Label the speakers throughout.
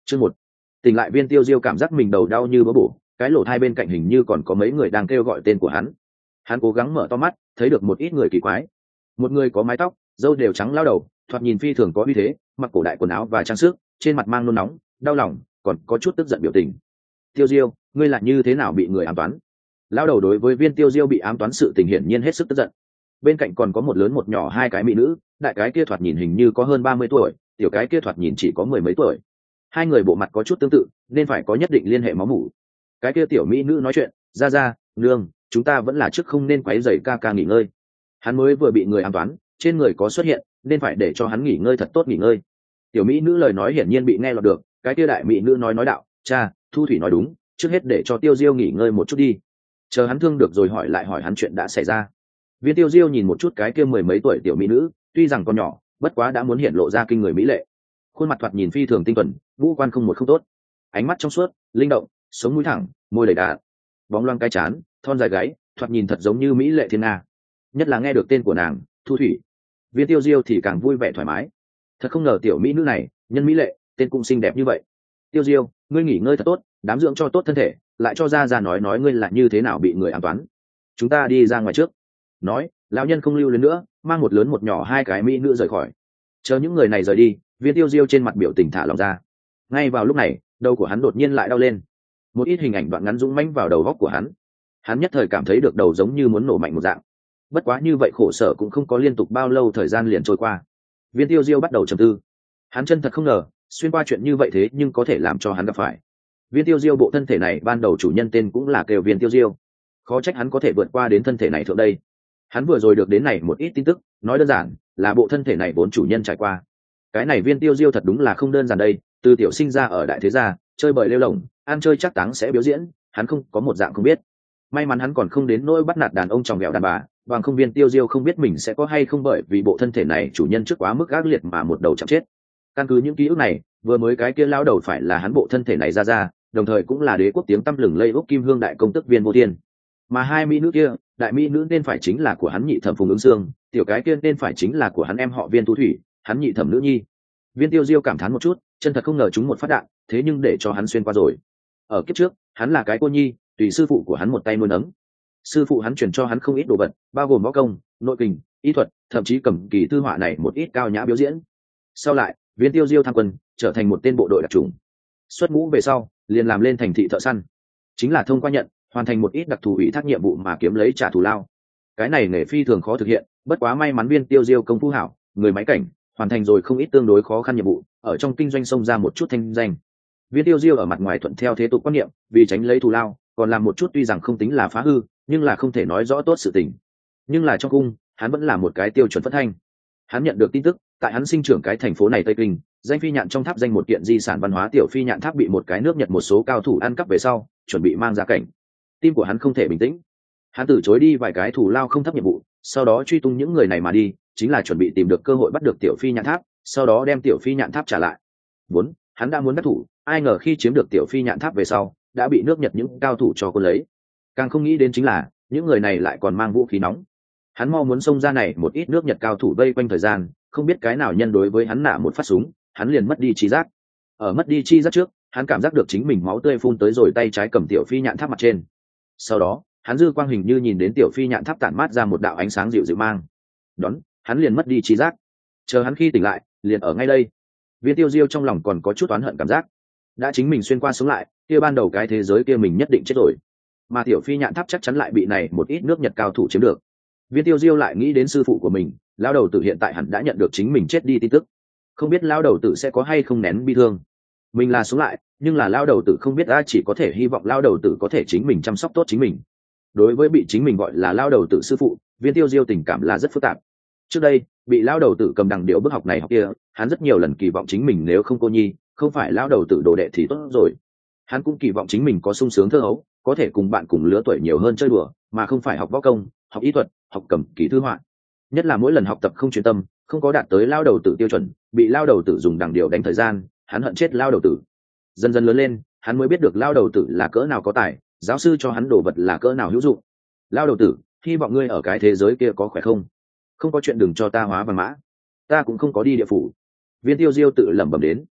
Speaker 1: Chương 1. Tỉnh lại Viên Tiêu Diêu cảm giác mình đầu đau như búa bổ, cái lỗ hai bên cạnh hình như còn có mấy người đang kêu gọi tên của hắn. Hắn cố gắng mở to mắt, thấy được một ít người kỳ quái. Một người có mái tóc, râu đều trắng lao đầu, thoạt nhìn phi thường có uy thế, mặc cổ đại quần áo và trang sức, trên mặt mang nôn nóng, đau lòng, còn có chút tức giận biểu tình. Tiêu Diêu, ngươi là như thế nào bị người ám toán? Lao đầu đối với Viên Tiêu Diêu bị ám toán sự tình hiển nhiên hết sức tức giận. Bên cạnh còn có một lớn một nhỏ hai cái mỹ nữ, đại cái kia thoạt nhìn hình như có hơn 30 tuổi, tiểu cái kia thoạt nhìn chỉ có mười mấy tuổi. Hai người bộ mặt có chút tương tự, nên phải có nhất định liên hệ máu mủ. Cái kia tiểu mỹ nữ nói chuyện, ra nương, chúng ta vẫn là trước không nên quấy rầy ca ca nghỉ ngơi. Hắn mới vừa bị người ám toán, trên người có xuất hiện, nên phải để cho hắn nghỉ ngơi thật tốt nghỉ ngơi. Tiểu mỹ nữ lời nói hiển nhiên bị nghe lọt được, cái kia đại mỹ nữ nói đạo, cha, Thu Thủy nói đúng, trước hết để cho Tiêu Diêu nghỉ ngơi một chút đi, chờ hắn thương được rồi hỏi hắn chuyện đã xảy ra. Viên Tiêu Diêu nhìn một chút cái kia mười mấy tuổi tiểu mỹ nữ, tuy rằng còn nhỏ, bất quá đã muốn hiện lộ ra kinh người mỹ lệ. Khuôn mặt thoạt nhìn phi thường tinh tuần, ngũ quan không một không tốt, ánh mắt trong suốt, linh động, sống mũi thẳng, môi đầy đà, bóng loang cái chán, thon dài gáy, thoạt nhìn thật giống như mỹ lệ thiên nga. Nhất là nghe được tên của nàng, Thu Thủy, Viên Tiêu Diêu thì càng vui vẻ thoải mái. Thật không ngờ tiểu mỹ nữ này, nhân mỹ lệ, tên cũng xinh đẹp như vậy. Tiêu Diêu, ngươi nghỉ ngơi thật tốt, đám dưỡng cho tốt thân thể, lại cho ra nói ngươi là như thế nào bị người ám toán. Chúng ta đi ra ngoài trước. Nói, lão nhân không lưu luyến nữa, mang một lớn một nhỏ hai cái mỹ nữ rời khỏi. Chờ những người này rời đi, Viên Tiêu Diêu trên mặt biểu tình thả lòng ra. Ngay vào lúc này, đầu của hắn đột nhiên lại đau lên. Một ít hình ảnh đoạn ngắn dũng mãnh vào đầu óc của hắn. Hắn nhất thời cảm thấy được đầu giống như muốn nổ mạnh một dạng. Bất quá như vậy khổ sở cũng không có liên tục bao lâu thời gian liền trôi qua. Viên Tiêu Diêu bắt đầu trầm tư. Hắn chân thật không ngờ, xuyên qua chuyện như vậy thế nhưng có thể làm cho hắn gặp phải. Viên Tiêu Diêu bộ thân thể này ban đầu chủ nhân tên cũng là kêu Viên Tiêu Diêu. Khó trách hắn có thể vượt qua đến thân thể này thượng đây. Hắn vừa rồi được đến này một ít tin tức, nói đơn giản là bộ thân thể này vốn chủ nhân trải qua. Cái này Viên Tiêu Diêu thật đúng là không đơn giản đây, từ tiểu sinh ra ở đại thế gia, chơi bời lêu lổng, ăn chơi chắc táng sẽ biểu diễn, hắn không có một dạng không biết. May mắn hắn còn không đến nỗi bắt nạt đàn ông tròng ghẹo đàn bà, bằng không Viên Tiêu Diêu không biết mình sẽ có hay không bởi vì bộ thân thể này chủ nhân trước quá mức ác liệt mà một đầu chạm chết. Căn cứ những ký ức này, vừa mới cái kia lao đầu phải là hắn bộ thân thể này ra, đồng thời cũng là đế quốc tiếng tăm lừng lây Úc Kim Hương đại công tức Viên Vô Thiên. Mà hai mỹ nữ kia, đại mỹ nữ nên phải chính là của hắn nhị thẩm Phùng Ứng Sương, tiểu cái kia nên phải chính là của hắn em họ Viên Thu Thủy, hắn nhị thẩm nữ nhi. Viên Tiêu Diêu cảm thán một chút, chân thật không ngờ chúng một phát đạn, thế nhưng để cho hắn xuyên qua rồi. Ở kiếp trước, hắn là cái cô nhi, tùy sư phụ của hắn một tay nuôi nấng. Sư phụ hắn truyền cho hắn không ít đồ vật, bao gồm võ công, nội kình, y thuật, thậm chí cầm kỳ thư họa này một ít cao nhã biểu diễn. Sau lại, Viên Tiêu Diêu tham quân, trở thành một tên bộ đội đặc chủng. Xuất ngũ về sau, liền làm lên thành thị thợ săn, chính là thông qua nhận, hoàn thành một ít đặc thù ủy thác nhiệm vụ mà kiếm lấy trả thù lao. Cái này nghề phi thường khó thực hiện, bất quá may mắn Viên Tiêu Diêu công phu hảo, người máy cảnh, hoàn thành rồi không ít tương đối khó khăn nhiệm vụ, ở trong kinh doanh xông ra một chút thanh danh. Viên Tiêu Diêu ở mặt ngoài thuận theo thế tục quan niệm, vì tránh lấy thù lao, còn làm một chút tuy rằng không tính là phá hư, nhưng là không thể nói rõ tốt sự tình. Nhưng là trong cung, hắn vẫn là một cái tiêu chuẩn phất thanh. Hắn nhận được tin tức, tại hắn sinh trưởng cái thành phố này Tây Kinh, danh phi nhạn trong tháp danh một kiện di sản văn hóa tiểu phi nhạn tháp bị một cái nước Nhật một số cao thủ ăn cắp về sau, chuẩn bị mang ra cảnh. Tim của hắn không thể bình tĩnh. Hắn từ chối đi vài cái thù lao không thấp nhiệm vụ, sau đó truy tung những người này mà đi, chính là chuẩn bị tìm được cơ hội bắt được tiểu phi nhạn tháp, sau đó đem tiểu phi nhạn tháp trả lại. Vốn, hắn đã muốn đắc thủ, ai ngờ khi chiếm được tiểu phi nhạn tháp về sau, đã bị nước Nhật những cao thủ cho quân lấy. Càng không nghĩ đến chính là, những người này lại còn mang vũ khí nóng. Hắn mau muốn xông ra này một ít nước Nhật cao thủ vây quanh thời gian, không biết cái nào nhân đối với hắn nạ một phát súng, hắn liền mất đi chi giác. Ở mất đi chi giác trước, hắn cảm giác được chính mình máu tươi phun tới rồi tay trái cầm tiểu phi nhạn tháp mặt trên. Sau đó, hắn dư quang hình như nhìn đến tiểu phi nhạn tháp tản mát ra một đạo ánh sáng dịu dịu mang. Đón, hắn liền mất đi chi giác. Chờ hắn khi tỉnh lại, liền ở ngay đây. Viên Tiêu Diêu trong lòng còn có chút oán hận cảm giác. Đã chính mình xuyên qua sống lại, kia ban đầu cái thế giới kia mình nhất định chết rồi. Mà tiểu phi nhạn tháp chắc chắn lại bị này một ít nước Nhật cao thủ chiếm được. Viên Tiêu Diêu lại nghĩ đến sư phụ của mình, lão đầu tử hiện tại hẳn đã nhận được chính mình chết đi tin tức. Không biết lão đầu tử sẽ có hay không nén bi thương. Mình là sống lại, nhưng là lão đầu tử không biết, chỉ có thể hy vọng lão đầu tử có thể chính mình chăm sóc tốt chính mình. Đối với bị chính mình gọi là lão đầu tử sư phụ, Viên Tiêu Diêu tình cảm là rất phức tạp. Trước đây, bị lão đầu tử cầm đằng điệu bước học này học kia, hắn rất nhiều lần kỳ vọng chính mình nếu không cô nhi, không phải lão đầu tử đồ đệ thì tốt rồi. Hắn cũng kỳ vọng chính mình có sung sướng thơ hấu, có thể cùng bạn cùng lứa tuổi nhiều hơn chơi đùa, mà không phải học võ công, học y thuật, học cầm kỳ thư họa. Nhất là mỗi lần học tập không chuyên tâm, không có đạt tới lao đầu tử tiêu chuẩn, bị lao đầu tử dùng đằng điều đánh thời gian, hắn hận chết lao đầu tử. Dần dần lớn lên, hắn mới biết được lao đầu tử là cỡ nào có tài, giáo sư cho hắn đồ vật là cỡ nào hữu dụng. Lao đầu tử, hy vọng ngươi ở cái thế giới kia có khỏe không? Không có chuyện đừng cho ta hóa vàng mã, ta cũng không có đi địa phủ. Viên Tiêu Diêu tự lẩm bẩm đến.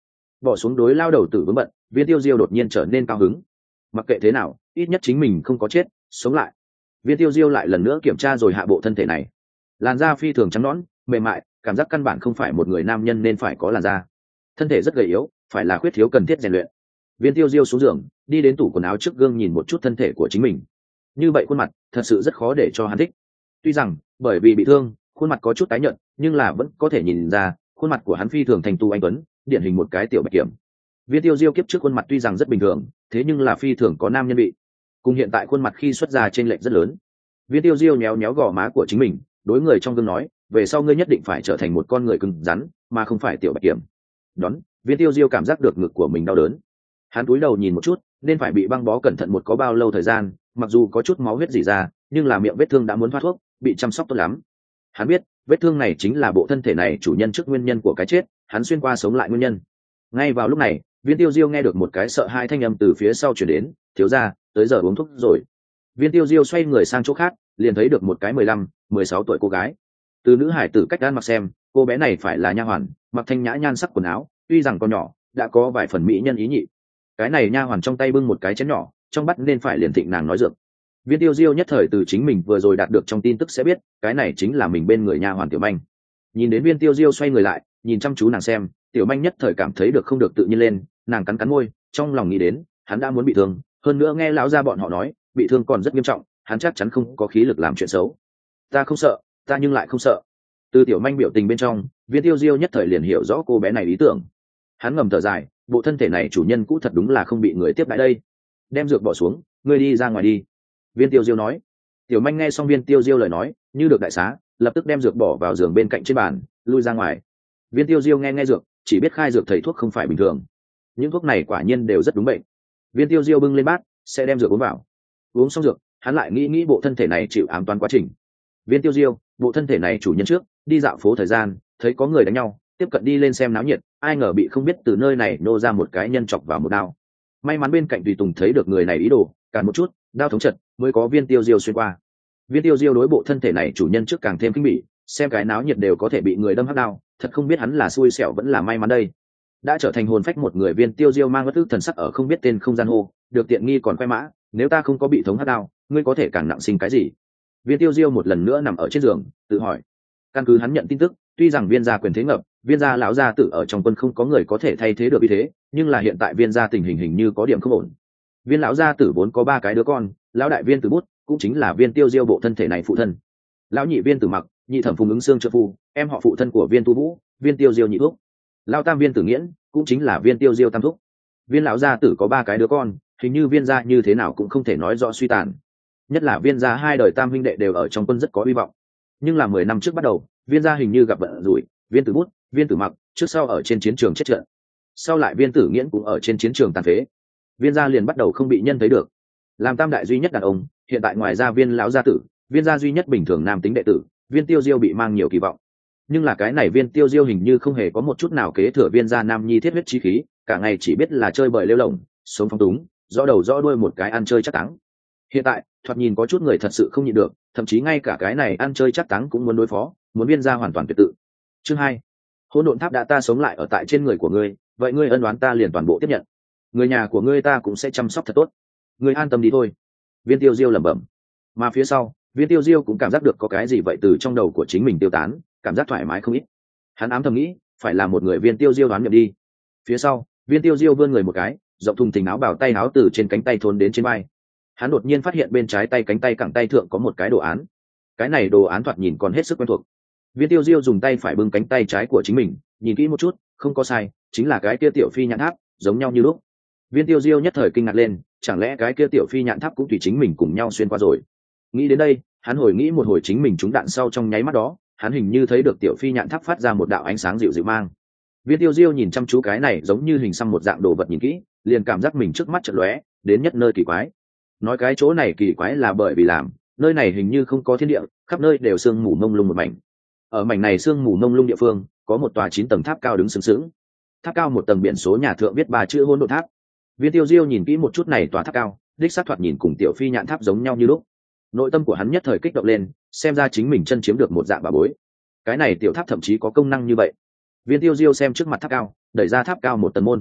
Speaker 1: Bỏ xuống đối lao đầu tử vướng bận, viên tiêu diêu đột nhiên trở nên cao hứng. Mặc kệ thế nào, ít nhất chính mình không có chết, sống lại. Viên tiêu diêu lại lần nữa kiểm tra rồi hạ bộ thân thể này. Làn da phi thường trắng nõn, mềm mại, cảm giác căn bản không phải một người nam nhân nên phải có làn da. Thân thể rất gầy yếu, phải là khuyết thiếu cần thiết rèn luyện. Viên tiêu diêu xuống giường, đi đến tủ quần áo trước gương nhìn một chút thân thể của chính mình. Như vậy khuôn mặt thật sự rất khó để cho hắn thích. Tuy rằng bởi vì bị thương, khuôn mặt có chút tái nhợt, nhưng là vẫn có thể nhìn ra khuôn mặt của hắn phi thường thành tu anh tuấn, điển hình một cái tiểu bạch kiểm. Viên tiêu diêu kiếp trước khuôn mặt tuy rằng rất bình thường, thế nhưng là phi thường có nam nhân vị. Cùng hiện tại khuôn mặt khi xuất ra trên lệch rất lớn. Viên tiêu diêu nhéo nhéo gò má của chính mình, đối người trong gương nói, về sau ngươi nhất định phải trở thành một con người cứng rắn, mà không phải tiểu bạch kiểm. Đón, viên tiêu diêu cảm giác được ngực của mình đau đớn. Hắn cúi đầu nhìn một chút, nên phải bị băng bó cẩn thận một có bao lâu thời gian, mặc dù có chút máu huyết rỉ ra, nhưng là miệng vết thương đã muốn thoát thuốc, bị chăm sóc tốt lắm. Hắn biết, vết thương này chính là bộ thân thể này chủ nhân trước nguyên nhân của cái chết, hắn xuyên qua sống lại nguyên nhân. Ngay vào lúc này, viên tiêu diêu nghe được một cái sợ hai thanh âm từ phía sau chuyển đến, thiếu gia, tới giờ uống thuốc rồi. Viên tiêu diêu xoay người sang chỗ khác, liền thấy được một cái 15, 16 tuổi cô gái. Từ nữ hải tử cách ăn mặc xem, cô bé này phải là nha hoàn, mặc thanh nhã nhan sắc quần áo, tuy rằng còn nhỏ, đã có vài phần mỹ nhân ý nhị. Cái này nha hoàn trong tay bưng một cái chén nhỏ, trong bắt nên phải liền thịnh nàng nói dược. Viên tiêu diêu nhất thời từ chính mình vừa rồi đạt được trong tin tức sẽ biết, cái này chính là mình bên người nha hoàn tiểu manh. Nhìn đến viên tiêu diêu xoay người lại, nhìn chăm chú nàng xem, tiểu manh nhất thời cảm thấy được không được tự nhiên lên, nàng cắn cắn môi, trong lòng nghĩ đến, hắn đã muốn bị thương, hơn nữa nghe lão gia bọn họ nói, bị thương còn rất nghiêm trọng, hắn chắc chắn không có khí lực làm chuyện xấu. Ta không sợ, ta nhưng lại không sợ. Từ tiểu manh biểu tình bên trong, viên tiêu diêu nhất thời liền hiểu rõ cô bé này ý tưởng. Hắn ngầm thở dài, bộ thân thể này chủ nhân cũ thật đúng là không bị người tiếp lại đây. Đem dược bỏ xuống, ngươi đi ra ngoài đi. Viên tiêu diêu nói. Tiểu manh nghe xong viên tiêu diêu lời nói, như được đại xá, lập tức đem dược bỏ vào giường bên cạnh trên bàn, lui ra ngoài. Viên tiêu diêu nghe dược, chỉ biết khai dược thầy thuốc không phải bình thường. Những thuốc này quả nhiên đều rất đúng bệnh. Viên tiêu diêu bưng lên bát, sẽ đem dược uống vào. Uống xong dược, hắn lại nghĩ bộ thân thể này chịu ám toán quá trình. Viên tiêu diêu, bộ thân thể này chủ nhân trước đi dạo phố thời gian, thấy có người đánh nhau, tiếp cận đi lên xem náo nhiệt, ai ngờ bị không biết từ nơi này nô ra một cái nhân chọc vào một đao. May mắn bên cạnh tùy tùng thấy được người này ý đồ, cản một chút, đao thống chật, mới có viên tiêu diêu xuyên qua. Viên tiêu diêu đối bộ thân thể này chủ nhân trước càng thêm kinh bỉ, xem cái náo nhiệt đều có thể bị người đâm hắc đao, thật không biết hắn là xui xẻo vẫn là may mắn đây. Đã trở thành hồn phách một người, viên tiêu diêu mang bất tức thần sắc ở không biết tên không gian hô, được tiện nghi còn khoe mã, nếu ta không có bị thống hắc đao, ngươi có thể càng nặng sinh cái gì? Viên tiêu diêu một lần nữa nằm ở trên giường, tự hỏi. Căn cứ hắn nhận tin tức, tuy rằng viên gia quyền thế ngập, viên gia lão gia tử ở trong quân không có người có thể thay thế được uy thế, nhưng là hiện tại viên gia tình hình như có điểm không ổn. Viên lão gia tử vốn có 3 cái đứa con, lão đại viên tử bút cũng chính là viên tiêu diêu bộ thân thể này phụ thân, lão nhị viên tử mặc, nhị thẩm phùng ứng xương trợ phu, em họ phụ thân của viên tu vũ, viên tiêu diêu nhị thúc, lão tam viên tử nghiễn cũng chính là viên tiêu diêu tam thúc. Viên lão gia tử có 3 cái đứa con, hình như viên gia như thế nào cũng không thể nói rõ suy tàn, nhất là viên gia 2 đời tam huynh đệ đều ở trong quân rất có hy vọng. Nhưng là 10 năm trước bắt đầu, viên gia hình như gặp vận rủi, viên tử bút, viên tử mặc trước sau ở trên chiến trường chết trận, sau lại viên tử nghiễn cũng ở trên chiến trường tàn phế, viên gia liền bắt đầu không bị nhân thấy được. Làm tam đại duy nhất đàn ông, hiện tại ngoài ra viên lão gia tử, viên gia duy nhất bình thường nam tính đệ tử, viên tiêu diêu bị mang nhiều kỳ vọng. Nhưng là cái này viên tiêu diêu hình như không hề có một chút nào kế thừa viên gia nam nhi thiết huyết chi khí, cả ngày chỉ biết là chơi bời lêu lồng, sống phong túng, rõ đầu rõ đuôi một cái ăn chơi chắc táng. Hiện tại thoạt nhìn có chút người thật sự không nhịn được, thậm chí ngay cả cái này ăn chơi chắc táng cũng muốn đối phó, muốn viên gia hoàn toàn tuyệt tự. Chương 2. Hỗn độn tháp đã ta sống lại ở tại trên người của ngươi, vậy ngươi ân oán ta liền toàn bộ tiếp nhận, người nhà của ngươi ta cũng sẽ chăm sóc thật tốt, ngươi an tâm đi thôi. Viên tiêu diêu lẩm bẩm. Mà phía sau, viên tiêu diêu cũng cảm giác được có cái gì vậy từ trong đầu của chính mình tiêu tán, cảm giác thoải mái không ít. Hắn ám thầm nghĩ, phải là một người viên tiêu diêu đoán nhập đi. Phía sau, viên tiêu diêu vươn người một cái, rộng thùng thình áo bảo tay áo từ trên cánh tay thốn đến trên vai. Hắn đột nhiên phát hiện bên trái tay cánh tay cẳng tay thượng có một cái đồ án. Cái này đồ án thoạt nhìn còn hết sức quen thuộc. Viên tiêu diêu dùng tay phải bưng cánh tay trái của chính mình, nhìn kỹ một chút, không có sai, chính là cái kia tiểu phi nhãn tháp, giống nhau như lúc. Viên tiêu diêu nhất thời kinh ngạc lên, chẳng lẽ cái kia tiểu phi nhãn tháp cũng tùy chính mình cùng nhau xuyên qua rồi? Nghĩ đến đây, hắn hồi nghĩ một hồi chính mình trúng đạn sau trong nháy mắt đó, hắn hình như thấy được tiểu phi nhãn tháp phát ra một đạo ánh sáng dịu dịu mang. Viên tiêu diêu nhìn chăm chú cái này giống như hình xăm một dạng đồ vật nhìn kỹ, liền cảm giác mình trước mắt chợt lóe, đến nhất nơi kỳ quái. Nói cái chỗ này kỳ quái là bởi vì làm, nơi này hình như không có thiên địa, khắp nơi đều sương mù mông lung một mảnh. Ở mảnh này sương mù mông lung địa phương, có một tòa 9 tầng tháp cao đứng sừng sững. Tháp cao một tầng biển số nhà thượng viết 3 chữ Hỗn Độn Tháp. Viên tiêu diêu nhìn kỹ một chút này tòa tháp cao, đích xác thoạt nhìn cùng tiểu phi nhãn tháp giống nhau như lúc. Nội tâm của hắn nhất thời kích động lên, xem ra chính mình chân chiếm được một dạng bà bối. Cái này tiểu tháp thậm chí có công năng như vậy. Viên tiêu diêu xem trước mặt tháp cao, đẩy ra tháp cao một tầng môn.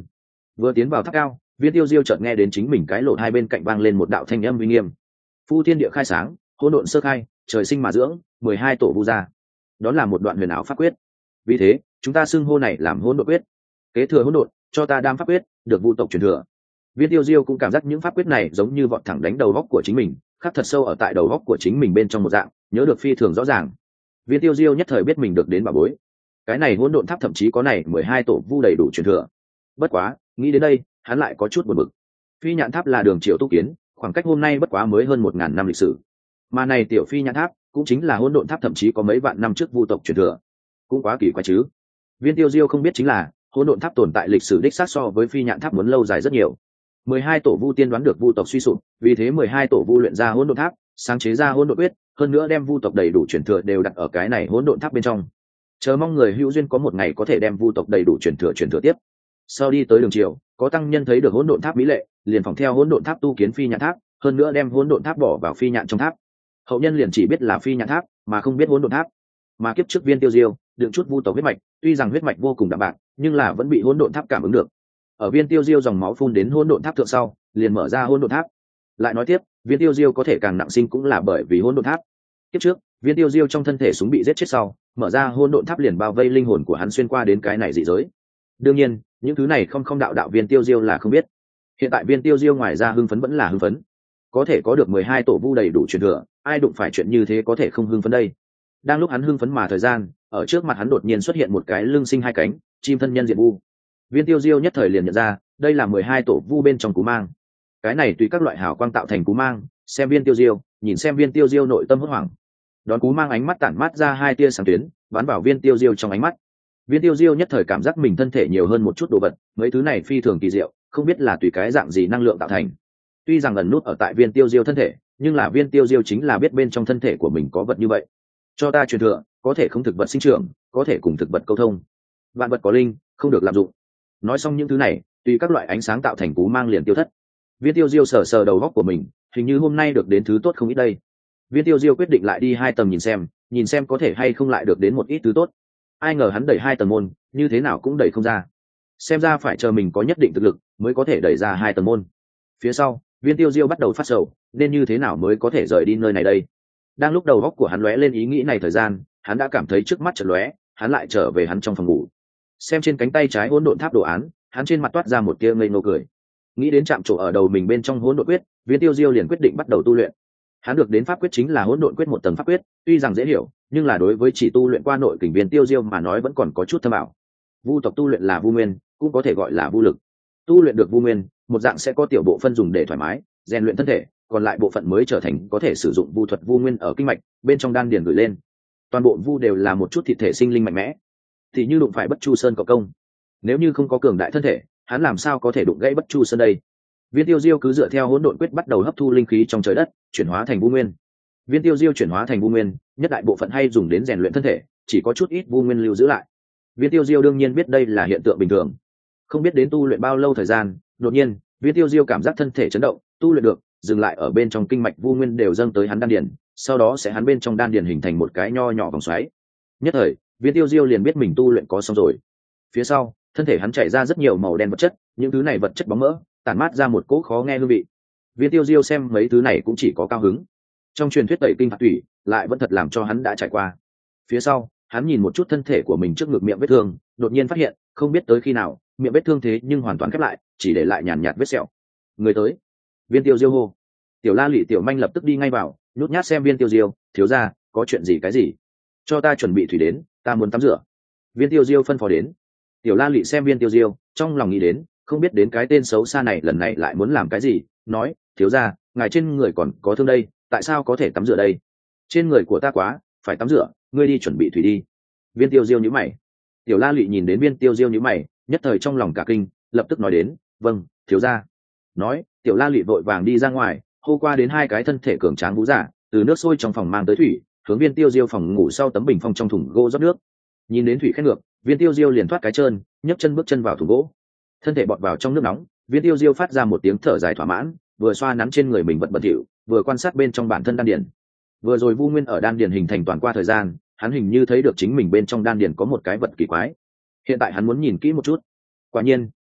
Speaker 1: Vừa tiến vào tháp cao, viên tiêu diêu chợt nghe đến chính mình cái lỗ hai bên cạnh vang lên một đạo thanh âm uy nghiêm: phu thiên địa khai sáng, hỗn độn sơ khai, trời sinh mà dưỡng, 12 tổ vu gia. Đó là một đoạn huyền ảo pháp quyết, vì thế chúng ta xưng hô này làm hỗn độn quyết. Kế thừa hỗn độn, cho ta đam pháp quyết, được vu tộc truyền thừa. Viên tiêu diêu cũng cảm giác những pháp quyết này giống như vọt thẳng đánh đầu góc của chính mình, khắc thật sâu ở tại đầu góc của chính mình bên trong một dạng, nhớ được phi thường rõ ràng. Viên tiêu diêu nhất thời biết mình được đến bảo bối. Cái này hỗn độn tháp thậm chí có này 12 tổ vu đầy đủ truyền thừa. Bất quá, nghĩ đến đây, hắn lại có chút buồn bực. Phi nhạn tháp là đường triều tu kiến, khoảng cách hôm nay bất quá mới hơn 1000 năm lịch sử. Mà này tiểu phi nhạn tháp cũng chính là hỗn độn tháp thậm chí có mấy vạn năm trước vu tộc truyền thừa. Cũng quá kỳ quái chứ. Viên tiêu diêu không biết chính là hỗn độn tháp tồn tại lịch sử đích xác so với phi nhạn tháp muốn lâu dài rất nhiều. 12 tổ vu tiên đoán được vu tộc suy sụp, vì thế 12 tổ vu luyện ra hỗn độn tháp, sáng chế ra hỗn độn quyết, hơn nữa đem vu tộc đầy đủ truyền thừa đều đặt ở cái này hỗn độn tháp bên trong. Chờ mong người hữu duyên có một ngày có thể đem vu tộc đầy đủ truyền thừa tiếp. Sau đi tới đường triều, có tăng nhân thấy được hỗn độn tháp mỹ lệ, liền phỏng theo hỗn độn tháp tu kiến phi nhạn tháp, hơn nữa đem hỗn độn tháp bỏ vào phi nhạn trong tháp. Hậu nhân liền chỉ biết là phi nhạn tháp, mà không biết hỗn độn tháp. Mà kiếp trước viên tiêu diêu đựng chút vu tộc huyết mạch, tuy rằng huyết mạch vô cùng đậm bạc, nhưng là vẫn bị hỗn độn tháp cảm ứng được. Ở viên tiêu diêu dòng máu phun đến hỗn độn tháp thượng sau, liền mở ra hỗn độn tháp. Lại nói tiếp, viên tiêu diêu có thể càng nặng sinh cũng là bởi vì hỗn độn tháp. Kiếp trước, viên tiêu diêu trong thân thể súng bị giết chết sau, mở ra hỗn độn tháp liền bao vây linh hồn của hắn xuyên qua đến cái này dị giới. Đương nhiên, những thứ này không đạo viên tiêu diêu là không biết. Hiện tại viên tiêu diêu ngoài ra hưng phấn vẫn là hưng phấn. Có thể có được 12 tổ vu đầy đủ truyền thừa, ai đụng phải chuyện như thế có thể không hưng phấn đây. Đang lúc hắn hưng phấn mà thời gian, ở trước mặt hắn đột nhiên xuất hiện một cái lưng sinh hai cánh, chim thân nhân diện vu. Viên tiêu diêu nhất thời liền nhận ra, đây là 12 tổ vu bên trong cú mang. Cái này tùy các loại hào quang tạo thành cú mang, xem viên tiêu diêu, nhìn xem viên tiêu diêu nội tâm hốt hoảng. Đón cú mang ánh mắt tản mát ra hai tia sáng tuyến, bắn vào viên tiêu diêu trong ánh mắt. Viên tiêu diêu nhất thời cảm giác mình thân thể nhiều hơn một chút đồ vật, mấy thứ này phi thường kỳ diệu, không biết là tùy cái dạng gì năng lượng tạo thành. Tuy rằng ẩn nút ở tại viên tiêu diêu thân thể, nhưng là viên tiêu diêu chính là biết bên trong thân thể của mình có vật như vậy. Cho ta truyền thừa, có thể không thực vật sinh trưởng, có thể cùng thực vật câu thông. Vạn vật có linh, không được lạm dụng. Nói xong những thứ này, tùy các loại ánh sáng tạo thành cú mang liền tiêu thất. Viên tiêu diêu sờ sờ đầu góc của mình, hình như hôm nay được đến thứ tốt không ít đây. Viên tiêu diêu quyết định lại đi 2 tầng nhìn xem có thể hay không lại được đến một ít thứ tốt. Ai ngờ hắn đẩy 2 tầng môn, như thế nào cũng đẩy không ra. Xem ra phải chờ mình có nhất định thực lực mới có thể đẩy ra 2 tầng môn. Phía sau, viên tiêu diêu bắt đầu phát sầu, nên như thế nào mới có thể rời đi nơi này đây. Đang lúc đầu góc của hắn lóe lên ý nghĩ này thời gian, hắn đã cảm thấy trước mắt chợt lóe, hắn lại trở về hắn trong phòng ngủ. Xem trên cánh tay trái hỗn độn tháp đồ án, hắn trên mặt toát ra một tia ngây ngô cười. Nghĩ đến chạm trổ ở đầu mình bên trong hỗn độn quyết, viên tiêu diêu liền quyết định bắt đầu tu luyện. Hắn được đến pháp quyết chính là hỗn độn quyết một tầng pháp quyết, tuy rằng dễ hiểu, nhưng là đối với chỉ tu luyện qua nội kình viên tiêu diêu mà nói vẫn còn có chút thâm ảo. Vu tộc tu luyện là vu nguyên, cũng có thể gọi là vu lực. Tu luyện được vu nguyên, một dạng sẽ có tiểu bộ phân dùng để thoải mái rèn luyện thân thể, còn lại bộ phận mới trở thành có thể sử dụng vu thuật vu nguyên ở kinh mạch bên trong đan điền gửi lên. Toàn bộ vu đều là một chút thịt thể sinh linh mạnh mẽ, thì như đụng phải bất chu sơn cộng công. Nếu như không có cường đại thân thể, hắn làm sao có thể đụng gãy bất chu sơn đây. Viên tiêu diêu cứ dựa theo hỗn độn quyết bắt đầu hấp thu linh khí trong trời đất, chuyển hóa thành vu nguyên. Viên tiêu diêu chuyển hóa thành vu nguyên, nhất đại bộ phận hay dùng đến rèn luyện thân thể, chỉ có chút ít vu nguyên lưu giữ lại. Viên tiêu diêu đương nhiên biết đây là hiện tượng bình thường. Không biết đến tu luyện bao lâu thời gian, đột nhiên viên tiêu diêu cảm giác thân thể chấn động, tu luyện được, dừng lại ở bên trong kinh mạch vu nguyên đều dâng tới hắn đan điền, sau đó sẽ hắn bên trong đan điền hình thành một cái nho nhỏ vòng xoáy. Nhất thời, viên tiêu diêu liền biết mình tu luyện có xong rồi. Phía sau, thân thể hắn chảy ra rất nhiều màu đen vật chất, những thứ này vật chất bóng mỡ, tản mát ra một cỗ khó nghe hương vị. Viên tiêu diêu xem mấy thứ này cũng chỉ có cao hứng. Trong truyền thuyết tẩy kinh phạt thủy, lại vẫn thật làm cho hắn đã trải qua. Phía sau, hắn nhìn một chút thân thể của mình trước ngực miệng vết thương, đột nhiên phát hiện, không biết tới khi nào, miệng vết thương thế nhưng hoàn toàn khép lại, chỉ để lại nhàn nhạt vết sẹo. Người tới. Viên tiêu diêu hô. Tiểu La Lị Tiểu Manh lập tức đi ngay vào, nhút nhát xem viên tiêu diêu, thiếu gia, có chuyện gì cái gì? Cho ta chuẩn bị thủy đến, ta muốn tắm rửa. Viên tiêu diêu phân phó đến. Tiểu La Lị xem viên tiêu diêu, trong lòng nghĩ đến, không biết đến cái tên xấu xa này lần này lại muốn làm cái gì, nói, thiếu gia, ngài trên người còn có thương đây, tại sao có thể tắm rửa đây? Trên người của ta quá, phải tắm rửa, ngươi đi chuẩn bị thủy đi. Viên tiêu diêu nhíu mày. Tiểu La Lị nhìn đến viên tiêu diêu nhíu mày, nhất thời trong lòng cả kinh, lập tức nói đến, vâng, thiếu gia. Nói, Tiểu La Lị vội vàng đi ra ngoài, hô qua đến 2 cái thân thể cường tráng vũ giả, từ nước sôi trong phòng mang tới thủy, hướng viên tiêu diêu phòng ngủ sau tấm bình phong trong thùng gỗ rót nước. Nhìn đến thủy khét ngược, viên tiêu diêu liền thoát cái trơn, nhấc chân bước chân vào thùng gỗ, thân thể bọt vào trong nước nóng. Viên tiêu diêu phát ra một tiếng thở dài thỏa mãn, vừa xoa nắn trên người mình vật bẩn thỉu, vừa quan sát bên trong bản thân đan điền. Vừa rồi vu nguyên ở đan điền hình thành toàn qua thời gian, hắn hình như thấy được chính mình bên trong đan điền có một cái vật kỳ quái. Hiện tại hắn muốn nhìn kỹ một chút. Quả nhiên,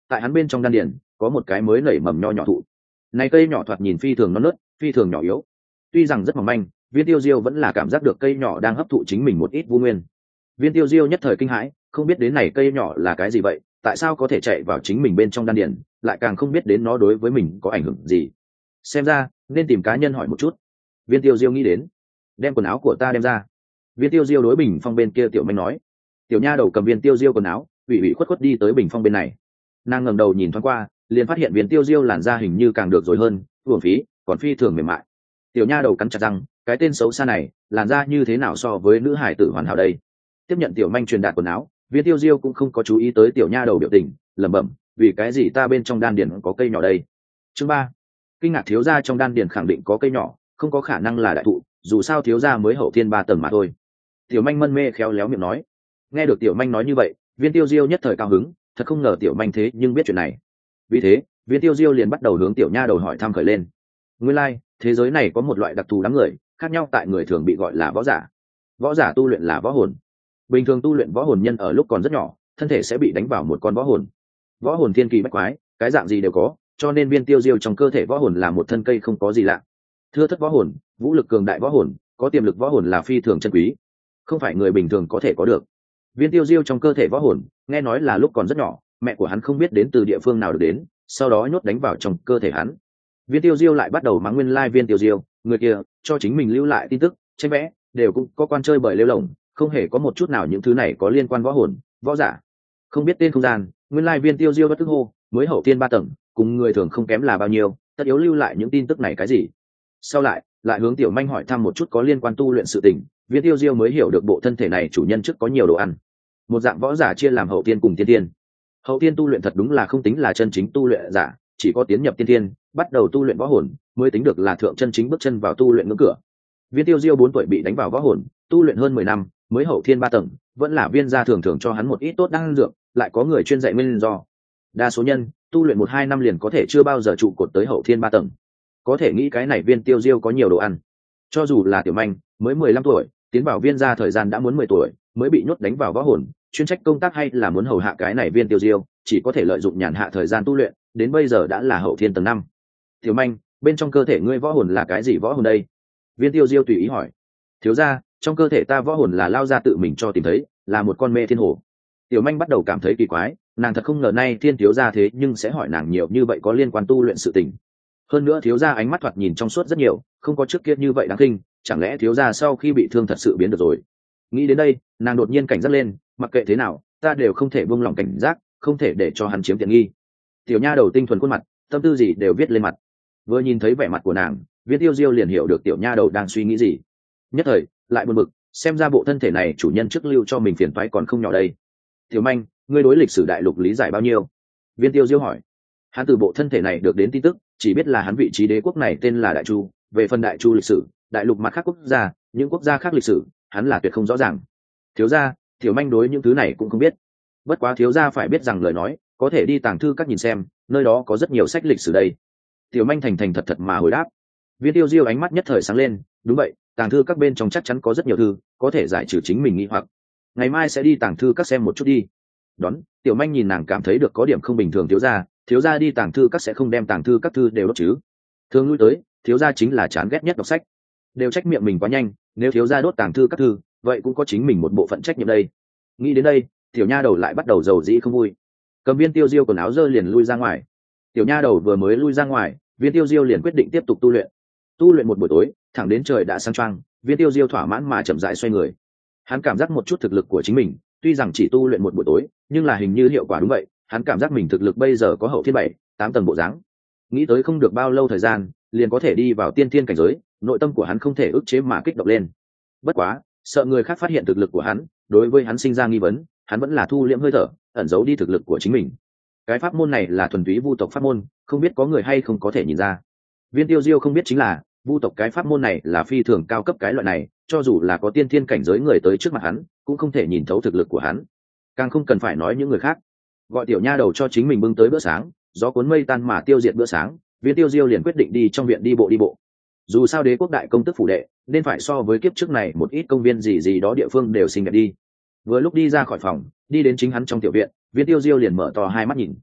Speaker 1: tại hắn bên trong đan điển có một cái mới nảy mầm nho nhỏ thụ. Này cây nhỏ thoạt nhìn phi thường non nớt, phi thường nhỏ yếu, tuy rằng rất mỏng manh, Viên Tiêu Diêu vẫn là cảm giác được cây nhỏ đang hấp thụ chính mình một ít vu nguyên. Viên Tiêu Diêu nhất thời kinh hãi, không biết đến này cây nhỏ là cái gì vậy, tại sao có thể chạy vào chính mình bên trong đan điển, lại càng không biết đến nó đối với mình có ảnh hưởng gì. Xem ra nên tìm cá nhân hỏi một chút. Viên Tiêu Diêu nghĩ đến, đem quần áo của ta đem ra. Viên Tiêu Diêu đối Bình Phong bên kia Tiểu Manh nói. Tiểu nha đầu cầm Viên Tiêu Diêu quần áo, ủy khuất khuất đi tới Bình Phong bên này. Nàng ngẩng đầu nhìn thoáng qua, liền phát hiện Viên Tiêu Diêu làn da hình như càng được rồi hơn, uổng phí, còn phi thường mềm mại. Tiểu nha đầu cắn chặt răng, cái tên xấu xa này, làn da như thế nào so với nữ hải tử hoàn hảo đây? Tiếp nhận Tiểu Manh truyền đạt quần áo, Viên Tiêu Diêu cũng không có chú ý tới tiểu nha đầu biểu tình, lẩm bẩm, vì cái gì ta bên trong đan điền có cây nhỏ đây? Chương 3. Kinh ngạc thiếu gia trong đan điền khẳng định có cây nhỏ, không có khả năng là đại thụ, dù sao thiếu gia mới hậu thiên 3 tầng mà thôi. Tiểu Manh mân mê khéo léo miệng nói. Nghe được Tiểu Manh nói như vậy, Viên Tiêu Diêu nhất thời cao hứng, thật không ngờ Tiểu Manh thế nhưng biết chuyện này. Vì thế, Viên Tiêu Diêu liền bắt đầu hướng tiểu nha đầu hỏi thăm khởi lên. Nguyên lai, thế giới này có một loại đặc thù đám người, khác nhau tại người thường bị gọi là võ giả. Võ giả tu luyện là võ hồn. Bình thường tu luyện võ hồn nhân ở lúc còn rất nhỏ, thân thể sẽ bị đánh vào một con võ hồn. Võ hồn thiên kỳ bách quái, cái dạng gì đều có, cho nên Viên Tiêu Diêu trong cơ thể võ hồn là một thân cây không có gì lạ. Thưa thất võ hồn, vũ lực cường đại võ hồn, có tiềm lực võ hồn là phi thường chân quý, không phải người bình thường có thể có được. Viên Tiêu Diêu trong cơ thể võ hồn, nghe nói là lúc còn rất nhỏ, mẹ của hắn không biết đến từ địa phương nào được đến, sau đó nhốt đánh vào trong cơ thể hắn. Viên Tiêu Diêu lại bắt đầu mắng nguyên lai Viên Tiêu Diêu, người kia cho chính mình lưu lại tin tức, tranh vẽ đều cũng có quan chơi bởi lêu lồng, không hề có một chút nào những thứ này có liên quan võ hồn, võ giả. Không biết tên không gian, nguyên lai Viên Tiêu Diêu bất tức hô, mới hậu thiên 3 tầng, cùng người thường không kém là bao nhiêu, tất yếu lưu lại những tin tức này cái gì. Sau lại hướng Tiểu Manh hỏi thăm một chút có liên quan tu luyện sự tình, Viên Tiêu Diêu mới hiểu được bộ thân thể này chủ nhân trước có nhiều đồ ăn. Một dạng võ giả chia làm hậu tiên cùng tiên tiên. Hậu tiên tu luyện thật đúng là không tính là chân chính tu luyện giả, chỉ có tiến nhập tiên tiên, bắt đầu tu luyện võ hồn, mới tính được là thượng chân chính bước chân vào tu luyện ngưỡng cửa. Viên Tiêu Diêu 4 tuổi bị đánh vào võ hồn, tu luyện hơn 10 năm, mới hậu thiên 3 tầng, vẫn là viên gia thường cho hắn một ít tốt đan dược, lại có người chuyên dạy nguyên do. Đa số nhân, tu luyện 1-2 năm liền có thể chưa bao giờ trụ cột tới hậu thiên 3 tầng. Có thể nghĩ cái này Viên Tiêu Diêu có nhiều đồ ăn. Cho dù là Tiểu Manh, mới 15 tuổi, tiến vào viên gia thời gian đã muốn 10 tuổi, mới bị nhốt đánh vào võ hồn, chuyên trách công tác hay là muốn hầu hạ cái này Viên Tiêu Diêu, chỉ có thể lợi dụng nhàn hạ thời gian tu luyện, đến bây giờ đã là hậu thiên tầng 5. Tiểu Manh, bên trong cơ thể ngươi võ hồn là cái gì võ hồn đây? Viên Tiêu Diêu tùy ý hỏi. Thiếu gia, trong cơ thể ta võ hồn là lao ra tự mình cho tìm thấy, là một con mê thiên hồ. Tiểu Manh bắt đầu cảm thấy kỳ quái, nàng thật không ngờ nay thiên thiếu gia thế nhưng sẽ hỏi nàng nhiều như vậy có liên quan tu luyện sự tình. Hơn nữa thiếu gia ánh mắt thoạt nhìn trong suốt rất nhiều, không có trước kia như vậy đáng kinh, chẳng lẽ thiếu gia sau khi bị thương thật sự biến được rồi? Nghĩ đến đây, nàng đột nhiên cảnh giác lên, mặc kệ thế nào, ta đều không thể buông lỏng cảnh giác, không thể để cho hắn chiếm tiện nghi. Tiểu nha đầu tinh thuần khuôn mặt, tâm tư gì đều viết lên mặt. Vừa nhìn thấy vẻ mặt của nàng, Viên Tiêu Diêu liền hiểu được tiểu nha đầu đang suy nghĩ gì. Nhất thời lại buồn bực, xem ra bộ thân thể này chủ nhân trước lưu cho mình phiền toái còn không nhỏ đây. Tiểu Manh, ngươi đối lịch sử đại lục lý giải bao nhiêu? Viên Tiêu Diêu hỏi. Hắn từ bộ thân thể này được đến tin tức, chỉ biết là hắn vị trí đế quốc này tên là Đại Chu, về phần Đại Chu lịch sử, đại lục mặt khác quốc gia, những quốc gia khác lịch sử, hắn là tuyệt không rõ ràng. Thiếu gia, Tiểu Manh đối những thứ này cũng không biết. Bất quá thiếu gia phải biết rằng lời nói, có thể đi tàng thư các nhìn xem, nơi đó có rất nhiều sách lịch sử đây. Tiểu Manh thành thành thật thật mà hồi đáp. Viên Tiêu Diêu ánh mắt nhất thời sáng lên, đúng vậy, tàng thư các bên trong chắc chắn có rất nhiều thư, có thể giải trừ chính mình nghi hoặc. Ngày mai sẽ đi tàng thư các xem một chút đi. Đón, Tiểu Manh nhìn nàng cảm thấy được có điểm không bình thường, thiếu gia đi tàng thư các sẽ không đem tàng thư các thư đều đốt chứ? Thường lui tới, thiếu gia chính là chán ghét nhất đọc sách, đều trách miệng mình quá nhanh, nếu thiếu gia đốt tàng thư các thư, vậy cũng có chính mình một bộ phận trách nhiệm đây. Nghĩ đến đây, tiểu nha đầu lại bắt đầu rầu rĩ không vui. Cầm Viên Tiêu Diêu quần áo rơi liền lui ra ngoài. Tiểu nha đầu vừa mới lui ra ngoài, Viên Tiêu Diêu liền quyết định tiếp tục tu luyện. Tu luyện một buổi tối, thẳng đến trời đã sáng choang, Viên Tiêu Diêu thỏa mãn mà chậm rãi xoay người. Hắn cảm giác một chút thực lực của chính mình, tuy rằng chỉ tu luyện một buổi tối, nhưng là hình như hiệu quả đúng vậy, hắn cảm giác mình thực lực bây giờ có hậu thiên 7-8 tầng bộ dáng. Nghĩ tới không được bao lâu thời gian, liền có thể đi vào tiên thiên cảnh giới, nội tâm của hắn không thể ức chế mà kích động lên. Bất quá, sợ người khác phát hiện thực lực của hắn, đối với hắn sinh ra nghi vấn, hắn vẫn là thu liễm hơi thở, ẩn giấu đi thực lực của chính mình. Cái pháp môn này là thuần túy vu tộc pháp môn, không biết có người hay không có thể nhìn ra. Viên Tiêu Diêu không biết chính là, vu tộc cái pháp môn này là phi thường cao cấp cái loại này, cho dù là có tiên thiên cảnh giới người tới trước mặt hắn, cũng không thể nhìn thấu thực lực của hắn. Càng không cần phải nói những người khác. Gọi tiểu nha đầu cho chính mình bưng tới bữa sáng, gió cuốn mây tan mà tiêu diệt bữa sáng, Viên Tiêu Diêu liền quyết định đi trong viện đi bộ. Dù sao đế quốc đại công tức phủ đệ, nên phải so với kiếp trước này một ít công viên gì đó địa phương đều xinh đẹp đi. Vừa lúc đi ra khỏi phòng, đi đến chính hắn trong tiểu viện, Viên Tiêu Diêu liền mở to hai mắt nhìn.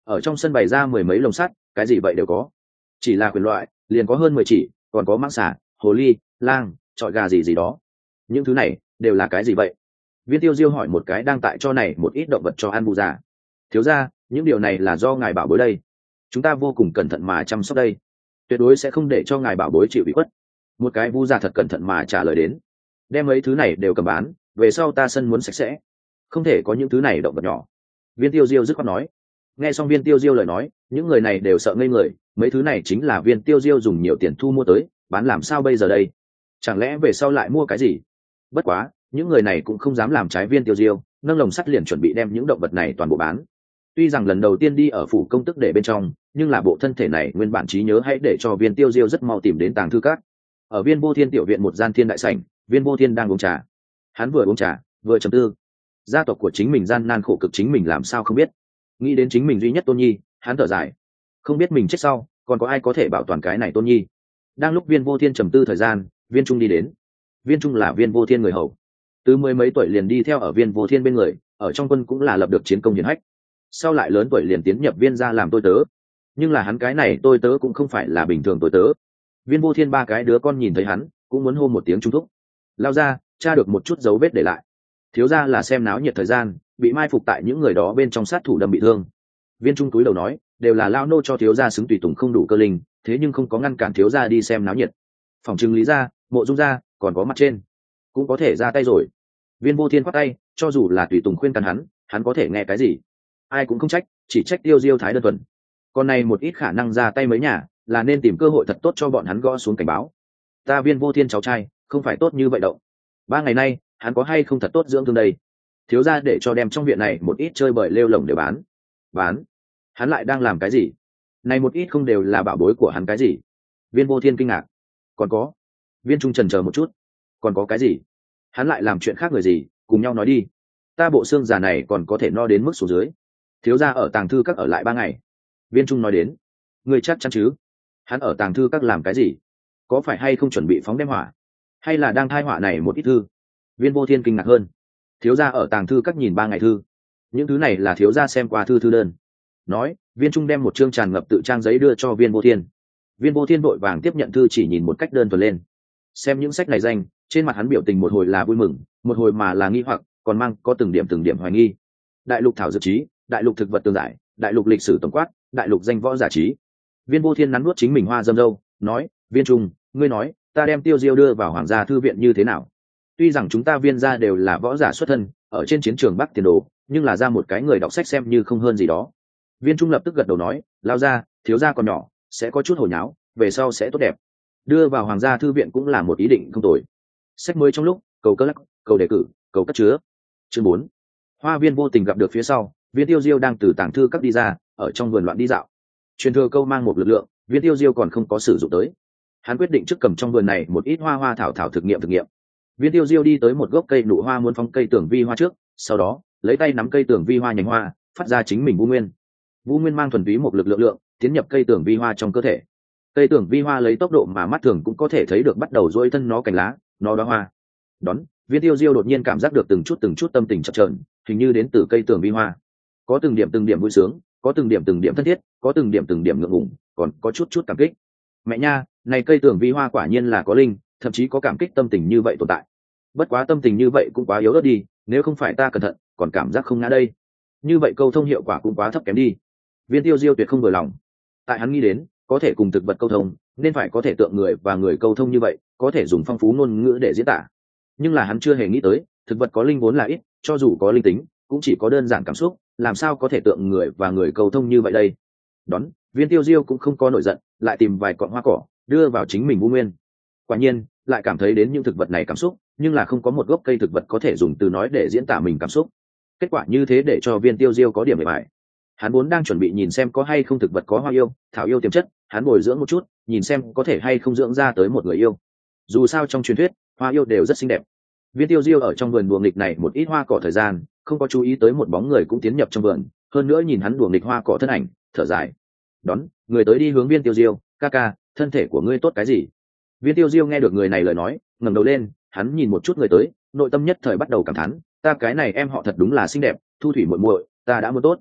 Speaker 1: ở trong sân bày ra mười mấy lồng sắt, cái gì vậy đều có. Chỉ là quyền loại liền có hơn 10 chỉ, còn có mãng xà, hồ ly, lang, trọi gà gì gì đó. Những thứ này đều là cái gì vậy? Viên Tiêu Diêu hỏi một cái đang tại cho này một ít động vật cho ăn bù già. Thiếu gia, những điều này là do ngài bảo bối đây, chúng ta vô cùng cẩn thận mà chăm sóc đây, tuyệt đối sẽ không để cho ngài bảo bối chịu ủy khuất. Một cái vu già thật cẩn thận mà trả lời đến. Đem mấy thứ này đều cầm bán, về sau ta sân muốn sạch sẽ, không thể có những thứ này động vật nhỏ. Viên Tiêu Diêu dứt khoát nói. Nghe xong Viên Tiêu Diêu lời nói, những người này đều sợ ngây người, mấy thứ này chính là Viên Tiêu Diêu dùng nhiều tiền thu mua tới, bán làm sao bây giờ đây? Chẳng lẽ về sau lại mua cái gì? Bất quá, những người này cũng không dám làm trái Viên Tiêu Diêu, nâng lồng sắt liền chuẩn bị đem những động vật này toàn bộ bán. Tuy rằng lần đầu tiên đi ở phủ công tức để bên trong, nhưng là bộ thân thể này nguyên bản trí nhớ hãy để cho Viên Tiêu Diêu rất mau tìm đến tàng thư các. Ở Viên Vô Thiên tiểu viện một gian thiên đại sảnh, Viên Vô Thiên đang uống trà. Hắn vừa uống trà, vừa trầm tư. Gia tộc của chính mình gian nan khổ cực chính mình làm sao không biết. Nghĩ đến chính mình duy nhất tôn nhi, hắn thở dài. Không biết mình chết sau, còn có ai có thể bảo toàn cái này tôn nhi. Đang lúc Viên Vô Thiên trầm tư thời gian, Viên Trung đi đến. Viên Trung là Viên Vô Thiên người hầu, từ mười mấy tuổi liền đi theo ở Viên Vô Thiên bên người, ở trong quân cũng là lập được chiến công hiển hách. Sau lại lớn tuổi liền tiến nhập Viên gia làm tôi tớ. Nhưng là hắn cái này tôi tớ cũng không phải là bình thường tôi tớ. Viên Vô Thiên ba cái đứa con nhìn thấy hắn, cũng muốn hô một tiếng trung thúc. Lao ra, tra được một chút dấu vết để lại. Thiếu gia là xem náo nhiệt thời gian, bị mai phục tại những người đó bên trong sát thủ đâm bị thương. Viên Trung túi đầu nói, đều là lao nô cho thiếu gia xứng tùy tùng không đủ cơ linh, thế nhưng không có ngăn cản thiếu gia đi xem náo nhiệt. Phòng trưng Lý gia, Mộ Dung gia, còn có mặt trên, cũng có thể ra tay rồi. Viên Vô Thiên khoát tay, cho dù là tùy tùng khuyên can hắn có thể nghe cái gì? Ai cũng không trách, chỉ trách Tiêu Diêu thái đơn thuần. Còn này một ít khả năng ra tay mấy nhà, là nên tìm cơ hội thật tốt cho bọn hắn gõ xuống cảnh báo. Ta Viên Vô Thiên cháu trai, không phải tốt như vậy đâu. 3 ngày nay, hắn có hay không thật tốt dưỡng thương đây? Thiếu gia để cho đem trong viện này một ít chơi bời lêu lồng để bán. Hắn lại đang làm cái gì? Này một ít không đều là bảo bối của hắn cái gì? Viên Vô Thiên kinh ngạc. Còn có. Viên Trung chần chờ một chút. Còn có cái gì? Hắn lại làm chuyện khác người gì? Cùng nhau nói đi. Ta bộ xương già này còn có thể no đến mức xuống dưới. Thiếu gia ở tàng thư các ở lại 3 ngày. Viên Trung nói đến. Người chắc chắn chứ? Hắn ở tàng thư các làm cái gì? Có phải hay không chuẩn bị phóng đem hỏa? Hay là đang thai họa này một ít thư? Viên Vô Thiên kinh ngạc hơn. Thiếu gia ở tàng thư các nhìn 3 ngày thư. Những thứ này là thiếu gia xem qua thư đơn. Nói, Viên Trung đem một chương tràn ngập tự trang giấy đưa cho Viên Vô Thiên. Viên Vô Thiên vội vàng tiếp nhận thư, chỉ nhìn một cách đơn thuần lên. Xem những sách này danh, trên mặt hắn biểu tình một hồi là vui mừng, một hồi mà là nghi hoặc, còn mang có từng điểm hoài nghi. Đại lục thảo dược trí, đại lục thực vật tương giải, đại lục lịch sử tổng quát, đại lục danh võ giả trí. Viên Vô Thiên nắn nuốt chính mình hoa dâm dâu, nói, Viên Trung, ngươi nói, ta đem Tiêu Diêu đưa vào hoàng gia thư viện như thế nào? Tuy rằng chúng ta Viên gia đều là võ giả xuất thân, ở trên chiến trường Bắc tiền đồ, nhưng là ra một cái người đọc sách xem như không hơn gì đó. Viên Trung lập tức gật đầu nói, lao ra, thiếu gia còn nhỏ, sẽ có chút hồi nháo, về sau sẽ tốt đẹp. Đưa vào hoàng gia thư viện cũng là một ý định không tồi. Sách mới trong lúc, cầu cơ lắc, cầu đề cử, cầu cất chứa. Chương 4. Hoa Viên vô tình gặp được phía sau, Viên Tiêu Diêu đang từ tàng thư các đi ra, ở trong vườn loạn đi dạo. Truyền thừa câu mang một lực lượng, Viên Tiêu Diêu còn không có sử dụng tới. Hắn quyết định trước cầm trong vườn này một ít hoa thảo thực nghiệm. Viên Tiêu Diêu đi tới một gốc cây nụ hoa muốn phóng cây tưởng vi hoa trước, sau đó lấy tay nắm cây tưởng vi hoa nhánh hoa, phát ra chính mình Vu Nguyên. Vu Nguyên mang thuần túy một lực lượng tiến nhập cây tưởng vi hoa trong cơ thể. Cây tưởng vi hoa lấy tốc độ mà mắt thường cũng có thể thấy được bắt đầu duỗi thân nó cành lá, nó đóa hoa. Đón, Viên Tiêu Diêu đột nhiên cảm giác được từng chút tâm tình chập chờn, hình như đến từ cây tưởng vi hoa. Có từng điểm vui sướng, có từng điểm thân thiết, có từng điểm ngượng ngùng, còn có chút cảm kích. Mẹ nha, này cây tưởng vi hoa quả nhiên là có linh, thậm chí có cảm kích tâm tình như vậy tồn tại. Bất quá tâm tình như vậy cũng quá yếu ớt đi, nếu không phải ta cẩn thận, còn cảm giác không ngã đây. Như vậy câu thông hiệu quả cũng quá thấp kém đi. Viên Tiêu Diêu tuyệt không vừa lòng. Tại hắn nghĩ đến, có thể cùng thực vật câu thông, nên phải có thể tượng người và người câu thông như vậy, có thể dùng phong phú ngôn ngữ để diễn tả. Nhưng là hắn chưa hề nghĩ tới, thực vật có linh vốn là ít, cho dù có linh tính, cũng chỉ có đơn giản cảm xúc, làm sao có thể tượng người và người câu thông như vậy đây. Đón, Viên Tiêu Diêu cũng không có nổi giận, lại tìm vài cọng hoa cỏ, đưa vào chính mình Vu Nguyên. Quả nhiên, lại cảm thấy đến những thực vật này cảm xúc, nhưng là không có một gốc cây thực vật có thể dùng từ nói để diễn tả mình cảm xúc. Kết quả như thế để cho Viên Tiêu Diêu có điểm bề bài. Hắn vốn đang chuẩn bị nhìn xem có hay không thực vật có hoa yêu, thảo yêu tiềm chất, hắn bồi dưỡng một chút, nhìn xem có thể hay không dưỡng ra tới một người yêu. Dù sao trong truyền thuyết, hoa yêu đều rất xinh đẹp. Viên Tiêu Diêu ở trong vườn đùa nghịch này một ít hoa cỏ thời gian, không có chú ý tới một bóng người cũng tiến nhập trong vườn, hơn nữa nhìn hắn đùa nghịch hoa cỏ thân ảnh, thở dài. Đón, người tới đi hướng Viên Tiêu Diêu, ca ca, thân thể của ngươi tốt cái gì? Viên Tiêu Diêu nghe được người này lời nói, ngẩng đầu lên, hắn nhìn một chút người tới, nội tâm nhất thời bắt đầu cảm thán, ta cái này em họ thật đúng là xinh đẹp, Thu Thủy muội muội, ta đã muốn tốt.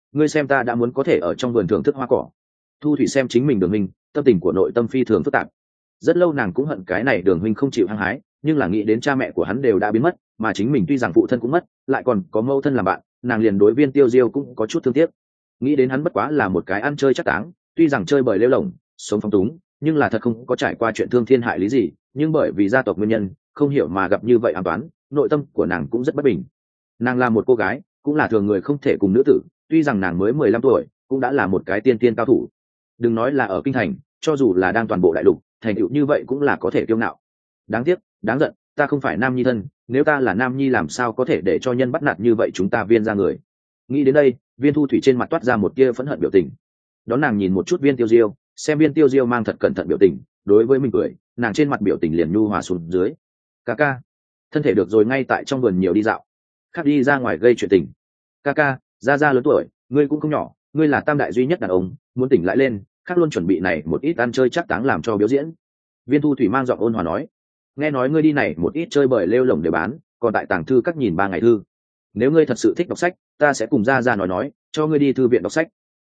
Speaker 1: ngươi xem ta đã muốn có thể ở trong vườn thưởng thức hoa cỏ. Thu thủy xem chính mình Đường huynh, tâm tình của nội tâm phi thường phức tạp. Rất lâu nàng cũng hận cái này Đường huynh không chịu hăng hái, nhưng là nghĩ đến cha mẹ của hắn đều đã biến mất, mà chính mình tuy rằng phụ thân cũng mất, lại còn có mẫu thân làm bạn, nàng liền đối Viên Tiêu Diêu cũng có chút thương tiếc. Nghĩ đến hắn bất quá là một cái ăn chơi chắc táng, tuy rằng chơi bời lêu lổng, sống phong túng, nhưng là thật không có trải qua chuyện thương thiên hại lý gì, nhưng bởi vì gia tộc nguyên nhân, không hiểu mà gặp như vậy ám toán, nội tâm của nàng cũng rất bất bình. Nàng là một cô gái, cũng là thường người không thể cùng nữ tử, tuy rằng nàng mới 15 tuổi, cũng đã là một cái tiên tiên cao thủ. Đừng nói là ở kinh thành, cho dù là đang toàn bộ đại lục, thành tựu như vậy cũng là có thể kiêu ngạo. Đáng tiếc, đáng giận, ta không phải nam nhi thân, nếu ta là nam nhi làm sao có thể để cho nhân bắt nạt như vậy chúng ta Viên ra người. Nghĩ đến đây, Viên Thu thủy trên mặt toát ra một tia phẫn hận biểu tình. Đón nàng nhìn một chút Viên Tiêu Diêu, xem Viên Tiêu Diêu mang thật cẩn thận biểu tình, đối với mình cười, nàng trên mặt biểu tình liền nhu hòa xuống dưới. Ca ca, thân thể được rồi, ngay tại trong vườn nhiều đi dạo, khác đi ra ngoài gây chuyện tình. Ca ca, ra lớn tuổi, ngươi cũng không nhỏ, ngươi là tam đại duy nhất đàn ông, muốn tỉnh lại lên, khác luôn chuẩn bị này một ít ăn chơi chắc táng làm cho biểu diễn. Viên Thu thủy mang giọng ôn hòa nói, nghe nói ngươi đi này một ít chơi bời lêu lổng để bán, còn tại tàng thư các nhìn 3 ngày thư. Nếu ngươi thật sự thích đọc sách, ta sẽ cùng ra nói cho ngươi đi thư viện đọc sách.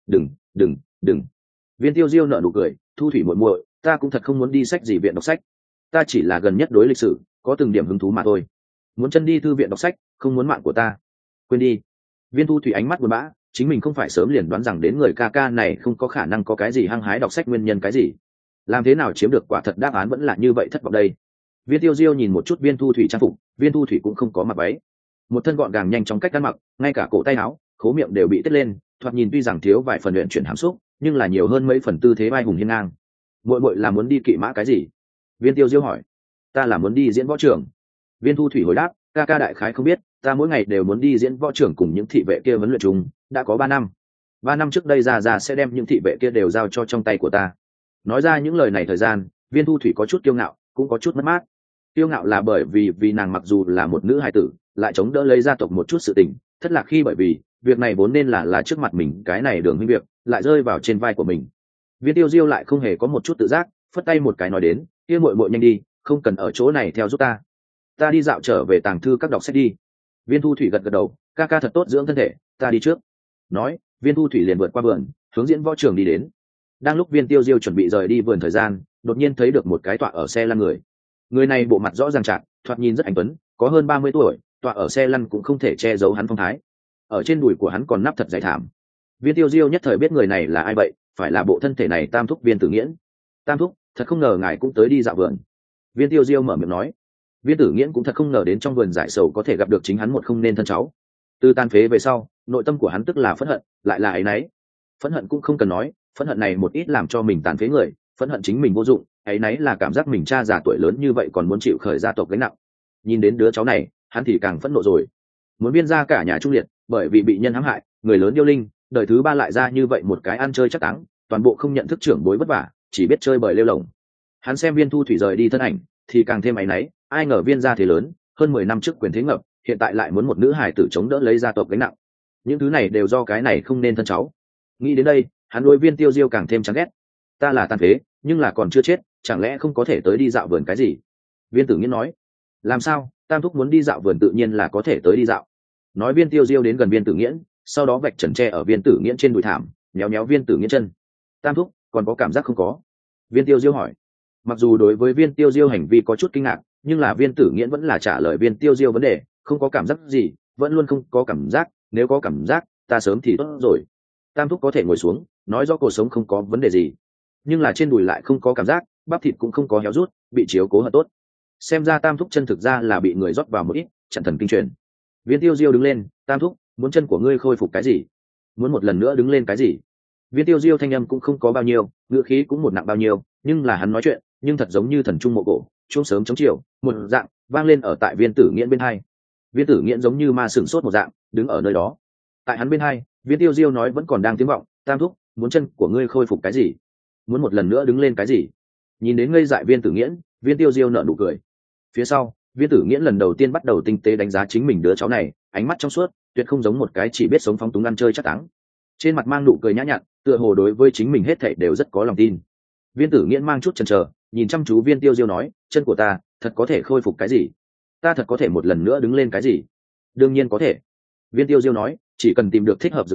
Speaker 1: Đừng. Viên Tiêu Diêu nở nụ cười, Thu thủy muội muội, ta cũng thật không muốn đi sách gì viện đọc sách, ta chỉ là gần nhất đối lịch sử có từng điểm hứng thú mà thôi, muốn chân đi thư viện đọc sách, không muốn mạng của ta. Quên đi. Viên Thu thủy ánh mắt buồn bã, chính mình không phải sớm liền đoán rằng đến người ca ca này không có khả năng có cái gì hăng hái đọc sách, nguyên nhân cái gì, làm thế nào chiếm được quả thật đáp án vẫn là như vậy, thất vọng đây. Viên Tiêu Diêu nhìn một chút Viên Thu thủy trang phục, Viên Thu thủy cũng không có mặc váy, một thân gọn gàng nhanh chóng cách ăn mặc, ngay cả cổ tay áo, khố miệng đều bị tết lên, thoạt nhìn tuy rằng thiếu vài phần luyện chuyển hàm xúc, nhưng là nhiều hơn mấy phần tư thế vai hùng hiên ngang. Muội là muốn đi kỵ mã cái gì? Viên Tiêu Diêu hỏi. Ta là muốn đi diễn võ trường. Viên Thu thủy hồi đáp, ca ca đại khái không biết, ta mỗi ngày đều muốn đi diễn võ trường cùng những thị vệ kia huấn luyện chúng, đã có 3 năm. 3 năm trước đây ra sẽ đem những thị vệ kia đều giao cho trong tay của ta. Nói ra những lời này thời gian, Viên Thu thủy có chút kiêu ngạo, cũng có chút mất mát. Kiêu ngạo là bởi vì nàng mặc dù là một nữ hài tử, lại chống đỡ lấy gia tộc một chút sự tình, thất lạc khi bởi vì việc này vốn nên là trước mặt mình cái này Đường huynh việc, lại rơi vào trên vai của mình. Viên Tiêu Diêu lại không hề có một chút tự giác, phất tay một cái nói đến, kia muội nhanh đi, không cần ở chỗ này theo giúp ta đi dạo trở về tàng thư các đọc sách đi. Viên Thu thủy gật đầu, ca ca thật tốt dưỡng thân thể, ta đi trước. Nói, Viên Thu thủy liền vượt qua vườn, hướng diễn võ trường đi đến. Đang lúc Viên Tiêu Diêu chuẩn bị rời đi vườn thời gian, đột nhiên thấy được một cái tọa ở xe lăn người này bộ mặt rõ ràng chạc, thoạt nhìn rất anh tuấn, có hơn 30 tuổi, tọa ở xe lăn cũng không thể che giấu hắn phong thái. Ở trên đùi của hắn còn nắp thật dày thảm. Viên Tiêu Diêu nhất thời biết người này là ai vậy, phải là bộ thân thể này Tam thúc Viên Tử Nghiễn. Tam thúc, thật không ngờ ngài cũng tới đi dạo vườn. Viên Tiêu Diêu mở miệng nói. Viên Tử Nghiễn cũng thật không ngờ đến trong vườn giải sầu có thể gặp được chính hắn một không nên thân cháu. Từ tan phế về sau, nội tâm của hắn tức là phẫn hận, lại là áy náy. Phẫn hận cũng không cần nói, phẫn hận này một ít làm cho mình tàn phế người, phẫn hận chính mình vô dụng, áy náy là cảm giác mình cha già tuổi lớn như vậy còn muốn chịu khởi gia tộc gánh nặng. Nhìn đến đứa cháu này, hắn thì càng phẫn nộ rồi. Muốn Viên gia cả nhà trung liệt, bởi vì bị nhân hãm hại, người lớn yêu linh, đời thứ 3 lại ra như vậy một cái ăn chơi chắc táng, toàn bộ không nhận thức trưởng bối vất vả, chỉ biết chơi bời lêu lổng. Hắn xem Viên Thu thủy rời đi thân ảnh thì càng thêm áy náy, ai ngờ Viên gia thế lớn, hơn 10 năm trước quyền thế ngập, hiện tại lại muốn một nữ hài tử chống đỡ lấy gia tộc gánh nặng. Những thứ này đều do cái này không nên thân cháu. Nghĩ đến đây, hắn đối Viên Tiêu Diêu càng thêm chán ghét. Ta là tàn phế, nhưng là còn chưa chết, chẳng lẽ không có thể tới đi dạo vườn cái gì? Viên Tử Nghiễn nói. Làm sao, Tam thúc muốn đi dạo vườn tự nhiên là có thể tới đi dạo. Nói Viên Tiêu Diêu đến gần Viên Tử Nghiễn, sau đó vạch trần tre ở Viên Tử Nghiễn trên đùi thảm, nhéo Viên Tử Nghiễn chân. Tam thúc, còn có cảm giác không có? Viên Tiêu Diêu hỏi. Mặc dù đối với Viên Tiêu Diêu hành vi có chút kinh ngạc, nhưng là Viên Tử Nghiễn vẫn là trả lời Viên Tiêu Diêu vấn đề, không có cảm giác gì, vẫn luôn không có cảm giác, nếu có cảm giác, ta sớm thì tốt rồi. Tam thúc có thể ngồi xuống, nói rõ cuộc sống không có vấn đề gì, nhưng là trên đùi lại không có cảm giác, bắp thịt cũng không có héo rút, bị chiếu cố hận tốt. Xem ra Tam thúc chân thực ra là bị người rót vào một ít, chặn thần kinh truyền. Viên Tiêu Diêu đứng lên, Tam thúc, muốn chân của ngươi khôi phục cái gì? Muốn một lần nữa đứng lên cái gì? Viên Tiêu Diêu thanh âm cũng không có bao nhiêu, ngữ khí cũng một nặng bao nhiêu, nhưng là hắn nói chuyện, nhưng thật giống như thần trung mộ cổ, chuông sớm chống chiều, một dạng vang lên ở tại Viên Tử Nghiễn bên hai. Viên Tử Nghiễn giống như ma sừng sốt một dạng, đứng ở nơi đó. Tại hắn bên hai, Viên Tiêu Diêu nói vẫn còn đang tiếng vọng, Tam thúc, muốn chân của ngươi khôi phục cái gì? Muốn một lần nữa đứng lên cái gì? Nhìn đến ngây dại Viên Tử Nghiễn, Viên Tiêu Diêu nở nụ cười. Phía sau, Viên Tử Nghiễn lần đầu tiên bắt đầu tinh tế đánh giá chính mình đứa cháu này, ánh mắt trong suốt, tuyệt không giống một cái chỉ biết sống phóng túng ăn chơi chắc táng. Trên mặt mang nụ cười nhã nhặn, tựa hồ đối với chính mình hết thảy đều rất có lòng tin. Viên Tử Nghiễn mang chút chần chờ, nhìn chăm chú Viên Tiêu Diêu nói, chân của ta thật có thể khôi phục cái gì? Ta thật có thể một lần nữa đứng lên cái gì? Đương nhiên có thể. Viên Tiêu Diêu nói, chỉ cần tìm được thích hợp dược thảo,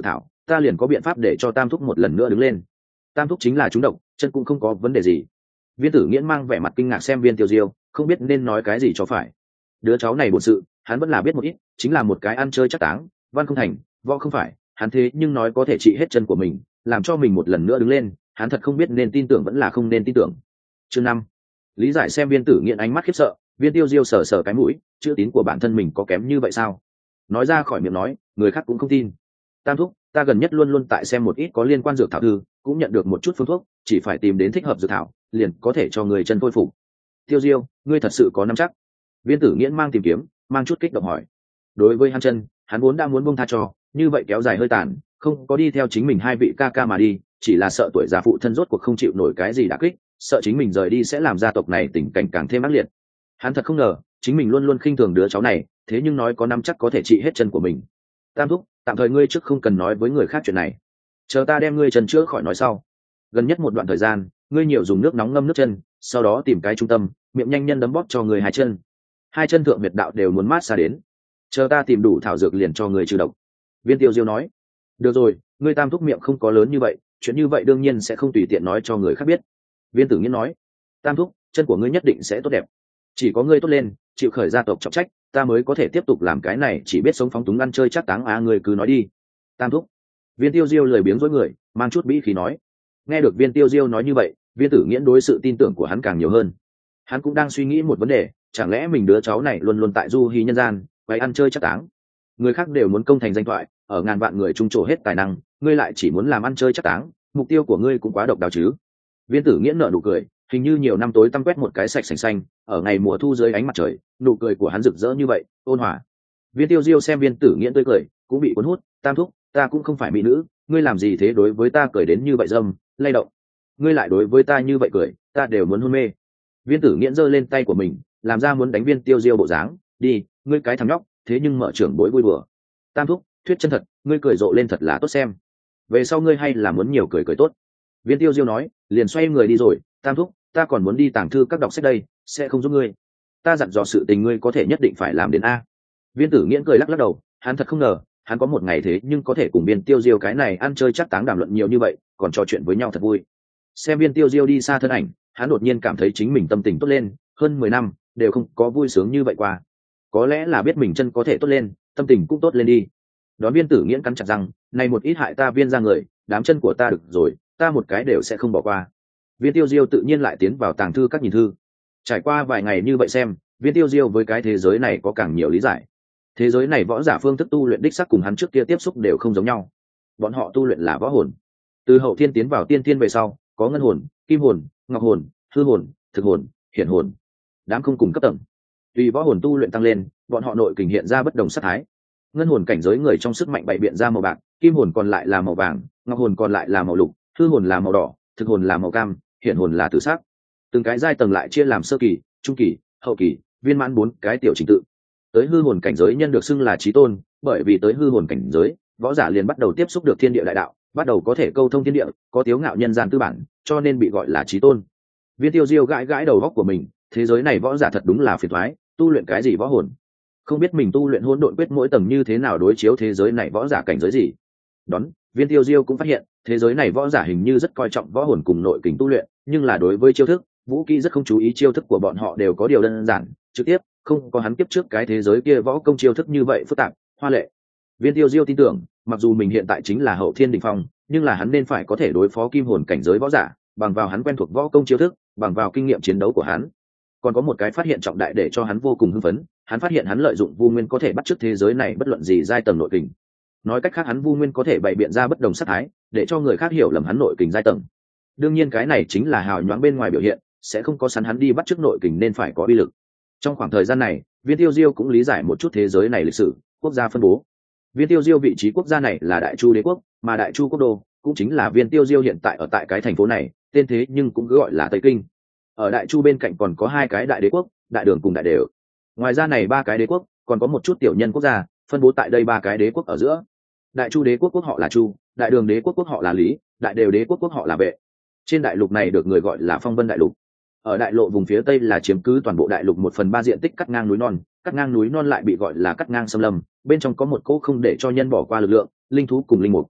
Speaker 1: ta liền có biện pháp để cho Tam thúc một lần nữa đứng lên. Tam thúc chính là trúng độc, chân cũng không có vấn đề gì. Viên Tử Nghiễn mang vẻ mặt kinh ngạc xem Viên Tiêu Diêu, không biết nên nói cái gì cho phải. Đứa cháu này bổn sự hắn vẫn là biết một ít, chính là một cái ăn chơi chắc táng, văn không thành võ không phải, hắn thế nhưng nói có thể trị hết chân của mình, làm cho mình một lần nữa đứng lên, hắn thật không biết nên tin tưởng vẫn là không nên tin tưởng. Chương 5. Lý giải xem Viên Tử Nghiễn ánh mắt khiếp sợ. Viên Tiêu Diêu sờ sờ cái mũi, chữ tín của bản thân mình có kém như vậy sao? Nói ra khỏi miệng nói, người khác cũng không tin. Tam thúc, ta gần nhất luôn luôn tại xem một ít có liên quan dược thảo thư, cũng nhận được một chút phương thuốc, chỉ phải tìm đến thích hợp dược thảo, liền có thể cho người chân khôi phục. Tiêu Diêu, ngươi thật sự có nắm chắc? Viên Tử Nghiễn mang tìm kiếm, mang chút kích động hỏi. Đối với hắn chân, hắn vốn đã muốn buông tha cho, như vậy kéo dài hơi tàn, không có đi theo chính mình hai vị ca ca mà đi, chỉ là sợ tuổi già phụ thân rốt cuộc không chịu nổi cái gì đả kích, sợ chính mình rời đi sẽ làm gia tộc này tình cảnh càng thêm ác liệt. Hắn thật không ngờ, chính mình luôn luôn khinh thường đứa cháu này, thế nhưng nói có nắm chắc có thể trị hết chân của mình. Tam thúc, tạm thời ngươi trước không cần nói với người khác chuyện này, chờ ta đem ngươi chân chữa khỏi nói sau. Gần nhất một đoạn thời gian, ngươi nhiều dùng nước nóng ngâm nước chân, sau đó tìm cái trung tâm, miệng nhanh nhân đấm bóp cho người hai chân thượng huyệt đạo đều muốn mát xa đến, chờ ta tìm đủ thảo dược liền cho người trừ độc. Viên Tiêu Diêu nói. Được rồi, ngươi Tam thúc miệng không có lớn như vậy, chuyện như vậy đương nhiên sẽ không tùy tiện nói cho người khác biết. Viên Tử Nghiễn nói. Tam thúc, chân của ngươi nhất định sẽ tốt đẹp, chỉ có ngươi tốt lên, chịu khởi gia tộc trọng trách, ta mới có thể tiếp tục làm cái này chỉ biết sống phóng túng ăn chơi chắc táng ngươi cứ nói đi. Tam thúc. Viên Tiêu Diêu lười biếng dối người, mang chút bĩ khí nói. Nghe được Viên Tiêu Diêu nói như vậy, Viên Tử Nghiễn đối sự tin tưởng của hắn càng nhiều hơn. Hắn cũng đang suy nghĩ một vấn đề, chẳng lẽ mình đứa cháu này luôn luôn tại du hí nhân gian, quay ăn chơi chắc táng, người khác đều muốn công thành danh thoại, ở ngàn vạn người trung trổ hết tài năng, ngươi lại chỉ muốn làm ăn chơi chắc táng, mục tiêu của ngươi cũng quá độc đáo chứ. Viên Tử Nghiễn nở nụ cười, hình như nhiều năm tối tăm quét một cái sạch sành xanh, ở ngày mùa thu dưới ánh mặt trời, nụ cười của hắn rực rỡ như vậy, ôn hòa. Viên Tiêu Diêu xem Viên Tử Nghiễn tươi cười, cũng bị cuốn hút. Tam thúc, ta cũng không phải mỹ nữ, ngươi làm gì thế đối với ta cười đến như vậy dâm, lay động. Ngươi lại đối với ta như vậy cười, ta đều muốn hôn mê. Viên Tử Nghiễn giơ lên tay của mình, làm ra muốn đánh Viên Tiêu Diêu bộ dáng. Đi, ngươi cái thằng nhóc, thế nhưng mở trưởng bối vui đùa. Tam thúc, thuyết chân thật, ngươi cười rộ lên thật là tốt xem. Về sau ngươi hay là muốn nhiều cười cười tốt. Viên Tiêu Diêu nói, liền xoay người đi rồi. Tam thúc, ta còn muốn đi tàng thư các đọc sách đây, sẽ không giúp ngươi. Ta dặn dò sự tình ngươi có thể nhất định phải làm đến a. Viên Tử Nghiễn cười lắc lắc đầu, hắn thật không ngờ, hắn có một ngày thế nhưng có thể cùng Viên Tiêu Diêu cái này ăn chơi chắc táng đàm luận nhiều như vậy, còn trò chuyện với nhau thật vui. Xem Viên Tiêu Diêu đi xa thân ảnh, hắn đột nhiên cảm thấy chính mình tâm tình tốt lên, hơn 10 năm đều không có vui sướng như vậy qua. Có lẽ là biết mình chân có thể tốt lên, tâm tình cũng tốt lên đi. Đón Viên Tử Nghiễn cắn chặt răng, này một ít hại ta Viên ra người, đám chân của ta được rồi, ta một cái đều sẽ không bỏ qua. Viên Tiêu Diêu tự nhiên lại tiến vào tàng thư các nhìn thư. Trải qua vài ngày như vậy xem, Viên Tiêu Diêu với cái thế giới này có càng nhiều lý giải. Thế giới này võ giả phương thức tu luyện đích xác cùng hắn trước kia tiếp xúc đều không giống nhau. Bọn họ tu luyện là võ hồn. Từ hậu thiên tiến vào tiên thiên về sau, có ngân hồn, kim hồn, ngọc hồn, hư hồn, thực hồn, hiển hồn. Đám không cùng cấp tầng. Tùy võ hồn tu luyện tăng lên, bọn họ nội kình hiện ra bất đồng sắc thái. Ngân hồn cảnh giới người trong sức mạnh bày biện ra màu bạc, kim hồn còn lại là màu vàng, ngọc hồn còn lại là màu lục, hư hồn là màu đỏ, thực hồn là màu cam, hiển hồn là tử sắc. Từng cái giai tầng lại chia làm sơ kỳ, trung kỳ, hậu kỳ, viên mãn 4 cái tiểu trình tự. Tới hư hồn cảnh giới nhân được xưng là chí tôn, bởi vì tới hư hồn cảnh giới, võ giả liền bắt đầu tiếp xúc được thiên địa đại đạo, bắt đầu có thể câu thông thiên địa, có tiếu ngạo nhân gian tư bản, cho nên bị gọi là chí tôn. Viên Tiêu Diêu gãi gãi đầu góc của mình, thế giới này võ giả thật đúng là phiền toái, tu luyện cái gì võ hồn? Không biết mình tu luyện hỗn độn quyết mỗi tầng như thế nào đối chiếu thế giới này võ giả cảnh giới gì. Đón, Viên Tiêu Diêu cũng phát hiện, thế giới này võ giả hình như rất coi trọng võ hồn cùng nội kình tu luyện, nhưng là đối với chiêu thức, vũ kỹ rất không chú ý, chiêu thức của bọn họ đều có điều đơn giản, trực tiếp, không có hắn kiếp trước cái thế giới kia võ công chiêu thức như vậy phức tạp, hoa lệ. Viên Tiêu Diêu tin tưởng, mặc dù mình hiện tại chính là hậu thiên đỉnh phong, nhưng là hắn nên phải có thể đối phó kim hồn cảnh giới võ giả, bằng vào hắn quen thuộc võ công chiêu thức, bằng vào kinh nghiệm chiến đấu của hắn. Còn có một cái phát hiện trọng đại để cho hắn vô cùng hưng phấn, hắn phát hiện hắn lợi dụng vu nguyên có thể bắt chước thế giới này bất luận gì giai tầng nội kình. Nói cách khác hắn vu nguyên có thể bày biện ra bất đồng sắc thái, để cho người khác hiểu lầm hắn nội kình giai tầng. Đương nhiên cái này chính là hào nhoáng bên ngoài biểu hiện, sẽ không có sẵn hắn đi bắt chước nội kình nên phải có uy lực. Trong khoảng thời gian này, Viên Tiêu Diêu cũng lý giải một chút thế giới này lịch sử, quốc gia phân bố. Viên Tiêu Diêu vị trí quốc gia này là Đại Chu đế quốc, mà Đại Chu quốc đô cũng chính là Viên Tiêu Diêu hiện tại ở tại cái thành phố này, tên thế nhưng cũng cứ gọi là Tây Kinh. Ở Đại Chu bên cạnh còn có 2 cái đại đế quốc, Đại Đường cùng Đại Đều. Ngoài ra này 3 cái đế quốc, còn có một chút tiểu nhân quốc gia, phân bố tại đây 3 cái đế quốc ở giữa. Đại Chu đế quốc quốc họ là Chu, Đại Đường đế quốc quốc họ là Lý, Đại Đều đế quốc quốc họ là Vệ. Trên đại lục này được người gọi là Phong Vân đại lục. Ở đại lộ vùng phía tây là chiếm cứ toàn bộ đại lục 1/3 diện tích cắt ngang núi non lại bị gọi là cắt ngang xâm lâm, bên trong có một cỗ không để cho nhân bỏ qua lực lượng, linh thú cùng linh mục.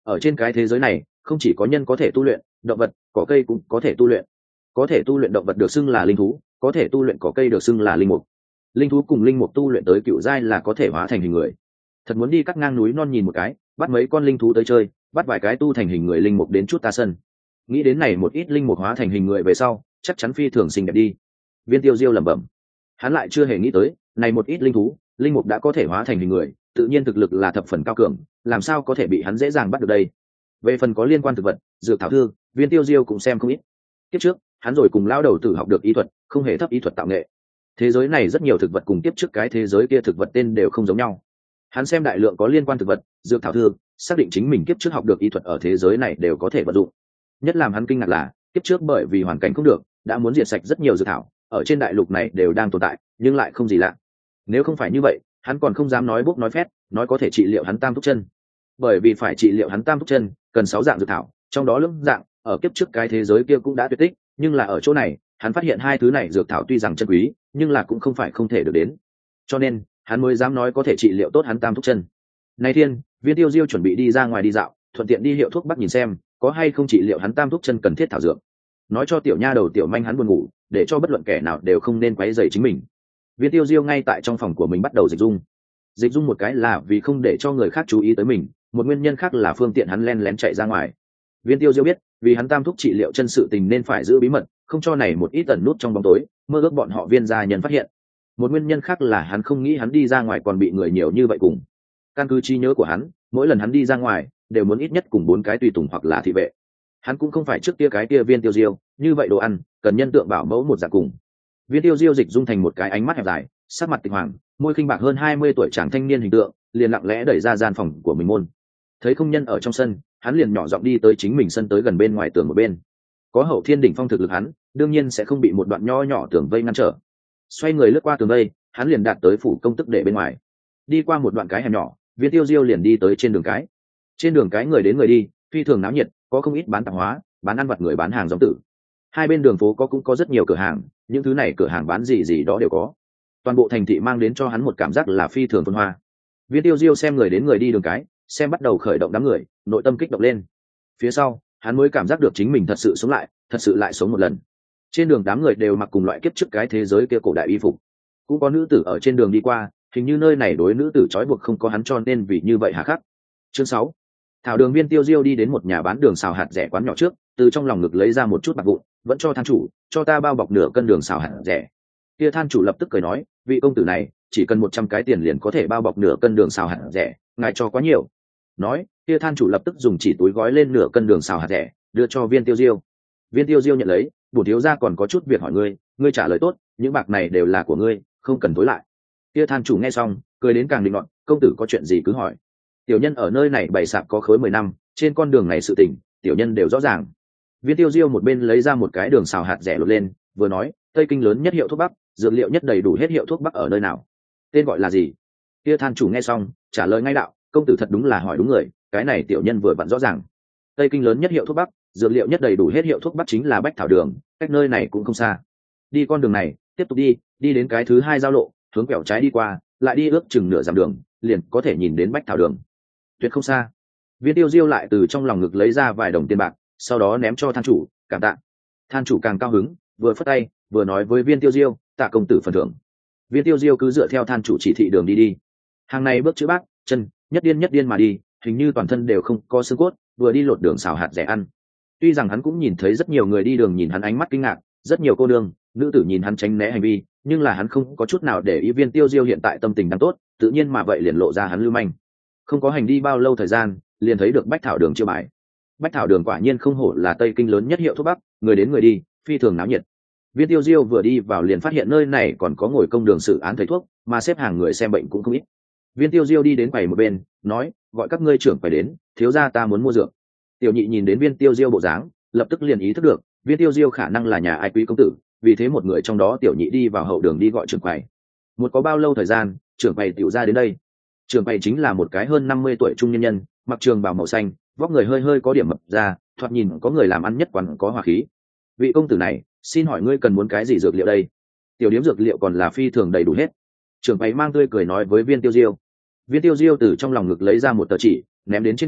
Speaker 1: ở trên cái thế giới này không chỉ có nhân có thể tu luyện, động vật cỏ cây cũng có thể tu luyện. Có thể tu luyện động vật được xưng là linh thú, có thể tu luyện cỏ cây được xưng là linh mục. Linh thú cùng linh mục tu luyện tới cựu giai là có thể hóa thành hình người. Thật muốn đi cắt ngang núi non nhìn một cái, bắt mấy con linh thú tới chơi, bắt vài cái tu thành hình người linh mục đến chút ta sân. Nghĩ đến này một ít linh mục hóa thành hình người về sau chắc chắn phi thường xinh đẹp đi. Viên Tiêu Diêu lẩm bẩm, hắn lại chưa hề nghĩ tới này một ít linh thú linh mục đã có thể hóa thành hình người, tự nhiên thực lực là thập phần cao cường, làm sao có thể bị hắn dễ dàng bắt được đây. Về phần có liên quan thực vật dược thảo thư, Viên Tiêu Diêu cũng xem không ít. Kiếp trước hắn rồi cùng lão đầu tử học được y thuật, không hề thấp y thuật tạo nghệ. Thế giới này rất nhiều thực vật cùng kiếp trước cái thế giới kia thực vật tên đều không giống nhau. Hắn xem đại lượng có liên quan thực vật dược thảo thư, xác định chính mình kiếp trước học được y thuật ở thế giới này đều có thể vận dụng. Nhất làm hắn kinh ngạc là kiếp trước bởi vì hoàn cảnh không được đã muốn diệt sạch rất nhiều dược thảo ở trên đại lục này đều đang tồn tại nhưng lại không gì lạ. Nếu không phải như vậy hắn còn không dám nói bốc nói phét nói có thể trị liệu hắn tam thúc chân, bởi vì phải trị liệu hắn tam thúc chân cần 6 dạng dược thảo, trong đó lưỡng dạng ở kiếp trước cái thế giới kia cũng đã tuyệt tích, nhưng là ở chỗ này hắn phát hiện 2 thứ này dược thảo tuy rằng chân quý nhưng là cũng không phải không thể được đến, cho nên hắn mới dám nói có thể trị liệu tốt hắn tam thúc chân. Nay thiên Viên Tiêu Diêu chuẩn bị đi ra ngoài đi dạo, thuận tiện đi hiệu thuốc bắc nhìn xem có hay không trị liệu hắn tam thúc chân cần thiết thảo dược, nói cho tiểu nha đầu tiểu manh hắn buồn ngủ, để cho bất luận kẻ nào đều không nên quấy rầy chính mình. Viên Tiêu Diêu ngay tại trong phòng của mình bắt đầu dịch dung một cái là vì không để cho người khác chú ý tới mình, một nguyên nhân khác là phương tiện hắn len lén chạy ra ngoài. Viên Tiêu Diêu biết vì hắn tam thúc trị liệu chân sự tình nên phải giữ bí mật, không cho này một ít tẩn nút trong bóng tối mơ ước bọn họ Viên gia nhân phát hiện. Một nguyên nhân khác là hắn không nghĩ hắn đi ra ngoài còn bị người nhiều như vậy cùng. Căn cứ trí nhớ của hắn, mỗi lần hắn đi ra ngoài đều muốn ít nhất cùng 4 cái tùy tùng hoặc là thị vệ. Hắn cũng không phải trước kia cái kia Viên Tiêu Diêu như vậy đồ ăn cần nhân tượng bảo mẫu một dạng cùng. Viên Tiêu Diêu dịch dung thành một cái ánh mắt hẹp dài, sắc mặt tịch hoàng, môi khinh bạc hơn 20 tuổi chàng thanh niên hình tượng, liền lặng lẽ đẩy ra gian phòng của mình môn. Thấy không nhân ở trong sân, hắn liền nhỏ giọng đi tới chính mình sân tới gần bên ngoài tường một bên. Có Hậu Thiên đỉnh phong thực lực hắn, đương nhiên sẽ không bị một đoạn nho nhỏ tường vây ngăn trở. Xoay người lướt qua tường vây, hắn liền đạt tới phủ công tức để bên ngoài. Đi qua một đoạn cái hẻm nhỏ, Viên Tiêu Diêu liền đi tới trên đường cái. Trên đường cái người đến người đi, phi thường náo nhiệt, có không ít bán tạp hóa, bán ăn vặt người bán hàng giống tử. Hai bên đường phố cũng có rất nhiều cửa hàng, những thứ này cửa hàng bán gì gì đó đều có. Toàn bộ thành thị mang đến cho hắn một cảm giác là phi thường phồn hoa. Viên Tiêu Diêu xem người đến người đi đường cái, xem bắt đầu khởi động đám người, nội tâm kích động lên. Phía sau, hắn mới cảm giác được chính mình thật sự sống lại, thật sự lại sống một lần. Trên đường đám người đều mặc cùng loại kiếp trước cái thế giới kia cổ đại y phục. Cũng có nữ tử ở trên đường đi qua, hình như nơi này đối nữ tử trói buộc không có hắn cho nên vì như vậy hà khắc. Chương 6. Thảo đường. Viên Tiêu Diêu đi đến một nhà bán đường xào hạt rẻ quán nhỏ trước, từ trong lòng ngực lấy ra một chút bạc vụn, vẫn cho than chủ, cho ta bao bọc nửa cân đường xào hạt rẻ. Kia than chủ lập tức cười nói, vị công tử này chỉ cần 100 cái tiền liền có thể bao bọc nửa cân đường xào hạt rẻ, ngài cho quá nhiều. Nói, kia than chủ lập tức dùng chỉ túi gói lên nửa cân đường xào hạt rẻ, đưa cho Viên Tiêu Diêu. Viên Tiêu Diêu nhận lấy, bổn thiếu gia còn có chút việc hỏi ngươi, ngươi trả lời tốt, những bạc này đều là của ngươi, không cần tối lại. Kia than chủ nghe xong, cười đến càng định nọt, công tử có chuyện gì cứ hỏi. Tiểu nhân ở nơi này bày sạp có khối 10 năm, trên con đường này sự tình, tiểu nhân đều rõ ràng. Viên Tiêu Diêu một bên lấy ra một cái đường xào hạt rẻ lột lên, vừa nói, Tây Kinh lớn nhất hiệu thuốc bắc, dược liệu nhất đầy đủ hết hiệu thuốc bắc ở nơi nào? Tên gọi là gì? Kia than chủ nghe xong, trả lời ngay đạo, công tử thật đúng là hỏi đúng người, cái này tiểu nhân vừa vặn rõ ràng. Tây Kinh lớn nhất hiệu thuốc bắc, dược liệu nhất đầy đủ hết hiệu thuốc bắc chính là Bách Thảo đường, cách nơi này cũng không xa. Đi con đường này, tiếp tục đi, đi đến cái thứ 2 giao lộ, hướng quẹo trái đi qua, lại đi ước chừng nửa dặm đường, liền có thể nhìn đến Bách Thảo đường. Tuyệt không xa. Viên Tiêu Diêu lại từ trong lòng ngực lấy ra vài đồng tiền bạc, sau đó ném cho than chủ, cảm tạ. Than chủ càng cao hứng, vừa phất tay, vừa nói với Viên Tiêu Diêu, tạ công tử phần thưởng. Viên Tiêu Diêu cứ dựa theo than chủ chỉ thị đường đi. Hàng này bước chữ bác, chân nhất điên mà đi, hình như toàn thân đều không có xương cốt, vừa đi lột đường xào hạt rẻ ăn. Tuy rằng hắn cũng nhìn thấy rất nhiều người đi đường nhìn hắn ánh mắt kinh ngạc, rất nhiều cô nương, nữ tử nhìn hắn tránh né hành vi, nhưng là hắn không có chút nào để ý. Viên Tiêu Diêu hiện tại tâm tình đang tốt, tự nhiên mà vậy liền lộ ra hắn lưu manh. Không có hành đi bao lâu thời gian, liền thấy được Bách Thảo đường chiêu bài. Bách Thảo đường quả nhiên không hổ là Tây Kinh lớn nhất hiệu thuốc bắc, người đến người đi, phi thường náo nhiệt. Viên Tiêu Diêu vừa đi vào liền phát hiện nơi này còn có ngồi công đường xử án thầy thuốc, mà xếp hàng người xem bệnh cũng không ít. Viên Tiêu Diêu đi đến quầy một bên, nói, gọi các ngươi trưởng quầy đến, thiếu gia ta muốn mua dược. Tiểu nhị nhìn đến Viên Tiêu Diêu bộ dáng, lập tức liền ý thức được, Viên Tiêu Diêu khả năng là nhà ai quý công tử, vì thế một người trong đó tiểu nhị đi vào hậu đường đi gọi trưởng quầy. Một có bao lâu thời gian, trưởng quầy tiểu ra đến đây. Trưởng quầy chính là một cái hơn 50 tuổi trung nhân nhân, mặc trường bào màu xanh, vóc người hơi có điểm mập ra, thoạt nhìn có người làm ăn nhất quán có hòa khí. Vị công tử này, xin hỏi ngươi cần muốn cái gì dược liệu đây? Tiểu điếm dược liệu còn là phi thường đầy đủ hết. Trưởng quầy mang tươi cười nói với Viên Tiêu Diêu. Viên Tiêu Diêu từ trong lòng ngực lấy ra một tờ chỉ, ném đến trên quầy,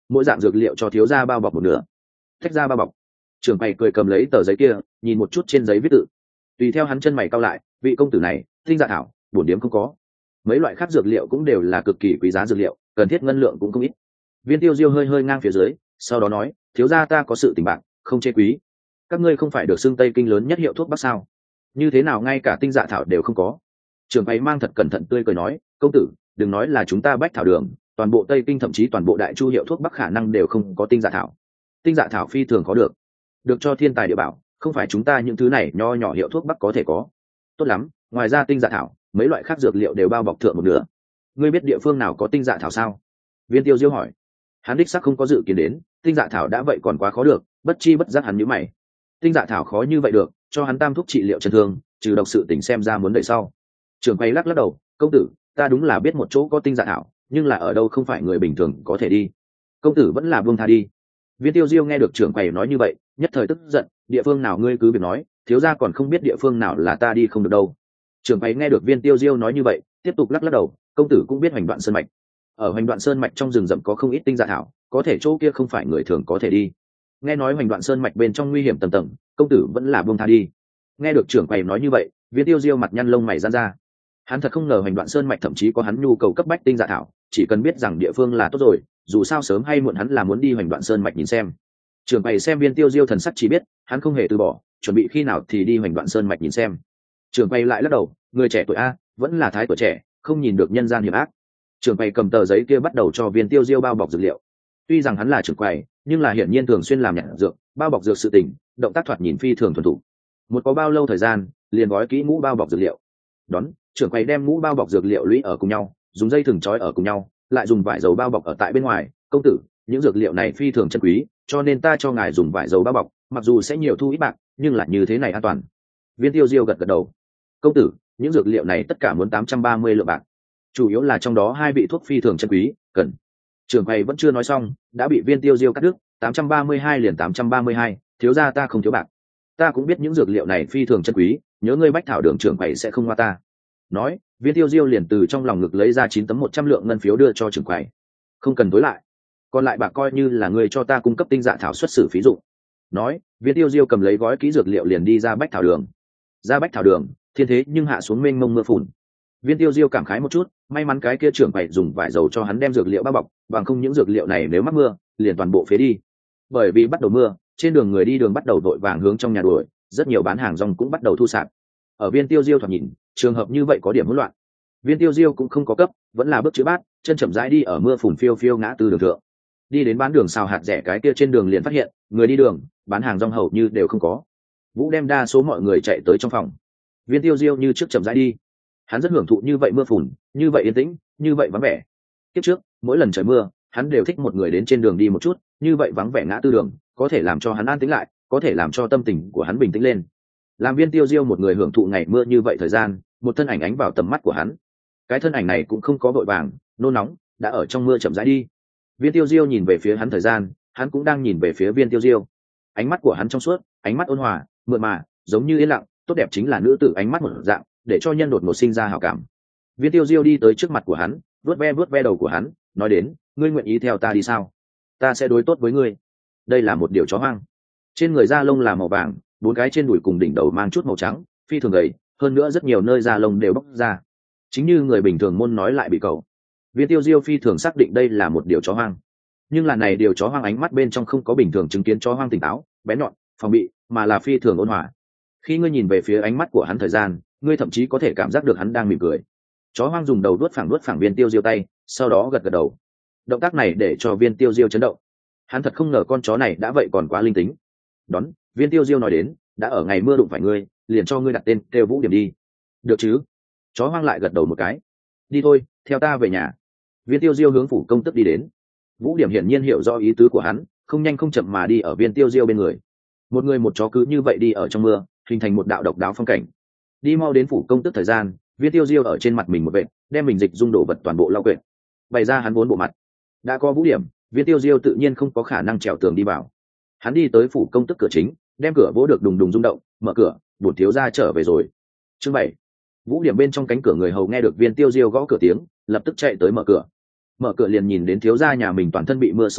Speaker 1: mỗi dạng dược liệu cho thiếu gia bao bọc một nửa. Thách ra bao bọc. Trưởng quầy cười cầm lấy tờ giấy kia, nhìn một chút trên giấy viết tự. Tùy theo hắn chân mày cau lại, vị công tử này, tinh dạ thảo, bổn điếm không có. Mấy loại khác dược liệu cũng đều là cực kỳ quý giá dược liệu, cần thiết ngân lượng cũng không ít. Viên Tiêu Diêu hơi hơi ngang phía dưới, sau đó nói, thiếu gia ta có sự tình bạc, không chê quý. Các ngươi không phải được xưng Tây Kinh lớn nhất hiệu thuốc bắc sao? Như thế nào ngay cả tinh dạ thảo đều không có? Trưởng quầy mang thật cẩn thận tươi cười nói, công tử, đừng nói là chúng ta Bách Thảo Đường, toàn bộ Tây Kinh thậm chí toàn bộ đại chu hiệu thuốc bắc khả năng đều không có tinh dạ thảo. Tinh dạ thảo phi thường có được cho thiên tài địa bảo, không phải chúng ta những thứ này nho nhỏ hiệu thuốc bắc có thể có. Tốt lắm, ngoài ra tinh dạ thảo, mấy loại khác dược liệu đều bao bọc thượng một nửa. Ngươi biết địa phương nào có tinh dạ thảo sao? Viên Tiêu Diêu hỏi. Hắn đích xác không có dự kiến đến, tinh dạ thảo đã vậy còn quá khó được, bất chi bất giác hắn nhíu mày. Tinh dạ thảo khó như vậy được, cho hắn tam thuốc trị liệu chân thương, trừ độc sự tỉnh xem ra muốn đợi sau. Trưởng quầy lắc lắc đầu, công tử, ta đúng là biết một chỗ có tinh dạ thảo, nhưng là ở đâu không phải người bình thường có thể đi. Công tử vẫn là buông tha đi. Viên Tiêu Diêu nghe được trưởng quầy nói như vậy, nhất thời tức giận, địa phương nào ngươi cứ việc nói, thiếu gia còn không biết địa phương nào là ta đi không được đâu. Trưởng quầy nghe được Viên Tiêu Diêu nói như vậy, tiếp tục lắc lắc đầu, công tử cũng biết Hoành Đoạn Sơn mạch. Ở Hoành Đoạn Sơn mạch trong rừng rậm có không ít tinh dạ thảo, có thể chỗ kia không phải người thường có thể đi. Nghe nói Hoành Đoạn Sơn mạch bên trong nguy hiểm tầng tầng, công tử vẫn là buông tha đi. Nghe được trưởng quầy nói như vậy, Viên Tiêu Diêu mặt nhăn lông mày giãn ra. Hắn thật không ngờ Hoành Đoạn Sơn mạch thậm chí có hắn nhu cầu cấp bách tinh dạ thảo, chỉ cần biết rằng địa phương là tốt rồi, dù sao sớm hay muộn hắn là muốn đi Hoành Đoạn Sơn mạch nhìn xem. Trưởng quầy xem Viên Tiêu Diêu thần sắc chỉ biết, hắn không hề từ bỏ, chuẩn bị khi nào thì đi Hoành Đoạn Sơn mạch nhìn xem. Trưởng quầy lại lắc đầu, người trẻ tuổi a, vẫn là thái tuổi trẻ, không nhìn được nhân gian hiểm ác. Trưởng quầy cầm tờ giấy kia bắt đầu cho Viên Tiêu Diêu bao bọc dược liệu. Tuy rằng hắn là trưởng quầy, nhưng là hiển nhiên thường xuyên làm nhặt dược, bao bọc dược sự tình, động tác thoạt nhìn phi thường thuần thục. Một có bao lâu thời gian, liền gói kỹ mũ bao bọc dược liệu. Đón, trưởng quầy đem mũ bao bọc dược liệu lũy ở cùng nhau, dùng dây thừng trói ở cùng nhau, lại dùng vải dầu bao bọc ở tại bên ngoài. Công tử, những dược liệu này phi thường chân quý, cho nên ta cho ngài dùng vải dầu bao bọc, mặc dù sẽ nhiều thu ít bạc, nhưng là như thế này an toàn. Viên Tiêu Diêu gật gật đầu. Công tử, những dược liệu này tất cả muốn 830 lượng bạc, chủ yếu là trong đó hai vị thuốc phi thường chân quý, cần. Trưởng quầy vẫn chưa nói xong, đã bị Viên Tiêu Diêu cắt đứt. 832 liền 832, thiếu gia ta không thiếu bạc. Ta cũng biết những dược liệu này phi thường chân quý, nhớ ngươi Bách Thảo Đường trưởng quầy sẽ không hoa ta. Nói, Viên Tiêu Diêu liền từ trong lòng ngực lấy ra 9 tấm 100 lượng ngân phiếu đưa cho trưởng quầy. Không cần tối lại, còn lại bạc coi như là ngươi cho ta cung cấp tinh dạ thảo xuất xử phí dụng. Nói, Viên Tiêu Diêu cầm lấy gói kỹ dược liệu liền đi ra Bách Thảo Đường. Ra Bách Thảo Đường, thiên thế nhưng hạ xuống mênh mông mưa phùn. Viên Tiêu Diêu cảm khái một chút, may mắn cái kia trưởng quầy dùng vải dầu cho hắn đem dược liệu bao bọc, bằng không những dược liệu này nếu mắc mưa, liền toàn bộ phế đi. Bởi vì bắt đầu mưa, trên đường người đi đường bắt đầu vội vàng hướng trong nhà đuổi, rất nhiều bán hàng rong cũng bắt đầu thu sạp. Ở Viên Tiêu Diêu thoạt nhìn, trường hợp như vậy có điểm hỗn loạn. Viên Tiêu Diêu cũng không có cấp, vẫn là bước chữ bát, chân chậm rãi đi ở mưa phùn phiêu phiêu ngã tư đường thượng. Đi đến bán đường xào hạt rẻ cái kia trên đường liền phát hiện, người đi đường, bán hàng rong hầu như đều không có. Vũ đem đa số mọi người chạy tới trong phòng. Viên Tiêu Diêu như trước chậm rãi đi. Hắn rất hưởng thụ như vậy mưa phùn, như vậy yên tĩnh, như vậy vắng vẻ. Kiếp trước, mỗi lần trời mưa, hắn đều thích một người đến trên đường đi một chút, như vậy vắng vẻ ngã tư đường, có thể làm cho hắn an tĩnh lại, có thể làm cho tâm tình của hắn bình tĩnh lên. Làm Viên Tiêu Diêu một người hưởng thụ ngày mưa như vậy thời gian, một thân ảnh ánh vào tầm mắt của hắn. Cái thân ảnh này cũng không có vội vàng, nôn nóng, đã ở trong mưa chậm rãi đi. Viên Tiêu Diêu nhìn về phía hắn thời gian, hắn cũng đang nhìn về phía Viên Tiêu Diêu. Ánh mắt của hắn trong suốt, ánh mắt ôn hòa, mượt mà, giống như yên lặng, tốt đẹp chính là nữ tử ánh mắt một dạng, để cho nhân đột ngột sinh ra hảo cảm. Viên Tiêu Diêu đi tới trước mặt của hắn, vuốt ve đầu của hắn, nói đến, ngươi nguyện ý theo ta đi sao? Ta sẽ đối tốt với ngươi. Đây là một điều chó hoang, trên người da lông là màu vàng, 4 cái trên đùi cùng đỉnh đầu mang chút màu trắng, phi thường gầy, hơn nữa rất nhiều nơi da lông đều bóc ra, chính như người bình thường môn nói lại bị cầu. Viên Tiêu Diêu phi thường xác định đây là một điều chó hoang, nhưng là này điều chó hoang ánh mắt bên trong không có bình thường chứng kiến chó hoang tỉnh táo, bén nhọn, phòng bị, mà là phi thường ôn hòa. Khi ngươi nhìn về phía ánh mắt của hắn thời gian, ngươi thậm chí có thể cảm giác được hắn đang mỉm cười. Chó hoang dùng đầu đuốt phẳng Viên Tiêu Diêu tay, sau đó gật gật đầu. Động tác này để cho Viên Tiêu Diêu chấn động. Hắn thật không ngờ con chó này đã vậy còn quá linh tính. Đón, Viên Tiêu Diêu nói đến, đã ở ngày mưa đụng phải ngươi, liền cho ngươi đặt tên kêu Vũ Điểm đi. Được chứ? Chó hoang lại gật đầu một cái. Đi thôi, theo ta về nhà. Viên Tiêu Diêu hướng phủ công tức đi đến. Vũ Điểm hiển nhiên hiểu rõ ý tứ của hắn, không nhanh không chậm mà đi ở Viên Tiêu Diêu bên người. Một người một chó cứ như vậy đi ở trong mưa, hình thành một đạo độc đáo phong cảnh. Đi mau đến phủ công tức thời gian, Viên Tiêu Diêu ở trên mặt mình một vệt, đem mình dịch dung đổ vật toàn bộ lau quệt, bày ra hắn vốn bộ mặt. Đã có Vũ Điểm, Viên Tiêu Diêu tự nhiên không có khả năng trèo tường đi vào. Hắn đi tới phủ công tức cửa chính, đem cửa vỗ được đùng đùng rung động, mở cửa, bổn thiếu gia trở về rồi. Chương 7. Vũ Điểm bên trong cánh cửa người hầu nghe được Viên Tiêu Diêu gõ cửa tiếng, lập tức chạy tới mở cửa. Mở cửa liền nhìn đến thiếu gia nhà mình toàn thân bị mưa xối thấu,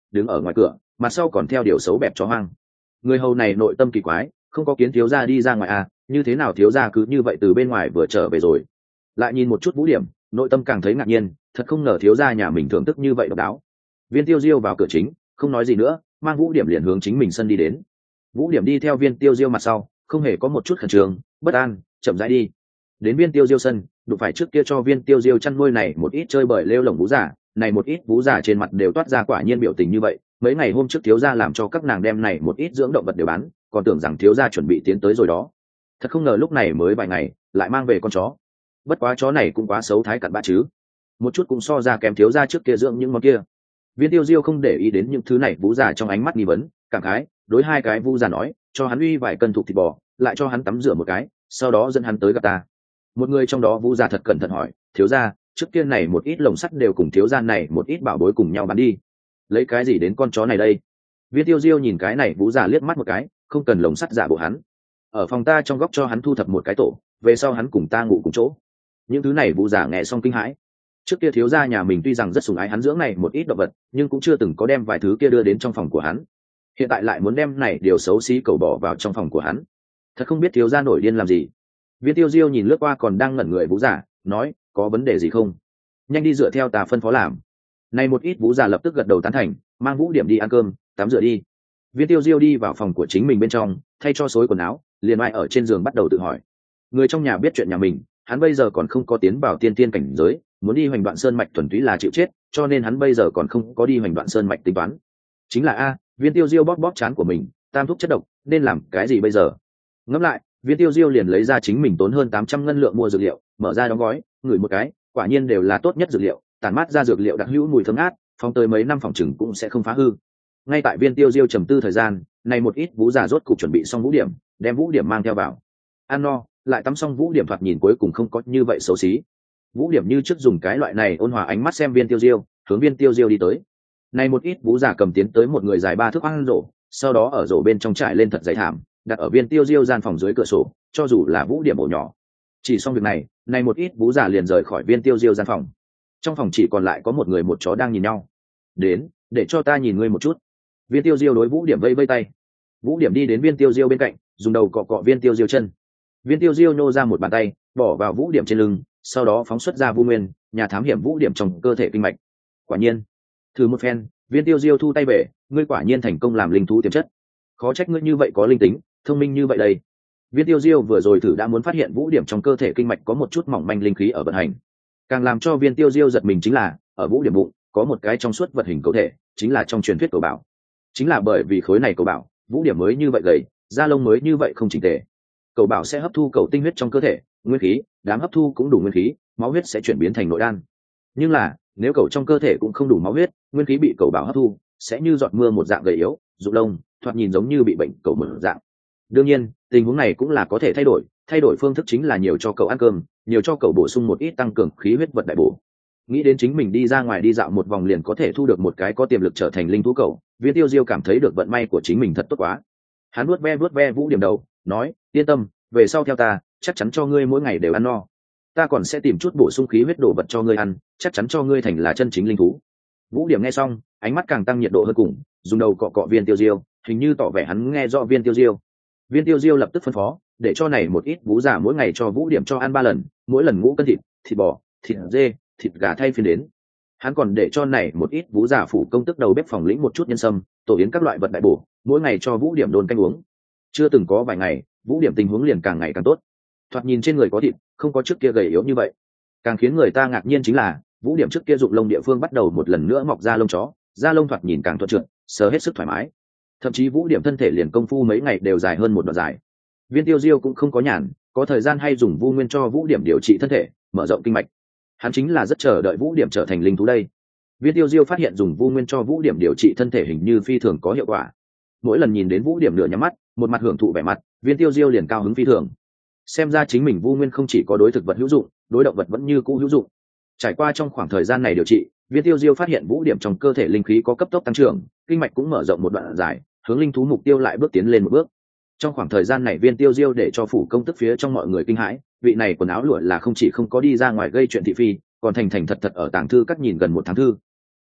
Speaker 1: đứng ở ngoài cửa, mặt sau còn theo điều xấu bẹp chó hoang. Người hầu này nội tâm kỳ quái, không có kiến thiếu gia đi ra ngoài à, như thế nào thiếu gia cứ như vậy từ bên ngoài vừa trở về rồi. Lại nhìn một chút Vũ Điểm, nội tâm càng thấy ngạc nhiên, thật không ngờ thiếu gia nhà mình thưởng thức như vậy độc đáo. Viên Tiêu Diêu vào cửa chính, không nói gì nữa, mang Vũ Điểm liền hướng chính mình sân đi đến. Vũ Điểm đi theo Viên Tiêu Diêu mặt sau, không hề có một chút khẩn trương, bất an, chậm rãi đi. Đến Viên Tiêu Diêu sân, đụng phải trước kia cho Viên Tiêu Diêu chăn nuôi này một ít chơi bời lêu lổng vú giả, này một ít vú giả trên mặt đều toát ra quả nhiên biểu tình như vậy. Mấy ngày hôm trước thiếu gia làm cho các nàng đem này một ít dưỡng động vật đều bán, còn tưởng rằng thiếu gia chuẩn bị tiến tới rồi đó. Thật không ngờ lúc này mới vài ngày, lại mang về con chó. Bất quá chó này cũng quá xấu thái cặn bã chứ, một chút cũng so ra kém thiếu gia trước kia dưỡng những món kia. Viên Tiêu Diêu không để ý đến những thứ này vú giả trong ánh mắt nghi vấn, cảm khái, đối hai cái vú giả nói, cho hắn uy vài cân thục thịt bò, lại cho hắn tắm rửa một cái, sau đó dẫn hắn tới gặp ta. Một người trong đó vú giả thật cẩn thận hỏi, thiếu gia, trước kia này một ít lồng sắt đều cùng thiếu gia này một ít bảo bối cùng nhau bán đi, lấy cái gì đến con chó này đây? Viên Tiêu Diêu nhìn cái này vú giả liếc mắt một cái, không cần lồng sắt giả bộ hắn, ở phòng ta trong góc cho hắn thu thập một cái tổ, về sau hắn cùng ta ngủ cùng chỗ. Những thứ này vú giả nghe xong kinh hãi. Trước kia thiếu gia nhà mình tuy rằng rất sủng ái hắn dưỡng này một ít động vật, nhưng cũng chưa từng có đem vài thứ kia đưa đến trong phòng của hắn. Hiện tại lại muốn đem này điều xấu xí cầu bỏ vào trong phòng của hắn, thật không biết thiếu gia nổi điên làm gì. Viên Tiêu Diêu nhìn lướt qua còn đang ngẩn người vú giả, nói, có vấn đề gì không? Nhanh đi dựa theo ta phân phó làm. Này một ít vú giả lập tức gật đầu tán thành, mang Vũ Điểm đi ăn cơm, tắm rửa đi. Viên Tiêu Diêu đi vào phòng của chính mình bên trong, thay cho xối quần áo, liền ai ở trên giường bắt đầu tự hỏi. Người trong nhà biết chuyện nhà mình, hắn bây giờ còn không có tiến vào tiên tiên cảnh giới, muốn đi Hoành Đoạn Sơn mạch thuần túy là chịu chết, cho nên hắn bây giờ còn không có đi Hoành Đoạn Sơn mạch tính toán. Chính là Viên Tiêu Diêu bóp bóp trán của mình, tam thuốc chất độc, nên làm cái gì bây giờ? Ngẫm lại, Viên Tiêu Diêu liền lấy ra chính mình tốn hơn 800 ngân lượng mua dược liệu, mở ra đóng gói, ngửi một cái, quả nhiên đều là tốt nhất dược liệu, tản mát ra dược liệu đặc hữu mùi thơm ngát, phong tới mấy năm phòng chừng cũng sẽ không phá hư. Ngay tại Viên Tiêu Diêu trầm tư thời gian, này một ít vú giả rốt cục chuẩn bị xong Vũ Điểm, đem Vũ Điểm mang theo vào. Ăn no, lại tắm xong Vũ Điểm thoạt nhìn cuối cùng không có như vậy xấu xí. Vũ Điểm như trước dùng cái loại này ôn hòa ánh mắt xem Viên Tiêu Diêu, hướng Viên Tiêu Diêu đi tới. Này một ít vú giả cầm tiến tới một người dài 3 thước ăn rổ, sau đó ở rổ bên trong trải lên thật dày thảm, đặt ở Viên Tiêu Diêu gian phòng dưới cửa sổ, cho dù là Vũ Điểm ổ nhỏ. Chỉ xong việc này, này một ít vú giả liền rời khỏi Viên Tiêu Diêu gian phòng. Trong phòng chỉ còn lại có một người một chó đang nhìn nhau. Đến, để cho ta nhìn ngươi một chút. Viên Tiêu Diêu đối Vũ Điểm vây vây tay. Vũ Điểm đi đến Viên Tiêu Diêu bên cạnh, dùng đầu cọ cọ Viên Tiêu Diêu chân. Viên Tiêu Diêu nhô ra một bàn tay, bỏ vào Vũ Điểm trên lưng, sau đó phóng xuất ra Vu Nguyên, nhà thám hiểm Vũ Điểm trong cơ thể kinh mạch. Quả nhiên, thử một phen, Viên Tiêu Diêu thu tay về, ngươi quả nhiên thành công làm linh thú tiềm chất. Khó trách ngươi như vậy có linh tính, thông minh như vậy đây. Viên Tiêu Diêu vừa rồi thử đã muốn phát hiện Vũ Điểm trong cơ thể kinh mạch có một chút mỏng manh linh khí ở vận hành. Càng làm cho Viên Tiêu Diêu giật mình chính là, ở Vũ Điểm bụng có một cái trong suốt vật hình cầu thể, chính là trong truyền thuyết cầu bảo. Chính là bởi vì khối này cầu bảo, Vũ Điểm mới như vậy gầy, da lông mới như vậy không chỉnh tề. Cầu bảo sẽ hấp thu cầu tinh huyết trong cơ thể, nguyên khí, đám hấp thu cũng đủ nguyên khí, máu huyết sẽ chuyển biến thành nội đan. Nhưng là, nếu cầu trong cơ thể cũng không đủ máu huyết, nguyên khí bị cầu bảo hấp thu, sẽ như giọt mưa một dạng gầy yếu, rụng lông, thoạt nhìn giống như bị bệnh cầu một dạng. Đương nhiên, tình huống này cũng là có thể thay đổi phương thức chính là nhiều cho cậu ăn cơm, nhiều cho cậu bổ sung một ít tăng cường khí huyết vật đại bổ. Nghĩ đến chính mình đi ra ngoài đi dạo một vòng liền có thể thu được một cái có tiềm lực trở thành linh thú cậu, Viên Tiêu Diêu cảm thấy được vận may của chính mình thật tốt quá. Hắn vuốt ve Vũ Điểm đầu, nói, yên tâm, về sau theo ta, chắc chắn cho ngươi mỗi ngày đều ăn no. Ta còn sẽ tìm chút bổ sung khí huyết đồ vật cho ngươi ăn, chắc chắn cho ngươi thành là chân chính linh thú. Vũ Điểm nghe xong, ánh mắt càng tăng nhiệt độ hơn cùng, dùng đầu cọ cọ Viên Tiêu Diêu, hình như tỏ vẻ hắn nghe rõ Viên Tiêu Diêu. Viên Tiêu Diêu lập tức phân phó, để cho này một ít vú giả mỗi ngày cho Vũ Điểm cho ăn 3 lần, mỗi lần ngũ cân thịt, thịt bò, thịt dê, thịt gà thay phiên đến. Hắn còn để cho này một ít vú giả phủ công tức đầu bếp phòng lĩnh một chút nhân sâm, tổ yến các loại vật đại bổ, mỗi ngày cho Vũ Điểm đồn canh uống. Chưa từng có vài ngày, Vũ Điểm tình huống liền càng ngày càng tốt. Thoạt nhìn trên người có thịt, không có trước kia gầy yếu như vậy. Càng khiến người ta ngạc nhiên chính là, Vũ Điểm trước kia dụng lông địa phương bắt đầu một lần nữa mọc ra lông chó, da lông thoạt nhìn càng thuận trượt, sờ hết sức thoải mái. Thậm chí Vũ Điểm thân thể liền công phu mấy ngày đều dài hơn một đoạn dài. Viên Tiêu Diêu cũng không có nhàn, có thời gian hay dùng Vu Nguyên cho Vũ Điểm điều trị thân thể, mở rộng kinh mạch. Hắn chính là rất chờ đợi Vũ Điểm trở thành linh thú đây. Viên Tiêu Diêu phát hiện dùng Vu Nguyên cho Vũ Điểm điều trị thân thể hình như phi thường có hiệu quả. Mỗi lần nhìn đến Vũ Điểm nửa nhắm mắt, một mặt hưởng thụ vẻ mặt, Viên Tiêu Diêu liền cao hứng phi thường. Xem ra chính mình Vu Nguyên không chỉ có đối thực vật hữu dụng, đối động vật vẫn như cũ hữu dụng. Trải qua trong khoảng thời gian này điều trị, Viên Tiêu Diêu phát hiện Vũ Điểm trong cơ thể linh khí có cấp tốc tăng trưởng, kinh mạch cũng mở rộng một đoạn dài, hướng linh thú mục tiêu lại bước tiến lên một bước. Trong khoảng thời gian này Viên Tiêu Diêu để cho phủ công tức phía trong mọi người kinh hãi, vị này quần áo lụa là không chỉ không có đi ra ngoài gây chuyện thị phi, còn thành thật ở tàng thư các nhìn gần 1 tháng thư.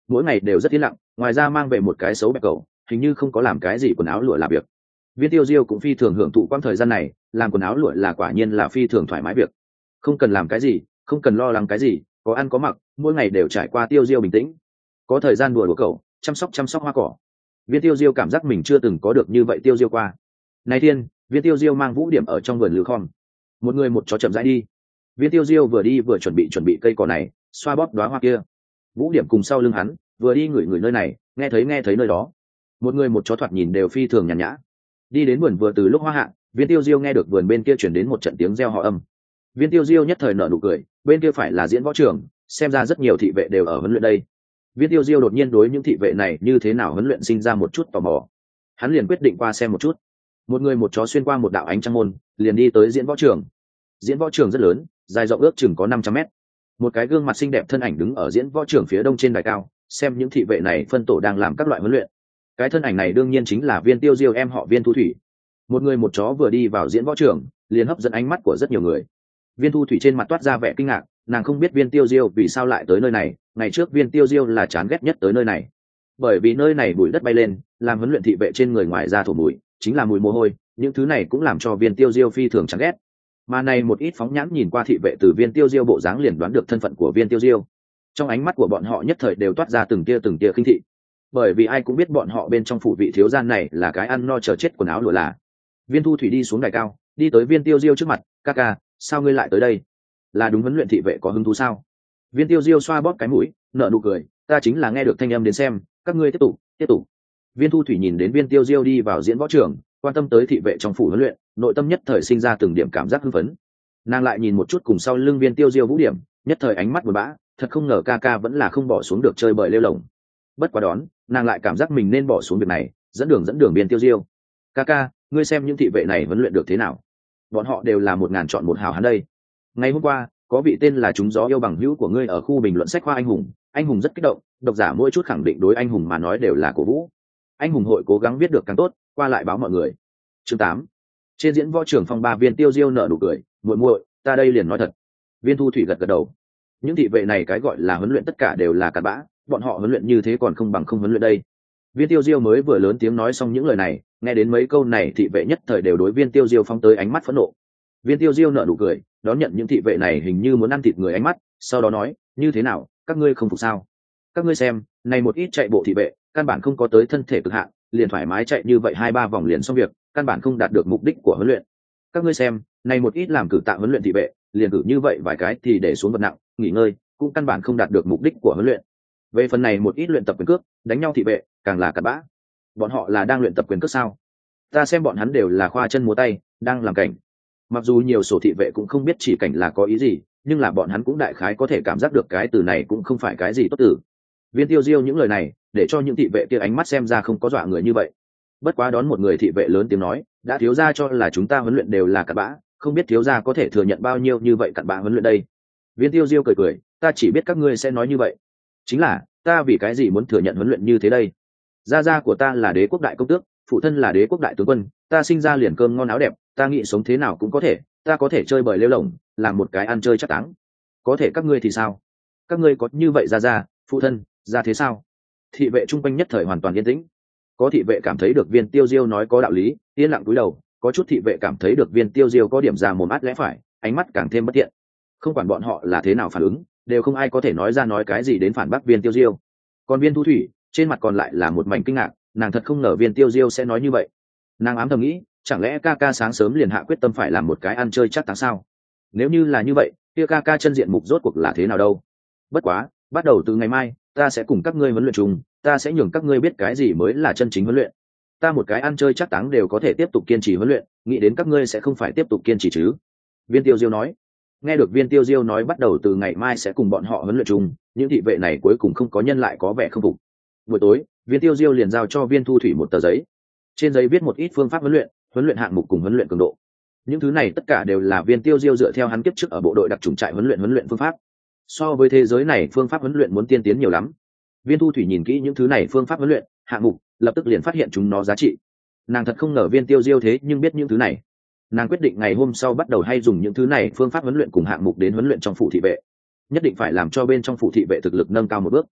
Speaker 1: mỗi ngày đều rất yên lặng, ngoài ra mang về một cái xấu bẹp cầu, hình như không có làm cái gì quần áo lụa làm việc. Viên Tiêu Diêu cũng phi thường hưởng thụ quãng thời gian này, làm quần áo lụa là quả nhiên là phi thường thoải mái việc, không cần làm cái gì, không cần lo lắng cái gì, có ăn có mặc, mỗi ngày đều trải qua tiêu diêu bình tĩnh. Có thời gian đùa đùa cậu, chăm sóc hoa cỏ. Viên Tiêu Diêu cảm giác mình chưa từng có được như vậy tiêu diêu qua. Này thiên, Viên Tiêu Diêu mang Vũ Điểm ở trong vườn lư khom, một người một chó chậm rãi đi. Viên Tiêu Diêu vừa đi vừa chuẩn bị cây cỏ này, xoa bóp đóa hoa kia. Vũ Điểm cùng sau lưng hắn, vừa đi ngửi nơi này, nghe thấy nơi đó. Một người một chó thoạt nhìn đều phi thường nhàn nhã. Đi đến vườn vừa từ lúc hoa hạ, Viên Tiêu Diêu nghe được vườn bên kia chuyển đến một trận tiếng reo hò âm. Viên Tiêu Diêu nhất thời nở nụ cười, bên kia phải là diễn võ trường, xem ra rất nhiều thị vệ đều ở huấn luyện đây. Viên Tiêu Diêu đột nhiên đối những thị vệ này như thế nào huấn luyện sinh ra một chút tò mò, hắn liền quyết định qua xem một chút. Một người một chó xuyên qua một đạo ánh trăng môn, liền đi tới diễn võ trường. Diễn võ trường rất lớn, dài rộng ước chừng có 500 mét. Một cái gương mặt xinh đẹp thân ảnh đứng ở diễn võ trường phía đông trên đài cao, xem những thị vệ này phân tổ đang làm các loại huấn luyện. Cái thân ảnh này đương nhiên chính là Viên Tiêu Diêu em họ Viên Thu Thủy. Một người một chó vừa đi vào diễn võ trường, liền hấp dẫn ánh mắt của rất nhiều người. Viên Thu Thủy trên mặt toát ra vẻ kinh ngạc, nàng không biết Viên Tiêu Diêu vì sao lại tới nơi này. Ngày trước Viên Tiêu Diêu là chán ghét nhất tới nơi này, bởi vì nơi này bụi đất bay lên, làm huấn luyện thị vệ trên người ngoài ra thổ bụi, chính là mùi mồ hôi, những thứ này cũng làm cho Viên Tiêu Diêu phi thường chán ghét. Mà này một ít phóng nhãn nhìn qua thị vệ từ Viên Tiêu Diêu bộ dáng liền đoán được thân phận của Viên Tiêu Diêu. Trong ánh mắt của bọn họ nhất thời đều toát ra từng tia khinh thị, bởi vì ai cũng biết bọn họ bên trong phủ vị thiếu gian này là cái ăn no chờ chết quần áo lụa là. Viên Thu Thủy đi xuống đài cao, đi tới Viên Tiêu Diêu trước mặt, ca ca, sao ngươi lại tới đây? Là đúng huấn luyện thị vệ có hứng thú sao? Viên Tiêu Diêu xoa bóp cái mũi, nở nụ cười, ta chính là nghe được thanh âm đến xem, các ngươi tiếp tục. Viên Thu Thủy nhìn đến Viên Tiêu Diêu đi vào diễn võ trường, quan tâm tới thị vệ trong phủ huấn luyện, nội tâm nhất thời sinh ra từng điểm cảm giác hưng phấn. Nàng lại nhìn một chút cùng sau lưng Viên Tiêu Diêu Vũ Điểm, nhất thời ánh mắt buồn bã, thật không ngờ ca ca vẫn là không bỏ xuống được chơi bời lêu lồng. Bất quá đón, nàng lại cảm giác mình nên bỏ xuống việc này, dẫn đường Viên Tiêu Diêu. Ca ca, ngươi xem những thị vệ này huấn luyện được thế nào? Bọn họ đều là 1000 chọn một hào hán đây. Ngày hôm qua, có vị tên là Chúng Gió Yêu bằng hữu của ngươi ở khu bình luận sách khoa anh hùng rất kích động, độc giả mỗi chút khẳng định đối anh hùng mà nói đều là cổ vũ. Anh hùng hội cố gắng viết được càng tốt, qua lại báo mọi người. Chương 8. Trên diễn võ trường phong ba Viên Tiêu Diêu nở nụ cười, muội, ta đây liền nói thật. Viên Thu Thủy gật đầu. Những thị vệ này cái gọi là huấn luyện tất cả đều là cặn bã, bọn họ huấn luyện như thế còn không bằng không huấn luyện đây. Viên Tiêu Diêu mới vừa lớn tiếng nói xong những lời này, nghe đến mấy câu này thị vệ nhất thời đều đối Viên Tiêu Diêu phóng tới ánh mắt phẫn nộ. Viên Tiêu Diêu nở nụ cười, đón nhận những thị vệ này hình như muốn ăn thịt người ánh mắt, sau đó nói, như thế nào, các ngươi không phục sao? Các ngươi xem, này một ít chạy bộ thị vệ, căn bản không có tới thân thể cực hạn, liền thoải mái chạy như vậy 2-3 vòng liền xong việc, căn bản không đạt được mục đích của huấn luyện. Các ngươi xem, này một ít làm cử tạ huấn luyện thị vệ, liền cử như vậy vài cái thì để xuống vật nặng, nghỉ ngơi, cũng căn bản không đạt được mục đích của huấn luyện. Về phần này một ít luyện tập quyền cước, đánh nhau thị vệ, càng là cặn bã. Bọn họ là đang luyện tập quyền cước sao? Ta xem bọn hắn đều là khoa chân múa tay, đang làm cảnh. Mặc dù nhiều sổ thị vệ cũng không biết chỉ cảnh là có ý gì, nhưng là bọn hắn cũng đại khái có thể cảm giác được cái từ này cũng không phải cái gì tốt từ. Viên Tiêu Diêu những lời này, để cho những thị vệ kia ánh mắt xem ra không có dọa người như vậy. Bất quá đón một người thị vệ lớn tiếng nói, đã thiếu gia cho là chúng ta huấn luyện đều là cặn bã, không biết thiếu gia có thể thừa nhận bao nhiêu như vậy cặn bã huấn luyện đây. Viên Tiêu Diêu cười, ta chỉ biết các ngươi sẽ nói như vậy. Chính là, ta vì cái gì muốn thừa nhận huấn luyện như thế đây? Gia của ta là đế quốc đại công tước, phụ thân là đế quốc đại tướng quân, ta sinh ra liền cơm ngon áo đẹp, ta nghĩ sống thế nào cũng có thể, ta có thể chơi bời lêu lổng, làm một cái ăn chơi chắc táng. Có thể các ngươi thì sao? Các ngươi có như vậy gia, phụ thân, ra thế sao? Thị vệ chung quanh nhất thời hoàn toàn yên tĩnh. Có thị vệ cảm thấy được Viên Tiêu Diêu nói có đạo lý, yên lặng cúi đầu, có chút thị vệ cảm thấy được Viên Tiêu Diêu có điểm ra mồm át lẽ phải, ánh mắt càng thêm bất tiện. Không quản bọn họ là thế nào phản ứng, đều không ai có thể nói ra nói cái gì đến phản bác Viên Tiêu Diêu. Còn Viên Thu Thủy, trên mặt còn lại là một mảnh kinh ngạc, nàng thật không ngờ Viên Tiêu Diêu sẽ nói như vậy. Nàng ám thầm nghĩ, chẳng lẽ ca ca sáng sớm liền hạ quyết tâm phải làm một cái ăn chơi chắc táng sao? Nếu như là như vậy, kia ca ca chân diện mục rốt cuộc là thế nào đâu? Bất quá, bắt đầu từ ngày mai, ta sẽ cùng các ngươi huấn luyện chung, ta sẽ nhường các ngươi biết cái gì mới là chân chính huấn luyện. Ta một cái ăn chơi chắc táng đều có thể tiếp tục kiên trì huấn luyện, nghĩ đến các ngươi sẽ không phải tiếp tục kiên trì chứ? Viên Tiêu Diêu nói. Nghe được Viên Tiêu Diêu nói bắt đầu từ ngày mai sẽ cùng bọn họ huấn luyện chung, những thị vệ này cuối cùng không có nhân lại có vẻ không phục. Buổi tối, Viên Tiêu Diêu liền giao cho Viên Thu Thủy một tờ giấy. Trên giấy viết một ít phương pháp huấn luyện hạng mục cùng huấn luyện cường độ. Những thứ này tất cả đều là Viên Tiêu Diêu dựa theo hắn kiếp trước ở bộ đội đặc chủng trại huấn luyện phương pháp. So với thế giới này phương pháp huấn luyện muốn tiên tiến nhiều lắm. Viên Thu Thủy nhìn kỹ những thứ này phương pháp huấn luyện hạng mục, lập tức liền phát hiện chúng nó giá trị. Nàng thật không ngờ Viên Tiêu Diêu thế nhưng biết những thứ này. Nàng quyết định ngày hôm sau bắt đầu hay dùng những thứ này phương pháp huấn luyện cùng hạng mục đến huấn luyện trong phủ thị vệ. Nhất định phải làm cho bên trong phủ thị vệ thực lực nâng cao một bước.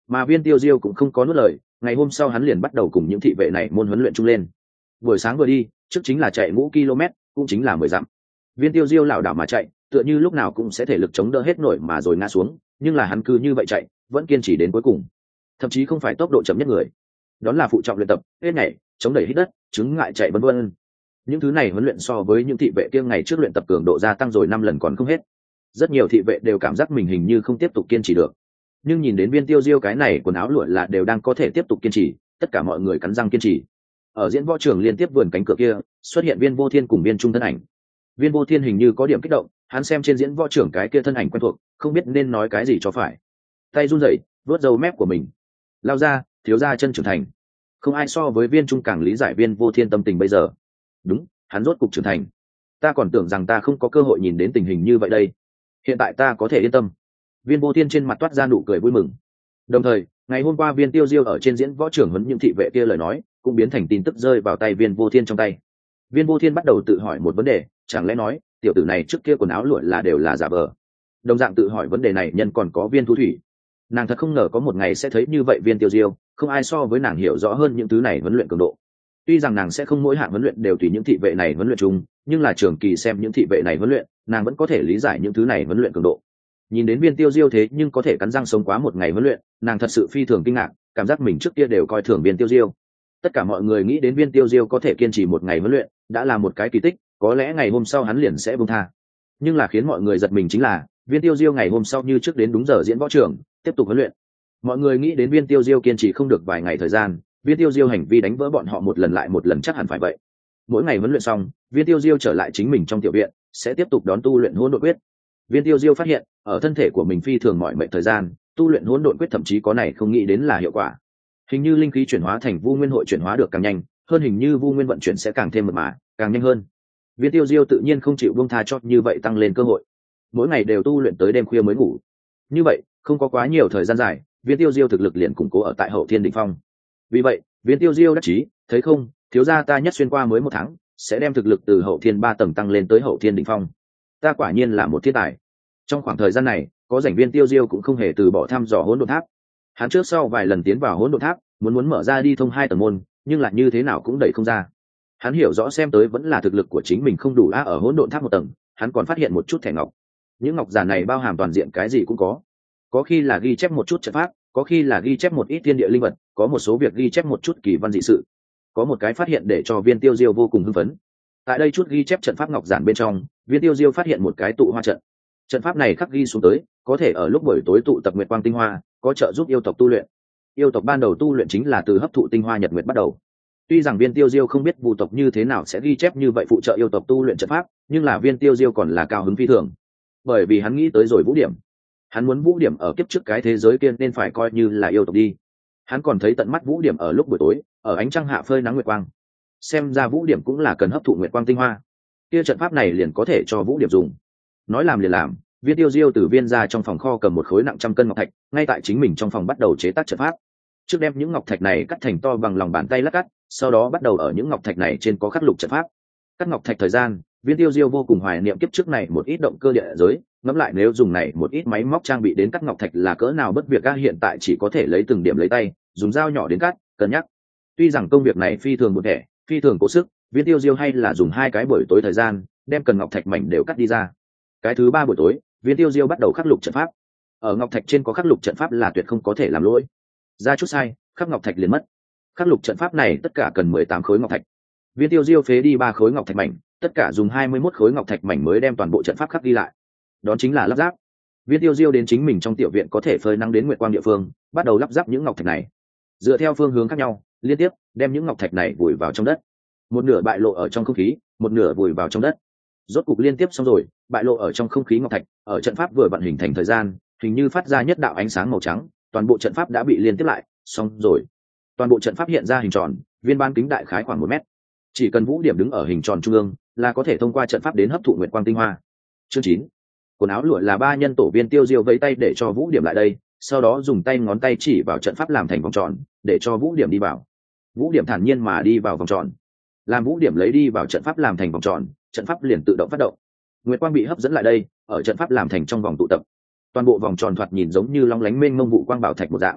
Speaker 1: Mà Viên Tiêu Diêu cũng không có nuốt lời, ngày hôm sau hắn liền bắt đầu cùng những thị vệ này môn huấn luyện chung lên. Buổi sáng vừa đi, trước chính là chạy ngũ km, cũng chính là 10 dặm. Viên Tiêu Diêu lảo đảo mà chạy, tựa như lúc nào cũng sẽ thể lực chống đỡ hết nổi mà rồi ngã xuống, nhưng là hắn cứ như vậy chạy, vẫn kiên trì đến cuối cùng. Thậm chí không phải tốc độ chậm nhất người, đó là phụ trọng luyện tập, hết nhảy, chống đẩy hít đất, chứng ngại chạy vân vân. Những thứ này huấn luyện so với những thị vệ kia ngày trước luyện tập cường độ gia tăng rồi 5 lần còn không hết. Rất nhiều thị vệ đều cảm giác mình hình như không tiếp tục kiên trì được, nhưng nhìn đến Viên Tiêu Diêu cái này quần áo lụa là đều đang có thể tiếp tục kiên trì, tất cả mọi người cắn răng kiên trì. Ở diễn võ trường liên tiếp vườn cánh cửa kia xuất hiện Viên Vô Thiên cùng Viên Trung thân ảnh. Viên Vô Thiên hình như có điểm kích động, hắn xem trên diễn võ trưởng cái kia thân ảnh quen thuộc, không biết nên nói cái gì cho phải. Tay run rẩy, vuốt râu mép của mình. Lao ra, thiếu gia chân trưởng thành. Không ai so với Viên Trung càng lý giải Viên Vô Thiên tâm tình bây giờ. Đúng, hắn rốt cục trưởng thành. Ta còn tưởng rằng ta không có cơ hội nhìn đến tình hình như vậy đây. Hiện tại ta có thể yên tâm. Viên Vô Thiên trên mặt toát ra nụ cười vui mừng. Đồng thời, ngày hôm qua Viên Tiêu Diêu ở trên diễn võ trưởng huấn những thị vệ kia lời nói, cũng biến thành tin tức rơi vào tay Viên Vô Thiên trong tay. Viên Vô Thiên bắt đầu tự hỏi một vấn đề, chẳng lẽ nói, tiểu tử này trước kia quần áo lụa là đều là giả vờ. Đồng dạng tự hỏi vấn đề này nhân còn có Viên Thu Thủy. Nàng thật không ngờ có một ngày sẽ thấy như vậy Viên Tiêu Diêu, không ai so với nàng hiểu rõ hơn những thứ này huấn luyện cường độ. Tuy rằng nàng sẽ không mỗi hạng huấn luyện đều tùy những thị vệ này huấn luyện chung, nhưng là trường kỳ xem những thị vệ này huấn luyện, nàng vẫn có thể lý giải những thứ này huấn luyện cường độ. Nhìn đến Viên Tiêu Diêu thế nhưng có thể cắn răng sống quá một ngày huấn luyện, nàng thật sự phi thường kinh ngạc, cảm giác mình trước kia đều coi thường Viên Tiêu Diêu. Tất cả mọi người nghĩ đến Viên Tiêu Diêu có thể kiên trì một ngày huấn luyện, đã là một cái kỳ tích, có lẽ ngày hôm sau hắn liền sẽ buông tha. Nhưng là khiến mọi người giật mình chính là, Viên Tiêu Diêu ngày hôm sau như trước đến đúng giờ diễn võ trường, tiếp tục huấn luyện. Mọi người nghĩ đến Viên Tiêu Diêu kiên trì không được vài ngày thời gian, Viên Tiêu Diêu hành vi đánh vỡ bọn họ một lần lại một lần chắc hẳn phải vậy. Mỗi ngày huấn luyện xong, Viên Tiêu Diêu trở lại chính mình trong tiểu viện, sẽ tiếp tục đón tu luyện hỗn độn quyết. Viên Tiêu Diêu phát hiện, ở thân thể của mình phi thường mỏi mệt thời gian, tu luyện hỗn độn quyết thậm chí có này không nghĩ đến là hiệu quả. Hình như linh khí chuyển hóa thành vu nguyên hội chuyển hóa được càng nhanh, hơn hình như vu nguyên vận chuyển sẽ càng thêm mật mà, càng nhanh hơn. Viên Tiêu Diêu tự nhiên không chịu buông tha cho như vậy tăng lên cơ hội. Mỗi ngày đều tu luyện tới đêm khuya mới ngủ. Như vậy, không có quá nhiều thời gian dài, Viên Tiêu Diêu thực lực liền củng cố ở tại Hậu Thiên đỉnh phong. Vì vậy, Viên Tiêu Diêu đắc chí, thấy không, thiếu gia ta nhất xuyên qua mới 1 tháng, sẽ đem thực lực từ Hậu Thiên 3 tầng tăng lên tới Hậu Thiên đỉnh phong. Ta quả nhiên là một thiên tài. Trong khoảng thời gian này, có rảnh Viên Tiêu Diêu cũng không hề từ bỏ thăm dò hỗn độn tháp. Hắn trước sau vài lần tiến vào hỗn độn tháp, muốn mở ra đi thông 2 tầng môn, nhưng lại như thế nào cũng đẩy không ra. Hắn hiểu rõ xem tới vẫn là thực lực của chính mình không đủ ở hỗn độn tháp 1 tầng, hắn còn phát hiện một chút thẻ ngọc. Những ngọc giản này bao hàm toàn diện cái gì cũng có khi là ghi chép một chút trận pháp, có khi là ghi chép một ít thiên địa linh vật, có một số việc ghi chép một chút kỳ văn dị sự. Có một cái phát hiện để cho Viên Tiêu Diêu vô cùng hưng phấn. Tại đây chút ghi chép trận pháp ngọc giản bên trong, Viên Tiêu Diêu phát hiện một cái tụ hoa trận. Trận pháp này khắc ghi xuống tới, có thể ở lúc buổi tối tụ tập nguyệt quang tinh hoa, có trợ giúp yêu tộc tu luyện. Yêu tộc ban đầu tu luyện chính là từ hấp thụ tinh hoa nhật nguyệt bắt đầu. Tuy rằng Viên Tiêu Diêu không biết vu tộc như thế nào sẽ ghi chép như vậy phụ trợ yêu tộc tu luyện trận pháp, nhưng là Viên Tiêu Diêu còn là cao hứng phi thường, bởi vì hắn nghĩ tới rồi vũ điểm. Hắn muốn vũ điểm ở kiếp trước cái thế giới kia nên phải coi như là yêu tộc đi. Hắn còn thấy tận mắt vũ điểm ở lúc buổi tối, ở ánh trăng hạ phơi nắng nguyệt quang. Xem ra vũ điểm cũng là cần hấp thụ nguyệt quang tinh hoa. Kia trận pháp này liền có thể cho vũ điểm dùng. Nói làm liền làm, Viên Tiêu Diêu từ viên ra trong phòng kho cầm một khối nặng 100 cân ngọc thạch, ngay tại chính mình trong phòng bắt đầu chế tác trận pháp. Trước đem những ngọc thạch này cắt thành to bằng lòng bàn tay lát cắt, sau đó bắt đầu ở những ngọc thạch này trên có khắc lục trận pháp. Cắt ngọc thạch thời gian, Viên Tiêu Diêu vô cùng hoài niệm kiếp trước này một ít động cơ địa giới, ngẫm lại nếu dùng này một ít máy móc trang bị đến cắt ngọc thạch là cỡ nào bất việc. Hiện tại chỉ có thể lấy từng điểm lấy tay, dùng dao nhỏ đến cắt, cân nhắc. Tuy rằng công việc này phi thường một thể, phi thường cố sức, Viên Tiêu Diêu hay là dùng 2 cái buổi tối thời gian, đem cần ngọc thạch mảnh đều cắt đi ra. Cái thứ 3 buổi tối, Viên Tiêu Diêu bắt đầu khắc lục trận pháp. Ở ngọc thạch trên có khắc lục trận pháp là tuyệt không có thể làm lỗi. Ra chút sai, khắc ngọc thạch liền mất. Khắc lục trận pháp này tất cả cần 18 khối ngọc thạch. Viên Tiêu Diêu phế đi 3 khối ngọc thạch mảnh, tất cả dùng 21 khối ngọc thạch mảnh mới đem toàn bộ trận pháp khắc đi lại. Đó chính là lắp ráp. Viên Tiêu Diêu đến chính mình trong tiểu viện có thể phơi nắng đến nguyệt quang địa phương, bắt đầu lắp ráp những ngọc thạch này. Dựa theo phương hướng khác nhau, liên tiếp đem những ngọc thạch này vùi vào trong đất. Một nửa bại lộ ở trong không khí, một nửa vùi vào trong đất. Rốt cục liên tiếp xong rồi, bại lộ ở trong không khí ngọc thạch, ở trận pháp vừa vận hình thành thời gian, hình như phát ra nhất đạo ánh sáng màu trắng, toàn bộ trận pháp đã bị liên tiếp lại, xong rồi. Toàn bộ trận pháp hiện ra hình tròn, viên bán kính đại khái khoảng 1 mét. Chỉ cần vũ điểm đứng ở hình tròn trung ương, là có thể thông qua trận pháp đến hấp thụ nguyệt quang tinh hoa. Chương 9. Quần áo lụa là 3 nhân tổ. Viên Tiêu Diêu vẫy tay để cho vũ điểm lại đây, sau đó dùng tay ngón tay chỉ vào trận pháp làm thành vòng tròn, để cho vũ điểm đi vào. Vũ điểm thản nhiên mà đi vào vòng tròn. Làm vũ điểm lấy đi vào trận pháp làm thành vòng tròn, trận pháp liền tự động phát động. Nguyệt quang bị hấp dẫn lại đây, ở trận pháp làm thành trong vòng tụ tập. Toàn bộ vòng tròn thoạt nhìn giống như long lánh mênh mông vụ quang bảo thạch một dạng.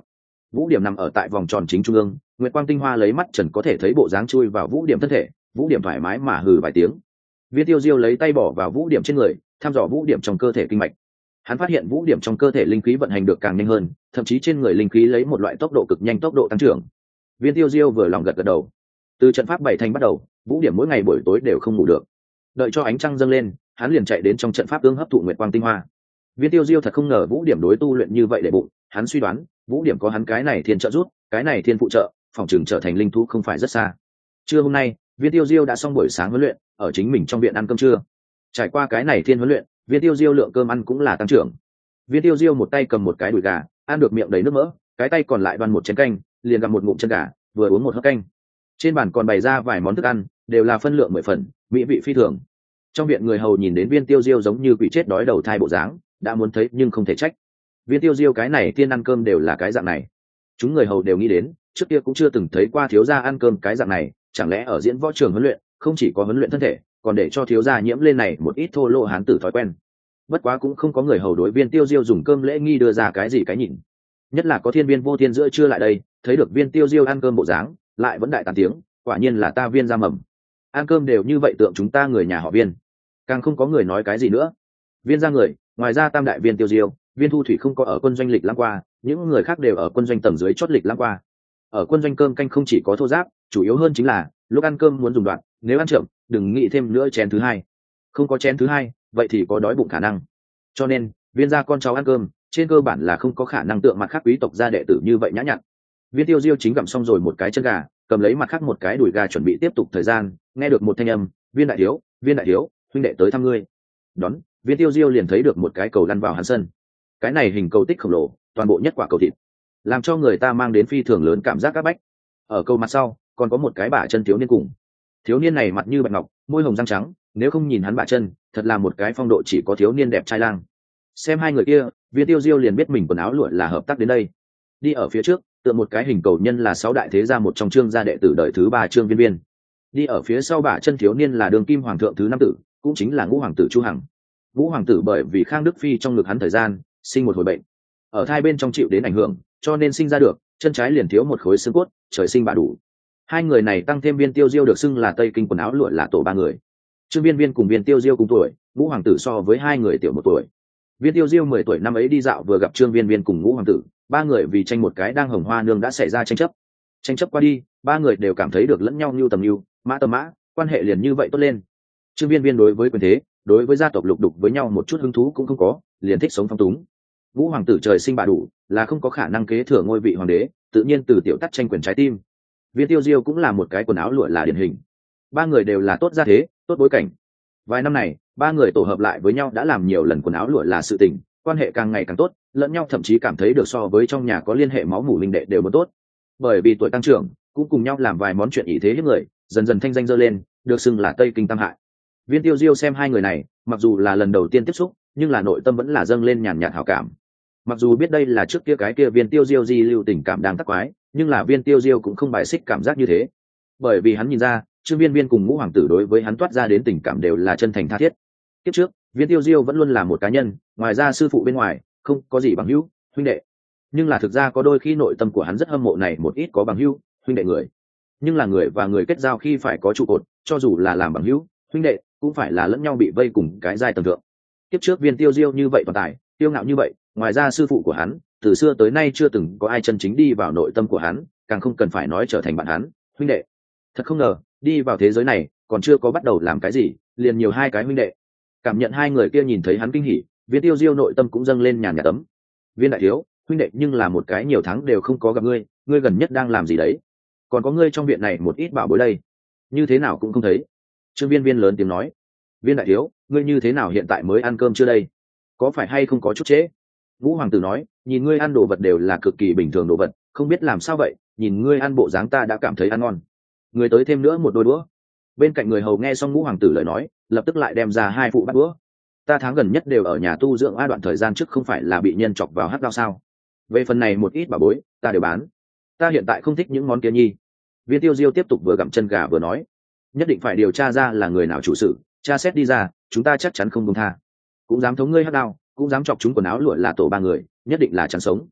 Speaker 1: Vũ điểm nằm ở tại vòng tròn chính trung ương, nguyệt quang tinh hoa lấy mắt trần có thể thấy bộ dáng chui vào Vũ điểm thân thể. Vũ điểm thoải mái mà hừ vài tiếng. Viên Tiêu Diêu lấy tay bỏ vào Vũ điểm trên người, thăm dò Vũ điểm trong cơ thể kinh mạch. Hắn phát hiện Vũ điểm trong cơ thể linh khí vận hành được càng nhanh hơn, thậm chí trên người linh khí lấy một loại tốc độ cực nhanh tốc độ tăng trưởng. Viên Tiêu Diêu vừa lòng gật gật đầu. Từ trận pháp bảy thành bắt đầu, Vũ điểm mỗi ngày buổi tối đều không ngủ được. Đợi cho ánh trăng dâng lên, hắn liền chạy đến trong trận pháp tương hấp thụ nguyệt quang tinh hoa. Viên Tiêu Diêu thật không ngờ Vũ điểm đối tu luyện như vậy để bụng, hắn suy đoán, Vũ điểm có hắn cái này thiên trợ giúp, cái này thiên phụ trợ, phòng trường trở thành linh thú không phải rất xa. Trưa hôm nay, Viên Tiêu Diêu đã xong buổi sáng huấn luyện, ở chính mình trong viện ăn cơm trưa. Trải qua cái này thiên huấn luyện, Viên Tiêu Diêu lượng cơm ăn cũng là tăng trưởng. Viên Tiêu Diêu một tay cầm một cái đùi gà, ăn được miệng đầy nước mỡ, cái tay còn lại đoan một chén canh, liền gặm một ngụm chân gà, vừa uống một hớp canh. Trên bàn còn bày ra vài món thức ăn, đều là phân lượng 10 phần, mỹ vị phi thường. Trong viện người hầu nhìn đến Viên Tiêu Diêu giống như quỷ chết đói đầu thai bộ dáng, đã muốn thấy nhưng không thể trách. Viên Tiêu Diêu cái này tiên ăn cơm đều là cái dạng này. Chúng người hầu đều nghĩ đến, trước kia cũng chưa từng thấy qua thiếu gia ăn cơm cái dạng này, chẳng lẽ ở diễn võ trường huấn luyện, không chỉ có huấn luyện thân thể, còn để cho thiếu gia nhiễm lên này một ít thô lỗ hán tử thói quen. Bất quá cũng không có người hầu đối Viên Tiêu Diêu dùng cơm lễ nghi đưa ra cái gì cái nhìn. Nhất là có Thiên Viên Vô Thiên giữa trưa lại đây, thấy được Viên Tiêu Diêu ăn cơm bộ dáng, lại vẫn đại tán tiếng, quả nhiên là ta Viên gia mầm. Ăn cơm đều như vậy tượng chúng ta người nhà họ Viên. Càng không có người nói cái gì nữa. Viên gia người, ngoài ra tam đại Viên Tiêu Diêu, Viên Thu Thủy không có ở quân doanh lịch lãng qua, những người khác đều ở quân doanh tầng dưới chót lịch lãng qua. Ở quân doanh cơm canh không chỉ có thô giáp, chủ yếu hơn chính là lúc ăn cơm muốn dùng đoạn, nếu ăn chậm, đừng nghĩ thêm nữa chén thứ hai. Không có chén thứ hai, vậy thì có đói bụng khả năng. Cho nên, Viên gia con cháu ăn cơm, trên cơ bản là không có khả năng tượng mặt khác quý tộc gia đệ tử như vậy nhã nhặn. Viên Tiêu Diêu chính gặm xong rồi một cái chân gà, cầm lấy mặt khác một cái đùi gà chuẩn bị tiếp tục thời gian, nghe được một thanh âm, Viên đại thiếu, huynh đệ tới thăm ngươi. Đón, Viên Tiêu Diêu liền thấy được một cái cầu lăn vào hắn sân. Cái này hình cầu tích khổng lồ, toàn bộ nhất quả cầu thịt, làm cho người ta mang đến phi thường lớn cảm giác áp bách. Ở cầu mặt sau, còn có một cái bả chân thiếu niên cùng. Thiếu niên này mặt như bạch ngọc, môi hồng răng trắng, nếu không nhìn hắn bả chân, thật là một cái phong độ chỉ có thiếu niên đẹp trai lang. Xem hai người kia, Viên Tiêu Diêu liền biết mình quần áo lụa là hợp tác đến đây. Đi ở phía trước, tựa một cái hình cầu nhân là 6 đại thế gia một trong Trương gia đệ tử đời thứ 3 Trương Viên Viên. Đi ở phía sau bả chân thiếu niên là đường kim hoàng thượng thứ 5 tử, cũng chính là Ngũ hoàng tử Chu Hằng. Ngũ hoàng tử bởi vì Khang Đức Phi trong ngực hắn thời gian, sinh một hồi bệnh, ở thai bên trong chịu đến ảnh hưởng, cho nên sinh ra được chân trái liền thiếu một khối xương cốt, trời sinh bả đủ. Hai người này tăng thêm Viên Tiêu Diêu được xưng là Tây Kinh quần áo lụa là tổ 3 người. Trương Viên Viên cùng Viên Tiêu Diêu cùng tuổi, Ngũ hoàng tử so với hai người tiểu 1 tuổi. Viên Tiêu Diêu 10 tuổi năm ấy đi dạo vừa gặp Trương Viên Viên cùng Ngũ hoàng tử, 3 người vì tranh một cái đang hồng hoa nương đã xảy ra tranh chấp. Tranh chấp qua đi, 3 người đều cảm thấy được lẫn nhau như tầm như, mã tầm mã, quan hệ liền như vậy tốt lên. Trương Viên Viên đối với quyền thế, đối với gia tộc lục đục với nhau một chút hứng thú cũng không có, liền thích sống phong túng. Ngũ hoàng tử trời sinh bả đủ, là không có khả năng kế thừa ngôi vị hoàng đế, tự nhiên từ tiểu tắt tranh quyền trái tim. Viên Tiêu Diêu cũng là một cái quần áo lụa là điển hình. 3 người đều là tốt gia thế, tốt bối cảnh. Vài năm này, 3 người tổ hợp lại với nhau đã làm nhiều lần quần áo lụa là sự tình, quan hệ càng ngày càng tốt, lẫn nhau thậm chí cảm thấy được so với trong nhà có liên hệ máu mủ linh đệ đều muốn tốt. Bởi vì tuổi tăng trưởng, cũng cùng nhau làm vài món chuyện ý thế hiếp người, dần dần thanh danh dơ lên, được xưng là Tây Kinh Tam Hại. Viên Tiêu Diêu xem hai người này, mặc dù là lần đầu tiên tiếp xúc, nhưng là nội tâm vẫn là dâng lên nhàn nhạt hảo cảm. Mặc dù biết đây là trước kia cái kia Viên Tiêu Diêu di lưu tình cảm đang tắc quái, nhưng là Viên Tiêu Diêu cũng không bài xích cảm giác như thế, bởi vì hắn nhìn ra Trương Viên Viên cùng Ngũ hoàng tử đối với hắn toát ra đến tình cảm đều là chân thành tha thiết. Tiếp trước, Viên Tiêu Diêu vẫn luôn là một cá nhân, ngoài ra sư phụ bên ngoài không có gì bằng hữu huynh đệ, nhưng là thực ra có đôi khi nội tâm của hắn rất hâm mộ này một ít có bằng hữu huynh đệ người. Nhưng là người và người kết giao khi phải có trụ cột, cho dù là làm bằng hữu huynh đệ cũng phải là lẫn nhau bị vây cùng cái giai tầng thượng. Tiếp trước Viên Tiêu Diêu như vậy toàn tài tiêu ngạo như vậy, ngoài ra sư phụ của hắn từ xưa tới nay chưa từng có ai chân chính đi vào nội tâm của hắn, càng không cần phải nói trở thành bạn hắn huynh đệ. Thật không ngờ đi vào thế giới này còn chưa có bắt đầu làm cái gì, liền nhiều hai cái huynh đệ. Cảm nhận hai người kia nhìn thấy hắn kinh hỉ, Viên Tiêu Diêu nội tâm cũng dâng lên nhàn nhạt tấm. Viên đại thiếu, huynh đệ nhưng là một cái nhiều tháng đều không có gặp ngươi, ngươi gần nhất đang làm gì đấy? Còn có ngươi trong viện này một ít bảo bối đây, như thế nào cũng không thấy. Trương Viên Viên lớn tiếng nói. Viên đại thiếu, ngươi như thế nào hiện tại mới ăn cơm chưa đây? Có phải hay không có chút trễ? Ngũ hoàng tử nói, nhìn ngươi ăn đồ vật đều là cực kỳ bình thường đồ vật, không biết làm sao vậy, nhìn ngươi ăn bộ dáng ta đã cảm thấy ăn ngon. Người tới thêm nữa một đôi đũa. Bên cạnh người hầu nghe xong Ngũ hoàng tử lời nói, lập tức lại đem ra 2 phụ bát đũa. Ta tháng gần nhất đều ở nhà tu dưỡng, a đoạn thời gian trước không phải là bị nhân chọc vào hắc đao sao? Về phần này một ít bảo bối, ta đều bán. Ta hiện tại không thích những món kia nhi. Viên Tiêu Diêu tiếp tục vừa gặm chân gà vừa nói, nhất định phải điều tra ra là người nào chủ sự, tra xét đi ra, chúng ta chắc chắn không buông tha. Cũng dám thống ngươi hắc đao, cũng dám chọc chúng quần áo lụa là tổ 3 người, nhất định là chắn sống.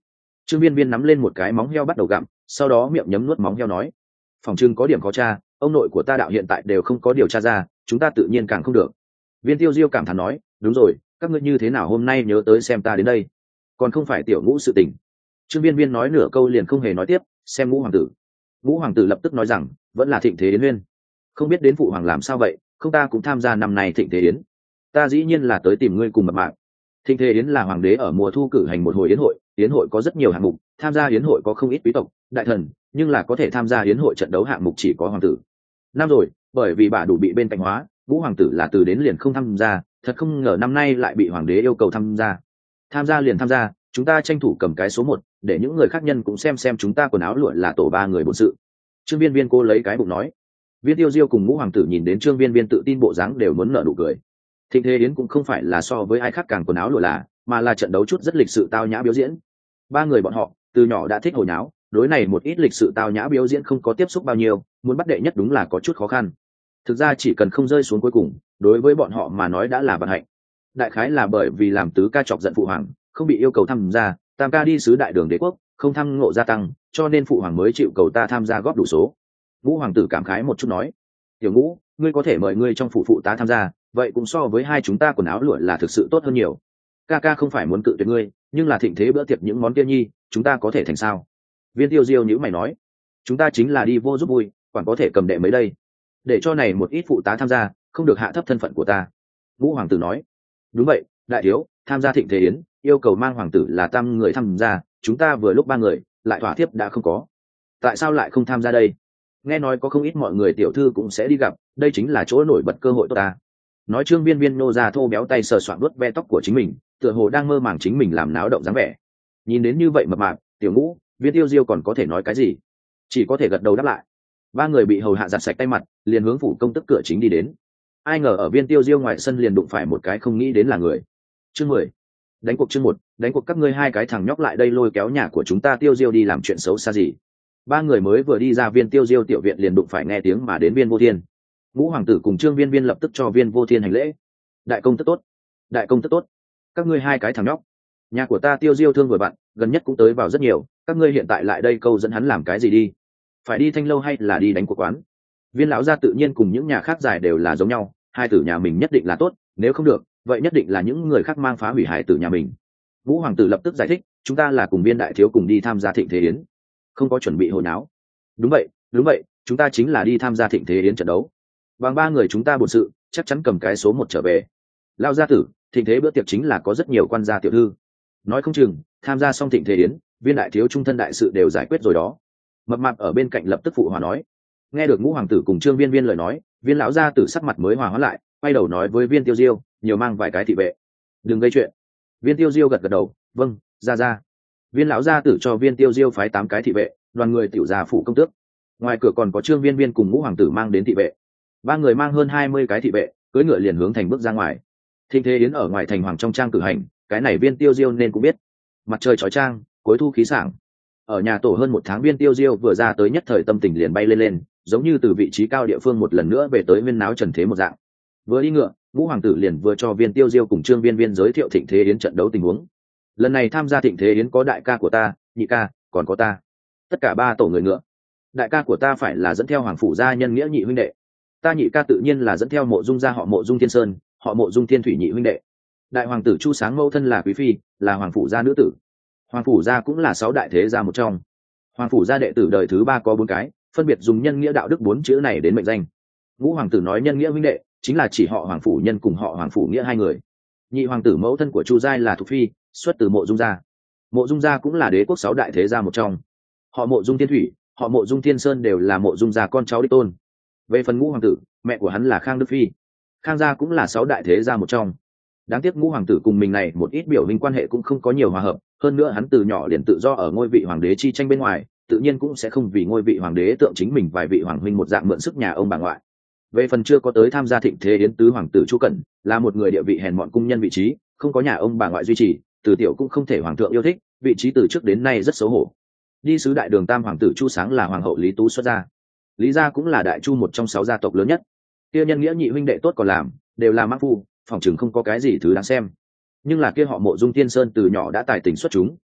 Speaker 1: Trương Viên Viên nắm lên một cái móng heo bắt đầu gặm, sau đó miệng nhấm nuốt móng heo nói: "Phòng trưng có điểm khó tra, ông nội của ta đạo hiện tại đều không có điều tra ra, chúng ta tự nhiên càng không được." Viên Tiêu Diêu cảm thán nói: "Đúng rồi, các ngươi như thế nào hôm nay nhớ tới xem ta đến đây? Còn không phải tiểu Ngũ sự tình." Trương Viên Viên nói nửa câu liền không hề nói tiếp, xem Ngũ hoàng tử. Ngũ hoàng tử lập tức nói rằng: "Vẫn là thịnh thế yến nguyên. Không biết đến phụ hoàng làm sao vậy, không ta cũng tham gia năm nay thịnh thế yến. Ta dĩ nhiên là tới tìm ngươi cùng mập mạp. Thịnh thế yến là hoàng đế ở mùa thu cử hành một hồi yến hội, yến hội có rất nhiều hạng mục, tham gia yến hội có không ít quý tộc, đại thần, nhưng là có thể tham gia yến hội trận đấu hạng mục chỉ có hoàng tử. Năm rồi, bởi vì bà đủ bị bên cạnh hóa, Ngũ hoàng tử là từ đến liền không tham gia, thật không ngờ năm nay lại bị hoàng đế yêu cầu tham gia. Tham gia liền tham gia, chúng ta tranh thủ cầm cái số 1, để những người khác nhân cũng xem chúng ta quần áo lụa là tổ 3 người bổn sự." Trương Viên Viên cô lấy cái bụng nói. Viên Tiêu Diêu cùng Ngũ hoàng tử nhìn đến Trương Viên Viên tự tin bộ dáng đều muốn nở nụ cười. Thịnh thế yến cũng không phải là so với ai khác càng quần áo lụa là, mà là trận đấu chút rất lịch sự tao nhã biểu diễn. 3 người bọn họ từ nhỏ đã thích hồi nháo, đối này một ít lịch sự tao nhã biểu diễn không có tiếp xúc bao nhiêu, muốn bắt đệ nhất đúng là có chút khó khăn. Thực ra chỉ cần không rơi xuống cuối cùng, đối với bọn họ mà nói đã là vận hạnh. Đại khái là bởi vì làm tứ ca chọc giận phụ hoàng, không bị yêu cầu tham gia, tam ca đi sứ đại đường đế quốc, không thăng ngộ gia tăng, cho nên phụ hoàng mới chịu cầu ta tham gia góp đủ số. Ngũ hoàng tử cảm khái một chút nói: "Tiểu Ngũ, ngươi có thể mời ngươi trong phủ phụ tá tham gia, vậy cũng so với hai chúng ta quần áo lụa là thực sự tốt hơn nhiều. Ca ca không phải muốn cự tuyệt ngươi, nhưng là thịnh thế bữa tiệc những món kia nhi, chúng ta có thể thành sao?" Viên Tiêu Diêu nhíu mày nói: "Chúng ta chính là đi vô giúp vui, còn có thể cầm đệ mấy đây, để cho này một ít phụ tá tham gia, không được hạ thấp thân phận của ta." Ngũ hoàng tử nói: "Đúng vậy, đại thiếu, tham gia thịnh thế yến, yêu cầu mang hoàng tử là tam người tham gia, chúng ta vừa lúc 3 người, lại thỏa thiếp đã không có. Tại sao lại không tham gia đây? Nghe nói có không ít mọi người tiểu thư cũng sẽ đi gặp, đây chính là chỗ nổi bật cơ hội tốt ta." Nói Trương Viên Viên nô ra thô béo tay sờ soạn vuốt ve tóc của chính mình, tựa hồ đang mơ màng chính mình làm náo động dáng vẻ. Nhìn đến như vậy mập mạp, Tiểu Ngũ, Viên Tiêu Diêu còn có thể nói cái gì? Chỉ có thể gật đầu đáp lại. 3 người bị hầu hạ giặt sạch tay mặt, liền hướng phủ công tức cửa chính đi đến. Ai ngờ ở Viên Tiêu Diêu ngoài sân liền đụng phải một cái không nghĩ đến là người. Chương 10. Đánh cuộc chương 1, đánh cuộc các ngươi 2 cái thằng nhóc lại đây lôi kéo nhà của chúng ta Tiêu Diêu đi làm chuyện xấu xa gì? 3 người mới vừa đi ra Viên Tiêu Diêu tiểu viện liền đụng phải nghe tiếng mà đến Viên Vô Thiên. Ngũ hoàng tử cùng Trương Viên Viên lập tức cho Viên Vô Thiên hành lễ. "Đại công tức tốt, đại công tức tốt. Các ngươi 2 cái thằng nhóc, nhà của ta Tiêu Diêu thương vừa bạn, gần nhất cũng tới vào rất nhiều, các ngươi hiện tại lại đây câu dẫn hắn làm cái gì đi? Phải đi thanh lâu hay là đi đánh cuộc quán?" Viên lão gia tự nhiên cùng những nhà khác giải đều là giống nhau, hai tử nhà mình nhất định là tốt, nếu không được, vậy nhất định là những người khác mang phá hủy hải tử nhà mình. Ngũ hoàng tử lập tức giải thích: "Chúng ta là cùng Viên đại thiếu cùng đi tham gia thịnh thế yến, không có chuẩn bị hồi náo." Đúng vậy, chúng ta chính là đi tham gia thịnh thế yến trận đấu. Bằng 3 người chúng ta bổn sự, chắc chắn cầm cái số 1 trở về. Lão gia tử, thịnh thế bữa tiệc chính là có rất nhiều quan gia tiểu thư, nói không chừng tham gia xong thịnh thế yến, Viên đại thiếu trung thân đại sự đều giải quyết rồi đó. Mập mạp ở bên cạnh lập tức phụ hòa nói. Nghe được Ngũ hoàng tử cùng Trương Viên Viên lời nói, Viên lão gia tử sắc mặt mới hòa hóa lại, quay đầu nói với Viên Tiêu Diêu, nhiều mang vài cái thị vệ, đừng gây chuyện. Viên Tiêu Diêu gật gật đầu, vâng, ra. Viên lão gia tử cho Viên Tiêu Diêu phái 8 cái thị vệ, đoàn người tiểu gia phủ công tước. Ngoài cửa còn có Trương Viên Viên cùng Ngũ hoàng tử mang đến thị vệ. 3 người mang hơn 20 cái thị vệ, cưỡi ngựa liền hướng thành bước ra ngoài. Thịnh thế yến ở ngoài thành hoàng trong trang cử hành, cái này Viên Tiêu Diêu nên cũng biết. Mặt trời chói chang, cuối thu khí sảng. Ở nhà tổ hơn 1 tháng, Viên Tiêu Diêu vừa ra tới nhất thời tâm tình liền bay lên, giống như từ vị trí cao địa phương một lần nữa về tới viên náo trần thế một dạng. Vừa đi ngựa, Ngũ hoàng tử liền vừa cho Viên Tiêu Diêu cùng Trương Viên Viên giới thiệu thịnh thế yến trận đấu tình huống. Lần này tham gia thịnh thế yến có đại ca của ta, nhị ca, còn có ta, tất cả 3 tổ người ngựa. Đại ca của ta phải là dẫn theo hoàng phủ gia nhân nghĩa nhị huynh đệ, ta nhị ca tự nhiên là dẫn theo Mộ Dung gia họ Mộ Dung Thiên Sơn, họ Mộ Dung Thiên Thủy nhị huynh đệ. Đại hoàng tử Chu Sáng mẫu thân là quý phi, là hoàng phủ gia nữ tử. Hoàng phủ gia cũng là 6 đại thế gia một trong. Hoàng phủ gia đệ tử đời thứ 3 có 4 cái, phân biệt dùng nhân nghĩa đạo đức 4 chữ này đến mệnh danh. Ngũ hoàng tử nói nhân nghĩa huynh đệ chính là chỉ họ Hoàng phủ nhân cùng họ Hoàng phủ nghĩa 2 người. Nhị hoàng tử mẫu thân của Chu giai là Thục phi, xuất từ Mộ Dung gia. Mộ Dung gia cũng là đế quốc 6 đại thế gia một trong. Họ Mộ Dung Thiên Thủy, họ Mộ Dung Thiên Sơn đều là Mộ Dung gia con cháu đích tôn. Về phần Ngũ hoàng tử, mẹ của hắn là Khang Đức phi. Khang gia cũng là 6 đại thế gia một trong. Đáng tiếc Ngũ hoàng tử cùng mình này một ít biểu hình quan hệ cũng không có nhiều hòa hợp, hơn nữa hắn từ nhỏ liền tự do ở ngôi vị hoàng đế chi tranh bên ngoài, tự nhiên cũng sẽ không vì ngôi vị hoàng đế tượng chính mình vài vị hoàng huynh một dạng mượn sức nhà ông bà ngoại. Về phần chưa có tới tham gia thịnh thế yến tứ hoàng tử Chu Cẩn, là một người địa vị hèn mọn cung nhân vị trí, không có nhà ông bà ngoại duy trì, từ tiểu cũng không thể hoàng thượng yêu thích, vị trí từ trước đến nay rất xấu hổ. Đi sứ đại đường tam hoàng tử Chu Sáng là hoàng hậu Lý Tú xuất gia. Lý gia cũng là đại chu một trong 6 gia tộc lớn nhất. Kia nhân nghĩa nhị huynh đệ tốt còn làm, đều là mắc phu, phòng chừng không có cái gì thứ đáng xem. Nhưng là kia họ Mộ Dung Thiên Sơn từ nhỏ đã tài tình xuất chúng,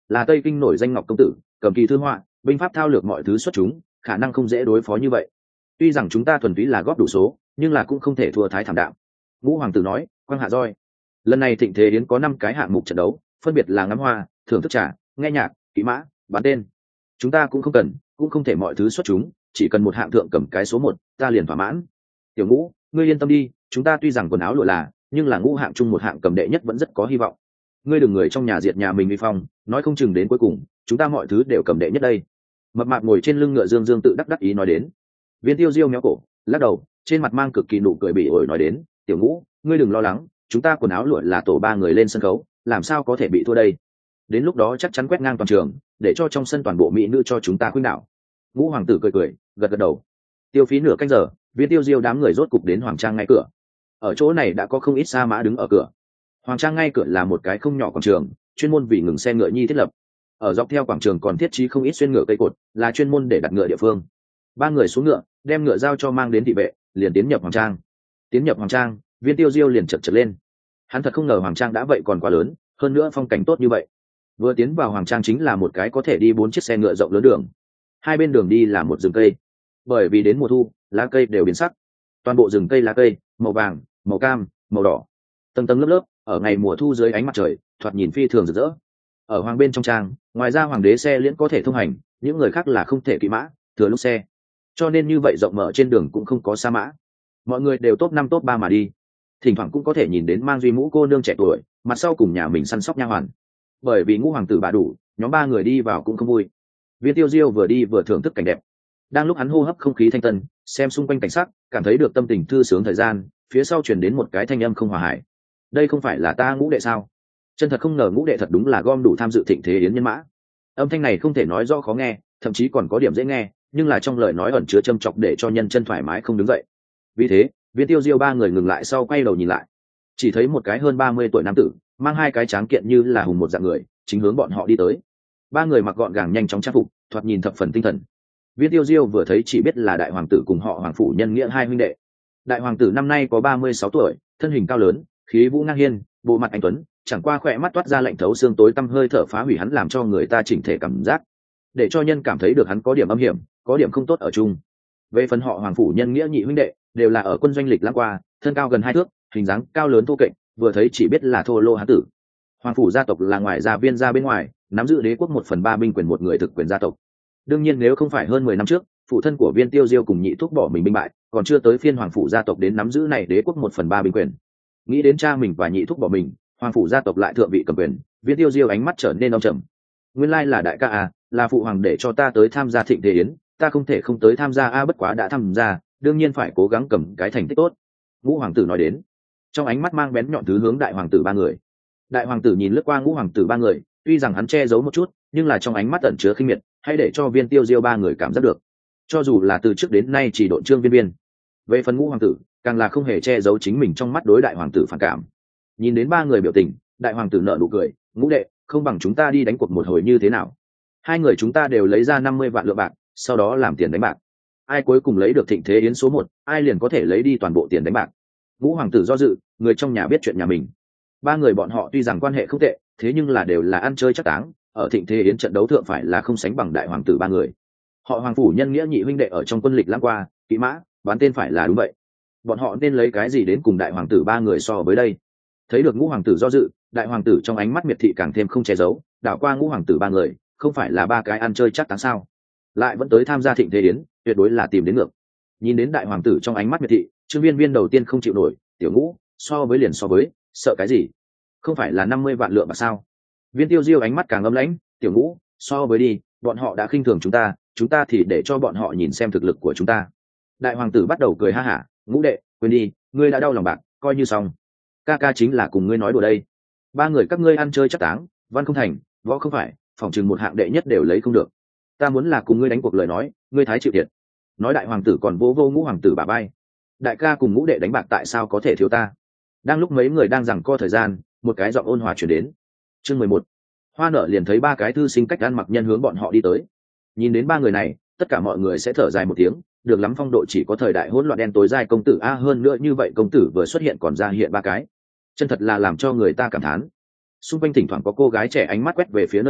Speaker 1: là Tây Kinh nổi danh Ngọc công tử, cầm kỳ thư họa, binh pháp thao lược mọi thứ xuất chúng, khả năng không dễ đối phó như vậy. Tuy rằng chúng ta thuần túy là góp đủ số, nhưng là cũng không thể thua thái thảm đạm. Ngũ hoàng tử nói, quang hạ roi. Lần này thịnh thế yến có 5 cái hạng mục trận đấu, phân biệt là ngắm hoa, thưởng thức trà, nghe nhạc, kỵ mã, bắn tên. Chúng ta cũng không cần, cũng không thể mọi thứ xuất chúng, chỉ cần một hạng thượng cầm cái số 1, ta liền thỏa mãn. Tiểu Ngũ, ngươi yên tâm đi, chúng ta tuy rằng quần áo lụa là, nhưng là ngũ hạng chung một hạng cầm đệ nhất vẫn rất có hy vọng. Ngươi đừng người trong nhà diệt nhà mình vi phong, nói không chừng đến cuối cùng, chúng ta mọi thứ đều cầm đệ nhất đây. Mập mạp ngồi trên lưng ngựa dương dương tự đắc ý nói đến. Viên Tiêu Diêu méo cổ, lắc đầu, trên mặt mang cực kỳ nụ cười bị ổi nói đến, Tiểu Ngũ, ngươi đừng lo lắng, chúng ta quần áo lụa là tổ 3 người lên sân khấu, làm sao có thể bị thua đây. Đến lúc đó chắc chắn quét ngang toàn trường, để cho trong sân toàn bộ mỹ nữ cho chúng ta khuynh đảo. Ngũ hoàng tử cười cười, gật gật đầu. Tiêu phí nửa canh giờ, Viên Tiêu Diêu đám người rốt cục đến hoàng trang ngay cửa. Ở chỗ này đã có không ít sa mã đứng ở cửa. Hoàng trang ngay cửa là một cái không nhỏ quảng trường, chuyên môn vì ngừng xe ngựa nhi thiết lập. Ở dọc theo quảng trường còn thiết trí không ít xuyên ngựa cây cột, là chuyên môn để đặt ngựa địa phương. 3 người xuống ngựa, đem ngựa giao cho mang đến thị vệ, liền tiến nhập hoàng trang. Tiến nhập hoàng trang, Viên Tiêu Diêu liền chật lên. Hắn thật không ngờ hoàng trang đã vậy còn quá lớn, hơn nữa phong cảnh tốt như vậy. Vừa tiến vào hoàng trang chính là một cái có thể đi 4 chiếc xe ngựa rộng lớn đường. Hai bên đường đi là một rừng cây. Bởi vì đến mùa thu, lá cây đều biến sắc. Toàn bộ rừng cây lá cây màu vàng, màu cam, màu đỏ, tầng tầng lớp lớp, ở ngày mùa thu dưới ánh mặt trời, thoạt nhìn phi thường rực rỡ. Ở hoàng bên trong trang, ngoài ra hoàng đế xe liễn có thể thông hành, những người khác là không thể kỵ mã, thừa lúc xe. Cho nên như vậy rộng mở trên đường cũng không có sa mã. Mọi người đều top 5 top 3 mà đi. Thỉnh thoảng cũng có thể nhìn đến mang duy mũ cô nương trẻ tuổi, mặt sau cùng nhà mình săn sóc nha hoàn. Bởi vì ngũ hoàng tử bà đủ, nhóm 3 người đi vào cũng không vui. Viên Tiêu Diêu vừa đi vừa thưởng thức cảnh đẹp. Đang lúc hắn hô hấp không khí thanh tân, xem xung quanh cảnh sắc, cảm thấy được tâm tình thư sướng thời gian, phía sau truyền đến một cái thanh âm không hòa hải. Đây không phải là ta Ngũ đệ sao? Chân thật không ngờ Ngũ đệ thật đúng là gom đủ tham dự thịnh thế yến nhân mã. Âm thanh này không thể nói rõ khó nghe, thậm chí còn có điểm dễ nghe, nhưng là trong lời nói ẩn chứa châm chọc để cho nhân chân thoải mái không đứng dậy. Vì thế, Viên Tiêu Diêu 3 người ngừng lại sau quay đầu nhìn lại, chỉ thấy một cái hơn 30 tuổi nam tử, mang 2 cái tráng kiện như là hùng một dạng người, chính hướng bọn họ đi tới. 3 người mặc gọn gàng nhanh chóng trang phục, thoạt nhìn thập phần tinh thần. Viên Tiêu Diêu vừa thấy chỉ biết là đại hoàng tử cùng họ Hoàng phủ nhân nghĩa 2 huynh đệ. Đại hoàng tử năm nay có 36 tuổi, thân hình cao lớn, khí vũ ngang hiên, bộ mặt anh tuấn, chẳng qua khỏe mắt toát ra lạnh thấu xương tối tăm hơi thở phá hủy hắn, làm cho người ta chỉnh thể cảm giác, để cho nhân cảm thấy được hắn có điểm âm hiểm, có điểm không tốt ở chung. Về phần họ Hoàng phủ nhân nghĩa nhị huynh đệ, đều là ở quân doanh lịch lãng qua, thân cao gần 2 thước, hình dáng cao lớn thô kệch, vừa thấy chỉ biết là thô lô hán tử. Hoàng phủ gia tộc là ngoài gia viên gia bên ngoài, nắm giữ đế quốc 1/3 binh quyền, một người thực quyền gia tộc. Đương nhiên nếu không phải hơn 10 năm trước, phụ thân của Viên Tiêu Diêu cùng nhị thúc bỏ mình binh bại, còn chưa tới phiên hoàng phủ gia tộc đến nắm giữ này đế quốc 1/3 binh quyền. Nghĩ đến cha mình và nhị thúc bỏ mình, hoàng phủ gia tộc lại thượng vị cầm quyền, Viên Tiêu Diêu ánh mắt trở nên âm trầm. Nguyên lai là đại ca à, là phụ hoàng để cho ta tới tham gia thịnh thế yến, ta không thể không tới tham gia a, bất quá đã tham gia, đương nhiên phải cố gắng cầm cái thành tích tốt. Ngũ hoàng tử nói đến, trong ánh mắt mang bén nhọn thứ hướng đại hoàng tử 3 người. Đại hoàng tử nhìn lướt qua ngũ hoàng tử 3 người, tuy rằng hắn che giấu một chút, nhưng là trong ánh mắt ẩn chứa khinh miệt, hãy để cho Viên Tiêu Diêu 3 người cảm giác được. Cho dù là từ trước đến nay chỉ độn trương viên viên. Về phần ngũ hoàng tử, càng là không hề che giấu chính mình trong mắt đối đại hoàng tử phản cảm. Nhìn đến 3 người biểu tình, đại hoàng tử nở nụ cười, Ngũ đệ, không bằng chúng ta đi đánh cuộc một hồi như thế nào? 2 người chúng ta đều lấy ra 50 vạn lượng bạc, sau đó làm tiền đánh bạc. Ai cuối cùng lấy được thịnh thế yến số 1, ai liền có thể lấy đi toàn bộ tiền đánh bạc. Ngũ hoàng tử do dự, người trong nhà biết chuyện nhà mình. 3 người bọn họ tuy rằng quan hệ không tệ, thế nhưng là đều là ăn chơi chắc táng, ở thịnh thế yến trận đấu thượng phải là không sánh bằng đại hoàng tử 3 người. Họ Hoàng phủ nhân nghĩa nhị huynh đệ ở trong quân lịch lãng qua, kỵ mã, bán tên phải là đúng vậy. Bọn họ nên lấy cái gì đến cùng đại hoàng tử 3 người so với đây? Thấy được ngũ hoàng tử do dự, đại hoàng tử trong ánh mắt miệt thị càng thêm không che giấu, đảo qua ngũ hoàng tử 3 người, không phải là 3 cái ăn chơi chắc táng sao? Lại vẫn tới tham gia thịnh thế yến, tuyệt đối là tìm đến ngược. Nhìn đến đại hoàng tử trong ánh mắt miệt thị, Trương Viên Viên đầu tiên không chịu nổi, tiểu Ngũ, so với liền so với, sợ cái gì? Không phải là 50 vạn lượng mà sao? Viên Tiêu Diêu ánh mắt càng âm lãnh, tiểu Ngũ, so với đi, bọn họ đã khinh thường chúng ta thì để cho bọn họ nhìn xem thực lực của chúng ta. Đại hoàng tử bắt đầu cười ha hả, Ngũ đệ, quên đi, ngươi đã đau lòng bạc, coi như xong. Ca ca chính là cùng ngươi nói đùa đây. 3 người các ngươi ăn chơi chắc táng, văn không thành, võ không phải, phỏng chừng một hạng đệ nhất đều lấy không được. Ta muốn là cùng ngươi đánh cuộc lời nói, ngươi thái chịu thiệt. Nói đại hoàng tử còn vô vô ngũ hoàng tử bả vai. Đại ca cùng Ngũ đệ đánh bạc tại sao có thể thiếu ta? Đang lúc mấy người đang giằng co thời gian, một cái giọng ôn hòa truyền đến. Chương 11. Hoa Nở liền thấy 3 cái thư sinh cách ăn mặc nhân hướng bọn họ đi tới. Nhìn đến 3 người này, tất cả mọi người sẽ thở dài một tiếng, được lắm phong độ chỉ có thời đại hỗn loạn đen tối giai công tử a, hơn nữa như vậy công tử vừa xuất hiện còn ra hiện 3 cái. Chân thật là làm cho người ta cảm thán. Xung quanh thỉnh thoảng có cô gái trẻ ánh mắt quét về phía nơi này,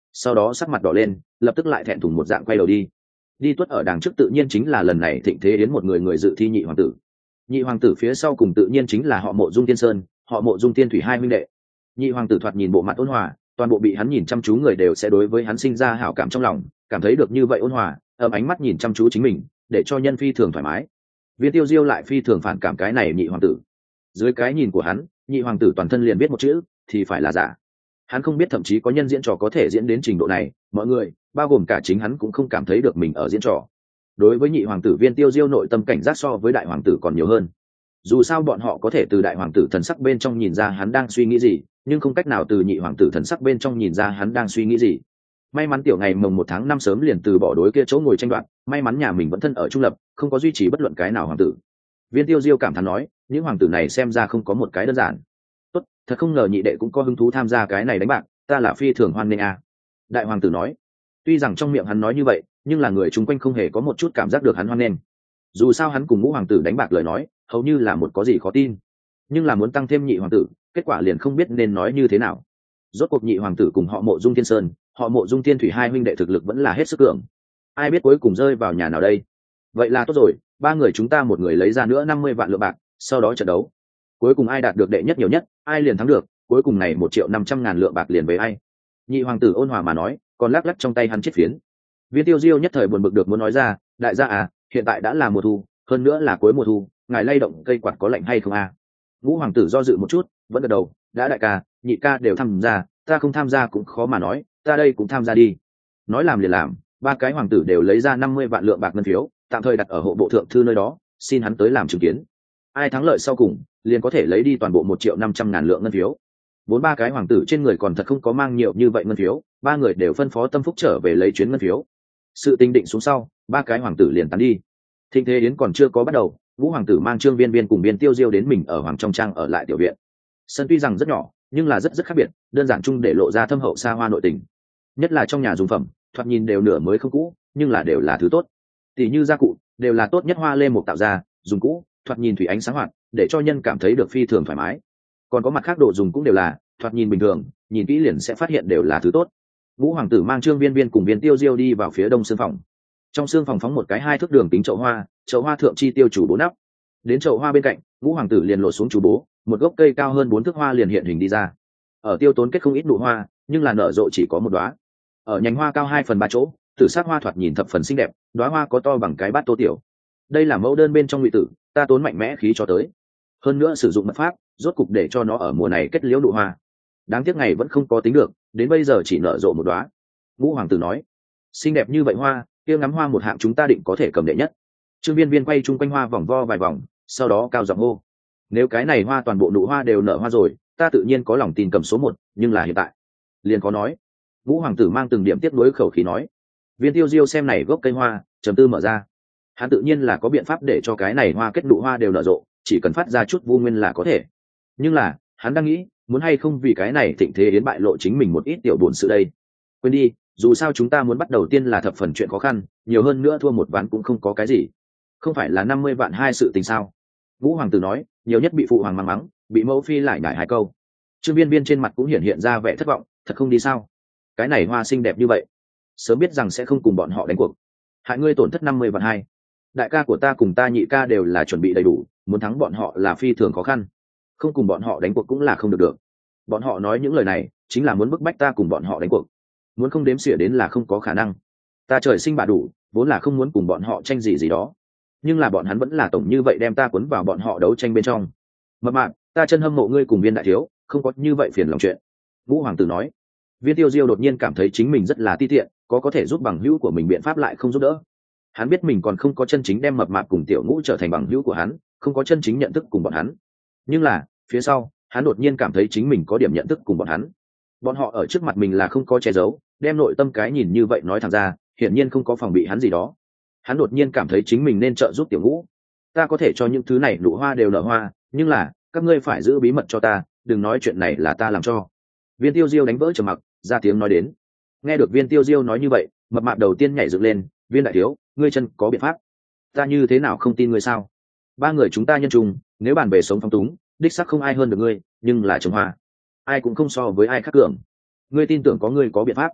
Speaker 1: sau đó sắc mặt đỏ lên, lập tức lại thẹn thùng một dạng quay đầu đi. Đi tuất ở đằng trước tự nhiên chính là lần này thịnh thế yến một người dự thi nhị hoàng tử. Nhị hoàng tử phía sau cùng tự nhiên chính là họ Mộ Dung Tiên Sơn, họ Mộ Dung Tiên Thủy hai huynh đệ. Nhị hoàng tử thoạt nhìn bộ mặt ôn hòa, toàn bộ bị hắn nhìn chăm chú người đều sẽ đối với hắn sinh ra hảo cảm trong lòng, cảm thấy được như vậy ôn hòa, ấm ánh mắt nhìn chăm chú chính mình, để cho nhân phi thường thoải mái. Viên Tiêu Diêu lại phi thường phản cảm cái này nhị hoàng tử. Dưới cái nhìn của hắn, nhị hoàng tử toàn thân liền biết một chữ, thì phải là giả. Hắn không biết thậm chí có nhân diễn trò có thể diễn đến trình độ này, mọi người, bao gồm cả chính hắn cũng không cảm thấy được mình ở diễn trò. Đối với nhị hoàng tử Viên Tiêu Diêu nội tâm cảnh giác so với đại hoàng tử còn nhiều hơn. Dù sao bọn họ có thể từ đại hoàng tử thần sắc bên trong nhìn ra hắn đang suy nghĩ gì, nhưng không cách nào từ nhị hoàng tử thần sắc bên trong nhìn ra hắn đang suy nghĩ gì. May mắn tiểu ngày mồng 1 tháng 5 sớm liền từ bỏ đối kia chỗ ngồi tranh đoạt, may mắn nhà mình vẫn thân ở trung lập, không có duy trì bất luận cái nào hoàng tử. Viên Tiêu Diêu cảm thán nói, những hoàng tử này xem ra không có một cái đơn giản. Tốt, thật không ngờ nhị đệ cũng có hứng thú tham gia cái này đánh bạc, ta là phi thường hoan nghênh a. Đại hoàng tử nói. Tuy rằng trong miệng hắn nói như vậy, nhưng là người chung quanh không hề có một chút cảm giác được hắn hoan nghênh. Dù sao hắn cùng ngũ hoàng tử đánh bạc lời nói, hầu như là một có gì khó tin. Nhưng là muốn tăng thêm nhị hoàng tử, kết quả liền không biết nên nói như thế nào. Rốt cuộc nhị hoàng tử cùng họ Mộ Dung Tiên Sơn, họ Mộ Dung Tiên Thủy hai huynh đệ thực lực vẫn là hết sức cường. Ai biết cuối cùng rơi vào nhà nào đây? Vậy là tốt rồi, ba người chúng ta một người lấy ra nữa 50 vạn lượng bạc, sau đó trận đấu. Cuối cùng ai đạt được đệ nhất nhiều nhất, ai liền thắng được, cuối cùng này 1.500.000 lượng bạc liền về ai. Nhị hoàng tử ôn hòa mà nói, còn lắc lắc trong tay hắn chiếc phiến. Viên Tiêu Diêu nhất thời buồn bực được muốn nói ra, đại gia à, hiện tại đã là mùa thu, hơn nữa là cuối mùa thu, ngài lay động cây quạt có lạnh hay không à? Ngũ hoàng tử do dự một chút, vẫn gật đầu, đã đại ca, nhị ca đều tham gia, ta không tham gia cũng khó mà nói, ta đây cũng tham gia đi. Nói làm liền làm, ba cái hoàng tử đều lấy ra 50 vạn lượng bạc ngân phiếu, tạm thời đặt ở hộ bộ thượng thư nơi đó, xin hắn tới làm chứng kiến. Ai thắng lợi sau cùng, liền có thể lấy đi toàn bộ 1.500.000 lượng ngân phiếu. Bốn ba cái hoàng tử trên người còn thật không có mang nhiều như vậy ngân phiếu, ba người đều phân phó tâm phúc trở về lấy chuyến ngân phiếu. Sự tình định xuống sau, ba cái hoàng tử liền tán đi. Thịnh thế yến còn chưa có bắt đầu, Vũ hoàng tử mang Trương Viên Viên cùng Viên Tiêu Diêu đến mình ở Hoàng Trong Trang ở lại tiểu viện. Sân tuy rằng rất nhỏ, nhưng là rất khác biệt, đơn giản chung để lộ ra thâm hậu xa hoa nội tình. Nhất là trong nhà dùng phẩm, thoạt nhìn đều nửa mới không cũ, nhưng là đều là thứ tốt. Tỷ như gia cụ, đều là tốt nhất hoa lê mục tạo ra, dùng cũ, thoạt nhìn thủy ánh sáng hoạt, để cho nhân cảm thấy được phi thường thoải mái. Còn có mặt khác đồ dùng cũng đều là, thoạt nhìn bình thường, nhìn kỹ liền sẽ phát hiện đều là thứ tốt. Vũ hoàng tử mang Trương Viên Viên cùng Viên Tiêu Diêu đi vào phía đông sương phòng. Trong sương phòng phóng một cái 2 thước đường tính chậu hoa thượng chi tiêu chủ bố nắp. Đến chậu hoa bên cạnh, Vũ hoàng tử liền lột xuống chủ bố, một gốc cây cao hơn 4 thước hoa liền hiện hình đi ra. Ở tiêu tốn kết không ít nụ hoa, nhưng là nở rộ chỉ có một đóa. Ở nhánh hoa cao 2/3 chỗ, tử sắc hoa thoạt nhìn thập phần xinh đẹp, đóa hoa có to bằng cái bát tô tiểu. Đây là mẫu đơn bên trong ngụy tử, ta tốn mạnh mẽ khí cho tới. Hơn nữa sử dụng mật pháp, rốt cục để cho nó ở mùa này kết liễu nụ hoa. Đáng tiếc ngày vẫn không có tính được, đến bây giờ chỉ nở rộ một đóa. Vũ hoàng tử nói, xinh đẹp như vậy hoa, kia ngắm hoa một hạng chúng ta định có thể cầm đệ nhất. Trương Viên Viên quay chung quanh hoa vòng vo vài vòng, sau đó cao giọng hô, nếu cái này hoa toàn bộ nụ hoa đều nở hoa rồi, ta tự nhiên có lòng tin cầm số 1, nhưng là hiện tại liền có nói. Vũ hoàng tử mang từng điểm tiếp nối khẩu khí nói. Viên Tiêu Diêu xem này gốc cây hoa, trầm tư mở ra. Hắn tự nhiên là có biện pháp để cho cái này hoa kết nụ hoa đều nở rộ, chỉ cần phát ra chút vu nguyên là có thể. Nhưng là, hắn đang nghĩ, muốn hay không vì cái này thịnh thế yến bại lộ chính mình một ít tiểu buồn sự đây. Quên đi, dù sao chúng ta muốn bắt đầu tiên là thập phần chuyện khó khăn, nhiều hơn nữa thua một ván cũng không có cái gì. Không phải là 50 vạn hai sự tình sao? Vũ hoàng tử nói, nhiều nhất bị phụ hoàng mắng mắng, bị mẫu phi lại nhải 2 câu. Trương Viên Viên trên mặt cũng hiện ra vẻ thất vọng, thật không đi sao? Cái này hoa xinh đẹp như vậy, sớm biết rằng sẽ không cùng bọn họ đánh cuộc. Hại ngươi tổn thất 50 vạn hai. Đại ca của ta cùng ta nhị ca đều là chuẩn bị đầy đủ, muốn thắng bọn họ là phi thường khó khăn. Không cùng bọn họ đánh cuộc cũng là không được. Bọn họ nói những lời này, chính là muốn bức bách ta cùng bọn họ đánh cuộc. Muốn không đếm xỉa đến là không có khả năng. Ta trời sinh bà đủ, vốn là không muốn cùng bọn họ tranh gì đó. Nhưng là bọn hắn vẫn là tổng như vậy đem ta cuốn vào bọn họ đấu tranh bên trong. Mập mạp, ta chân hâm mộ ngươi cùng Viên đại thiếu, không có như vậy phiền lòng chuyện. Vũ hoàng tử nói. Viên Tiêu Diêu đột nhiên cảm thấy chính mình rất là ti tiện, có thể giúp bằng hữu của mình biện pháp lại không giúp đỡ. Hắn biết mình còn không có chân chính đem mập mạp cùng tiểu ngũ trở thành bằng hữu của hắn, không có chân chính nhận thức cùng bọn hắn. Nhưng là, phía sau, hắn đột nhiên cảm thấy chính mình có điểm nhận thức cùng bọn hắn. Bọn họ ở trước mặt mình là không có che giấu, đem nội tâm cái nhìn như vậy nói thẳng ra, hiển nhiên không có phòng bị hắn gì đó. Hắn đột nhiên cảm thấy chính mình nên trợ giúp tiểu ngũ. Ta có thể cho những thứ này nụ hoa đều nở hoa, nhưng là, các ngươi phải giữ bí mật cho ta, đừng nói chuyện này là ta làm cho. Viên Tiêu Diêu đánh vỡ trầm mặc, ra tiếng nói đến. Nghe được Viên Tiêu Diêu nói như vậy, mập mạp đầu tiên nhảy dựng lên, Viên đại thiếu, ngươi chân có biện pháp. Ta như thế nào không tin ngươi sao? Ba người chúng ta nhân trùng, nếu bàn về sống phóng túng, đích xác không ai hơn được ngươi, nhưng là trồng hoa, ai cũng không so với ai khác cường. Ngươi tin tưởng có ngươi có biện pháp.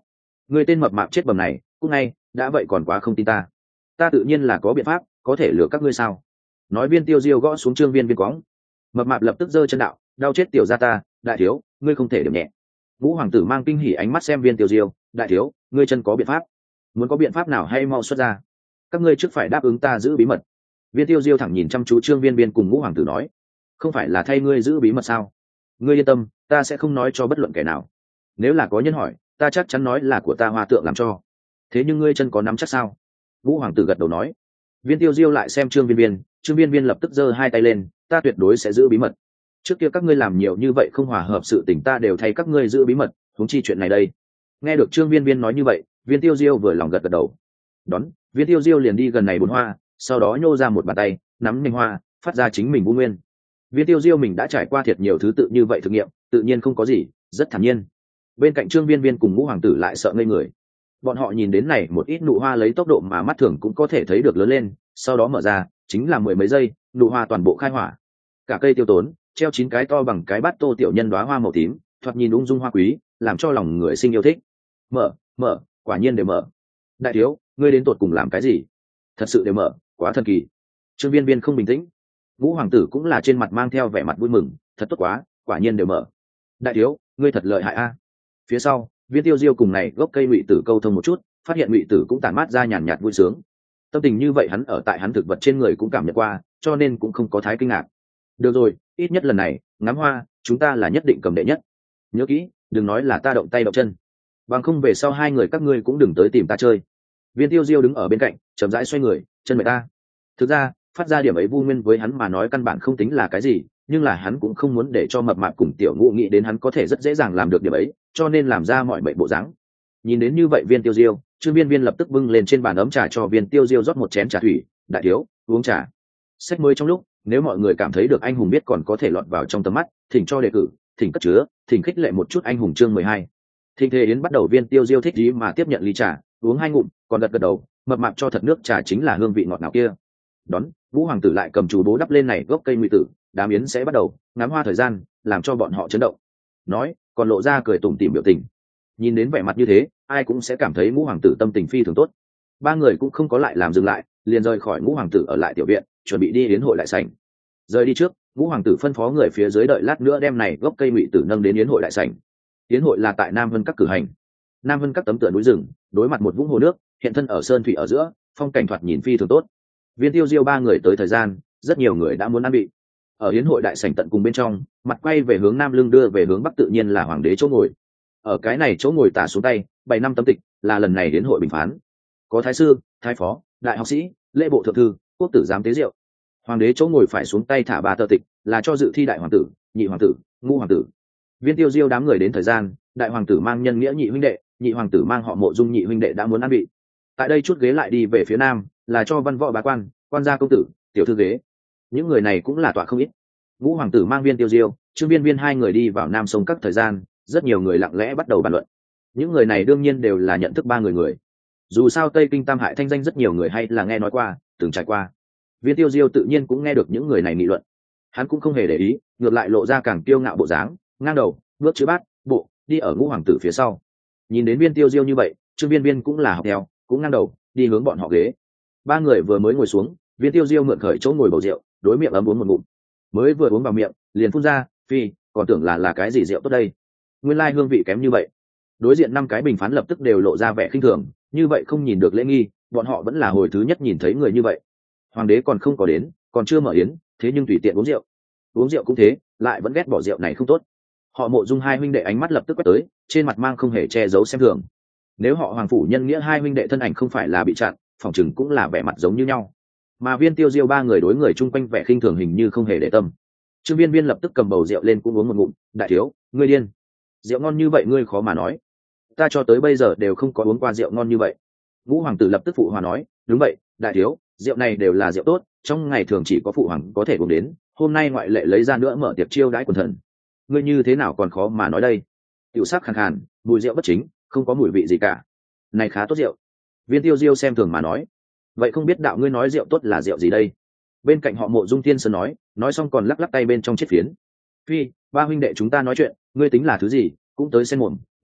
Speaker 1: Ngươi tên mập mạp chết bầm này cũng ngay đã vậy còn quá không tin ta. Ta tự nhiên là có biện pháp có thể lừa các ngươi sao? Nói Viên Tiêu Diêu gõ xuống Trương Viên Viên quõng. Mập mạp lập tức giơ chân đạo, đau chết tiểu gia ta, đại thiếu, ngươi không thể điểm nhẹ. Ngũ hoàng tử mang kinh hỉ ánh mắt xem Viên Tiêu Diêu, đại thiếu, ngươi chân có biện pháp? Muốn có biện pháp nào hay mau xuất ra. Các ngươi trước phải đáp ứng ta giữ bí mật. Viên Tiêu Diêu thẳng nhìn chăm chú Trương Viên Viên cùng Ngũ hoàng tử nói, không phải là thay ngươi giữ bí mật sao? Ngươi yên tâm, ta sẽ không nói cho bất luận kẻ nào. Nếu là có nhân hỏi, ta chắc chắn nói là của ta Hoa Tượng làm cho. Thế nhưng ngươi chân có nắm chắc sao? Ngũ hoàng tử gật đầu nói. Viên Tiêu Diêu lại xem Trương Viên Viên, Trương Viên Viên lập tức giơ hai tay lên, ta tuyệt đối sẽ giữ bí mật. Trước kia các ngươi làm nhiều như vậy không hòa hợp sự tình ta đều thay các ngươi giữ bí mật, huống chi chuyện này đây. Nghe được Trương Viên Viên nói như vậy, Viên Tiêu Diêu vừa lòng gật gật đầu. Đón, Viên Tiêu Diêu liền đi gần này bồn hoa, sau đó nhô ra một bàn tay, nắm nhành hoa, phát ra chính mình vũ nguyên. Viên Tiêu Diêu mình đã trải qua thiệt nhiều thứ tự như vậy thực nghiệm, tự nhiên không có gì, rất thản nhiên. Bên cạnh Trương Viên Viên cùng Ngũ hoàng tử lại sợ ngây người. Bọn họ nhìn đến này một ít nụ hoa lấy tốc độ mà mắt thường cũng có thể thấy được lớn lên, sau đó mở ra, chính là mười mấy giây, nụ hoa toàn bộ khai hỏa. Cả cây tiêu tốn, treo 9 cái to bằng cái bát tô tiểu nhân đóa hoa màu tím, thoạt nhìn ung dung hoa quý, làm cho lòng người sinh yêu thích. Mở, quả nhiên đều mở. Đại thiếu, ngươi đến tột cùng làm cái gì? Thật sự đều mở, quá thần kỳ. Trương Viên Viên không bình tĩnh. Ngũ hoàng tử cũng là trên mặt mang theo vẻ mặt vui mừng, thật tốt quá, quả nhiên đều mở. Đại thiếu, ngươi thật lợi hại a. Phía sau, Viên Tiêu Diêu cùng này gốc cây ngụy tử câu thông một chút, phát hiện ngụy tử cũng tản mát ra nhàn nhạt vui sướng. Tâm tình như vậy hắn ở tại hắn thực vật trên người cũng cảm nhận qua, cho nên cũng không có thái kinh ngạc. Được rồi, ít nhất lần này, ngắm hoa, chúng ta là nhất định cầm đệ nhất. Nhớ kỹ, đừng nói là ta động tay động chân. Bằng không về sau hai người các ngươi cũng đừng tới tìm ta chơi. Viên Tiêu Diêu đứng ở bên cạnh, chậm rãi xoay người, chân mệt ta. Thực ra, phát ra điểm ấy vu nguyên với hắn mà nói căn bản không tính là cái gì, nhưng là hắn cũng không muốn để cho mập mạp cùng tiểu ngũ nghĩ đến hắn có thể rất dễ dàng làm được điểm ấy, cho nên làm ra mọi mệnh bộ dáng. Nhìn đến như vậy Viên Tiêu Diêu, Trương Viên Viên lập tức bưng lên trên bàn ấm trà cho Viên Tiêu Diêu rót một chén trà thủy, đại thiếu, uống trà. Sách mới trong lúc, nếu mọi người cảm thấy được anh hùng biết còn có thể lọt vào trong tầm mắt, thỉnh cho đề cử, thỉnh cất chứa, thỉnh khích lệ một chút anh hùng chương 12. Thịnh Thế Yến bắt đầu Viên Tiêu Diêu thích ý mà tiếp nhận ly trà, uống hai ngụm, còn gật gật đầu, mập mạp cho thật nước trà chính là hương vị ngọt ngào kia. Đón, Vũ hoàng tử lại cầm chú bố đắp lên này gốc cây ngụy tử, đám yến sẽ bắt đầu, ngắm hoa thời gian, làm cho bọn họ chấn động. Nói, còn lộ ra cười tủm tỉm biểu tình. Nhìn đến vẻ mặt như thế, ai cũng sẽ cảm thấy Ngũ hoàng tử tâm tình phi thường tốt. Ba người cũng không có lại làm dừng lại, liền rời khỏi Ngũ hoàng tử ở lại tiểu viện, chuẩn bị đi yến hội đại sảnh. Rời đi trước, Ngũ hoàng tử phân phó người phía dưới đợi lát nữa đem này gốc cây ngụy tử nâng đến yến hội đại sảnh. Yến hội là tại Nam Vân Các cử hành. Nam Vân Các tấm tựa núi rừng, đối mặt một vũng hồ nước, hiện thân ở sơn thủy ở giữa, phong cảnh thoạt nhìn phi thường tốt. Viên Tiêu Diêu ba người tới thời gian, rất nhiều người đã muốn ăn bị. Ở yến hội đại sảnh tận cùng bên trong, mặt quay về hướng nam lưng đưa về hướng bắc tự nhiên là hoàng đế chỗ ngồi. Ở cái này chỗ ngồi tả xuống tay, 7 năm tấm tịch, là lần này yến hội bình phán. Có thái sư, thái phó, đại học sĩ, lễ bộ thượng thư, quốc tử giám tế diệu. Hoàng đế chỗ ngồi phải xuống tay thả 3 tờ tịch, là cho dự thi đại hoàng tử, nhị hoàng tử, ngũ hoàng tử. Viên Tiêu Diêu đám người đến thời gian, đại hoàng tử mang nhân nghĩa nhị huynh đệ, nhị hoàng tử mang họ Mộ Dung nhị huynh đệ đã muốn ăn bị. Tại đây chút ghế lại đi về phía nam, là cho văn võ bá quan, quan gia công tử, tiểu thư ghế. Những người này cũng là tọa không ít. Ngũ hoàng tử mang Viên Tiêu Diêu, Trương Viên Viên hai người đi vào nam sông các thời gian, rất nhiều người lặng lẽ bắt đầu bàn luận. Những người này đương nhiên đều là nhận thức ba người. Dù sao Tây Kinh Tam Hại thanh danh rất nhiều người hay là nghe nói qua, từng trải qua. Viên Tiêu Diêu tự nhiên cũng nghe được những người này nghị luận. Hắn cũng không hề để ý, ngược lại lộ ra càng kiêu ngạo bộ dáng, ngang đầu, bước chữ bát, bộ, đi ở Ngũ hoàng tử phía sau. Nhìn đến Viên Tiêu Diêu như vậy, Trương Viên Viên cũng là học theo, cũng ngang đầu, đi hướng bọn họ ghế. Ba người vừa mới ngồi xuống, Viên Tiêu Diêu mượn khởi chỗ ngồi bầu rượu, đối miệng ấm uống một ngụm. Mới vừa uống vào miệng, liền phun ra, phi, còn tưởng là cái gì rượu tốt đây. Nguyên lai hương vị kém như vậy. Đối diện 5 cái bình phán lập tức đều lộ ra vẻ khinh thường, như vậy không nhìn được lễ nghi, bọn họ vẫn là hồi thứ nhất nhìn thấy người như vậy. Hoàng đế còn không có đến, còn chưa mở yến, thế nhưng tùy tiện uống rượu. Uống rượu cũng thế, lại vẫn ghét bỏ rượu này không tốt. Họ Mộ Dung hai huynh đệ ánh mắt lập tức quét tới, trên mặt mang không hề che giấu xem thường. Nếu họ Hoàng phủ nhân nghĩa hai huynh đệ thân ảnh không phải là bị chặn, phòng chừng cũng là vẻ mặt giống như nhau. Mà Viên Tiêu Diêu ba người đối người chung quanh vẻ khinh thường hình như không hề để tâm. Trương Viên Viên lập tức cầm bầu rượu lên cũng uống một ngụm, đại thiếu, ngươi điên. Rượu ngon như vậy ngươi khó mà nói. Ta cho tới bây giờ đều không có uống qua rượu ngon như vậy. Ngũ hoàng tử lập tức phụ hòa nói, đúng vậy, đại thiếu, rượu này đều là rượu tốt, trong ngày thường chỉ có phụ hoàng có thể uống đến, hôm nay ngoại lệ lấy ra nữa mở tiệc chiêu đãi quần thần. Ngươi như thế nào còn khó mà nói đây. Tiểu sắc khàn khàn, mùi rượu bất chính, không có mùi vị gì cả. Này khá tốt rượu. Viên Tiêu Diêu xem thường mà nói. Vậy không biết đạo ngươi nói rượu tốt là rượu gì đây? Bên cạnh họ Mộ Dung Thiên Sơn nói xong còn lắc lắc tay bên trong chiếc phiến. Phi, ba huynh đệ chúng ta nói chuyện, ngươi tính là thứ gì, cũng tới xen mồm,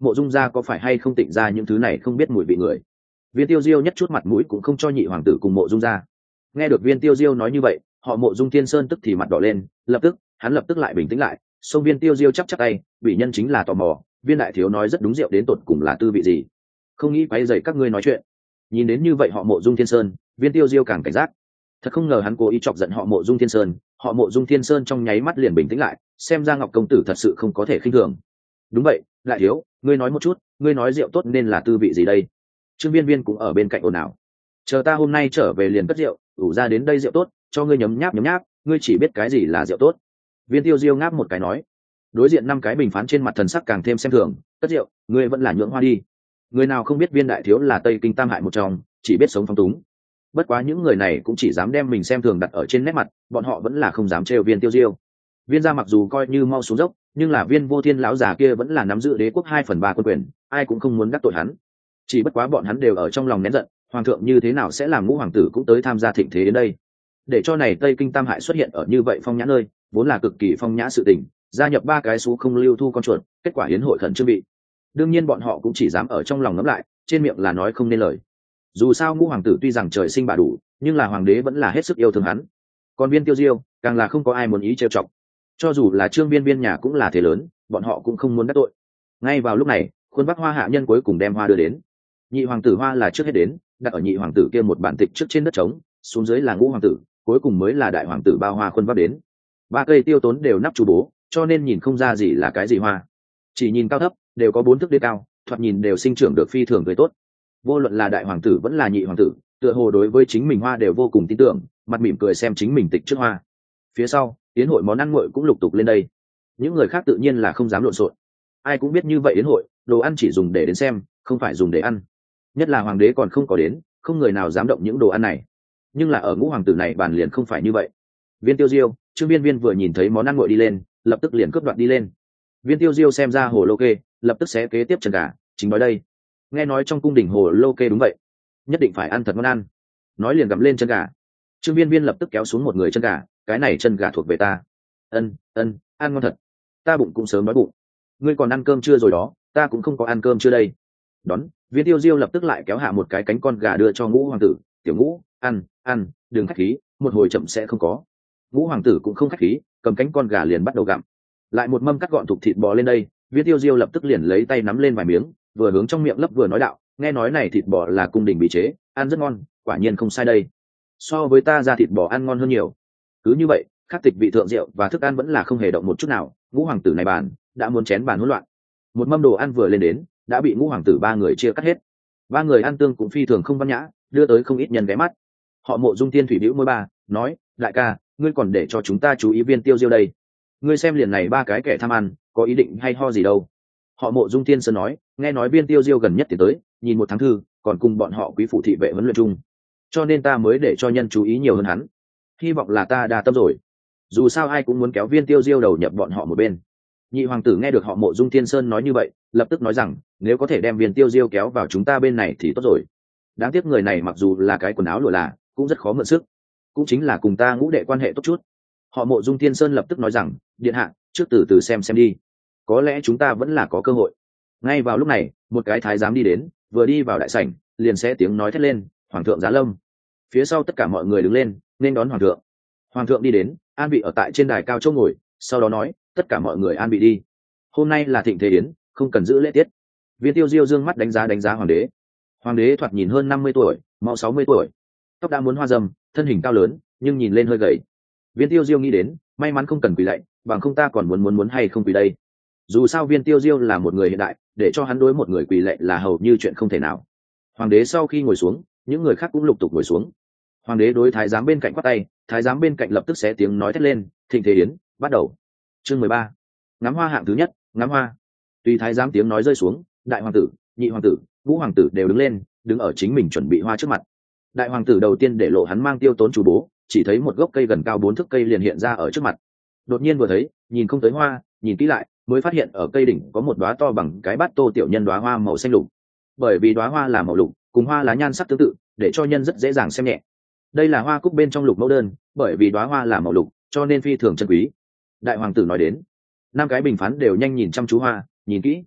Speaker 1: Mộ Dung gia có phải hay không tịnh ra những thứ này không biết mùi vị người. Viên Tiêu Diêu nhất chút mặt mũi cũng không cho nhị hoàng tử cùng Mộ Dung gia. Nghe được Viên Tiêu Diêu nói như vậy, họ Mộ Dung Thiên Sơn tức thì mặt đỏ lên, hắn lập tức lại bình tĩnh lại. Xông Viên Tiêu Diêu chắp tay, bị nhân chính là tò mò, Viên đại thiếu nói rất đúng, rượu đến tột cùng là tư vị gì, không nghĩ quấy rầy các ngươi nói chuyện. Nhìn đến như vậy họ Mộ Dung Thiên Sơn, Viên Tiêu Diêu càng cảnh giác. Thật không ngờ hắn cố ý chọc giận họ Mộ Dung Thiên Sơn, họ Mộ Dung Thiên Sơn trong nháy mắt liền bình tĩnh lại, xem ra Ngọc công tử thật sự không có thể khinh thường. Đúng vậy, đại thiếu, ngươi nói một chút, ngươi nói rượu tốt nên là tư vị gì đây? Trương Viên Viên cũng ở bên cạnh ồn ào. Chờ ta hôm nay trở về liền cất rượu, ủ ra đến đây rượu tốt, cho ngươi nhấm nháp, ngươi chỉ biết cái gì là rượu tốt. Viên Tiêu Diêu ngáp một cái nói. Đối diện 5 cái bình phán trên mặt thần sắc càng thêm xem thường, cất rượu, ngươi vẫn là nhượng hoa đi. Người nào không biết Viên đại thiếu là Tây Kinh tam hại một trong, chỉ biết sống phóng túng. Bất quá những người này cũng chỉ dám đem mình xem thường đặt ở trên nét mặt, bọn họ vẫn là không dám trêu Viên Tiêu Diêu. Viên gia mặc dù coi như mau xuống dốc, nhưng là Viên Vô Thiên lão già kia vẫn là nắm giữ đế quốc 2/3 quân quyền, ai cũng không muốn đắc tội hắn. Chỉ bất quá bọn hắn đều ở trong lòng nén giận, hoàng thượng như thế nào sẽ làm ngũ hoàng tử cũng tới tham gia thịnh thế đến đây. Để cho này Tây Kinh tam hại xuất hiện ở như vậy phong nhã nơi, vốn là cực kỳ phong nhã sự tình, gia nhập 3 cái số không lưu thu con chuột, kết quả hiến hội khẩn trương bị. Đương nhiên bọn họ cũng chỉ dám ở trong lòng ngấm lại, trên miệng là nói không nên lời. Dù sao ngũ hoàng tử tuy rằng trời sinh bà đủ, nhưng là hoàng đế vẫn là hết sức yêu thương hắn. Còn Viên Tiêu Diêu càng là không có ai muốn ý trêu chọc, cho dù là Trương Viên Viên nhà cũng là thế lớn, bọn họ cũng không muốn đắc tội. Ngay vào lúc này, khuôn vác hoa hạ nhân cuối cùng đem hoa đưa đến. Nhị hoàng tử hoa là trước hết đến, đặt ở nhị hoàng tử kia một bản tịch trước trên đất trống, xuống dưới là ngũ hoàng tử, cuối cùng mới là đại hoàng tử bao hoa khuôn vác đến. 3 cây tiêu tốn đều nắp chu bố, cho nên nhìn không ra gì là cái gì hoa, chỉ nhìn cao thấp đều có 4 thước đế cao, thoạt nhìn đều sinh trưởng được phi thường tươi tốt. Vô luận là đại hoàng tử vẫn là nhị hoàng tử, tựa hồ đối với chính mình hoa đều vô cùng tin tưởng, mặt mỉm cười xem chính mình tịch trước hoa. Phía sau yến hội món ăn nguội cũng lục tục lên đây, những người khác tự nhiên là không dám lộn xộn. Ai cũng biết như vậy yến hội đồ ăn chỉ dùng để đến xem, không phải dùng để ăn, nhất là hoàng đế còn không có đến, không người nào dám động những đồ ăn này. Nhưng là ở ngũ hoàng tử này bàn liền không phải như vậy. Viên Tiêu Diêu, Trương Viên Viên vừa nhìn thấy món ăn nguội đi lên, lập tức liền cướp đoạt đi lên. Viên Tiêu Diêu xem ra hồ lô kê, lập tức sẽ kế tiếp chân gà, chính nói đây, nghe nói trong cung đình hồ lô kê đúng vậy, nhất định phải ăn thật ngon ăn. Nói liền gặm lên chân gà. Trương Viên Viên lập tức kéo xuống một người chân gà, cái này chân gà thuộc về ta. Ân, ăn ngon thật, ta bụng cũng sớm đói bụng. Ngươi còn ăn cơm chưa rồi đó, ta cũng không có ăn cơm chưa đây. Đón, Viên Tiêu Diêu lập tức lại kéo hạ một cái cánh con gà đưa cho ngũ hoàng tử. Tiểu ngũ, ăn, đừng khách khí, một hồi chậm sẽ không có. Ngũ hoàng tử cũng không khách khí, cầm cánh con gà liền bắt đầu gặm. Lại một mâm cắt gọn thục thịt bò lên đây, Viên Tiêu Diêu lập tức liền lấy tay nắm lên vài miếng, vừa hướng trong miệng lấp vừa nói đạo, nghe nói này thịt bò là cung đình bị chế, ăn rất ngon, quả nhiên không sai đây. So với ta ra thịt bò ăn ngon hơn nhiều. Cứ như vậy, khắc tịch vị thượng rượu và thức ăn vẫn là không hề động một chút nào. Ngũ hoàng tử này bàn đã muốn chén bàn hỗn loạn. Một mâm đồ ăn vừa lên đến, đã bị ngũ hoàng tử 3 người chia cắt hết. 3 người ăn tương cũng phi thường không văn nhã, đưa tới không ít nhân ghé mắt. Họ Mộ Dung Tiên thủy bĩu môi ba, nói, đại ca, ngươi còn để cho chúng ta chú ý Viên Tiêu Diêu đây. Ngươi xem liền này 3 cái kẻ tham ăn, có ý định hay ho gì đâu. Họ Mộ Dung Tiên Sơn nói, nghe nói Viên Tiêu Diêu gần nhất thì tới, nhìn 1 tháng thư, còn cùng bọn họ quý phủ thị vệ huấn luyện chung, cho nên ta mới để cho nhân chú ý nhiều hơn hắn. Hy vọng là ta đa tâm rồi, dù sao ai cũng muốn kéo Viên Tiêu Diêu đầu nhập bọn họ một bên. Nhị hoàng tử nghe được họ Mộ Dung Thiên Sơn nói như vậy, lập tức nói rằng, nếu có thể đem Viên Tiêu Diêu kéo vào chúng ta bên này thì tốt rồi. Đáng tiếc người này mặc dù là cái quần áo lụa là, cũng rất khó mượn sức, cũng chính là cùng ta ngũ đệ quan hệ tốt chút. Họ Mộ Dung Thiên Sơn lập tức nói rằng, điện hạ, trước từ từ xem đi, có lẽ chúng ta vẫn là có cơ hội. Ngay vào lúc này, một cái thái giám đi đến, vừa đi vào đại sảnh, liền sẽ tiếng nói thét lên, hoàng thượng giá lâm. Phía sau tất cả mọi người đứng lên, nên đón hoàng thượng. Hoàng thượng đi đến, an vị ở tại trên đài cao chỗ ngồi, sau đó nói, tất cả mọi người an vị đi. Hôm nay là thịnh thế yến, không cần giữ lễ tiết. Viên Tiêu Diêu dương mắt đánh giá hoàng đế. Hoàng đế thoạt nhìn hơn 50 tuổi, mau 60 tuổi, tóc đã muốn hoa râm, thân hình cao lớn, nhưng nhìn lên hơi gầy. Viên Tiêu Diêu nghĩ đến, may mắn không cần quỳ lạy, bằng không ta còn muốn hay không quỳ đây. Dù sao Viên Tiêu Diêu là một người hiện đại, để cho hắn đối một người quỳ lạy là hầu như chuyện không thể nào. Hoàng đế sau khi ngồi xuống, những người khác cũng lục tục ngồi xuống. Hoàng đế đối thái giám bên cạnh quát tay, thái giám bên cạnh lập tức xé tiếng nói thét lên, thịnh thế yến bắt đầu. Chương 13. Ngắm hoa hạng thứ nhất, ngắm hoa. Tùy thái giám tiếng nói rơi xuống, đại hoàng tử, nhị hoàng tử, ngũ hoàng tử đều đứng lên, đứng ở chính mình chuẩn bị hoa trước mặt. Đại hoàng tử đầu tiên để lộ hắn mang tiêu tốn chủ bố, chỉ thấy một gốc cây gần cao 4 thước cây liền hiện ra ở trước mặt. Đột nhiên vừa thấy, nhìn không tới hoa, nhìn kỹ lại, mới phát hiện ở cây đỉnh có một đóa to bằng cái bát tô tiểu nhân đóa hoa màu xanh lục. Bởi vì đóa hoa là màu lục, cùng hoa lá nhan sắc tương tự, để cho nhân rất dễ dàng xem nhẹ. Đây là hoa cúc bên trong lục mẫu đơn, bởi vì đóa hoa là màu lục, cho nên phi thường chân quý. Đại hoàng tử nói đến, 5 cái bình phán đều nhanh nhìn chăm chú hoa, nhìn kỹ.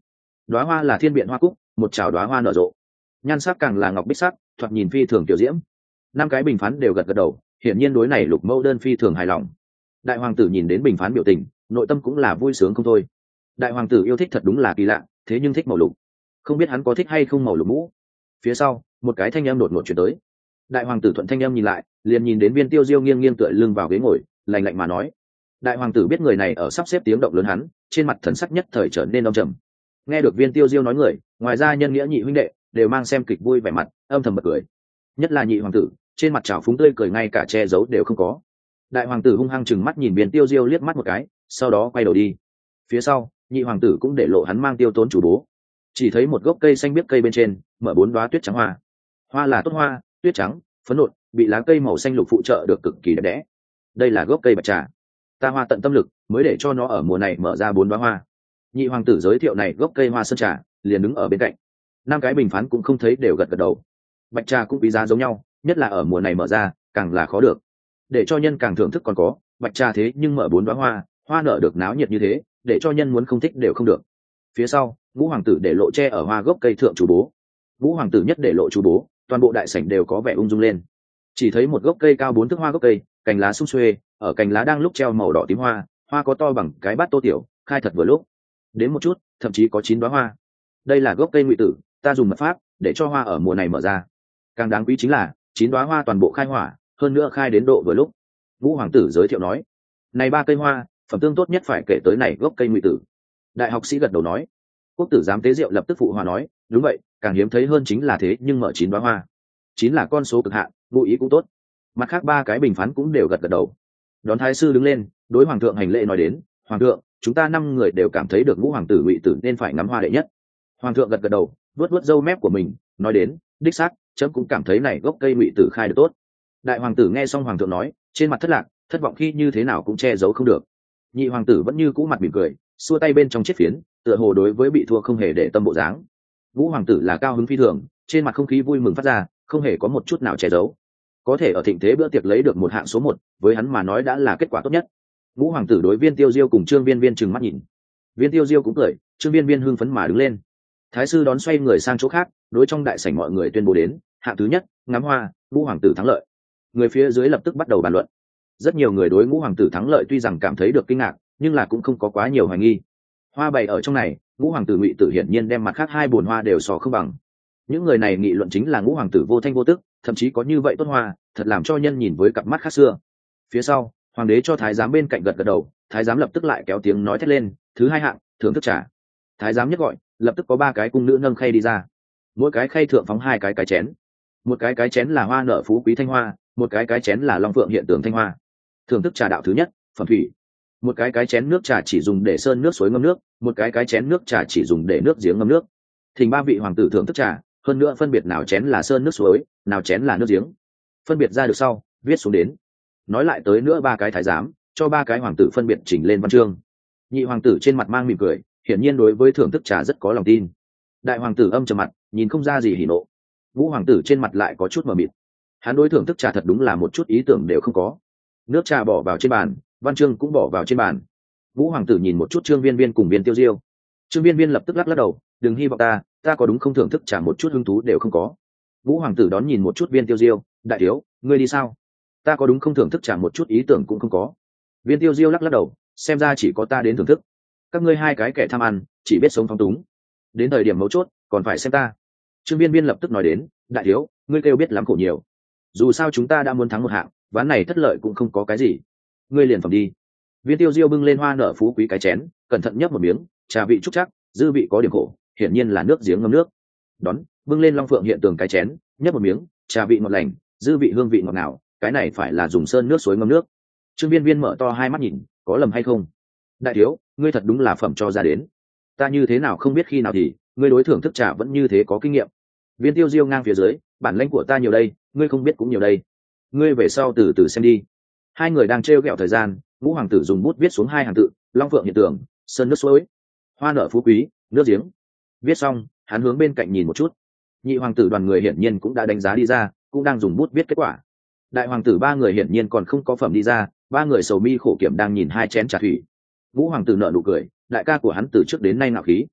Speaker 1: Đóa hoa là thiên biện hoa cúc, một trào đóa hoa nở rộ, nhan sắc càng là ngọc bích sắc, thoạt nhìn phi thường tiểu diễm. Năm cái bình phán đều gật gật đầu, hiển nhiên đối này lục mẫu đơn phi thường hài lòng. Đại hoàng tử nhìn đến bình phán biểu tình, nội tâm cũng là vui sướng không thôi. Đại hoàng tử yêu thích thật đúng là kỳ lạ, thế nhưng thích màu lục, không biết hắn có thích hay không màu lục mũ. Phía sau một cái thanh âm đột ngột chuyển tới. Đại hoàng tử thuận thanh âm nhìn lại, liền nhìn đến Viên Tiêu Diêu nghiêng nghiêng tựa lưng vào ghế ngồi, lạnh lạnh mà nói. Đại hoàng tử biết người này ở sắp xếp tiếng động lớn hắn, trên mặt thần sắc nhất thời trở nên âm trầm. Nghe được Viên Tiêu Diêu nói người, ngoài ra nhân nghĩa nhị huynh đệ đều mang xem kịch vui vẻ mặt, âm thầm bật cười. Nhất là nhị hoàng tử, trên mặt trào phúng tươi cười ngay cả che giấu đều không có. Đại hoàng tử hung hăng chừng mắt nhìn Viên Tiêu Diêu liếc mắt một cái, sau đó quay đầu đi. Phía sau nhị hoàng tử cũng để lộ hắn mang tiêu tốn chủ bố. Chỉ thấy một gốc cây xanh biếc cây bên trên mở 4 đóa tuyết trắng hoa. Hoa là tốt hoa, tuyết trắng phấn nộn, bị lá cây màu xanh lục phụ trợ được cực kỳ đẹp đẽ. Đây là gốc cây bạch trà, ta hoa tận tâm lực mới để cho nó ở mùa này mở ra 4 đóa hoa. Nhị hoàng tử giới thiệu này gốc cây hoa sơn trà, liền đứng ở bên cạnh. Năm cái bình phán cũng không thấy đều gật gật đầu. Bạch trà cũng quý giá giống nhau, nhất là ở mùa này mở ra càng là khó được. Để cho nhân càng thưởng thức còn có bạch trà thế nhưng mở 4 đóa hoa, hoa nở được náo nhiệt như thế, để cho nhân muốn không thích đều không được. Phía sau ngũ hoàng tử để lộ tre ở hoa gốc cây thượng chủ bố. Ngũ hoàng tử nhất để lộ chủ bố, toàn bộ đại sảnh đều có vẻ ung dung lên. Chỉ thấy một gốc cây cao 4 thước hoa gốc cây, cành lá sum xuê, ở cành lá đang lúc treo màu đỏ tím hoa, hoa có to bằng cái bát tô tiểu, khai thật vừa lúc. Đến một chút, thậm chí có 9 đóa hoa. Đây là gốc cây ngụy tử, ta dùng mật pháp để cho hoa ở mùa này mở ra. Càng đáng quý chính là 9 đóa hoa toàn bộ khai hỏa, hơn nữa khai đến độ vừa lúc. Ngũ hoàng tử giới thiệu nói, này 3 cây hoa, phẩm tương tốt nhất phải kể tới này gốc cây ngụy tử. Đại học sĩ gật đầu nói. Quốc tử giám tế diệu lập tức phụ hòa nói, đúng vậy, càng hiếm thấy hơn chính là thế nhưng mở 9 đóa hoa. 9 là con số cực hạn, ngụ ý cũng tốt. Mặt khác 3 cái bình phán cũng đều gật gật đầu. Đón thái sư đứng lên, đối hoàng thượng hành lễ nói đến, hoàng thượng, chúng ta 5 người đều cảm thấy được ngũ hoàng tử ngụy tử nên phải ngắm hoa đệ nhất. Hoàng thượng gật gật đầu, vuốt vuốt râu mép của mình, nói đến, đích xác, chấm cũng cảm thấy này gốc cây ngụy tử khai được tốt. Đại hoàng tử nghe xong hoàng thượng nói, trên mặt thất lạc, thất vọng khi như thế nào cũng che giấu không được. Nhị hoàng tử vẫn như cũ mặt mỉm cười, xua tay bên trong chiếc phiến, tựa hồ đối với bị thua không hề để tâm bộ dáng. Ngũ hoàng tử là cao hứng phi thường, trên mặt không khí vui mừng phát ra, không hề có một chút nào che giấu. Có thể ở thịnh thế bữa tiệc lấy được một hạng số 1, với hắn mà nói đã là kết quả tốt nhất. Ngũ hoàng tử đối Viên Tiêu Diêu cùng Trương Viên Viên trừng mắt nhìn. Viên Tiêu Diêu cũng cười, Trương Viên Viên hưng phấn mà đứng lên. Thái sư đón xoay người sang chỗ khác, đối trong đại sảnh mọi người tuyên bố đến, hạng thứ nhất, ngắm hoa, Ngũ hoàng tử thắng lợi. Người phía dưới lập tức bắt đầu bàn luận. Rất nhiều người đối Ngũ hoàng tử thắng lợi tuy rằng cảm thấy được kinh ngạc, nhưng là cũng không có quá nhiều hoài nghi. Hoa bày ở trong này, Ngũ hoàng tử ngụy tử hiển nhiên đem mặt khác 2 bồn hoa đều so không bằng. Những người này nghị luận chính là Ngũ hoàng tử vô thanh vô tức, thậm chí có như vậy tốt hoa, thật làm cho nhân nhìn với cặp mắt khác xưa. Phía sau hoàng đế cho thái giám bên cạnh gật gật đầu, thái giám lập tức lại kéo tiếng nói thét lên, thứ 2 hạng, thưởng thức trà. Thái giám nhất gọi, lập tức có 3 cái cung nữ nâng khay đi ra, mỗi cái khay thượng phóng 2 cái chén. Một cái chén là hoa nở phú quý thanh hoa, một cái chén là long phượng hiện tượng thanh hoa. Thưởng thức trà đạo thứ nhất, phẩm thủy. Một cái chén nước trà chỉ dùng để sơn nước suối ngâm nước, một cái chén nước trà chỉ dùng để nước giếng ngâm nước. Thỉnh 3 vị hoàng tử thưởng thức trà, hơn nữa phân biệt nào chén là sơn nước suối, nào chén là nước giếng. Phân biệt ra được sau, viết xuống đến. Nói lại tới nữa 3 cái thái giám, cho 3 cái hoàng tử phân biệt chỉnh lên văn chương. Nhị hoàng tử trên mặt mang mỉm cười, hiển nhiên đối với thưởng thức trà rất có lòng tin. Đại hoàng tử âm trầm mặt, nhìn không ra gì hỉ nộ. Ngũ hoàng tử trên mặt lại có chút mờ mịt. Hắn đối thưởng thức trà thật đúng là một chút ý tưởng đều không có. Nước trà bỏ vào trên bàn, văn chương cũng bỏ vào trên bàn. Ngũ hoàng tử nhìn một chút Trương Viên Viên cùng Viên Tiêu Diêu. Trương Viên Viên lập tức lắc đầu, đừng hy vọng ta có đúng không thưởng thức trà một chút hứng thú đều không có. Ngũ hoàng tử đón nhìn một chút Viên Tiêu Diêu, đại thiếu, ngươi đi sao? Ta có đúng không thưởng thức trà một chút ý tưởng cũng không có. Viên Tiêu Diêu lắc đầu, xem ra chỉ có ta đến thưởng thức. Các ngươi 2 cái kẻ tham ăn, chỉ biết sống phóng túng. Đến thời điểm mấu chốt, còn phải xem ta. Trương Viên Viên lập tức nói đến, đại thiếu, ngươi kêu biết lắm khổ nhiều. Dù sao chúng ta đã muốn thắng một hạng, ván này thất lợi cũng không có cái gì. Ngươi liền phẩm đi. Viên Tiêu Diêu bưng lên hoa nở phú quý cái chén, cẩn thận nhấp một miếng, trà vị trúc chắc, dư vị có điểm khổ, hiển nhiên là nước giếng ngâm nước. Đón, bưng lên long phượng hiện tượng cái chén, nhấp một miếng, trà vị ngọt lành, dư vị hương vị ngọt ngào, cái này phải là dùng sơn nước suối ngâm nước. Trương Viên Viên mở to 2 mắt nhìn, có lầm hay không? Đại thiếu, ngươi thật đúng là phẩm cho ra đến. Ta như thế nào không biết khi nào thì, ngươi đối thưởng thức trà vẫn như thế có kinh nghiệm. Viên Tiêu Diêu ngang phía dưới, bản lĩnh của ta nhiều đây, ngươi không biết cũng nhiều đây. Ngươi về sau từ từ xem đi. 2 người đang trêu ghẹo thời gian, Ngũ hoàng tử dùng bút viết xuống 2 hàng tự, long phượng hiện tượng, sơn nước suối, hoa nở phú quý, nước giếng. Viết xong, hắn hướng bên cạnh nhìn một chút. Nhị hoàng tử đoàn người hiển nhiên cũng đã đánh giá đi ra, cũng đang dùng bút viết kết quả. Đại hoàng tử 3 người hiển nhiên còn không có phẩm đi ra, 3 người sầu mi khổ kiểm đang nhìn 2 chén trà thủy. Ngũ hoàng tử nở nụ cười, đại ca của hắn từ trước đến nay ngạo khí.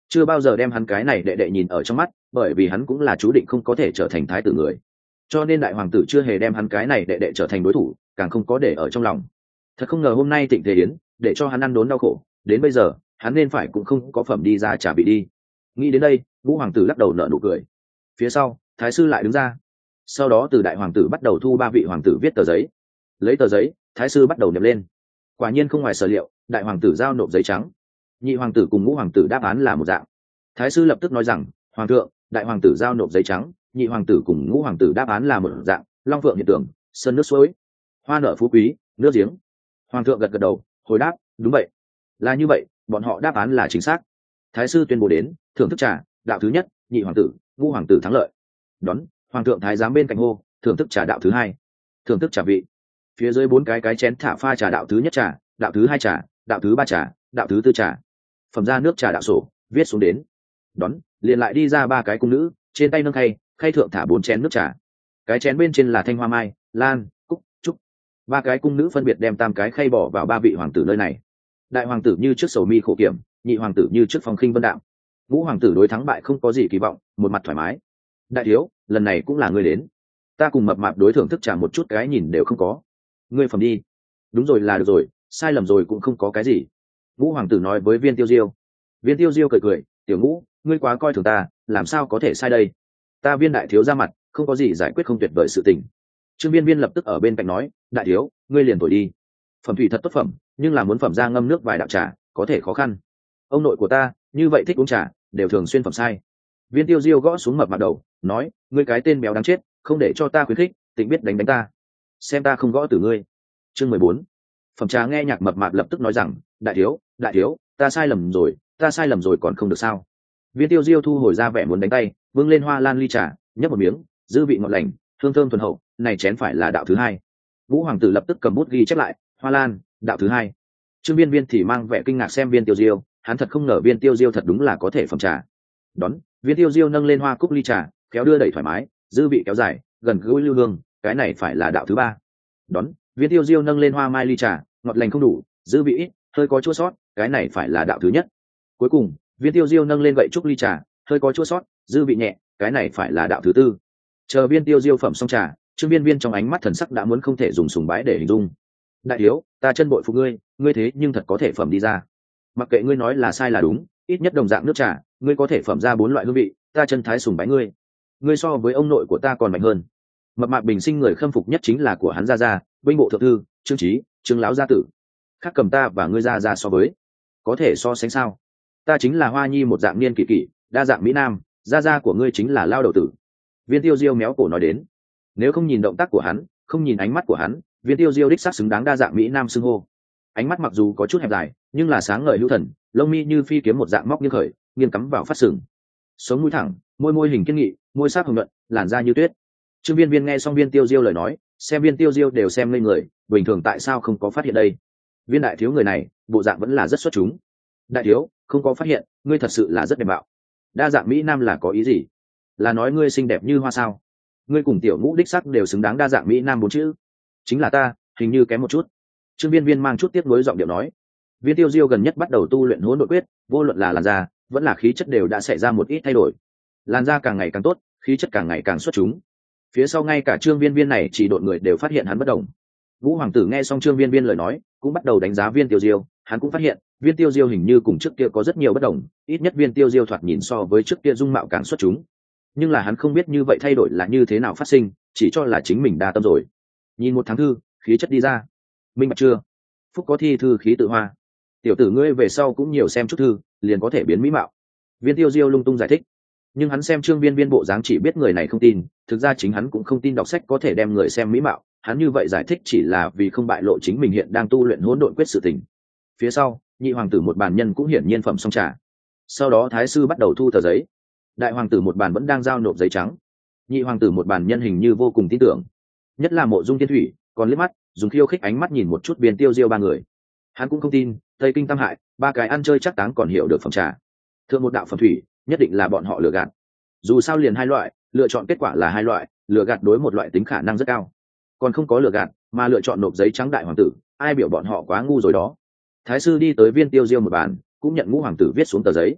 Speaker 1: chưa bao giờ đem hắn cái này đệ đệ nhìn ở trong mắt, bởi vì hắn cũng là chú định không có thể trở thành thái tử người, cho nên đại hoàng tử chưa hề đem hắn cái này đệ đệ trở thành đối thủ, càng không có để ở trong lòng. Thật không ngờ hôm nay Thịnh Thế Yến để cho hắn ăn đốn đau khổ, đến bây giờ hắn nên phải cũng không có phẩm đi ra trả bị đi. Nghĩ đến đây, Vũ hoàng tử lắc đầu nở nụ cười. Phía sau thái sư lại đứng ra, sau đó từ đại hoàng tử bắt đầu thu ba vị hoàng tử viết tờ giấy. Lấy tờ giấy, thái sư bắt đầu nhậm lên. Quả nhiên không ngoài sở liệu, đại hoàng tử giao nộp giấy trắng, nhị hoàng tử cùng ngũ hoàng tử đáp án là một dạng. Thái sư lập tức nói rằng, hoàng thượng, đại hoàng tử giao nộp giấy trắng, nhị hoàng tử cùng ngũ hoàng tử đáp án là một dạng, long phượng hiện tượng, sơn nước suối, hoa nở phú quý, nước giếng. Hoàng thượng gật gật đầu, hồi đáp, đúng vậy, là như vậy, bọn họ đáp án là chính xác. Thái sư tuyên bố đến, thưởng thức trà, đạo thứ nhất, nhị hoàng tử, ngũ hoàng tử thắng lợi. Đón, hoàng thượng thái giám bên cạnh hô, thưởng thức trà đạo thứ hai, thưởng thức trà vị. Phía dưới bốn cái chén thả pha trà đạo thứ nhất trà, đạo thứ hai trà, đạo thứ ba trà, đạo thứ tư trà. Phẩm ra nước trà đạo sổ, viết xuống đến. Đón, liền lại đi ra ba cái cung nữ, trên tay nâng khay, khay thượng thả 4 chén nước trà. Cái chén bên trên là thanh hoa mai, lan, cúc, trúc. Ba cái cung nữ phân biệt đem tam cái khay bỏ vào ba vị hoàng tử nơi này. Đại hoàng tử như trước sầu mi khổ kiểm, nhị hoàng tử như trước phong khinh vân đạm, ngũ hoàng tử đối thắng bại không có gì kỳ vọng, một mặt thoải mái. Đại thiếu, lần này cũng là ngươi đến, ta cùng mập mạp đối thưởng thức trà một chút cái nhìn đều không có, ngươi phẩm đi. Đúng rồi là được rồi, sai lầm rồi cũng không có cái gì. Ngũ hoàng tử nói với Viên Tiêu Diêu. Viên Tiêu Diêu cười cười, tiểu Ngũ, ngươi quá coi thường ta, làm sao có thể sai đây? Ta Viên đại thiếu ra mặt, không có gì giải quyết không tuyệt vời sự tình. Trương Viên Viên lập tức ở bên cạnh nói, đại thiếu, ngươi liền thổi đi. Phẩm thủy thật tốt phẩm, nhưng là muốn phẩm ra ngâm nước vài đạo trà, có thể khó khăn. Ông nội của ta, như vậy thích uống trà, đều thường xuyên phẩm sai. Viên Tiêu Diêu gõ xuống mập mặt đầu, nói, ngươi cái tên béo đáng chết, không để cho ta khuyến khích, Tịnh biết đánh ta. Xem ta không gõ tử ngươi. Chương 14. Phẩm trà nghe nhạc mập mạp lập tức nói rằng, đại thiếu, ta sai lầm rồi còn không được sao? Viên Tiêu Diêu thu hồi ra vẻ muốn đánh tay, vâng lên hoa lan ly trà, nhấp một miếng, dư vị ngọt lành, hương thơm thuần hậu, này chén phải là đạo thứ hai. Vũ hoàng tử lập tức cầm bút ghi chép lại, hoa lan, đạo thứ hai. Trương Viên Viên thì mang vẻ kinh ngạc xem Viên Tiêu Diêu, hắn thật không ngờ Viên Tiêu Diêu thật đúng là có thể phẩm trà. Đón, Viên Tiêu Diêu nâng lên hoa cúc ly trà, kéo đưa đẩy thoải mái, dư vị kéo dài, gần gũi lưu hương, cái này phải là đạo thứ ba. Đón, Viên Tiêu Diêu nâng lên hoa mai ly trà, ngọt lành không đủ, dư vị ít, hơi có chua sót, cái này phải là đạo thứ nhất. Cuối cùng, Viên Tiêu Diêu nâng lên gậy trúc ly trà, hơi có chua sót, dư vị nhẹ, cái này phải là đạo thứ tư. Chờ Viên Tiêu Diêu phẩm xong trà, Trương Viên Viên trong ánh mắt thần sắc đã muốn không thể dùng sùng bái để hình dung. Đại thiếu, ta chân bội phục ngươi, ngươi thế nhưng thật có thể phẩm đi ra. Mặc kệ ngươi nói là sai là đúng, ít nhất đồng dạng nước trà, ngươi có thể phẩm ra 4 loại hương vị, ta chân thái sùng bái ngươi. Ngươi so với ông nội của ta còn mạnh hơn. Mập mạp bình sinh người khâm phục nhất chính là của hắn gia, binh bộ thượng thư, Trương Chí, Trương lão gia tử. Khác cầm ta và ngươi gia so với, có thể so sánh sao? Ta chính là hoa nhi một dạng niên kỳ kỷ, đa dạng mỹ nam, gia của ngươi chính là lao đầu tử. Viên Tiêu Diêu méo cổ nói đến. Nếu không nhìn động tác của hắn, không nhìn ánh mắt của hắn, Viên Tiêu Diêu đích xác xứng đáng đa dạng mỹ nam xưng hô. Ánh mắt mặc dù có chút hẹp dài, nhưng là sáng ngời hữu thần, lông mi như phi kiếm một dạng móc nghiêng khởi, nghiêng cắm vào phát sừng. Sống mũi thẳng, môi hình kiên nghị, môi sắc hồng nhuận, làn da như tuyết. Trương Viên Viên nghe xong Viên Tiêu Diêu lời nói, xem Viên Tiêu Diêu đều xem ngây người, bình thường tại sao không có phát hiện đây? Viên đại thiếu người này, bộ dạng vẫn là rất xuất chúng. Đại thiếu, không có phát hiện, ngươi thật sự là rất đẹp mạo. Đa dạng mỹ nam là có ý gì? Là nói ngươi xinh đẹp như hoa sao? Ngươi cùng tiểu Ngũ đích sắc đều xứng đáng đa dạng mỹ nam 4 chữ. Chính là ta, hình như kém một chút. Trương Viên Viên mang chút tiếc nuối giọng điệu nói. Viên Tiêu Diêu gần nhất bắt đầu tu luyện hỗn độn quyết, vô luận là làn da, vẫn là khí chất đều đã xảy ra một ít thay đổi. Làn da càng ngày càng tốt, khí chất càng ngày càng xuất chúng. Phía sau ngay cả Trương Viên Viên này chỉ độn người đều phát hiện hắn bất đồng. Vũ hoàng tử nghe xong Trương Viên Viên lời nói, cũng bắt đầu đánh giá Viên Tiêu Diêu, hắn cũng phát hiện, Viên Tiêu Diêu hình như cùng trước kia có rất nhiều bất đồng, ít nhất Viên Tiêu Diêu thoạt nhìn so với trước kia dung mạo càng xuất chúng. Nhưng là hắn không biết như vậy thay đổi là như thế nào phát sinh, chỉ cho là chính mình đa tâm rồi. Nhìn một tháng thư, khí chất đi ra. Minh bạch chưa? Phúc có thi thư khí tự hoa. Tiểu tử ngươi về sau cũng nhiều xem chút thư, liền có thể biến mỹ mạo. Viên Tiêu Diêu lung tung giải thích. Nhưng hắn xem Trương Viên Viên bộ dáng chỉ biết người này không tin, thực ra chính hắn cũng không tin đọc sách có thể đem người xem mỹ mạo, hắn như vậy giải thích chỉ là vì không bại lộ chính mình hiện đang tu luyện hỗn độn quyết sự tình. Phía sau, nhị hoàng tử một bàn nhân cũng hiển nhiên phẩm xong trà. Sau đó thái sư bắt đầu thu tờ giấy. Đại hoàng tử một bàn vẫn đang giao nộp giấy trắng. Nhị hoàng tử một bàn nhân hình như vô cùng tin tưởng. Nhất là Mộ Dung Thiên Thủy, còn liếc mắt, dùng khiêu khích ánh mắt nhìn một chút Viên Tiêu Diêu ba người. Hắn cũng không tin, Tây Kinh Tam Hại, ba cái ăn chơi chắc táng còn hiểu được phẩm trà. Thượng một đạo phẩm thủy, nhất định là bọn họ lừa gạt. Dù sao liền hai loại, lựa chọn kết quả là hai loại, lừa gạt đối một loại tính khả năng rất cao. Còn không có lừa gạt, mà lựa chọn nộp giấy trắng đại hoàng tử, ai biểu bọn họ quá ngu rồi đó. Thái sư đi tới Viên Tiêu Diêu một bàn, cũng nhận ngũ hoàng tử viết xuống tờ giấy.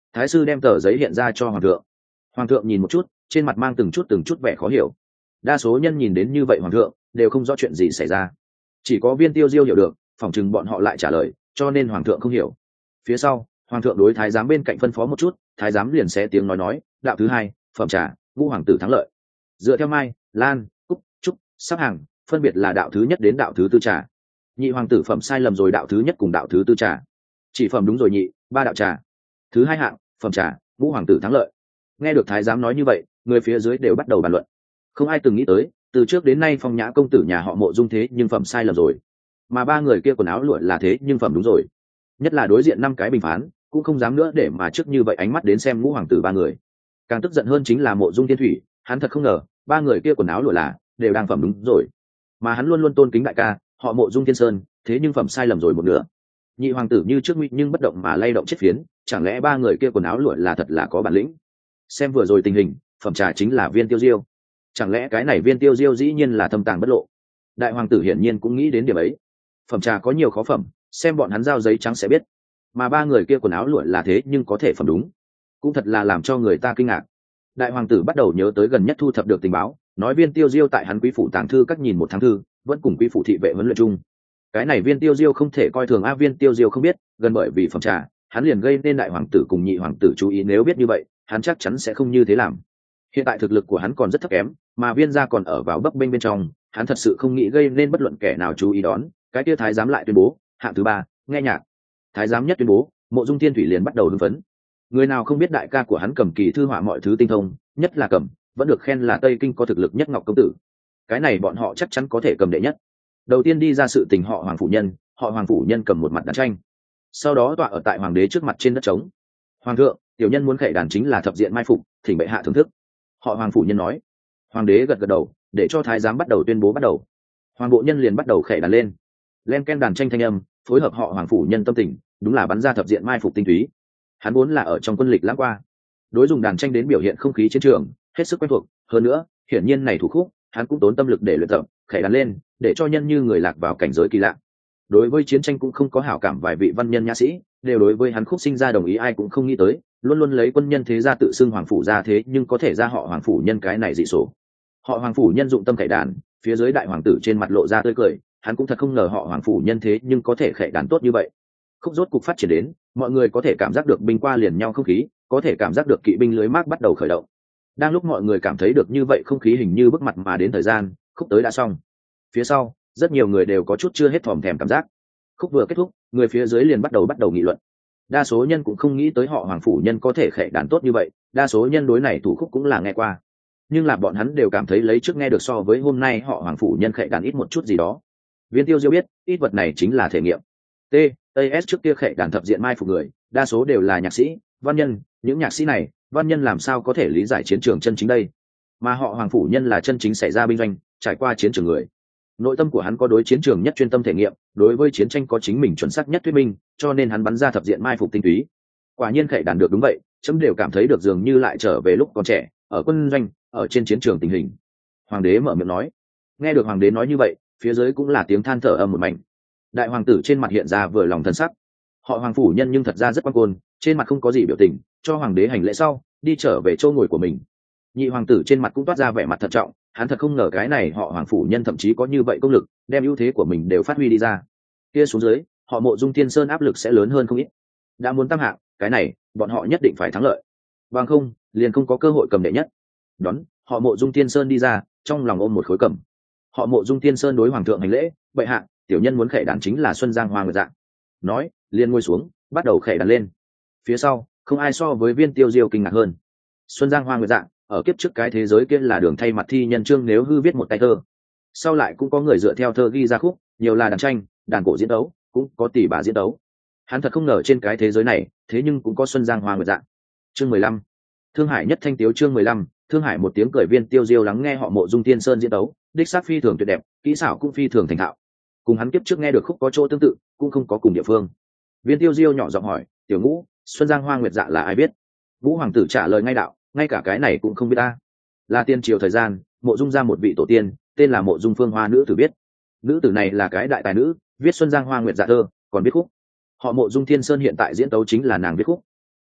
Speaker 1: Thái sư đem tờ giấy hiện ra cho hoàng thượng. Hoàng thượng nhìn một chút, trên mặt mang từng chút vẻ khó hiểu. Đa số nhân nhìn đến như vậy hoàng thượng đều không rõ chuyện gì xảy ra, chỉ có Viên Tiêu Diêu hiểu được, phỏng chừng bọn họ lại trả lời, cho nên hoàng thượng không hiểu. Phía sau, hoàng thượng đối thái giám bên cạnh phân phó một chút, thái giám liền xé tiếng nói, đạo thứ hai, phẩm trà, ngũ hoàng tử thắng lợi. Dựa theo Mai, Lan, Cúc, Trúc sắp hàng, phân biệt là đạo thứ nhất đến đạo thứ tư trà. Nhị hoàng tử phẩm sai lầm rồi đạo thứ nhất cùng đạo thứ tư trà. Chỉ phẩm đúng rồi nhị, ba đạo trà. Thứ hai hạng, phẩm trà, ngũ hoàng tử thắng lợi. Nghe được thái giám nói như vậy, người phía dưới đều bắt đầu bàn luận. Không ai từng nghĩ tới, từ trước đến nay Phong Nhã công tử nhà họ Mộ Dung thế nhưng phẩm sai lầm rồi, mà ba người kia quần áo lụa là thế nhưng phẩm đúng rồi. Nhất là đối diện năm cái bình phán cũng không dám nữa để mà trước như vậy ánh mắt đến xem ngũ hoàng tử ba người. Càng tức giận hơn chính là Mộ Dung Thiên Thủy, hắn thật không ngờ ba người kia quần áo lụa là đều đang phẩm đúng rồi, mà hắn luôn luôn tôn kính đại ca họ Mộ Dung Thiên Sơn, thế nhưng phẩm sai lầm rồi một nửa. Nhị hoàng tử như trước nguy nhưng bất động mà lay động chết phiến, chẳng lẽ ba người kia quần áo lụa là thật là có bản lĩnh? Xem vừa rồi tình hình, phẩm trà chính là Viên Tiêu Diêu, chẳng lẽ cái này Viên Tiêu Diêu dĩ nhiên là thâm tàng bất lộ? Đại hoàng tử hiển nhiên cũng nghĩ đến điểm ấy. Phẩm trà có nhiều khó phẩm, xem bọn hắn giao giấy trắng sẽ biết, mà ba người kia quần áo lụa là thế nhưng có thể phẩm đúng, cũng thật là làm cho người ta kinh ngạc. Đại hoàng tử bắt đầu nhớ tới gần nhất thu thập được tình báo, nói Viên Tiêu Diêu tại hắn quý phủ tàng thư các nhìn một tháng thư, vẫn cùng quý phủ thị vệ huấn luyện chung. Cái này Viên Tiêu Diêu không thể coi thường. Viên Tiêu Diêu không biết, gần bởi vì phẩm trà, hắn liền gây nên đại hoàng tử cùng nhị hoàng tử chú ý, nếu biết như vậy, hắn chắc chắn sẽ không như thế làm. Hiện tại thực lực của hắn còn rất thấp kém, mà Viên gia còn ở vào bấp bênh bên trong, hắn thật sự không nghĩ gây nên bất luận kẻ nào chú ý đón. Cái kia thái giám lại tuyên bố, hạng thứ ba, nghe nhạc. Thái giám nhất tuyên bố, Mộ Dung Thiên Thủy liền bắt đầu hưng phấn. Người nào không biết đại ca của hắn cầm kỳ thư họa mọi thứ tinh thông, nhất là cầm, vẫn được khen là Tây Kinh có thực lực nhất Ngọc công tử. Cái này bọn họ chắc chắn có thể cầm đệ nhất. Đầu tiên đi ra sự tình họ Hoàng phủ nhân cầm một mặt đàn tranh, sau đó tọa ở tại hoàng đế trước mặt trên đất trống. Hoàng thượng, tiểu nhân muốn khệ đàn chính là thập diện mai phục, thỉnh bệ hạ thưởng thức. Họ Hoàng phủ nhân nói. Hoàng đế gật gật đầu, để cho thái giám bắt đầu tuyên bố bắt đầu. Hoàng bộ nhân liền bắt đầu khệ đàn lên. Len ken đàn tranh thanh âm phối hợp họ Hoàng phủ nhân tâm tình, đúng là bắn ra thập diện mai phục tinh túy. Hắn vốn là ở trong quân lịch lãng qua, đối dùng đàn tranh đến biểu hiện không khí chiến trường hết sức quen thuộc. Hơn nữa, hiển nhiên này thủ khúc hắn cũng tốn tâm lực để luyện tập, khệ đàn lên, để cho nhân như người lạc vào cảnh giới kỳ lạ. Đối với chiến tranh cũng không có hảo cảm vài vị văn nhân nhã sĩ đều đối với hắn khúc sinh ra đồng ý, ai cũng không nghĩ tới luôn luôn lấy quân nhân thế gia tự xưng hoàng phủ ra thế nhưng có thể ra họ Hoàng phủ nhân cái này dị số. Họ Hoàng phủ nhân dụng tâm khệ đàn, phía dưới đại hoàng tử trên mặt lộ ra tươi cười, hắn cũng thật không ngờ họ Hoàng phủ nhân thế nhưng có thể khệ đàn tốt như vậy. Khúc rốt cục phát triển đến, mọi người có thể cảm giác được binh qua liền nhau không khí, có thể cảm giác được kỵ binh lưới mác bắt đầu khởi động. Đang lúc mọi người cảm thấy được như vậy không khí hình như bước mặt mà đến thời gian, khúc tới đã xong. Phía sau, rất nhiều người đều có chút chưa hết thòm thèm cảm giác. Khúc vừa kết thúc, người phía dưới liền bắt đầu nghị luận. Đa số nhân cũng không nghĩ tới họ Hoàng phủ nhân có thể khệ đàn tốt như vậy, đa số nhân đối này thủ khúc cũng là nghe qua, nhưng là bọn hắn đều cảm thấy lấy trước nghe được so với hôm nay họ Hoàng phủ nhân khệ đàn ít một chút gì đó. Viên Tiêu Diêu biết, ít vật này chính là thể nghiệm. T.A.S trước kia khệ đàn thập diện mai phục người, đa số đều là nhạc sĩ, văn nhân, những nhạc sĩ này, văn nhân làm sao có thể lý giải chiến trường chân chính đây? Mà họ Hoàng phủ nhân là chân chính xảy ra binh doanh, trải qua chiến trường người. Nội tâm của hắn có đối chiến trường nhất chuyên tâm thể nghiệm, đối với chiến tranh có chính mình chuẩn xác nhất thuyết minh, cho nên hắn bắn ra thập diện mai phục tinh túy. Quả nhiên khệ đàn được đúng vậy, chấm đều cảm thấy được dường như lại trở về lúc còn trẻ, ở quân doanh, ở trên chiến trường tình hình. Hoàng đế mở miệng nói. Nghe được hoàng đế nói như vậy, phía dưới cũng là tiếng than thở âm một mảnh. Đại hoàng tử trên mặt hiện ra vừa lòng thân sắc. Họ Hoàng phủ nhân nhưng thật ra rất quan côn, trên mặt không có gì biểu tình, cho hoàng đế hành lễ sau, đi trở về chỗ ngồi của mình. Nhị hoàng tử trên mặt cũng toát ra vẻ mặt thận trọng, hắn thật không ngờ cái này họ Hoàng phủ nhân thậm chí có như vậy công lực, đem ưu thế của mình đều phát huy đi ra. Kia xuống dưới, họ Mộ Dung Thiên Sơn áp lực sẽ lớn hơn không ít. Đã muốn tam hạng, cái này, bọn họ nhất định phải thắng lợi. Bằng không, liền không có cơ hội cầm đệ nhất. Đón, họ Mộ Dung Thiên Sơn đi ra, trong lòng ôm một khối cầm. Họ Mộ Dung Thiên Sơn đối hoàng thượng hành lễ, bệ hạ, tiểu nhân muốn khệ đàn chính là Xuân Giang Hoa Nguyệt Dạng. Nói, liền ngồi xuống, bắt đầu khệ đàn lên. Phía sau, không ai so với Viên Tiêu Diêu kinh ngạc hơn. Xuân Giang Hoa Nguyệt Dạng, ở kiếp trước cái thế giới kia là đường thay mặt thi nhân chương nếu hư viết một tay thơ. Sau lại cũng có người dựa theo thơ ghi ra khúc, nhiều là đàn tranh, đàn cổ diễn tấu, cũng có tỷ bà diễn tấu. Hắn thật không ngờ trên cái thế giới này, thế nhưng cũng có Xuân Giang Hoa Nguyệt Dạng. Chương 15. Thương Hải nhất thanh tiếu. Chương 15. Thương Hải một tiếng cười. Viên Tiêu Diêu lắng nghe họ Mộ Dung Thiên Sơn diễn tấu, đích xác phi thường tuyệt đẹp, kỹ xảo cũng phi thường thành thạo. Cùng hắn kiếp trước nghe được khúc có chỗ tương tự, cũng không có cùng địa phương. Viên Tiêu Diêu nhỏ giọng hỏi, tiểu Ngũ, Xuân Giang Hoa Nguyệt Dạ là ai biết? Vũ hoàng tử trả lời ngay đạo, ngay cả cái này cũng không biết ta. Là tiên triều thời gian, Mộ Dung ra một vị tổ tiên, tên là Mộ Dung Phương Hoa nữ tử biết. Nữ tử này là cái đại tài nữ, viết Xuân Giang Hoa Nguyệt Dạ thơ, còn biết khúc. Họ Mộ Dung Thiên Sơn hiện tại diễn tấu chính là nàng viết khúc.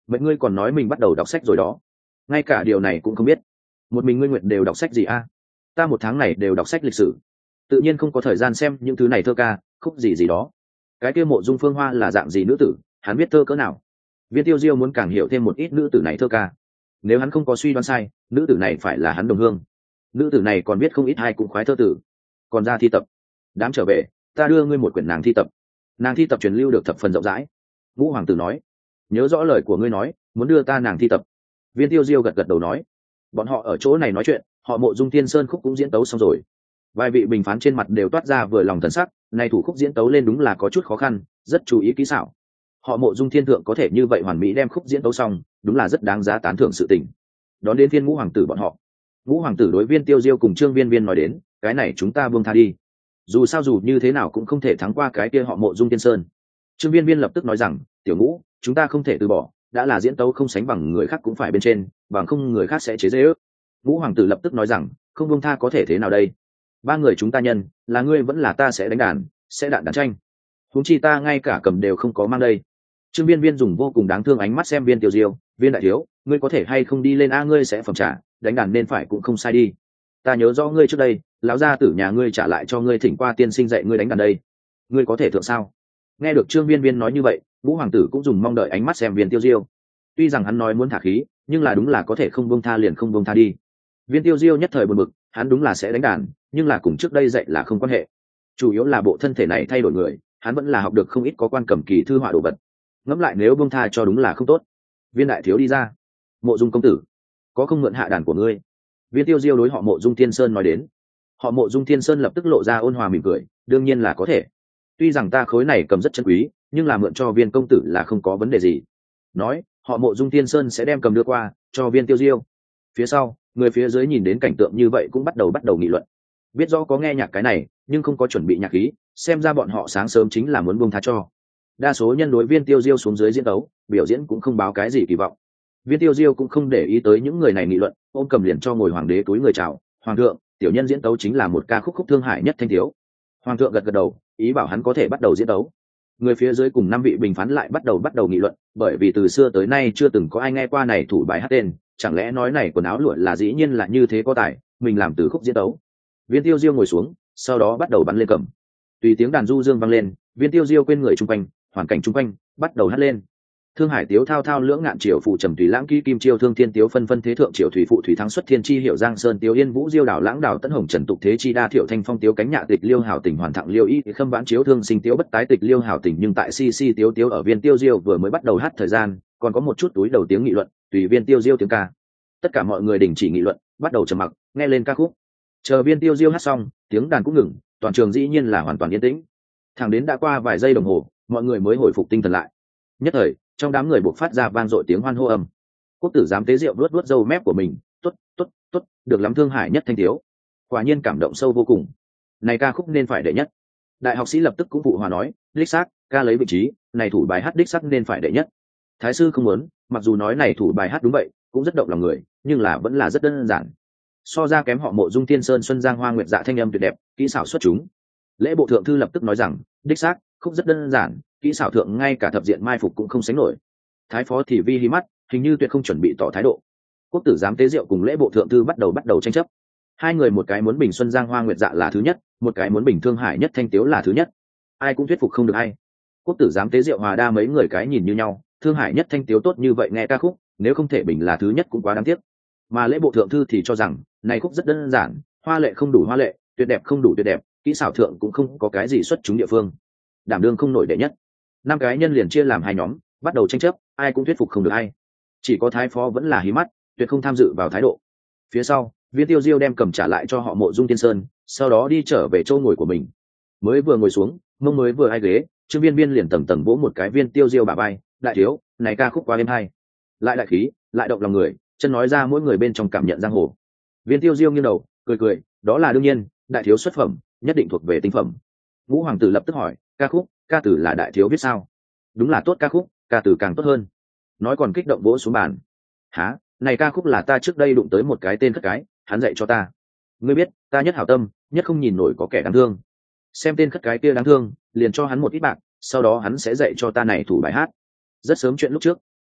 Speaker 1: Vậy ngươi còn nói mình bắt đầu đọc sách rồi đó, ngay cả điều này cũng không biết. Một mình ngươi Nguyệt đều đọc sách gì a? Ta một tháng này đều đọc sách lịch sử, tự nhiên không có thời gian xem những thứ này thơ ca khúc gì gì đó. Cái kia Mộ Dung Phương Hoa là dạng gì nữ tử, hắn biết thơ cỡ nào. Viên Tiêu Diêu muốn càng hiểu thêm một ít nữ tử này thơ ca. Nếu hắn không có suy đoán sai, nữ tử này phải là hắn đồng hương. Nữ tử này còn biết không ít hai cũng khoái thơ tử, còn ra thi tập. Đám trở về, ta đưa ngươi một quyển nàng thi tập. Nàng thi tập truyền lưu được thập phần rộng rãi. Ngũ hoàng tử nói, nhớ rõ lời của ngươi nói, muốn đưa ta nàng thi tập. Viên Tiêu Diêu gật gật đầu nói, bọn họ ở chỗ này nói chuyện, họ Mộ Dung Thiên Sơn khúc cũng diễn tấu xong rồi. Vài vị bình phán trên mặt đều toát ra vừa lòng thần sắc, này thủ khúc diễn tấu lên đúng là có chút khó khăn, rất chú ý kỹ xảo. Họ Mộ Dung Thiên Thượng có thể như vậy hoàn mỹ đem khúc diễn tấu xong, đúng là rất đáng giá tán thưởng sự tình. Đón đến Viên Ngũ hoàng tử bọn họ. Ngũ hoàng tử đối Viên Tiêu Diêu cùng Trương Viên Viên nói đến, cái này chúng ta buông tha đi. Dù sao dù như thế nào cũng không thể thắng qua cái kia họ Mộ Dung Thiên Sơn. Trương Viên Viên lập tức nói rằng, tiểu Ngũ, chúng ta không thể từ bỏ, đã là diễn tấu không sánh bằng người khác cũng phải bên trên, bằng không người khác sẽ chế giễu. Ngũ hoàng tử lập tức nói rằng, không buông tha có thể thế nào đây? Ba người chúng ta nhân, là ngươi vẫn là ta sẽ đánh đàn, sẽ đạn đàn tranh. Huống chi ta ngay cả cầm đều không có mang đây. Trương Viên Viên dùng vô cùng đáng thương ánh mắt xem Viên Tiêu Diêu, Viên đại thiếu, ngươi có thể hay không đi lên a, ngươi sẽ phẩm trả, đánh đàn nên phải cũng không sai đi. Ta nhớ rõ ngươi trước đây, lão gia tử nhà ngươi trả lại cho ngươi thỉnh qua tiên sinh dạy ngươi đánh đàn đây. Ngươi có thể thượng sao? Nghe được Trương Viên Viên nói như vậy, Ngũ hoàng tử cũng dùng mong đợi ánh mắt xem Viên Tiêu Diêu. Tuy rằng hắn nói muốn thả khí, nhưng là đúng là có thể không buông tha liền không buông tha đi. Viên Tiêu Diêu nhất thời buồn bực, hắn đúng là sẽ đánh đàn, nhưng là cùng trước đây dạy là không quan hệ. Chủ yếu là bộ thân thể này thay đổi người, hắn vẫn là học được không ít có quan cầm kỳ thư họa đồ vật. Ngẫm lại nếu buông tha cho đúng là không tốt. Viên đại thiếu đi ra. Mộ Dung công tử, có không mượn hạ đàn của ngươi? Viên Tiêu Diêu đối họ Mộ Dung Thiên Sơn nói đến. Họ Mộ Dung Thiên Sơn lập tức lộ ra ôn hòa mỉm cười, đương nhiên là có thể. Tuy rằng ta khối này cầm rất chân quý, nhưng là mượn cho Viên công tử là không có vấn đề gì. Nói, họ Mộ Dung Thiên Sơn sẽ đem cầm đưa qua cho Viên Tiêu Diêu. Phía sau, người phía dưới nhìn đến cảnh tượng như vậy cũng bắt đầu nghị luận. Biết rõ có nghe nhạc cái này, nhưng không có chuẩn bị nhạc khí, xem ra bọn họ sáng sớm chính là muốn buông tha cho. Đa số nhân đối Viên Tiêu Diêu xuống dưới diễn đấu, biểu diễn cũng không báo cái gì kỳ vọng. Viên Tiêu Diêu cũng không để ý tới những người này nghị luận, ôm cầm liền cho ngồi hoàng đế túi người chào, hoàng thượng, tiểu nhân diễn tấu chính là một ca khúc khúc thương hại nhất thanh thiếu. Hoàng thượng gật gật đầu, ý bảo hắn có thể bắt đầu diễn tấu. Người phía dưới cùng năm vị bình phán lại bắt đầu nghị luận, bởi vì từ xưa tới nay chưa từng có ai nghe qua này thủ bài hát tên, chẳng lẽ nói này quần áo lụa là dĩ nhiên là như thế có tài, mình làm từ khúc diễn tấu. Viên Tiêu Diêu ngồi xuống, sau đó bắt đầu bắn lên cầm. Tùy tiếng đàn du dương vang lên, Viên Tiêu Diêu quên người chung quanh, hoàn cảnh chung quanh, bắt đầu hát lên. Thương hải tiếu thao thao lưỡng ngạn triều phụ trầm tùy lãng ký kim chiêu thương thiên tiếu phân phân thế thượng triều thủy phụ thủy thắng xuất thiên chi hiệu giang sơn tiếu yên vũ diêu đảo lãng đảo tấn hồng trần tục thế chi đa thiệu thanh phong tiếu cánh nhạ tịch liêu hảo tình hoàn thẳng liêu y khâm vãn chiếu thương sinh tiếu bất tái tịch liêu hảo tình, nhưng tại si tiếu tiếu ở Viên Tiêu Diêu vừa mới bắt đầu hát thời gian, còn có một chút túi đầu tiếng nghị luận, tùy Viên Tiêu Diêu tiếng ca. Tất cả mọi người đình chỉ nghị luận, bắt đầu trầm mặc, nghe lên ca khúc. Chờ Viên Tiêu Diêu hát xong, tiếng đàn cũng ngừng, toàn trường dĩ nhiên là hoàn toàn yên tĩnh. Thẳng đến đã qua vài giây đồng hồ, mọi người mới hồi phục tinh thần lại. Nhất thời, trong đám người buộc phát ra vang dội tiếng hoan hô âm. Quốc tử giám tế rượu vuốt râu mép của mình, tốt, được lắm, thương hải nhất thanh thiếu. Quả nhiên cảm động sâu vô cùng. Này ca khúc nên phải đệ nhất. Đại học sĩ lập tức cũng phụ hòa nói, đích xác, ca lấy vị trí, này thủ bài hát đích xác nên phải đệ nhất. Thái sư không muốn, mặc dù nói này thủ bài hát đúng vậy, cũng rất động lòng người, nhưng là vẫn là rất đơn giản. So ra kém họ Mộ Dung Thiên Sơn xuân giang hoa nguyệt dạ thanh âm tuyệt đẹp, kỹ xảo xuất chúng. Lễ bộ thượng thư lập tức nói rằng, đích xác, khúc rất đơn giản, kỹ xảo thượng ngay cả thập diện mai phục cũng không sánh nổi. Thái phó thì vi hí mắt, hình như tuyệt không chuẩn bị tỏ thái độ. Quốc tử giám tế diệu cùng lễ bộ thượng thư bắt đầu tranh chấp. Hai người một cái muốn bình xuân giang hoa nguyệt dạ là thứ nhất, một cái muốn bình thương hải nhất thanh tiếu là thứ nhất. Ai cũng thuyết phục không được ai. Quốc tử giám tế diệu hòa đa mấy người cái nhìn như nhau, thương hải nhất thanh tiếu tốt như vậy nghe ca khúc, nếu không thể bình là thứ nhất cũng quá đáng tiếc. Mà lễ bộ thượng thư thì cho rằng, này khúc rất đơn giản, hoa lệ không đủ hoa lệ, tuyệt đẹp không đủ tuyệt đẹp, kỹ xảo thượng cũng không có cái gì xuất chúng địa phương, đảm đương không nổi đệ nhất. Năm cái nhân liền chia làm hai nhóm, bắt đầu tranh chấp, ai cũng thuyết phục không được ai. Chỉ có thái phó vẫn là hí mắt, tuyệt không tham dự vào thái độ. Phía sau, Viên Tiêu Diêu đem cầm trả lại cho họ Mộ Dung Thiên Sơn, sau đó đi trở về chỗ ngồi của mình. Mới vừa ngồi xuống, mông mới vừa hai ghế, Trương Viên Viên liền tầng tầng vỗ một cái Viên Tiêu Diêu bả vai, đại thiếu, này ca khúc quá êm hay, lại đại khí, lại động lòng người, chân nói ra mỗi người bên trong cảm nhận giang hồ. Viên Tiêu Diêu nghiêng đầu, cười, đó là đương nhiên, đại thiếu xuất phẩm, nhất định thuộc về tinh phẩm. Ngũ hoàng tử lập tức hỏi, ca khúc, ca từ là đại thiếu viết sao? Đúng là tốt ca khúc, ca từ càng tốt hơn. Nói còn kích động vỗ xuống bàn. Hả, này ca khúc là ta trước đây đụng tới một cái tên khất cái, hắn dạy cho ta. Ngươi biết, ta nhất hảo tâm, nhất không nhìn nổi có kẻ đáng thương. Xem tên khất cái kia đáng thương, liền cho hắn một ít bạc, sau đó hắn sẽ dạy cho ta này thủ bài hát. Rất sớm chuyện lúc trước,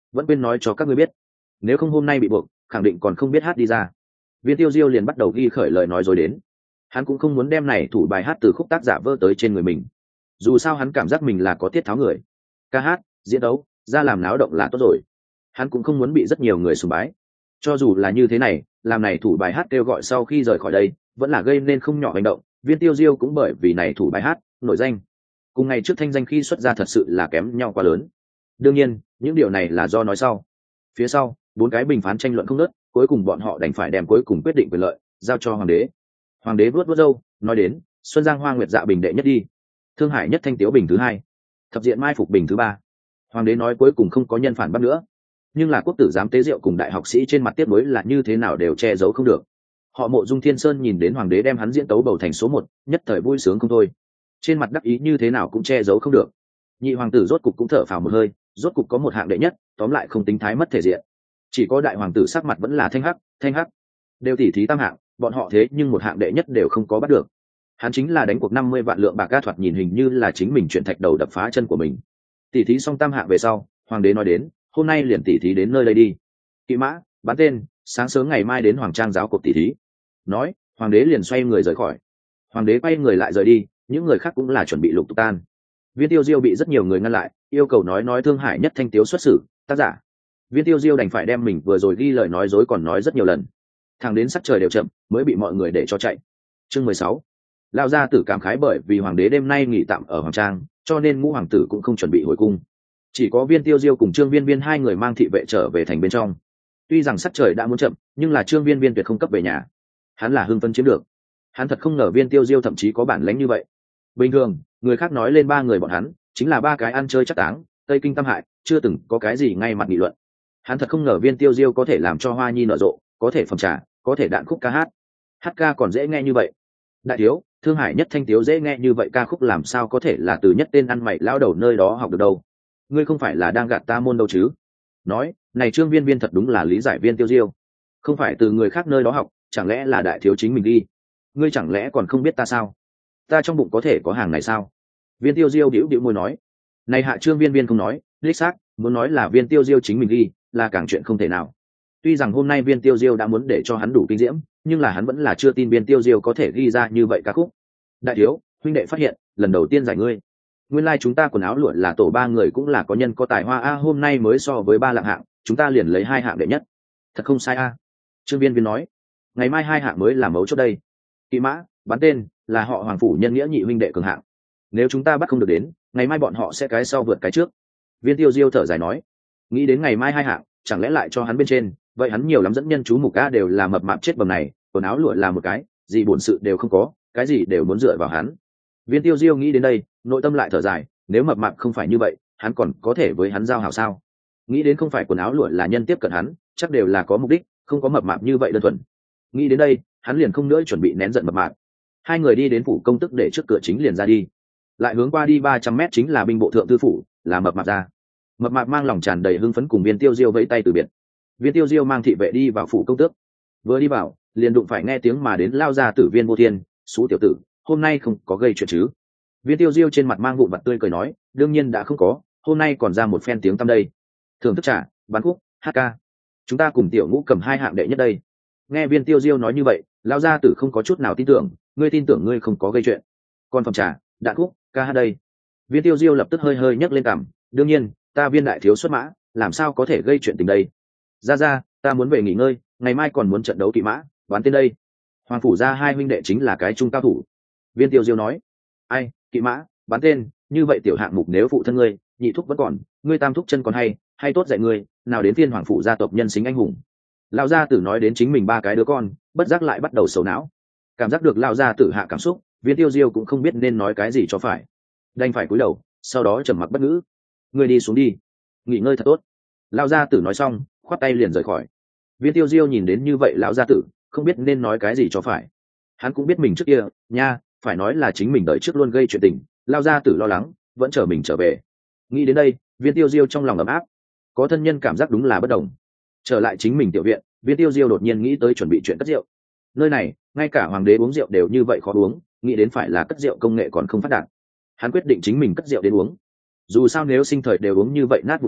Speaker 1: vẫn quên nói cho các ngươi biết, nếu không hôm nay bị buộc khẳng định còn không biết hát đi ra. Viên Tiêu Diêu liền bắt đầu ghi khởi lời nói dối đến. Hắn cũng không muốn đem này thủ bài hát từ khúc tác giả vơ tới trên người mình, dù sao hắn cảm giác mình là có tiết tháo người, ca hát diễn đấu ra làm náo động là tốt rồi. Hắn cũng không muốn bị rất nhiều người sùng bái. Cho dù là như thế này, làm này thủ bài hát kêu gọi sau khi rời khỏi đây vẫn là gây nên không nhỏ hành động. Viên Tiêu Diêu cũng bởi vì này thủ bài hát nổi danh, cùng ngày trước thanh danh khi xuất ra thật sự là kém nhau quá lớn. Đương nhiên những điều này là do nói sau. Phía sau 4 cái bình phán tranh luận không nớt, cuối cùng bọn họ đành phải đem cuối cùng quyết định quyền lợi giao cho hoàng đế. Hoàng đế vuốt vuốt râu nói đến, Xuân Giang Hoa Nguyệt Dạ bình đệ nhất đi, Thương Hải Nhất Thanh Tiếu bình thứ 2, Thập Diện Mai Phục bình thứ 3. Hoàng đế nói cuối cùng không có nhân phản bắt nữa, nhưng là quốc tử giám tế diệu cùng đại học sĩ trên mặt tiếp nối là như thế nào đều che giấu không được. Họ Mộ Dung Thiên Sơn nhìn đến hoàng đế đem hắn diễn tấu bầu thành số 1, nhất thời vui sướng không thôi, trên mặt đắc ý như thế nào cũng che giấu không được. Nhị hoàng tử rốt cục cũng thở phào một hơi, rốt cục có một hạng đệ nhất, tóm lại không tính thái mất thể diện. Chỉ có đại hoàng tử sắc mặt vẫn là thanh hắc, đều tỉ thí tam hạng, bọn họ thế nhưng một hạng đệ nhất đều không có bắt được. Hắn chính là đánh cuộc 50 vạn lượng bạc, ga thoạt nhìn hình như là chính mình chuyển thạch đầu đập phá chân của mình. Tỉ thí xong tam hạng về sau, hoàng đế nói đến, hôm nay liền tỉ thí đến nơi đây đi, kỵ mã bán tên, sáng sớm ngày mai đến hoàng trang giáo cuộc tỉ thí. Nói hoàng đế liền xoay người rời khỏi. Hoàng đế quay người lại rời đi, những người khác cũng là chuẩn bị lục tục tan. Viên Tiêu Diêu bị rất nhiều người ngăn lại, yêu cầu nói Thương Hải Nhất Thanh Tiếu xuất xử tác giả. Viên Tiêu Diêu đành phải đem mình vừa rồi ghi lời nói dối còn nói rất nhiều lần, thẳng đến sắc trời đều chậm mới bị mọi người để cho chạy. Chương 16. Lão gia tử cảm khái bởi vì hoàng đế đêm nay nghỉ tạm ở hoàng trang, cho nên ngũ hoàng tử cũng không chuẩn bị hồi cung, chỉ có Viên Tiêu Diêu cùng Trương Viên Viên hai người mang thị vệ trở về thành bên trong. Tuy rằng sắc trời đã muốn chậm, nhưng là Trương Viên Viên tuyệt không cấp về nhà, hắn là hưng phấn chiếm được. Hắn thật không ngờ Viên Tiêu Diêu thậm chí có bản lĩnh như vậy. Bình thường người khác nói lên 3 người bọn hắn chính là 3 cái ăn chơi chắc táng, tây kinh tam hại, chưa từng có cái gì ngay mặt nghị luận. Hắn thật không ngờ Viên Tiêu Diêu có thể làm cho hoa nhi nở rộ, có thể phẩm trà, có thể đạn khúc ca hát. Hát ca còn dễ nghe như vậy. Đại thiếu, Thương Hải Nhất Thanh Tiếu dễ nghe như vậy, ca khúc làm sao có thể là từ nhất tên ăn mày lão đầu nơi đó học được đâu? Ngươi không phải là đang gạt ta môn đâu chứ? Nói này Trương Viên Viên thật đúng là lý giải Viên Tiêu Diêu, không phải từ người khác nơi đó học, chẳng lẽ là đại thiếu chính mình đi? Ngươi chẳng lẽ còn không biết ta sao? Ta trong bụng có thể có hàng này sao? Viên Tiêu Diêu bĩu bĩu môi nói. Này hạ Trương Viên Viên không nói, đích xác muốn nói là Viên Tiêu Diêu chính mình đi, là càng chuyện không thể nào. Tuy rằng hôm nay Viên Tiêu Diêu đã muốn để cho hắn đủ kinh diễm, nhưng là hắn vẫn là chưa tin Viên Tiêu Diêu có thể ghi ra như vậy ca khúc. Đại thiếu, huynh đệ phát hiện, lần đầu tiên giải ngươi. Nguyên lai chúng ta quần áo lụa là tổ 3 người cũng là có nhân có tài hoa a, hôm nay mới so với 3 lạng hạng, chúng ta liền lấy 2 hạng đệ nhất. Thật không sai a. Trương Viên Viên nói. Ngày mai 2 hạng mới là mấu chốt đây. Kỵ mã bán tên là họ Hoàng phủ nhân nghĩa nhị huynh đệ cường hạng. Nếu chúng ta bắt không được đến, ngày mai bọn họ sẽ cái sau vượt cái trước. Viên Tiêu Diêu thở dài nói. Nghĩ đến ngày mai 2 hạng, chẳng lẽ lại cho hắn bên trên, vậy hắn nhiều lắm dẫn nhân chú mục a đều là mập mạp chết bầm này, quần áo lụa là một cái, gì bổn sự đều không có, cái gì đều muốn dựa vào hắn. Viên Tiêu Diêu nghĩ đến đây, nội tâm lại thở dài, nếu mập mạp không phải như vậy, hắn còn có thể với hắn giao hảo sao? Nghĩ đến không phải quần áo lụa là nhân tiếp cận hắn, chắc đều là có mục đích, không có mập mạp như vậy đơn thuần. Nghĩ đến đây, hắn liền không nữa chuẩn bị nén giận mập mạp. Hai người đi đến phủ công tức để trước cửa chính liền ra đi, lại hướng qua đi 300 mét chính là binh bộ thượng thư phủ, là mập mạp ra. Mập mạp mang lòng tràn đầy hưng phấn cùng Viên Tiêu Diêu vẫy tay từ biệt. Viên Tiêu Diêu mang thị vệ đi vào phủ công tước, vừa đi vào liền đụng phải nghe tiếng mà đến lao ra tử Viên Vô Thiên. Xú tiểu tử, hôm nay không có gây chuyện chứ? Viên Tiêu Diêu trên mặt mang vụn vặt tươi cười nói, đương nhiên đã không có, hôm nay còn ra một phen tiếng tăm đây, thưởng thức trà, bán khúc, hát ca, chúng ta cùng tiểu ngũ cầm 2 hạng đệ nhất đây. Nghe Viên Tiêu Diêu nói như vậy, lao gia tử không có chút nào tin tưởng, ngươi tin tưởng ngươi không có gây chuyện, còn phẩm trà, đạn khúc, ca hát đây? Viên Tiêu Diêu lập tức hơi hơi nhấc lên cằm, đương nhiên, ta Viên đại thiếu xuất mã, làm sao có thể gây chuyện tình đây? Ra, ta muốn về nghỉ ngơi, ngày mai còn muốn trận đấu kỵ mã bán tên đây. Hoàng phủ ra 2 huynh đệ chính là cái trung cao thủ. Viên Tiêu Diêu nói. Ai, kỵ mã bán tên, như vậy tiểu hạng mục nếu phụ thân ngươi, nhị thúc vẫn còn, ngươi tam thúc chân còn hay tốt dạy ngươi, nào đến phiên hoàng phủ gia tộc nhân xính anh hùng. Lão gia tử nói đến chính mình 3 cái đứa con, bất giác lại bắt đầu sầu não. Cảm giác được lão gia tử hạ cảm xúc, Viên Tiêu Diêu cũng không biết nên nói cái gì cho phải, đành phải cúi đầu, sau đó trầm mặc bất ngữ. Ngươi đi xuống đi, nghỉ ngơi thật tốt. Lão gia tử nói xong, khoát tay liền rời khỏi. Viên Tiêu Diêu nhìn đến như vậy lão gia tử, không biết nên nói cái gì cho phải. Hắn cũng biết mình trước kia nha, phải nói là chính mình đợi trước luôn gây chuyện tình, lao gia tử lo lắng, vẫn chờ mình trở về. Nghĩ đến đây, Viên Tiêu Diêu trong lòng ấm áp, có thân nhân cảm giác đúng là bất đồng. Trở lại chính mình tiểu viện, Viên Tiêu Diêu đột nhiên nghĩ tới chuẩn bị chuyện cất rượu. Nơi này ngay cả hoàng đế uống rượu đều như vậy khó uống, nghĩ đến phải là cất rượu công nghệ còn không phát đạt. Hắn quyết định chính mình cất rượu đến uống. Dù sao nếu sinh thời đều uống như vậy nát vụ rượu,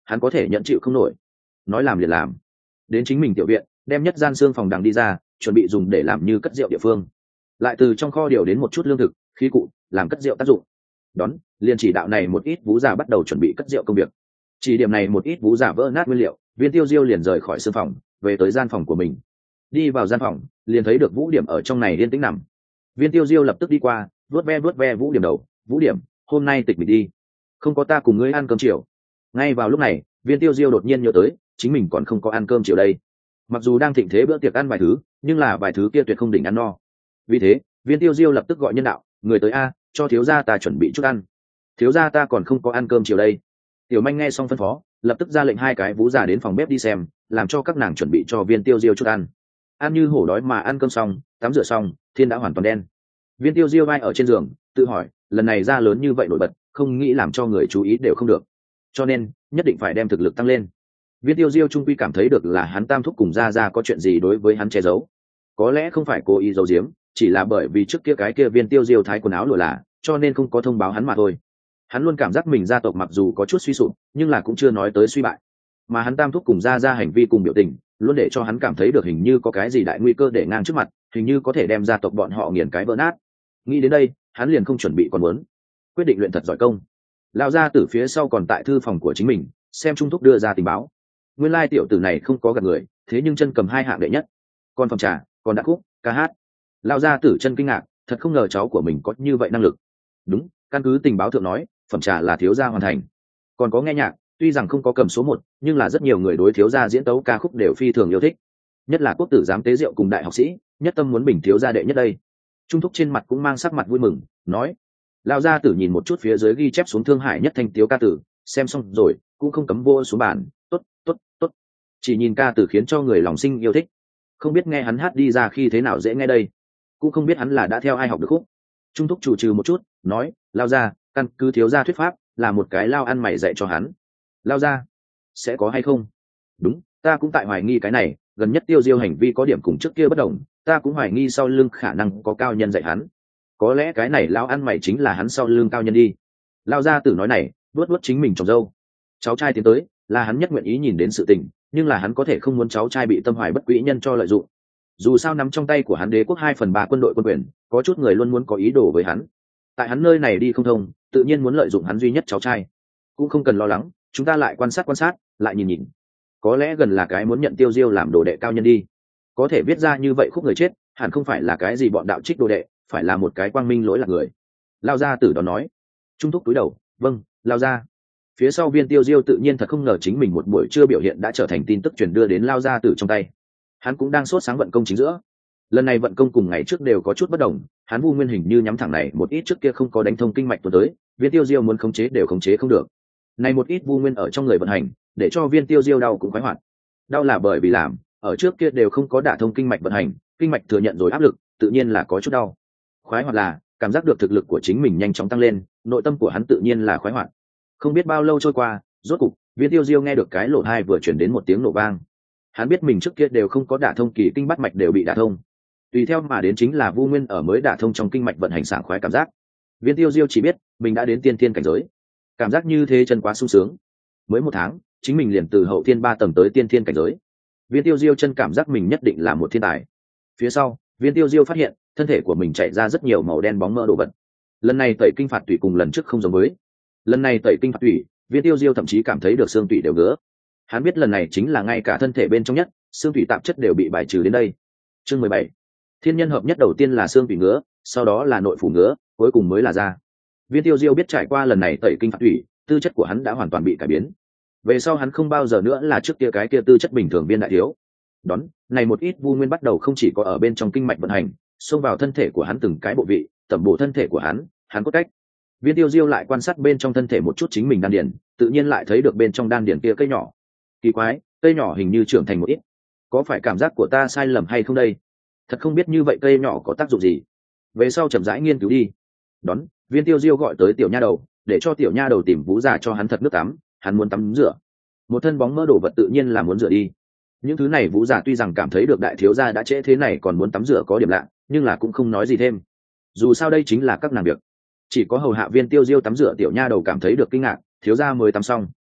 Speaker 1: hắn có thể nhận chịu không nổi. Nói làm liền làm. Đến chính mình tiểu viện, đem nhất gian xương phòng đằng đi ra, chuẩn bị dùng để làm như cất rượu địa phương. Lại từ trong kho điều đến một chút lương thực, khí cụ, làm cất rượu tác dụng. Đón, liền chỉ đạo này một ít vú giả bắt đầu chuẩn bị cất rượu công việc. Chỉ điểm này một ít vú giả vỡ nát nguyên liệu, Viên Tiêu Diêu liền rời khỏi xương phòng, về tới gian phòng của mình. Đi vào gian phòng, liền thấy được Vũ Điểm ở trong này yên tĩnh nằm. Viên Tiêu Diêu lập tức đi qua, vuốt ve Vũ Điểm đầu. Vũ Điểm, hôm nay tịch mịch đi, không có ta cùng ngươi ăn cơm chiều. Ngay vào lúc này, Viên Tiêu Diêu đột nhiên nhớ tới, chính mình còn không có ăn cơm chiều đây. Mặc dù đang thịnh thế bữa tiệc ăn vài thứ, nhưng là vài thứ kia tuyệt không đỉnh ăn no. Vì thế, Viên Tiêu Diêu lập tức gọi nhân đạo, người tới a, cho thiếu gia ta chuẩn bị chút ăn. Thiếu gia ta còn không có ăn cơm chiều đây. Tiểu Manh nghe xong phân phó, lập tức ra lệnh hai cái vú già đến phòng bếp đi xem, làm cho các nàng chuẩn bị cho Viên Tiêu Diêu chút ăn. Ăn như hổ đói mà ăn cơm xong, tắm rửa xong, thiên đã hoàn toàn đen. Viên Tiêu Diêu vai ở trên giường, tự hỏi, lần này ra lớn như vậy nổi bật, không nghĩ làm cho người chú ý đều không được, cho nên nhất định phải đem thực lực tăng lên. Viên Tiêu Diêu trung quy cảm thấy được là hắn tam thúc cùng ra có chuyện gì đối với hắn che giấu, có lẽ không phải cố ý giấu giếm, chỉ là bởi vì trước kia cái kia Viên Tiêu Diêu thái quần áo lụa là, cho nên không có thông báo hắn mà thôi. Hắn luôn cảm giác mình gia tộc mặc dù có chút suy sụp, nhưng là cũng chưa nói tới suy bại, mà hắn tam thúc cùng ra hành vi cùng biểu tình luôn để cho hắn cảm thấy được hình như có cái gì đại nguy cơ để ngang trước mặt, hình như có thể đem gia tộc bọn họ nghiền cái vỡ nát. Nghĩ đến đây, hắn liền không chuẩn bị còn muốn, quyết định luyện thật giỏi công. Lão gia tử phía sau còn tại thư phòng của chính mình, xem trung thúc đưa ra tình báo. Nguyên lai tiểu tử này không có gạt người, thế nhưng chân cầm 2 hạng đệ nhất, còn phòng trà, còn đạn khúc, ca hát. Lão gia tử chân kinh ngạc, thật không ngờ cháu của mình có như vậy năng lực. Đúng, căn cứ tình báo thượng nói, phẩm trà là thiếu gia hoàn thành. Còn có nghe nhạc, tuy rằng không có cầm số 1, nhưng là rất nhiều người đối thiếu gia diễn tấu ca khúc đều phi thường yêu thích. Nhất là quốc tử giám tế rượu cùng đại học sĩ, nhất tâm muốn bình thiếu gia đệ nhất đây. Trung thúc trên mặt cũng mang sắc mặt vui mừng, nói: Lão gia tử nhìn một chút phía dưới ghi chép xuống Thương Hải nhất thanh tiếu ca tử, xem xong rồi cũng không cấm vô xuống bàn, tốt, chỉ nhìn ca tử khiến cho người lòng sinh yêu thích. Không biết nghe hắn hát đi ra khi thế nào dễ nghe đây, cũng không biết hắn là đã theo ai học được khúc. Trung thúc chủ trừ một chút, nói: Lão gia, căn cứ thiếu gia thuyết pháp, là một cái lao ăn mày dạy cho hắn. Lão gia, sẽ có hay không? Đúng, ta cũng tại hoài nghi cái này, gần nhất Tiêu Diêu hành vi có điểm cùng trước kia bất đồng, ta cũng hoài nghi sau lưng khả năng có cao nhân dạy hắn. Có lẽ cái này lão ăn mày chính là hắn sau lưng cao nhân đi. Lão gia tử nói này, vuốt chính mình trồng dâu. Cháu trai tiến tới, là hắn nhất nguyện ý nhìn đến sự tình, nhưng là hắn có thể không muốn cháu trai bị tâm hoài bất quý nhân cho lợi dụng. Dù sao nắm trong tay của hắn đế quốc 2/3 quân đội quân quyền, có chút người luôn muốn có ý đồ với hắn. Tại hắn nơi này đi không thông, tự nhiên muốn lợi dụng hắn duy nhất cháu trai. Cũng không cần lo lắng, chúng ta lại quan sát, lại nhìn. Có lẽ gần là cái muốn nhận Tiêu Diêu làm đồ đệ cao nhân đi. Có thể viết ra như vậy khúc người chết, hẳn không phải là cái gì bọn đạo trích đồ đệ, phải là một cái quang minh lỗi lạc người. Lao gia tử đó nói. Trung thúc cúi đầu, vâng, lao gia. Phía sau Viên Tiêu Diêu tự nhiên thật không ngờ chính mình một buổi trưa biểu hiện đã trở thành tin tức truyền đưa đến lao gia tử trong tay. Hắn cũng đang sốt sáng vận công chính giữa. Lần này vận công cùng ngày trước đều có chút bất đồng, hắn vu nguyên hình như nhắm thẳng này một ít trước kia không có đánh thông kinh mạch tuần tới, Viên Tiêu Diêu muốn khống chế đều khống chế không được. Này một ít vu nguyên ở trong người vận hành, để cho Viên Tiêu Diêu đau cũng khoái hoạt. Đau là bởi vì làm, ở trước kia đều không có đả thông kinh mạch vận hành, kinh mạch thừa nhận rồi áp lực, tự nhiên là có chút đau. Khoái hoạt là cảm giác được thực lực của chính mình nhanh chóng tăng lên, nội tâm của hắn tự nhiên là khoái hoạt. Không biết bao lâu trôi qua, rốt cục Viên Tiêu Diêu nghe được cái lỗ tai vừa chuyển đến một tiếng nổ vang. Hắn biết mình trước kia đều không có đả thông kỳ kinh bắt mạch đều bị đả thông, tùy theo mà đến chính là vu nguyên ở mới đả thông trong kinh mạch vận hành sảng khoái cảm giác. Viên Tiêu Diêu chỉ biết mình đã đến tiên thiên cảnh giới, cảm giác như thế chân quá sung sướng. Mới 1 tháng, chính mình liền từ hậu thiên 3 tầng tới tiên thiên cảnh giới. Viên Tiêu Diêu chân cảm giác mình nhất định là một thiên tài. Phía sau, Viên Tiêu Diêu phát hiện thân thể của mình chảy ra rất nhiều màu đen bóng mỡ đồ vật. Lần này tẩy kinh phạt tủy cùng lần trước không giống với. Lần này tẩy kinh phạt tủy, Viên Tiêu Diêu thậm chí cảm thấy được xương tủy đều ngứa. Hắn biết lần này chính là ngay cả thân thể bên trong nhất, xương tủy tạp chất đều bị bài trừ đến đây. Chương 17. Thiên nhân hợp nhất đầu tiên là xương tủy ngứa, sau đó là nội phủ ngứa, cuối cùng mới là da. Viên Tiêu Diêu biết trải qua lần này tẩy kinh phạt tủy, tư chất của hắn đã hoàn toàn bị cải biến. Về sau hắn không bao giờ nữa là trước kia cái kia tư chất bình thường viên đại thiếu. Đón, này một ít vu nguyên bắt đầu không chỉ có ở bên trong kinh mạch vận hành, xông vào thân thể của hắn từng cái bộ vị, tẩm bổ thân thể của hắn cốt cách. Viên Tiêu Diêu lại quan sát bên trong thân thể một chút chính mình đan điền, tự nhiên lại thấy được bên trong đan điền kia cây nhỏ. Kỳ quái, cây nhỏ hình như trưởng thành một ít. Có phải cảm giác của ta sai lầm hay không đây? Thật không biết như vậy cây nhỏ có tác dụng gì. Về sau chậm rãi nghiên cứu đi. Đón, Viên Tiêu Diêu gọi tới tiểu nha đầu, để cho tiểu nha đầu tìm vú già cho hắn thật nước tắm, hắn muốn tắm rửa. Một thân bóng mỡ đổ vật tự nhiên là muốn rửa đi. Những thứ này vũ giả tuy rằng cảm thấy được đại thiếu gia đã trễ thế này còn muốn tắm rửa có điểm lạ, nhưng là cũng không nói gì thêm. Dù sao đây chính là các nàng việc. Chỉ có hầu hạ Viên Tiêu Diêu tắm rửa tiểu nha đầu cảm thấy được kinh ngạc, thiếu gia mới tắm xong.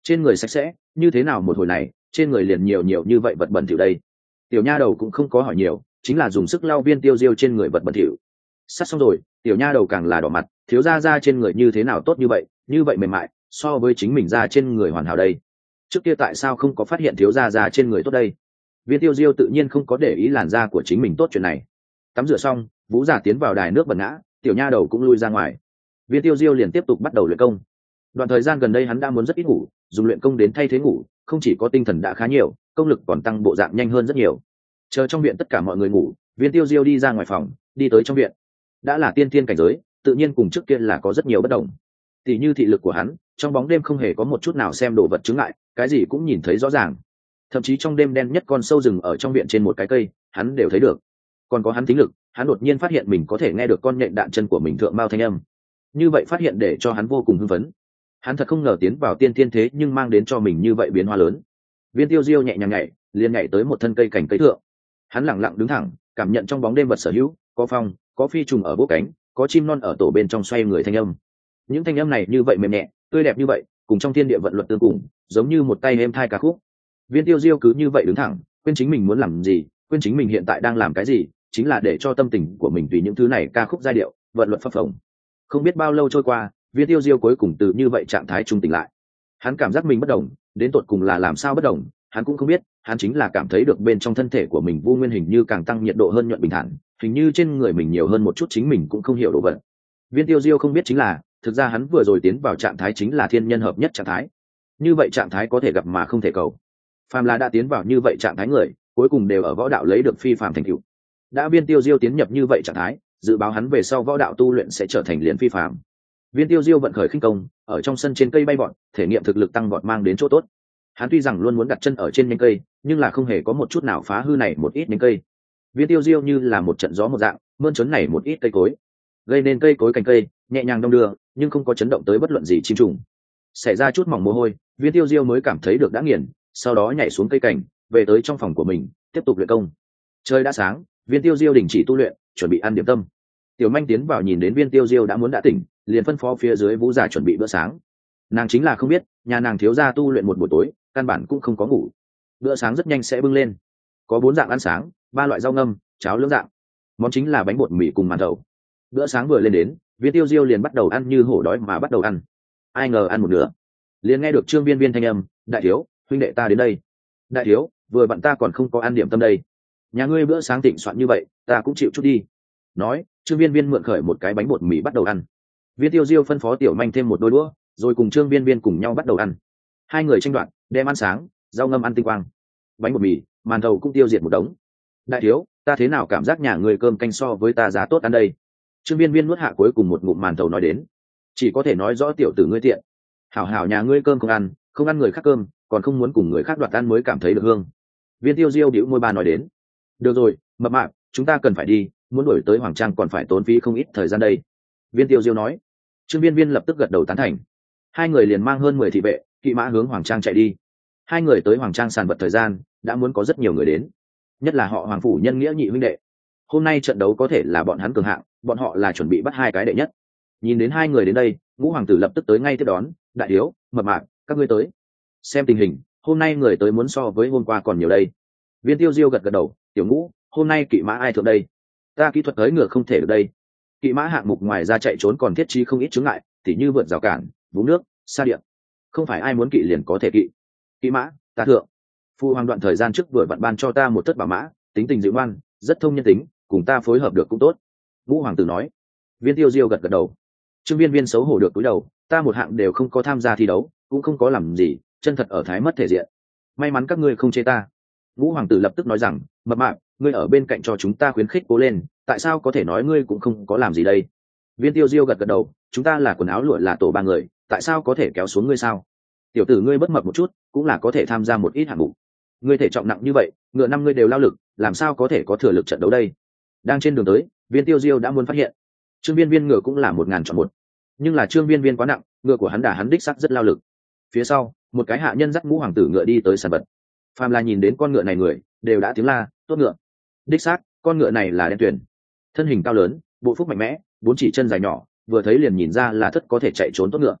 Speaker 1: trên người sạch sẽ, như thế nào một hồi này trên người liền nhiều nhiều như vậy vật bẩn thỉu đây? Tiểu nha đầu cũng không có hỏi nhiều, chính là dùng sức lau Viên Tiêu Diêu trên người vật bẩn thỉu. Sát xong rồi, tiểu nha đầu càng là đỏ mặt, thiếu gia da trên người như thế nào tốt như vậy mềm mại, so với chính mình da trên người hoàn hảo đây. Trước kia tại sao không có phát hiện thiếu gia da trên người tốt đây? Viên Tiêu Diêu tự nhiên không có để ý làn da của chính mình tốt chuyện này. Tắm rửa xong, Vũ Giả tiến vào đài nước bẩn ngã, tiểu nha đầu cũng lui ra ngoài. Viên Tiêu Diêu liền tiếp tục bắt đầu luyện công. Đoạn thời gian gần đây hắn đã muốn rất ít ngủ, dùng luyện công đến thay thế ngủ, không chỉ có tinh thần đã khá nhiều, công lực còn tăng bộ dạng nhanh hơn rất nhiều. Chờ trong viện tất cả mọi người ngủ, Viên Tiêu Diêu đi ra ngoài phòng, đi tới trong viện. Đã là tiên thiên cảnh giới, tự nhiên cùng trước kia là có rất nhiều bất đồng. Tỷ như thị lực của hắn, trong bóng đêm không hề có một chút nào xem đồ vật chướng ngại, cái gì cũng nhìn thấy rõ ràng. Thậm chí trong đêm đen nhất con sâu rừng ở trong viện trên một cái cây, hắn đều thấy được. Còn có hắn thính lực, hắn đột nhiên phát hiện mình có thể nghe được con nhện đạn chân của mình thượng mao thanh âm. Như vậy phát hiện để cho hắn vô cùng hưng phấn. Hắn thật không ngờ tiến vào tiên thiên thế nhưng mang đến cho mình như vậy biến hóa lớn. Viên Tiêu Diêu nhẹ nhàng nhảy, liền nhảy tới một thân cây cành cây thượng. Hắn lặng lặng đứng thẳng, cảm nhận trong bóng đêm vật sở hữu, có phong, có phi trùng ở bố cánh, có chim non ở tổ bên trong xoay người thanh âm. Những thanh âm này như vậy mềm nhẹ, tươi đẹp như vậy, cùng trong thiên địa vận luật tương cùng, giống như một tay êm thai ca khúc. Viên Tiêu Diêu cứ như vậy đứng thẳng, quên chính mình muốn làm gì, quên chính mình hiện tại đang làm cái gì, chính là để cho tâm tình của mình tùy những thứ này ca khúc giai điệu, vận luật phập phồng. Không biết bao lâu trôi qua, Viên Tiêu Diêu cuối cùng từ như vậy trạng thái trung tỉnh lại. Hắn cảm giác mình bất đồng, đến tột cùng là làm sao bất đồng, hắn cũng không biết, hắn chính là cảm thấy được bên trong thân thể của mình vô nguyên hình như càng tăng nhiệt độ hơn nhuận bình thản, hình như trên người mình nhiều hơn một chút chính mình cũng không hiểu đồ vật. Viên Tiêu Diêu không biết chính là, thực ra hắn vừa rồi tiến vào trạng thái chính là thiên nhân hợp nhất trạng thái. Như vậy trạng thái có thể gặp mà không thể cầu. Phàm là đã tiến vào như vậy trạng thái người, cuối cùng đều ở võ đạo lấy được phi phàm thành tựu. Đã Viên Tiêu Diêu tiến nhập như vậy trạng thái, dự báo hắn về sau võ đạo tu luyện sẽ trở thành liền phi phàm. Viên Tiêu Diêu vận khởi khinh công, ở trong sân trên cây bay vọt, thể nghiệm thực lực tăng vọt mang đến chỗ tốt. Hắn tuy rằng luôn muốn đặt chân ở trên nhánh cây, nhưng là không hề có một chút nào phá hư này một ít nhánh cây. Viên Tiêu Diêu như là một trận gió một dạng, mơn trớn này một ít cây cối, gây nên cây cối cành cây nhẹ nhàng đong đưa, nhưng không có chấn động tới bất luận gì chim trùng. Xảy ra chút mỏng mồ hôi, Viên Tiêu Diêu mới cảm thấy được đã nghiền, sau đó nhảy xuống cây cành, về tới trong phòng của mình, tiếp tục luyện công. Trời đã sáng, Viên Tiêu Diêu đình chỉ tu luyện, chuẩn bị ăn điểm tâm. Tiểu Manh tiến vào nhìn đến Viên Tiêu Diêu đã muốn đã tỉnh, liền phân phó phía dưới Vũ Giả chuẩn bị bữa sáng. Nàng chính là không biết, nhà nàng thiếu gia tu luyện một buổi tối, căn bản cũng không có ngủ. Bữa sáng rất nhanh sẽ bưng lên, có 4 dạng ăn sáng, 3 loại rau ngâm, cháo lưỡng dạng, món chính là bánh bột mì cùng màn thầu. Bữa sáng vừa lên đến, Viên Tiêu Diêu liền bắt đầu ăn như hổ đói mà bắt đầu ăn. Ai ngờ ăn một nửa, liền nghe được Trương Viên Viên thanh âm, đại thiếu, huynh đệ ta đến đây. Đại thiếu, vừa bạn ta còn không có ăn điểm tâm đây, nhà ngươi bữa sáng thịnh soạn như vậy, ta cũng chịu chút đi. Nói, Trương Viên Viên mượn khởi một cái bánh bột mì bắt đầu ăn. Viên Tiêu Diêu phân phó Tiểu Manh thêm một đôi đũa, rồi cùng Trương Viên Viên cùng nhau bắt đầu ăn. Hai người tranh đoạt, đem ăn sáng, rau ngâm ăn tinh quang, bánh bột mì, màn thầu cũng tiêu diệt một đống. Đại thiếu, ta thế nào cảm giác nhà người cơm canh so với ta giá tốt ăn đây? Trương Viên Viên nuốt hạ cuối cùng một ngụm màn thầu nói đến, chỉ có thể nói rõ tiểu tử ngươi tiện. Hảo hảo nhà ngươi cơm không ăn người khác cơm, còn không muốn cùng người khác đoạt ăn mới cảm thấy được hương. Viên Tiêu Diêu điệu môi ba nói đến, được rồi, mập mạp, chúng ta cần phải đi, muốn đuổi tới Hoàng Trang còn phải tốn phí không ít thời gian đây. Viên Tiêu Diêu nói. Trương Viên Viên lập tức gật đầu tán thành. Hai người liền mang hơn 10 thị vệ, kỵ mã hướng Hoàng Trang chạy đi. Hai người tới Hoàng Trang sàn vật thời gian, đã muốn có rất nhiều người đến, nhất là họ Hoàng phủ nhân nghĩa nhị huynh đệ. Hôm nay trận đấu có thể là bọn hắn cường hạng, bọn họ là chuẩn bị bắt hai cái đệ nhất. Nhìn đến hai người đến đây, Ngũ hoàng tử lập tức tới ngay tiếp đón, đại thiếu, mập mạp, các ngươi tới. Xem tình hình, hôm nay người tới muốn so với hôm qua còn nhiều đây. Viên Tiêu Diêu gật gật đầu, tiểu Ngũ, hôm nay kỵ mã ai thượng đây? Ta kỹ thuật tới ngựa không thể được đây. Kỵ mã hạng mục ngoài ra chạy trốn còn thiết trí không ít chướng ngại, tỉ như vượt rào cản, vũng nước, xa điện, không phải ai muốn kỵ liền có thể kỵ. Kỵ mã, ta thượng. Phu hoàng đoạn thời gian trước vừa vặn ban cho ta một thất bảo mã, tính tình dịu ngoan, rất thông nhân tính, cùng ta phối hợp được cũng tốt. Ngũ hoàng tử nói. Viên Tiêu Diêu gật gật đầu. Trương Viên Viên xấu hổ được cúi đầu, ta một hạng đều không có tham gia thi đấu, cũng không có làm gì, chân thật ở thái mất thể diện. May mắn các ngươi không chê ta. Ngũ hoàng tử lập tức nói rằng, mập mạp, ngươi ở bên cạnh cho chúng ta khuyến khích cố lên, tại sao có thể nói ngươi cũng không có làm gì đây? Viên Tiêu Diêu gật gật đầu, chúng ta là quần áo lụa là tổ 3 người, tại sao có thể kéo xuống ngươi sao? Tiểu tử ngươi bất mập một chút, cũng là có thể tham gia một ít hạng mục. Ngươi thể trọng nặng như vậy, ngựa 5 ngươi đều lao lực, làm sao có thể có thừa lực trận đấu đây? Đang trên đường tới, Viên Tiêu Diêu đã muốn phát hiện, Trương Viên Viên ngựa cũng là 1000 chọn 1, nhưng là Trương Viên Viên quá nặng, ngựa của hắn đả hắn đích xác rất lao lực. Phía sau, một cái hạ nhân dắt Ngũ hoàng tử ngựa đi tới sàn vật. Phàm là nhìn đến con ngựa này người, đều đã tiếng la, tốt ngựa. Đích xác, con ngựa này là đen tuyền, thân hình cao lớn, bộ phúc mạnh mẽ, 4 chỉ chân dài nhỏ, vừa thấy liền nhìn ra là thất có thể chạy trốn tốt ngựa.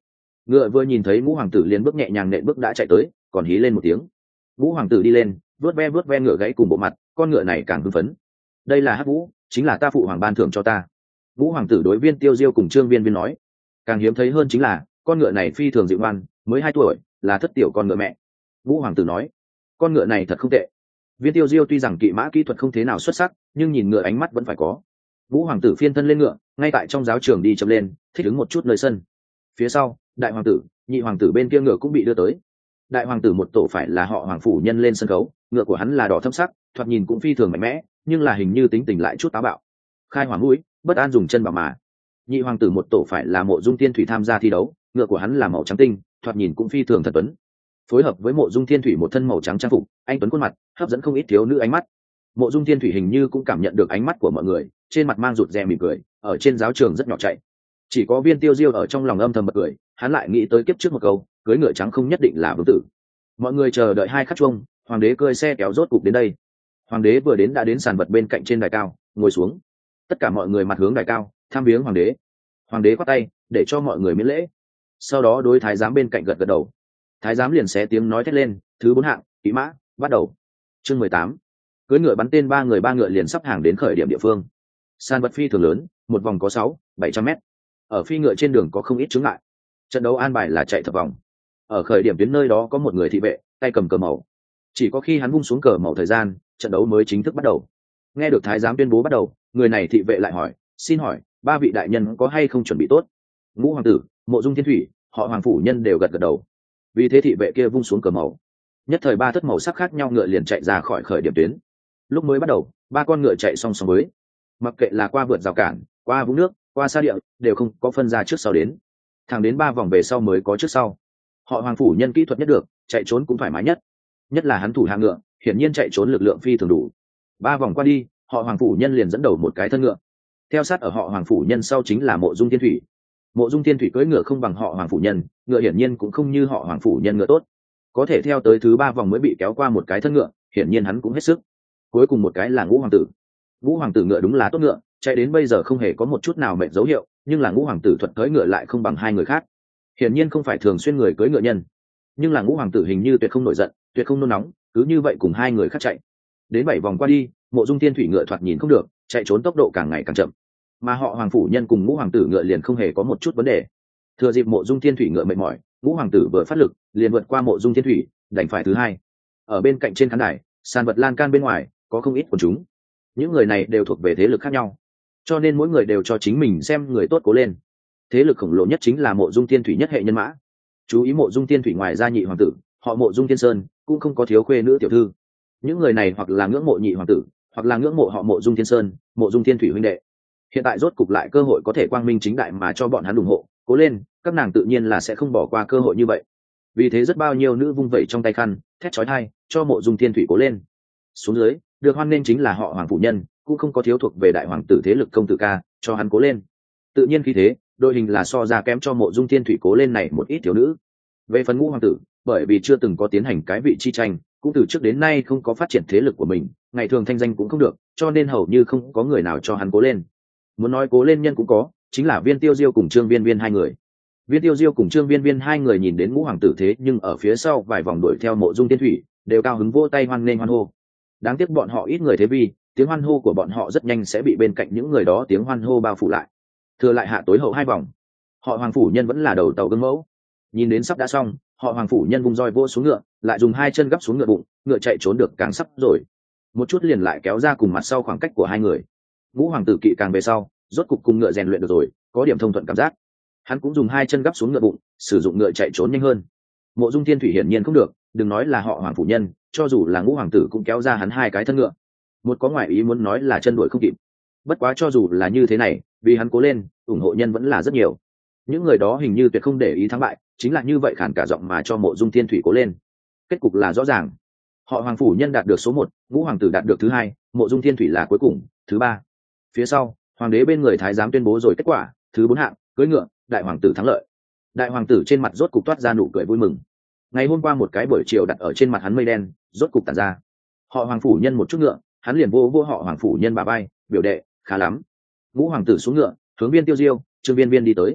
Speaker 1: Ngựa vừa nhìn thấy ngũ hoàng tử liền bước nhẹ nhàng nện bước đã chạy tới, còn hí lên một tiếng. Ngũ hoàng tử đi lên vuốt ve ngựa gãy cùng bộ mặt, con ngựa này càng hưng phấn. Đây là Hắc Vũ, chính là ta phụ hoàng ban thưởng cho ta. Ngũ hoàng tử đối Viên Tiêu Diêu cùng Trương Viên Viên nói. Càng hiếm thấy hơn chính là con ngựa này phi thường dịu ngoan, mới 2 tuổi, là thất tiểu con ngựa mẹ. Ngũ hoàng tử nói, con ngựa này thật không tệ. Viên Tiêu Diêu tuy rằng kỵ mã kỹ thuật không thế nào xuất sắc, nhưng nhìn ngựa ánh mắt vẫn phải có. Ngũ hoàng tử phiên thân lên ngựa, ngay tại trong giáo trường đi chậm lên, thích ứng một chút nơi sân. Phía sau, đại hoàng tử, nhị hoàng tử bên kia ngựa cũng bị đưa tới. Đại hoàng tử một tổ phải là họ Hoàng phủ nhân lên sân khấu, ngựa của hắn là đỏ thâm sắc, thoạt nhìn cũng phi thường mạnh mẽ, nhưng là hình như tính tình lại chút táo bạo. Khai Hoàng mũi, bất an dùng chân bảo mà. Nhị hoàng tử một tổ phải là Mộ Dung Thiên Thủy tham gia thi đấu, ngựa của hắn là màu trắng tinh, thoạt nhìn cũng phi thường thần tuấn. Phối hợp với Mộ Dung Thiên Thủy một thân màu trắng trang phục, anh tuấn khuôn mặt, hấp dẫn không ít thiếu nữ ánh mắt. Mộ Dung Thiên Thủy hình như cũng cảm nhận được ánh mắt của mọi người, trên mặt mang rụt rè mỉm cười, ở trên giáo trường rất nhỏ chạy. Chỉ có Viên Tiêu Diêu ở trong lòng âm thầm bật cười, hắn lại nghĩ tới kiếp trước một câu, cưới ngựa trắng không nhất định là vương tử. Mọi người chờ đợi 2 khắc chuông, hoàng đế cơi xe kéo rốt cục đến đây. Hoàng đế vừa đến đã đến sàn vật bên cạnh trên đài cao, ngồi xuống. Tất cả mọi người mặt hướng đài cao, tham viếng hoàng đế. Hoàng đế quát tay để cho mọi người miễn lễ, sau đó đối thái giám bên cạnh gật gật đầu. Thái giám liền xé tiếng nói thét lên, thứ 4 hạng, kỵ mã, bắt đầu. Chương 18. Cưỡi ngựa bắn tên 3 người, 3 ngựa liền sắp hàng đến khởi điểm địa phương. Sàn vật phi thường lớn, một vòng có 600-700 mét. Ở phi ngựa trên đường có không ít chướng ngại. Trận đấu an bài là chạy thập vòng. Ở khởi điểm tuyến nơi đó có một người thị vệ, tay cầm cờ màu. Chỉ có khi hắn vung xuống cờ màu thời gian, trận đấu mới chính thức bắt đầu. Nghe được thái giám tuyên bố bắt đầu, người này thị vệ lại hỏi, xin hỏi 3 vị đại nhân có hay không chuẩn bị tốt? Ngũ hoàng tử, Mộ Dung Thiên Thủy, họ Hoàng phủ nhân đều gật gật đầu. Vì thế thị vệ kia vung xuống cờ màu, nhất thời 3 thất màu sắc khác nhau ngựa liền chạy ra khỏi khởi điểm tuyến. Lúc mới bắt đầu, 3 con ngựa chạy song song với, mặc kệ là qua vượt rào cản, qua vũng nước, qua sa địa, đều không có phân ra trước sau đến. Thẳng đến 3 vòng về sau mới có trước sau. Họ Hoàng phủ nhân kỹ thuật nhất được, chạy trốn cũng thoải mái nhất là hắn thủ hạ ngựa, hiển nhiên chạy trốn lực lượng phi thường đủ. 3 vòng qua đi, họ Hoàng phủ nhân liền dẫn đầu một cái thân ngựa. Theo sát ở họ Hoàng phủ nhân sau chính là Mộ Dung Thiên Thủy. Mộ Dung Thiên Thủy cưỡi ngựa không bằng họ Hoàng phủ nhân, ngựa hiển nhiên cũng không như họ Hoàng phủ nhân ngựa tốt. Có thể theo tới thứ 3 vòng mới bị kéo qua một cái thân ngựa, hiển nhiên hắn cũng hết sức. Cuối cùng một cái là Ngũ hoàng tử. Ngũ hoàng tử ngựa đúng là tốt ngựa, chạy đến bây giờ không hề có một chút nào mệt dấu hiệu, nhưng là Ngũ hoàng tử thuật cưỡi ngựa lại không bằng 2 người khác. Hiển nhiên không phải thường xuyên người cưỡi ngựa nhân. Nhưng là Ngũ hoàng tử hình như tuyệt không nổi giận, tuyệt không nôn nóng, cứ như vậy cùng 2 người khác chạy. Đến 7 vòng qua đi, Mộ Dung Thiên Thủy ngựa thoạt nhìn không được, chạy trốn tốc độ càng ngày càng chậm. Mà họ Hoàng phủ nhân cùng Ngũ hoàng tử ngựa liền không hề có một chút vấn đề. Thừa dịp Mộ Dung Thiên Thủy ngựa mệt mỏi, Ngũ hoàng tử vừa phát lực, liền vượt qua Mộ Dung Thiên Thủy, đành phải thứ 2. Ở bên cạnh trên khán đài, sàn vật lan can bên ngoài, có không ít quần chúng. Những người này đều thuộc về thế lực khác nhau, cho nên mỗi người đều cho chính mình xem người tốt cố lên. Thế lực khổng lồ nhất chính là Mộ Dung Thiên Thủy nhất hệ nhân mã. Chú ý Mộ Dung Thiên Thủy ngoài ra nhị hoàng tử, họ Mộ Dung Thiên Sơn, cũng không có thiếu khuê nữ tiểu thư. Những người này hoặc là ngưỡng mộ nhị hoàng tử, hoặc là ngưỡng mộ họ Mộ Dung Thiên Sơn, Mộ Dung Thiên Thủy huynh đệ. Hiện tại rốt cục lại cơ hội có thể quang minh chính đại mà cho bọn hắn ủng hộ, cố lên, các nàng tự nhiên là sẽ không bỏ qua cơ hội như vậy. Vì thế rất bao nhiêu nữ vung vẩy trong tay khăn, thét chói tai, cho Mộ Dung Thiên Thủy cố lên. Xuống dưới, được hoan nghênh chính là họ Hoàng phủ nhân, cũng không có thiếu thuộc về đại hoàng tử thế lực công tử ca, cho hắn cố lên. Tự nhiên khi thế, đội hình là so ra kém cho Mộ Dung Thiên Thủy cố lên này một ít thiếu nữ. Về phần Ngũ hoàng tử, bởi vì chưa từng có tiến hành cái vị chi tranh, cũng từ trước đến nay không có phát triển thế lực của mình, ngày thường thanh danh cũng không được, cho nên hầu như không có người nào cho hắn cố lên. Muốn nói cố lên nhân cũng có, chính là Viên Tiêu Diêu cùng Trương Viên Viên 2 người. Viên Tiêu Diêu cùng Trương Viên Viên 2 người nhìn đến Ngũ hoàng tử thế nhưng ở phía sau vài vòng đuổi theo Mộ Dung Thiên Thủy, đều cao hứng vỗ tay hoan nghênh hoan hô. Đáng tiếc bọn họ ít người thế vì tiếng hoan hô của bọn họ rất nhanh sẽ bị bên cạnh những người đó tiếng hoan hô bao phủ lại. Thừa lại hạ tối hậu 2 vòng, họ Hoàng phủ nhân vẫn là đầu tàu gương mẫu. Nhìn đến sắp đã xong, họ Hoàng phủ nhân vung roi vô xuống ngựa, lại dùng 2 chân gấp xuống ngựa bụng, ngựa chạy trốn được càng sắp rồi, một chút liền lại kéo ra cùng mặt sau khoảng cách của 2 người. Ngũ hoàng tử kỵ càng về sau, rốt cục cùng ngựa rèn luyện được rồi, có điểm thông thuận cảm giác. Hắn cũng dùng 2 chân gấp xuống ngựa bụng, sử dụng ngựa chạy trốn nhanh hơn. Mộ Dung Thiên Thủy hiển nhiên không được, đừng nói là họ Hoàng phủ nhân, cho dù là Ngũ hoàng tử cũng kéo ra hắn 2 cái thân ngựa. Một có ngoại ý muốn nói là chân đuổi không kịp. Bất quá cho dù là như thế này, vì hắn cố lên, ủng hộ nhân vẫn là rất nhiều. Những người đó hình như tuyệt không để ý thắng bại, chính là như vậy khản cả giọng mà cho Mộ Dung Thiên Thủy cố lên. Kết cục là rõ ràng. Họ Hoàng phủ nhân đạt được số 1, Ngũ hoàng tử đạt được thứ 2, Mộ Dung Thiên Thủy là cuối cùng, thứ 3. Phía sau, hoàng đế bên người thái giám tuyên bố rồi kết quả, thứ 4 hạng, cưỡi ngựa, đại hoàng tử thắng lợi. Đại hoàng tử trên mặt rốt cục toát ra nụ cười vui mừng. Ngày hôm qua một cái buổi chiều đặt ở trên mặt hắn mây đen, rốt cục tản ra. Họ Hoàng phủ nhân một chút ngựa, hắn liền vô họ Hoàng phủ nhân bà bay, biểu đệ, khá lắm. Ngũ hoàng tử xuống ngựa, hướng Viên Tiêu Diêu, Trương Viên Viên đi tới.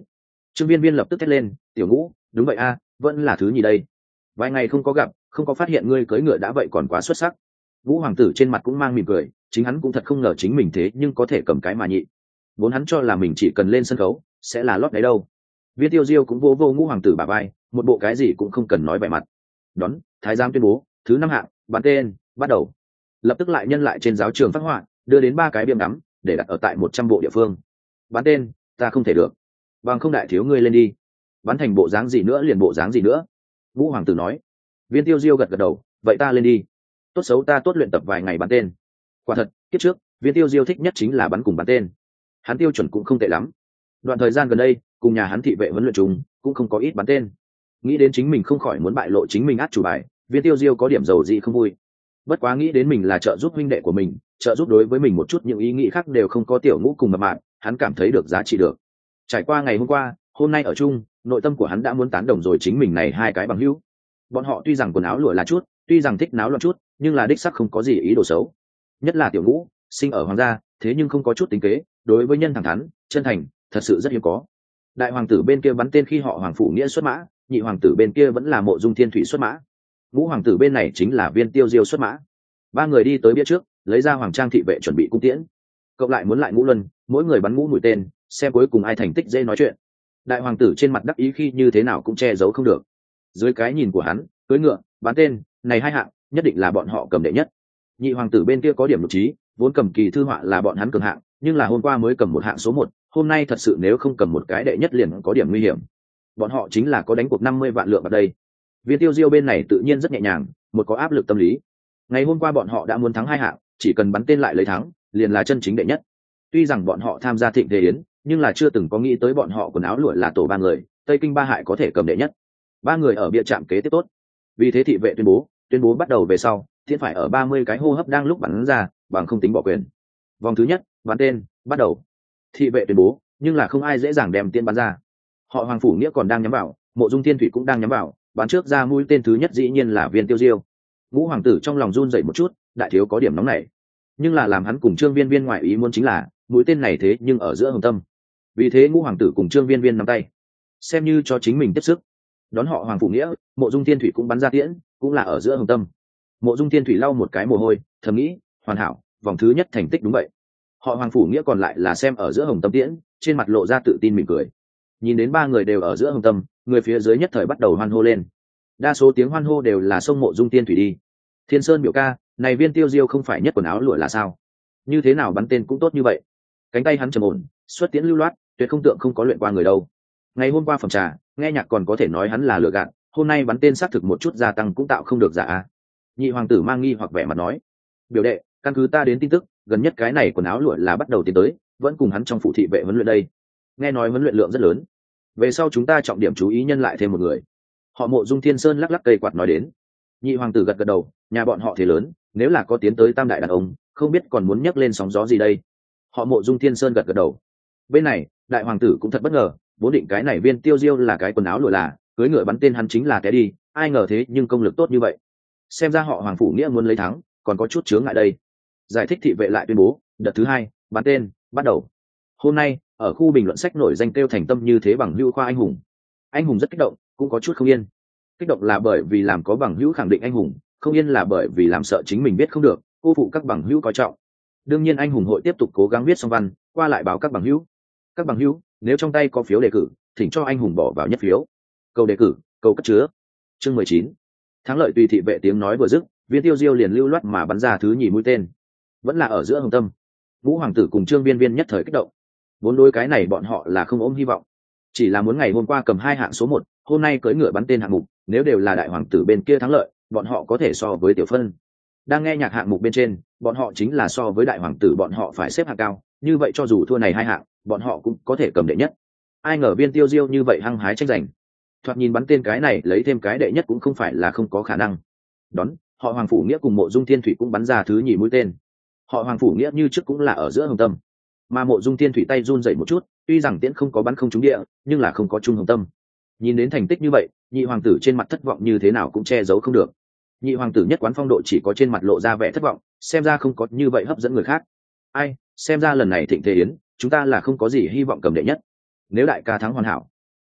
Speaker 1: Trương Viên Viên lập tức thét lên, tiểu Ngũ, đúng vậy a, vẫn là thứ nhì đây. Vài ngày không có gặp, không có phát hiện ngươi cưỡi ngựa đã vậy còn quá xuất sắc. Ngũ hoàng tử trên mặt cũng mang mỉm cười, chính hắn cũng thật không ngờ chính mình thế nhưng có thể cầm cái mà nhị. Vốn hắn cho là mình chỉ cần lên sân khấu sẽ là lót đấy đâu. Viên Tiêu Diêu cũng vô vô Ngũ hoàng tử bả vai, một bộ cái gì cũng không cần nói vẻ mặt. Đón, thái giám tuyên bố, thứ 5 hạng, bắn tên, bắt đầu. Lập tức lại nhân lại trên giáo trường phát họa, đưa đến 3 cái biêm ngắm để đặt ở tại 100 bộ địa phương. Bắn tên, ta không thể được. Bằng không đại thiếu ngươi lên đi. Bắn thành bộ dáng gì nữa liền bộ dáng gì nữa. Ngũ hoàng tử nói. Viên Tiêu Diêu gật gật đầu, vậy ta lên đi. Tốt xấu ta tốt luyện tập vài ngày bắn tên. Quả thật, kiếp trước, Viên Tiêu Diêu thích nhất chính là bắn cùng bắn tên. Hắn tiêu chuẩn cũng không tệ lắm. Đoạn thời gian gần đây, cùng nhà hắn thị vệ huấn luyện chúng, cũng không có ít bắn tên. Nghĩ đến chính mình không khỏi muốn bại lộ chính mình át chủ bài, Viên Tiêu Diêu có điểm dầu dị không vui. Bất quá nghĩ đến mình là trợ giúp huynh đệ của mình, trợ giúp đối với mình một chút những ý nghĩ khác đều không có tiểu Ngũ cùng mập mạp, hắn cảm thấy được giá trị được. Trải qua ngày hôm qua, hôm nay ở chung, nội tâm của hắn đã muốn tán đồng rồi chính mình này 2 cái bằng hữu. Bọn họ tuy rằng quần áo lụa là chút, tuy rằng thích náo loạn chút, nhưng là đích sắc không có gì ý đồ xấu. Nhất là tiểu Ngũ, sinh ở hoàng gia, thế nhưng không có chút tính kế, đối với nhân thẳng thắn, chân thành, thật sự rất hiếm có. Đại hoàng tử bên kia bắn tên khi họ Hoàng Phủ Nghĩa xuất mã, nhị hoàng tử bên kia vẫn là Mộ Dung Thiên Thủy xuất mã. Ngũ hoàng tử bên này chính là Viên Tiêu Diêu xuất mã. 3 người đi tới bia trước, lấy ra hoàng trang thị vệ chuẩn bị cung tiễn. Cộng lại muốn lại ngũ luân, mỗi người bắn ngũ mũi tên, xem cuối cùng ai thành tích dễ nói chuyện. Đại hoàng tử trên mặt đắc ý khi như thế nào cũng che giấu không được. Dưới cái nhìn của hắn, cưỡi ngựa, bắn tên, này 2 hạng, nhất định là bọn họ cầm đệ nhất. Nhị hoàng tử bên kia có điểm lục trí, vốn cầm kỳ thư họa là bọn hắn cường hạng, nhưng là hôm qua mới cầm một hạng số 1, hôm nay thật sự nếu không cầm một cái đệ nhất liền có điểm nguy hiểm. Bọn họ chính là có đánh cuộc 50 vạn lượng ở đây. Viên Tiêu Diêu bên này tự nhiên rất nhẹ nhàng, một có áp lực tâm lý. Ngày hôm qua bọn họ đã muốn thắng 2 hạng, chỉ cần bắn tên lại lấy thắng, liền là chân chính đệ nhất. Tuy rằng bọn họ tham gia thịnh thế yến, nhưng là chưa từng có nghĩ tới bọn họ quần áo lụa là tổ 3 người, Tây Kinh 3 hại có thể cầm đệ nhất. 3 người ở bia trạm kế tiếp tốt. Vì thế thị vệ tuyên bố bắt đầu về sau, thiên phải ở 30 cái hô hấp đang lúc bắn ra, bằng không tính bỏ quyền. Vòng thứ nhất, bắn tên, bắt đầu. Thị vệ tuyên bố, nhưng là không ai dễ dàng đem tên bắn ra. Họ Hoàng Phủ Nghĩa còn đang nhắm vào, Mộ Dung Thiên Thủy cũng đang nhắm vào, bắn trước ra mũi tên thứ nhất dĩ nhiên là Viên Tiêu Diêu. Ngũ hoàng tử trong lòng run rẩy một chút, đại thiếu có điểm nóng này. Nhưng là làm hắn cùng Trương Viên Viên ngoại ý muốn chính là, mũi tên này thế nhưng ở giữa hồng tâm. Vì thế Ngũ hoàng tử cùng Trương Viên Viên nắm tay, xem như cho chính mình tiếp sức. Đón họ Hoàng Phủ Nghĩa, Mộ Dung Thiên Thủy cũng bắn ra tiễn, cũng là ở giữa hồng tâm. Mộ Dung Thiên Thủy lau một cái mồ hôi, thầm nghĩ, hoàn hảo, vòng thứ nhất thành tích đúng vậy. Họ Hoàng Phủ Nghĩa còn lại là xem ở giữa hồng tâm tiễn, trên mặt lộ ra tự tin mỉm cười. Nhìn đến 3 người đều ở giữa hồng tâm, người phía dưới nhất thời bắt đầu hoan hô lên. Đa số tiếng hoan hô đều là sông Mộ Dung Thiên Thủy đi. Thiên Sơn biểu ca, này Viên Tiêu Diêu không phải nhất quần áo lụa là sao? Như thế nào bắn tên cũng tốt như vậy. Cánh tay hắn trầm ổn, xuất tiễn lưu loát, tuyệt không tượng không có luyện qua người đâu. Ngày hôm qua phẩm trà, nghe nhạc còn có thể nói hắn là lừa gạt, hôm nay bắn tên xác thực một chút gia tăng cũng tạo không được giả. Nhị hoàng tử mang nghi hoặc vẻ mặt nói, biểu đệ, căn cứ ta đến tin tức, gần nhất cái này quần áo lụa là bắt đầu tiến tới, vẫn cùng hắn trong phụ thị vệ huấn luyện đây. Nghe nói huấn luyện lượng rất lớn. Về sau chúng ta trọng điểm chú ý nhân lại thêm một người. Họ Mộ Dung Thiên Sơn lắc lắc cây quạt nói đến. Nhị hoàng tử gật gật đầu, nhà bọn họ thế lớn, nếu là có tiến tới tam đại đàn ông, không biết còn muốn nhấc lên sóng gió gì đây. Họ Mộ Dung Thiên Sơn gật gật đầu. Bên này, đại hoàng tử cũng thật bất ngờ, vốn định cái này Viên Tiêu Diêu là cái quần áo lụa là, cưới ngựa bắn tên hắn chính là té đi, ai ngờ thế nhưng công lực tốt như vậy. Xem ra họ Hoàng Phủ Nghĩa muốn lấy thắng, còn có chút chướng ngại đây. Giải thích thị vệ lại tuyên bố, đợt thứ 2, bắn tên, bắt đầu. Hôm nay, ở khu bình luận sách nổi danh kêu thành tâm như thế bằng hữu khoa anh hùng. Anh hùng rất kích động, cũng có chút không yên. Kích động là bởi vì làm có bằng hữu khẳng định anh hùng, không yên là bởi vì làm sợ chính mình biết không được, cô phụ các bằng hữu coi trọng. Đương nhiên anh hùng hội tiếp tục cố gắng viết xong văn, qua lại báo các bằng hữu. Các bằng hữu, nếu trong tay có phiếu đề cử, thỉnh cho anh hùng bỏ vào nhất phiếu. Câu đề cử, câu cất chứa. Chương 19. Thắng lợi tùy thị vệ tiếng nói vừa dứt, Viên Tiêu Diêu liền lưu loát mà bắn ra thứ nhì mũi tên. Vẫn là ở giữa hồng tâm. Ngũ hoàng tử cùng Trương Viên Viên nhất thời kích động. Vốn đối cái này bọn họ là không ôm hy vọng, chỉ là muốn ngày hôm qua cầm 2 hạng số 1, hôm nay cưỡi ngựa bắn tên hạng mục, nếu đều là đại hoàng tử bên kia thắng lợi, bọn họ có thể so với tiểu phân. Đang nghe nhạc hạng mục bên trên, bọn họ chính là so với đại hoàng tử bọn họ phải xếp hạng cao, như vậy cho dù thua này 2 hạng, bọn họ cũng có thể cầm đệ nhất. Ai ngờ Viên Tiêu Diêu như vậy hăng hái tranh giành. Thoạt nhìn bắn tên cái này lấy thêm cái đệ nhất cũng không phải là không có khả năng. Đón, họ Hoàng Phủ Nghĩa cùng Mộ Dung Thiên Thủy cũng bắn ra thứ nhì mũi tên. Họ Hoàng Phủ Nghĩa như trước cũng là ở giữa hồng tâm, mà Mộ Dung Thiên Thủy tay run rẩy một chút, tuy rằng tiễn không có bắn không trúng địa, nhưng là không có trung hồng tâm. Nhìn đến thành tích như vậy, nhị hoàng tử trên mặt thất vọng như thế nào cũng che giấu không được. Nhị hoàng tử nhất quán phong độ chỉ có trên mặt lộ ra vẻ thất vọng, xem ra không có như vậy hấp dẫn người khác. Ai, xem ra lần này thịnh thế yến, chúng ta là không có gì hy vọng cầm đệ nhất. Nếu đại ca thắng hoàn hảo,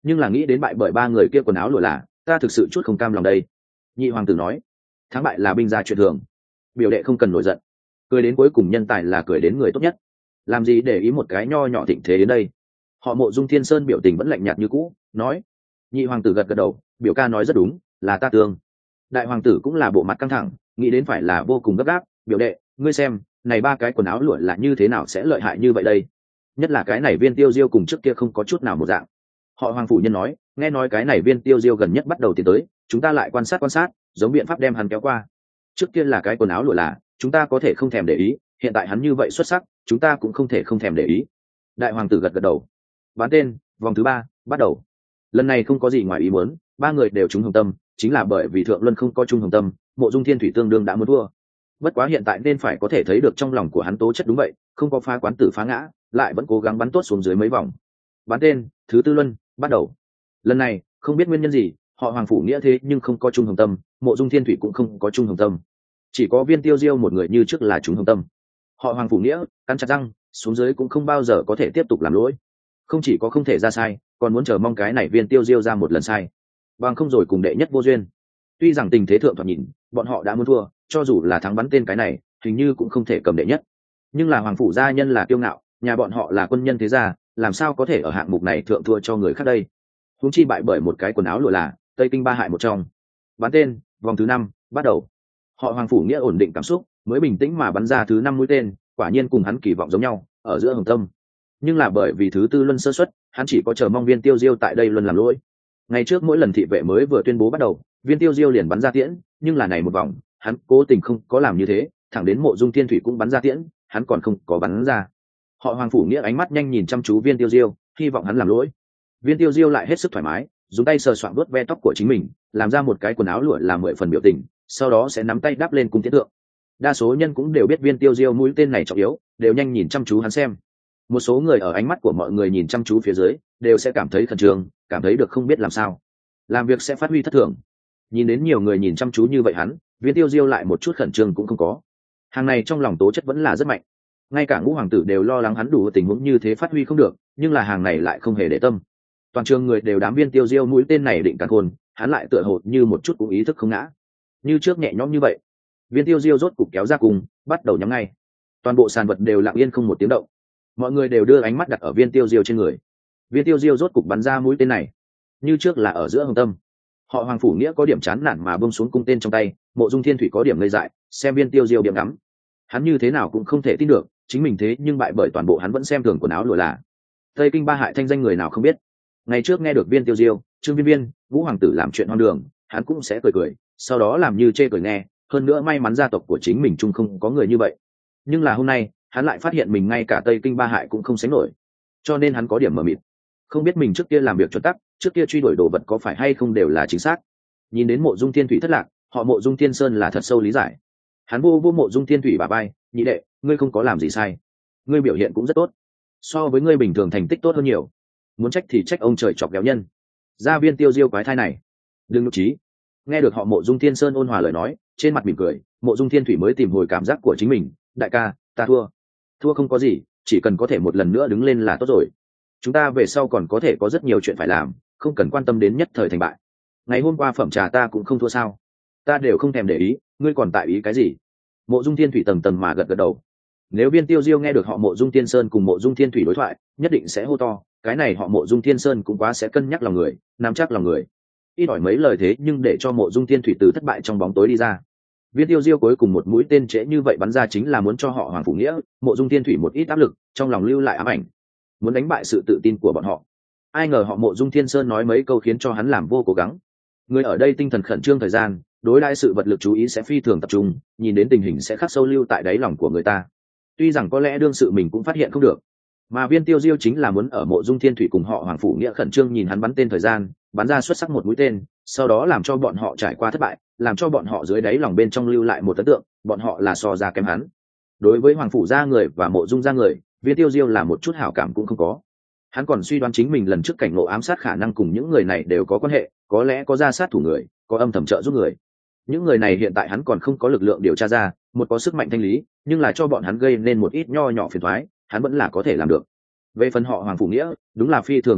Speaker 1: nhưng là nghĩ đến bại bởi ba người kia quần áo lụa là, ta thực sự chút không cam lòng đây. Nhị hoàng tử nói, thắng bại là binh gia chuyện thường, biểu đệ không cần nổi giận. Cười đến cuối cùng nhân tài là cười đến người tốt nhất, làm gì để ý một cái nho nhỏ thịnh thế đến đây. Họ Mộ Dung Thiên Sơn biểu tình vẫn lạnh nhạt như cũ, nói. Nhị hoàng tử gật gật đầu, biểu ca nói rất đúng, là ta tương. Đại hoàng tử cũng là bộ mặt căng thẳng, nghĩ đến phải là vô cùng gấp gáp. Biểu đệ, ngươi xem, này ba cái quần áo lụa là như thế nào sẽ lợi hại như vậy đây? Nhất là cái này Viên Tiêu Diêu cùng trước kia không có chút nào một dạng. Họ Hoàng phủ nhân nói, nghe nói cái này Viên Tiêu Diêu gần nhất bắt đầu tiến tới, chúng ta lại quan sát, giống biện pháp đem hắn kéo qua. Trước kia là cái quần áo lụa là, chúng ta có thể không thèm để ý, hiện tại hắn như vậy xuất sắc, chúng ta cũng không thể không thèm để ý. Đại hoàng tử gật gật đầu. Bán tên, vòng thứ 3, bắt đầu. Lần này không có gì ngoài ý muốn, ba người đều trúng hồng tâm, chính là bởi vì Thượng Luân không có trung hồng tâm, Mộ Dung Thiên Thủy tương đương đã muốn thua. Bất quá hiện tại nên phải có thể thấy được trong lòng của hắn tố chất đúng vậy, không có phá quán tử phá ngã, lại vẫn cố gắng bắn tốt xuống dưới mấy vòng. Bán tên, thứ tư luân, bắt đầu. Lần này, không biết nguyên nhân gì, họ Hoàng phủ nghĩa thế nhưng không có trung hồng tâm, Mộ Dung Thiên Thủy cũng không có trung hồng tâm. Chỉ có Viên Tiêu Diêu một người như trước là trung hồng tâm. Họ Hoàng phủ nghĩa, cắn chặt răng, xuống dưới cũng không bao giờ có thể tiếp tục làm lỗi. Không chỉ có không thể ra sai, còn muốn chờ mong cái này Viên Tiêu Diêu ra một lần sai. Bằng không rồi cùng đệ nhất vô duyên. Tuy rằng tình thế thượng thoạt nhìn, bọn họ đã muốn thua, cho dù là thắng bắn tên cái này, hình như cũng không thể cầm đệ nhất. Nhưng là Hoàng phủ gia nhân là kiêu ngạo, nhà bọn họ là quân nhân thế gia, làm sao có thể ở hạng mục này thượng thua cho người khác đây? Huống chi bại bởi một cái quần áo lụa là Tây Kinh ba hại một trong. Bắn tên, vòng thứ 5, bắt đầu. Họ Hoàng phủ nghĩa ổn định cảm xúc, mới bình tĩnh mà bắn ra thứ 5 mũi tên, quả nhiên cùng hắn kỳ vọng giống nhau, ở giữa hồng tâm. Nhưng là bởi vì thứ tư luân sơ suất, hắn chỉ có chờ mong Viên Tiêu Diêu tại đây luân làm lỗi. Ngày trước mỗi lần thị vệ mới vừa tuyên bố bắt đầu, Viên Tiêu Diêu liền bắn ra tiễn, nhưng là này một vòng, hắn cố tình không có làm như thế, thẳng đến Mộ Dung Thiên Thủy cũng bắn ra tiễn, hắn còn không có bắn ra. Họ Hoàng phủ nghĩa ánh mắt nhanh nhìn chăm chú Viên Tiêu Diêu, hy vọng hắn làm lỗi. Viên Tiêu Diêu lại hết sức thoải mái, dùng tay sờ soạng vuốt ve tóc của chính mình, làm ra một cái quần áo lụa làm 10 phần biểu tình, sau đó sẽ nắm tay đắp lên cung tiễn tượng. Đa số nhân cũng đều biết Viên Tiêu Diêu mũi tên này trọng yếu, đều nhanh nhìn chăm chú hắn xem. Một số người ở ánh mắt của mọi người nhìn chăm chú phía dưới, đều sẽ cảm thấy khẩn trương, cảm thấy được không biết làm sao, làm việc sẽ phát huy thất thường. Nhìn đến nhiều người nhìn chăm chú như vậy hắn, Viên Tiêu Diêu lại một chút khẩn trương cũng không có. Hàng này trong lòng tố chất vẫn là rất mạnh, ngay cả ngũ hoàng tử đều lo lắng hắn đủ tình huống như thế phát huy không được, nhưng là hàng này lại không hề để tâm. Toàn trường người đều đám Viên Tiêu Diêu mũi tên này định càn khôn, hắn lại tựa hồ như một chút cũng ý thức không ngã, như trước nhẹ nhõm như vậy. Viên Tiêu Diêu rốt cục kéo ra cùng, bắt đầu nhắm ngay. Toàn bộ sàn vật đều lặng yên không một tiếng động, mọi người đều đưa ánh mắt đặt ở Viên Tiêu Diêu trên người. Viên Tiêu Diêu rốt cục bắn ra mũi tên này, như trước là ở giữa hồng tâm. Họ Hoàng phủ nghĩa có điểm chán nản mà buông xuống cung tên trong tay, Mộ Dung Thiên Thủy có điểm ngây dại, xem Viên Tiêu Diêu điểm ngắm. Hắn như thế nào cũng không thể tin được, chính mình thế nhưng bại bởi toàn bộ hắn vẫn xem thường quần áo lụa là. Tây Kinh ba hại thanh danh người nào không biết. Ngày trước nghe được Viên Tiêu Diêu, Trương Viên Viên, Vũ hoàng tử làm chuyện hoang đường, hắn cũng sẽ cười cười, sau đó làm như chê cười nghe, hơn nữa may mắn gia tộc của chính mình chung không có người như vậy. Nhưng là hôm nay, hắn lại phát hiện mình ngay cả Tây Kinh ba hại cũng không sánh nổi, cho nên hắn có điểm mờ mịt, không biết mình trước kia làm việc chuẩn tắc, trước kia truy đuổi đồ vật có phải hay không đều là chính xác. Nhìn đến Mộ Dung Thiên Thủy thất lạc, họ Mộ Dung Thiên Sơn là thật sâu lý giải. Hắn vô Mộ Dung Thiên Thủy bà bay, nhị đệ, ngươi không có làm gì sai, ngươi biểu hiện cũng rất tốt, so với ngươi bình thường thành tích tốt hơn nhiều, muốn trách thì trách ông trời chọc ghẹo nhân. Gia Viên Tiêu Diêu quái thai này, đừng nhục trí. Nghe được họ Mộ Dung Thiên Sơn ôn hòa lời nói, trên mặt mỉm cười, Mộ Dung Thiên Thủy mới tìm hồi cảm giác của chính mình. Đại ca, ta thua không có gì, chỉ cần có thể một lần nữa đứng lên là tốt rồi. Chúng ta về sau còn có thể có rất nhiều chuyện phải làm, không cần quan tâm đến nhất thời thành bại. Ngày hôm qua phẩm trà ta cũng không thua sao? Ta đều không thèm để ý, ngươi còn tại ý cái gì? Mộ Dung Thiên Thủy tầng tầng mà gật gật đầu. Nếu Viên Tiêu Diêu nghe được họ Mộ Dung Thiên Sơn cùng Mộ Dung Thiên Thủy đối thoại, nhất định sẽ hô to, cái này họ Mộ Dung Thiên Sơn cũng quá sẽ cân nhắc lòng người, nắm chắc lòng người. Ít ỏi mấy lời thế nhưng để cho Mộ Dung Thiên Thủy từ thất bại trong bóng tối đi ra. Viên Tiêu Diêu cuối cùng một mũi tên trễ như vậy bắn ra chính là muốn cho họ Hoàng phủ nghĩa, Mộ Dung Thiên Thủy một ít áp lực, trong lòng lưu lại ám ảnh, muốn đánh bại sự tự tin của bọn họ. Ai ngờ họ Mộ Dung Thiên Sơn nói mấy câu khiến cho hắn làm vô cố gắng. Người ở đây tinh thần khẩn trương thời gian, đối đãi sự vật lực chú ý sẽ phi thường tập trung, nhìn đến tình hình sẽ khắc sâu lưu tại đáy lòng của người ta. Tuy rằng có lẽ đương sự mình cũng phát hiện không được, mà Viên Tiêu Diêu chính là muốn ở Mộ Dung Thiên Thủy cùng họ Hoàng phủ nghĩa khẩn trương nhìn hắn bắn tên thời gian, bắn ra xuất sắc một mũi tên, sau đó làm cho bọn họ trải qua thất bại, làm cho bọn họ dưới đáy lòng bên trong lưu lại một ấn tượng, bọn họ là so ra kém hắn. Đối với Hoàng phủ gia người và Mộ Dung gia người, Viên Tiêu Diêu là một chút hảo cảm cũng không có. Hắn còn suy đoán chính mình lần trước cảnh ngộ ám sát khả năng cùng những người này đều có quan hệ, có lẽ có ra sát thủ người, có âm thầm trợ giúp người. Những người này hiện tại hắn còn không có lực lượng điều tra ra, một có sức mạnh thanh lý, nhưng là cho bọn hắn gây nên một ít nho nhỏ phiền toái, hắn vẫn là có thể làm được. Về phần họ Hoàng phủ nghĩa, đúng là phi thường nổi giận,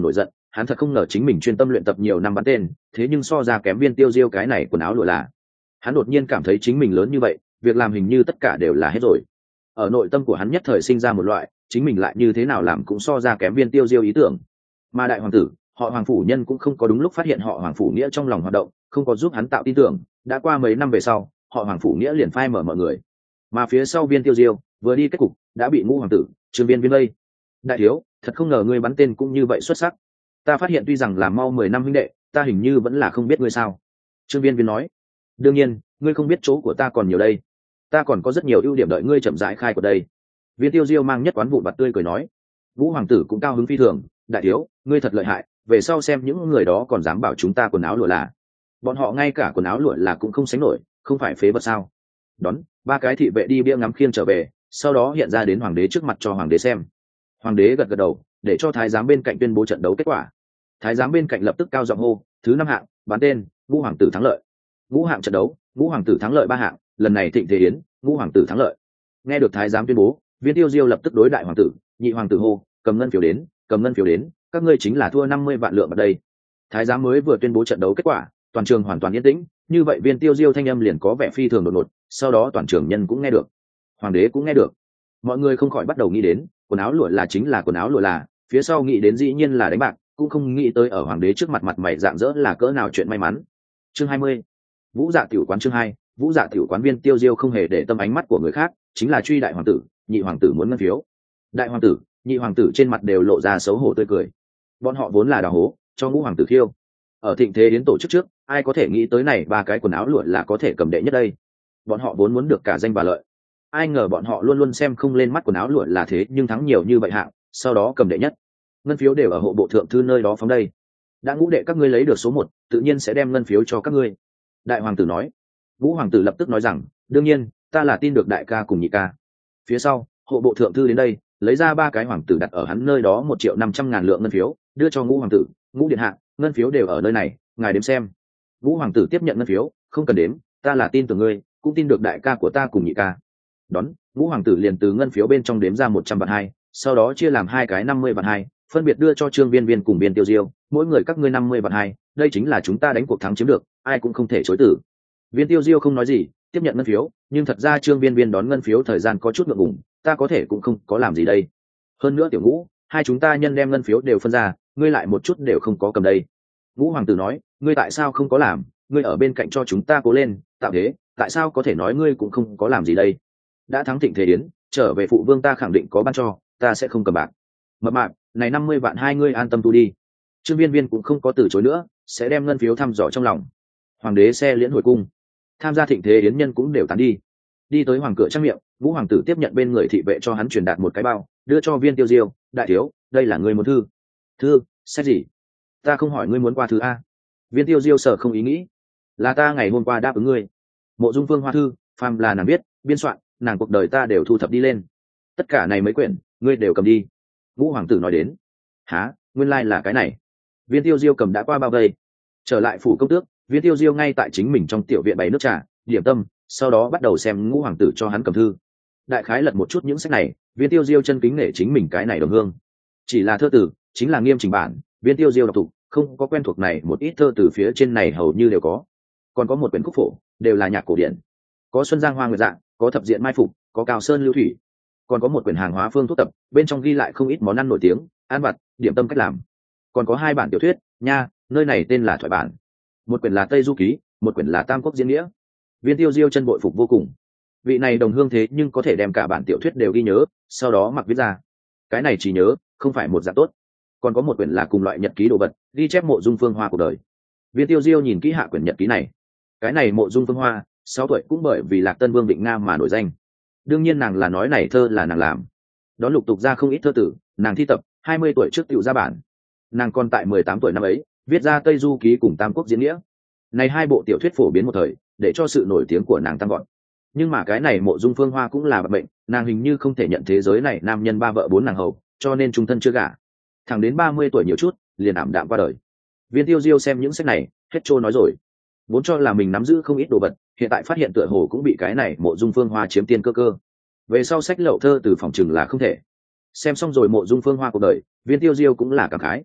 Speaker 1: hắn thật không ngờ chính mình chuyên tâm luyện tập nhiều năm bắn tên, thế nhưng so ra kém Viên Tiêu Diêu cái này quần áo lụa là. Hắn đột nhiên cảm thấy chính mình lớn như vậy, việc làm hình như tất cả đều là hết rồi. Ở nội tâm của hắn nhất thời sinh ra một loại, chính mình lại như thế nào làm cũng so ra kém Viên Tiêu Diêu ý tưởng. Mà đại hoàng tử, họ Hoàng phủ nhân cũng không có đúng lúc phát hiện họ Hoàng phủ nghĩa trong lòng hoạt động, không có giúp hắn tạo tin tưởng. Đã qua mấy năm về sau, họ Hoàng phủ nghĩa liền phai mở mọi người. Mà phía sau Viên Tiêu Diêu vừa đi kết cục đã bị Ngũ hoàng tử Trương Viên Viên lây. Đại thiếu, thật không ngờ ngươi bắn tên cũng như vậy xuất sắc. Ta phát hiện tuy rằng là mau 10 năm huynh đệ, ta hình như vẫn là không biết ngươi sao. Trương Viên Viên nói. Đương nhiên, ngươi không biết chỗ của ta còn nhiều đây. Ta còn có rất nhiều ưu điểm đợi ngươi chậm rãi khai của đây. Viên Tiêu Diêu mang nhất quán vụn vặt tươi cười nói. Vũ hoàng tử cũng cao hứng phi thường. Đại thiếu, ngươi thật lợi hại, về sau xem những người đó còn dám bảo chúng ta quần áo lụa là. Bọn họ ngay cả quần áo lụa là cũng không sánh nổi, không phải phế vật sao. Đón, ba cái thị vệ đi bia ngắm khiêng trở về, sau đó hiện ra đến hoàng đế trước mặt cho hoàng đế xem. Hoàng đế gật gật đầu, để cho thái giám bên cạnh tuyên bố trận đấu kết quả. Thái giám bên cạnh lập tức cao giọng hô, thứ 5 hạng, bắn tên, Ngũ hoàng tử thắng lợi. Ngũ hạng trận đấu, Ngũ hoàng tử thắng lợi 3 hạng, lần này Thịnh Thế Yến, Ngũ hoàng tử thắng lợi. Nghe được thái giám tuyên bố, Viên Tiêu Diêu lập tức đối đại hoàng tử, nhị hoàng tử hô, cầm ngân phiếu đến, cầm ngân phiếu đến, các ngươi chính là thua 50 vạn lượng ở đây. Thái giám mới vừa tuyên bố trận đấu kết quả, toàn trường hoàn toàn yên tĩnh, như vậy Viên Tiêu Diêu thanh âm liền có vẻ phi thường đột ngột, sau đó toàn trường nhân cũng nghe được, hoàng đế cũng nghe được. Mọi người không khỏi bắt đầu nghĩ đến, quần áo lụa là chính là quần áo lụa là, phía sau nghĩ đến dĩ nhiên là đánh bạc, cũng không nghĩ tới ở hoàng đế trước mặt mặt mày dạng dỡ là cỡ nào chuyện may mắn. Chương 20. Vũ Dạ tiểu quán. Chương 2. Vũ Dạ tiểu quán. Viên Tiêu Diêu không hề để tâm ánh mắt của người khác, chính là truy đại hoàng tử, nhị hoàng tử muốn ngân phiếu. Đại hoàng tử, nhị hoàng tử trên mặt đều lộ ra xấu hổ tươi cười. Bọn họ vốn là đào hố cho Ngũ hoàng tử khiêu. Ở Thịnh Thế Yến tổ chức trước, ai có thể nghĩ tới này ba cái quần áo lụa là có thể cầm đệ nhất đây. Bọn họ vốn muốn được cả danh và lợi, ai ngờ bọn họ luôn luôn xem không lên mắt quần áo lụa là thế nhưng thắng nhiều như vậy hạng, sau đó cầm đệ nhất. Ngân phiếu đều ở hộ bộ thượng thư nơi đó phóng đây. Đã Ngũ đệ các ngươi lấy được số 1, tự nhiên sẽ đem ngân phiếu cho các ngươi. Đại hoàng tử nói. Ngũ hoàng tử lập tức nói rằng, đương nhiên, ta là tin được đại ca cùng nhị ca. Phía sau, hộ bộ thượng thư đến đây, lấy ra 3 cái hoàng tử đặt ở hắn nơi đó 1.500.000 lượng ngân phiếu, đưa cho Ngũ hoàng tử, Ngũ điện hạ, ngân phiếu đều ở nơi này, ngài đếm xem. Ngũ hoàng tử tiếp nhận ngân phiếu, không cần đếm, ta là tin tưởng ngươi, cũng tin được đại ca của ta cùng nhị ca. Đón, Ngũ hoàng tử liền từ ngân phiếu bên trong đếm ra 100 vạn 2, sau đó chia làm 2 cái 50 vạn 2, phân biệt đưa cho Trương Viên Viên cùng Viên Tiêu Diêu, mỗi người các ngươi 50 vạn 2, đây chính là chúng ta đánh cuộc thắng chiếm được, ai cũng không thể chối từ. Viên Tiêu Diêu không nói gì, tiếp nhận ngân phiếu, nhưng thật ra Trương Viên Viên đón ngân phiếu thời gian có chút ngượng ngùng, ta có thể cũng không có làm gì đây. Hơn nữa tiểu Ngũ, hai chúng ta nhân đem ngân phiếu đều phân ra, ngươi lại một chút đều không có cầm đây. Ngũ hoàng tử nói, ngươi tại sao không có làm, ngươi ở bên cạnh cho chúng ta cố lên, tạo thế, tại sao có thể nói ngươi cũng không có làm gì đây. Đã thắng Thịnh Thế Yến, trở về phụ vương ta khẳng định có ban cho, ta sẽ không cầm bạc. Mập mạp, này 50 vạn 2 ngươi an tâm tu đi. Trương Viên Viên cũng không có từ chối nữa, sẽ đem ngân phiếu thăm dò trong lòng. Hoàng đế xe liễn hồi cung, tham gia Thịnh Thế Yến nhân cũng đều tán đi. Đi tới hoàng cửa trang miệng, Vũ hoàng tử tiếp nhận bên người thị vệ cho hắn truyền đạt một cái bao, đưa cho Viên Tiêu Diêu, đại thiếu, đây là ngươi muốn thư. Thư, xét gì? Ta không hỏi ngươi muốn qua thư a. Viên Tiêu Diêu sợ không ý nghĩ, là ta ngày hôm qua đáp ứng ngươi. Mộ Dung Phương Hoa thư, phàm là nàng biết, biên soạn, nàng cuộc đời ta đều thu thập đi lên. Tất cả này mấy quyển, ngươi đều cầm đi. Vũ hoàng tử nói đến. Hả, nguyên lai là cái này. Viên Tiêu Diêu cầm đã qua bao vây, trở lại phủ công tước. Viên Tiêu Diêu ngay tại chính mình trong tiểu viện bày nước trà, điểm tâm, sau đó bắt đầu xem Ngũ hoàng tử cho hắn cầm thư. Đại khái lật một chút những sách này, Viên Tiêu Diêu chân kính nể chính mình cái này đồng hương. Chỉ là thơ tử, chính là nghiêm chỉnh bản, Viên Tiêu Diêu đọc thuộc, không có quen thuộc này một ít thơ từ phía trên này hầu như đều có. Còn có một quyển khúc phổ, đều là nhạc cổ điển. Có Xuân Giang Hoa Nguyệt Dạng, có Thập Diện Mai Phục, có Cao Sơn Lưu Thủy. Còn có một quyển hàng hóa phương thuốc tập, bên trong ghi lại không ít món ăn nổi tiếng, ăn vặt, điểm tâm cách làm. Còn có 2 bản tiểu thuyết, nha, nơi này tên là thoại bản. Một quyển là Tây Du Ký, một quyển là Tam Quốc Diễn Nghĩa. Viên Tiêu Diêu chân bội phục vô cùng. Vị này đồng hương thế nhưng có thể đem cả bản tiểu thuyết đều ghi nhớ, sau đó mặc viết ra. Cái này chỉ nhớ, không phải một dạng tốt. Còn có một quyển là cùng loại nhật ký đồ vật, ghi chép Mộ Dung Phương Hoa cuộc đời. Viên Tiêu Diêu nhìn kỹ hạ quyển nhật ký này. Cái này Mộ Dung Phương Hoa, 6 tuổi cũng bởi vì Lạc Tân Vương Định Nga mà nổi danh. Đương nhiên nàng là nói này thơ là nàng làm. Đó lục tục ra không ít thơ tử, nàng thi tập, 20 tuổi trước tựu ra bản. Nàng còn tại 18 tuổi năm ấy, viết ra Tây Du Ký cùng Tam Quốc Diễn Nghĩa. Này 2 bộ tiểu thuyết phổ biến một thời, để cho sự nổi tiếng của nàng tăng vọt. Nhưng mà cái này Mộ Dung Phương Hoa cũng là bệnh, nàng hình như không thể nhận thế giới này nam nhân 3 vợ 4 nàng hầu, cho nên trung thân chưa gả. Thẳng đến 30 tuổi nhiều chút, liền ảm đạm qua đời. Viên Tiêu Diêu xem những sách này, hết trôi nói rồi. Vốn cho là mình nắm giữ không ít đồ vật, hiện tại phát hiện tựa hồ cũng bị cái này Mộ Dung Phương Hoa chiếm tiên cơ cơ. Về sau sách lậu thơ từ phòng chừng là không thể. Xem xong rồi Mộ Dung Phương Hoa cuộc đời, Viên Tiêu Diêu cũng là cảm khái.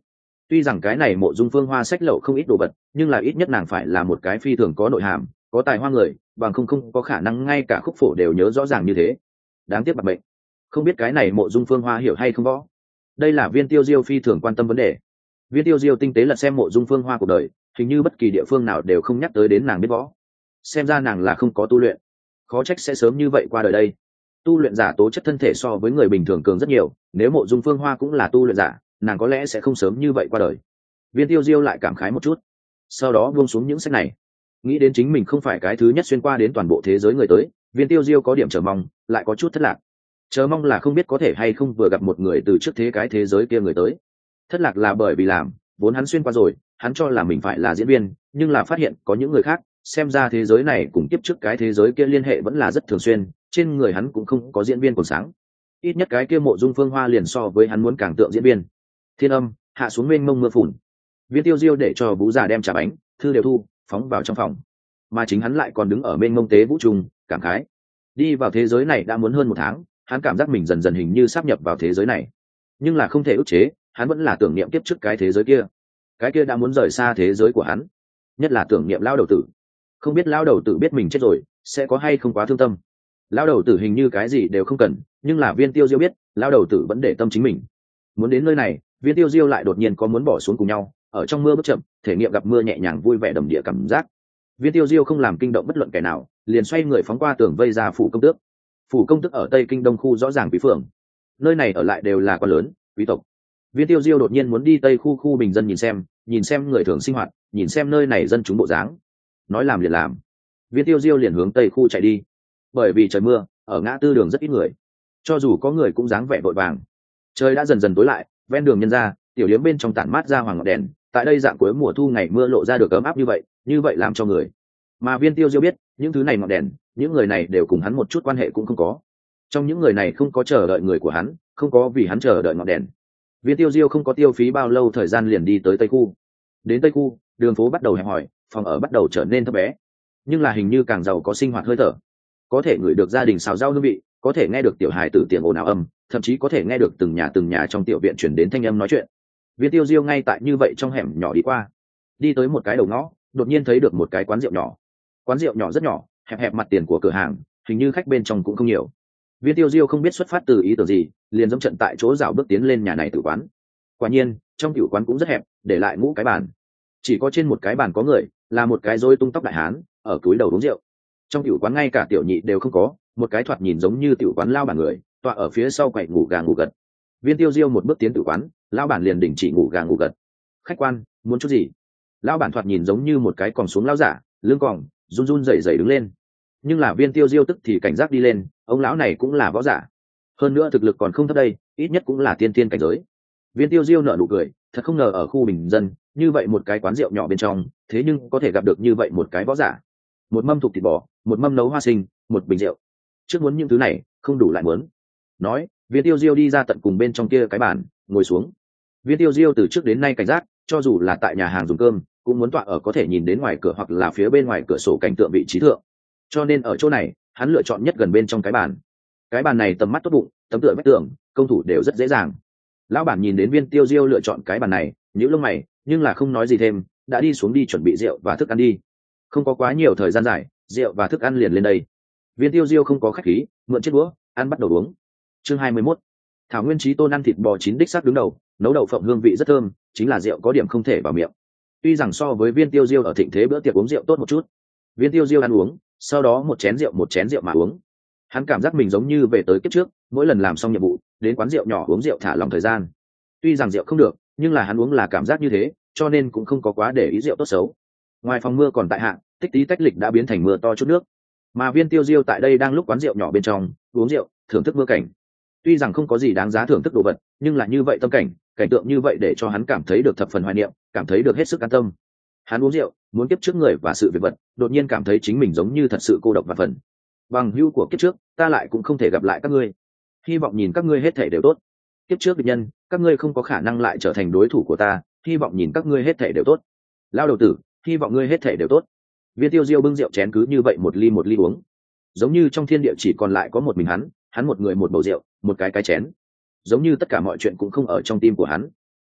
Speaker 1: Tuy rằng cái này Mộ Dung Phương Hoa sách lậu không ít đồ vật, nhưng là ít nhất nàng phải là một cái phi thường có nội hàm, có tài hoa người, bằng không có khả năng ngay cả khúc phổ đều nhớ rõ ràng như thế. Đáng tiếc bạc mệnh. Không biết cái này Mộ Dung Phương Hoa hiểu hay không võ. Đây là Viên Tiêu Diêu phi thường quan tâm vấn đề. Viên Tiêu Diêu tinh tế lật xem Mộ Dung Phương Hoa cuộc đời, hình như bất kỳ địa phương nào đều không nhắc tới đến nàng biết võ. Xem ra nàng là không có tu luyện, khó trách sẽ sớm như vậy qua đời đây. Tu luyện giả tố chất thân thể so với người bình thường cường rất nhiều, nếu Mộ Dung Phương Hoa cũng là tu luyện giả, nàng có lẽ sẽ không sớm như vậy qua đời. Viên Tiêu Diêu lại cảm khái một chút, sau đó buông xuống những sách này, nghĩ đến chính mình không phải cái thứ nhất xuyên qua đến toàn bộ thế giới người tới. Viên Tiêu Diêu có điểm chờ mong, lại có chút thất lạc. Chờ mong là không biết có thể hay không vừa gặp một người từ trước cái thế giới kia người tới. Thất lạc là bởi vì làm vốn hắn xuyên qua rồi, hắn cho là mình phải là diễn viên, nhưng là phát hiện có những người khác, xem ra thế giới này cùng tiếp trước cái thế giới kia liên hệ vẫn là rất thường xuyên, trên người hắn cũng không có diễn viên còn sáng. Ít nhất cái kia Mộ Dung Phương Hoa liền so với hắn muốn càng tượng diễn viên. Thiên âm hạ xuống mênh mông mưa phùn. Viên Tiêu Diêu để cho Vũ già đem trà bánh thư đều thu phóng vào trong phòng, mà chính hắn lại còn đứng ở mênh mông tế vũ trùng cảm khái. Đi vào thế giới này đã muốn hơn 1 tháng, hắn cảm giác mình dần dần hình như sáp nhập vào thế giới này, nhưng là không thể ức chế, hắn vẫn là tưởng niệm tiếp trước cái thế giới kia. Cái kia đã muốn rời xa thế giới của hắn, nhất là tưởng niệm lão đầu tử. Không biết lão đầu tử biết mình chết rồi sẽ có hay không quá thương tâm. Lão đầu tử hình như cái gì đều không cần, nhưng là Viên Tiêu Diêu biết lão đầu tử vẫn để tâm chính mình. Muốn đến nơi này, Viên Tiêu Diêu lại đột nhiên có muốn bỏ xuống cùng nhau ở trong mưa bước chậm, thể nghiệm gặp mưa nhẹ nhàng vui vẻ đầm địa cảm giác. Viên Tiêu Diêu không làm kinh động bất luận kẻ nào, liền xoay người phóng qua tường vây ra phủ công tước. Phủ công tước ở Tây Kinh Đông khu rõ ràng quý phường, nơi này ở lại đều là quan lớn quý tộc. Viên Tiêu Diêu đột nhiên muốn đi Tây khu bình dân nhìn xem người thường sinh hoạt, nhìn xem nơi này dân chúng bộ dáng. Nói làm liền làm, Viên Tiêu Diêu liền hướng Tây khu chạy đi. Bởi vì trời mưa, ở ngã tư đường rất ít người, cho dù có người cũng dáng vẻ vội vàng. Trời đã dần dần tối lại, ven đường nhân ra tiểu điếm bên trong tản mát ra hoàng ngọn đèn, tại đây dạng cuối mùa thu ngày mưa lộ ra được ấm áp như vậy làm cho người. Mà Viên Tiêu Diêu biết những thứ này ngọn đèn, những người này đều cùng hắn một chút quan hệ cũng không có. Trong những người này không có chờ đợi người của hắn, không có vì hắn chờ đợi ngọn đèn. Viên Tiêu Diêu không có tiêu phí bao lâu thời gian liền đi tới Tây khu. Đến Tây khu, đường phố bắt đầu hẹp hòi, phòng ở bắt đầu trở nên thấp bé, nhưng là hình như càng giàu có sinh hoạt hơi thở. Có thể ngửi được gia đình xào rau hương vị, có thể nghe được tiểu hài tử tiếng ồn ào âm, thậm chí có thể nghe được từng nhà trong tiểu viện chuyển đến thanh âm nói chuyện. Viên Tiêu Diêu ngay tại như vậy trong hẻm nhỏ đi qua, đi tới một cái đầu ngõ, đột nhiên thấy được một cái quán rượu nhỏ. Quán rượu nhỏ rất nhỏ, hẹp mặt tiền của cửa hàng, hình như khách bên trong cũng không nhiều. Viên Tiêu Diêu không biết xuất phát từ ý tưởng gì, liền dẫm trận tại chỗ dạo bước tiến lên nhà này tử quán. Quả nhiên, trong tiểu quán cũng rất hẹp, để lại ngũ cái bàn. Chỉ có trên một cái bàn có người, là một cái rối tung tóc đại hán, ở túi đầu uống rượu. Trong tiểu quán ngay cả tiểu nhị đều không có, một cái thoạt nhìn giống như tiểu quán lao bản người, tọa ở phía sau quậy ngủ gà ngủ gật. Viên Tiêu Diêu một bước tiến tiểu quán, lao bản liền đình chỉ ngủ gà ngủ gật. Khách quan, muốn chút gì? Lao bản thoạt nhìn giống như một cái còng xuống lao giả, lưng còng, run run rẩy rẩy đứng lên. Nhưng là Viên Tiêu Diêu tức thì cảnh giác đi lên, ông lão này cũng là võ giả, hơn nữa thực lực còn không thấp đây, ít nhất cũng là tiên tiên cảnh giới. Viên Tiêu Diêu nở nụ cười, thật không ngờ ở khu bình dân như vậy một cái quán rượu nhỏ bên trong, thế nhưng có thể gặp được như vậy một cái võ giả. Một mâm thục thịt bò, một mâm nấu hoa sinh, một bình rượu. Trước muốn những thứ này, không đủ lại muốn. Nói, Viên Tiêu Diêu đi ra tận cùng bên trong kia cái bàn, ngồi xuống. Viên Tiêu Diêu từ trước đến nay cảnh giác, cho dù là tại nhà hàng dùng cơm, cũng muốn tọa ở có thể nhìn đến ngoài cửa hoặc là phía bên ngoài cửa sổ cảnh tượng vị trí thượng. Cho nên ở chỗ này, hắn lựa chọn nhất gần bên trong cái bàn. Cái bàn này tầm mắt tốt bụng, tấm tựa vách tường, công thủ đều rất dễ dàng. Lão bản nhìn đến Viên Tiêu Diêu lựa chọn cái bàn này, nhíu lông mày, nhưng là không nói gì thêm, đã đi xuống đi chuẩn bị rượu và thức ăn đi. Không có quá nhiều thời gian dài, rượu và thức ăn liền lên đây. Viên Tiêu Diêu không có khách khí, mượn chiếc đũa, ăn bắt đầu uống. Chương 21. Thảo Nguyên Chí Tôn ăn thịt bò chín đích xác đứng đầu, nấu đậu phộng hương vị rất thơm, chính là rượu có điểm không thể vào miệng. Tuy rằng so với Viên Tiêu Diêu ở thịnh thế bữa tiệc uống rượu tốt một chút, Viên Tiêu Diêu ăn uống, sau đó một chén rượu mà uống. Hắn cảm giác mình giống như về tới kiếp trước, mỗi lần làm xong nhiệm vụ, đến quán rượu nhỏ uống rượu thả lòng thời gian. Tuy rằng rượu không được, nhưng là hắn uống là cảm giác như thế, cho nên cũng không có quá để ý rượu tốt xấu. Ngoài phòng mưa còn tại hạ, tích tí tách lịch đã biến thành mưa to chút nước. Mà Viên Tiêu Diêu tại đây đang lúc quán rượu nhỏ bên trong uống rượu, thưởng thức mưa cảnh. Tuy rằng không có gì đáng giá thưởng thức đồ vật, nhưng là như vậy tâm cảnh, cảnh tượng như vậy để cho hắn cảm thấy được thập phần hoài niệm, cảm thấy được hết sức an tâm. Hắn uống rượu, muốn kiếp trước người và sự việc vật, đột nhiên cảm thấy chính mình giống như thật sự cô độc và phần. Bằng hữu của kiếp trước, ta lại cũng không thể gặp lại các ngươi. Hy vọng nhìn các ngươi hết thảy đều tốt. Kiếp trước địch nhân, các ngươi không có khả năng lại trở thành đối thủ của ta, hy vọng nhìn các ngươi hết thảy đều tốt. Lao đầu tử, hy vọng ngươi hết thảy đều tốt. Viên Tiêu Diêu bưng rượu chén cứ như vậy một ly uống, giống như trong thiên địa chỉ còn lại có một mình hắn một người một bầu rượu, một cái chén, giống như tất cả mọi chuyện cũng không ở trong tim của hắn.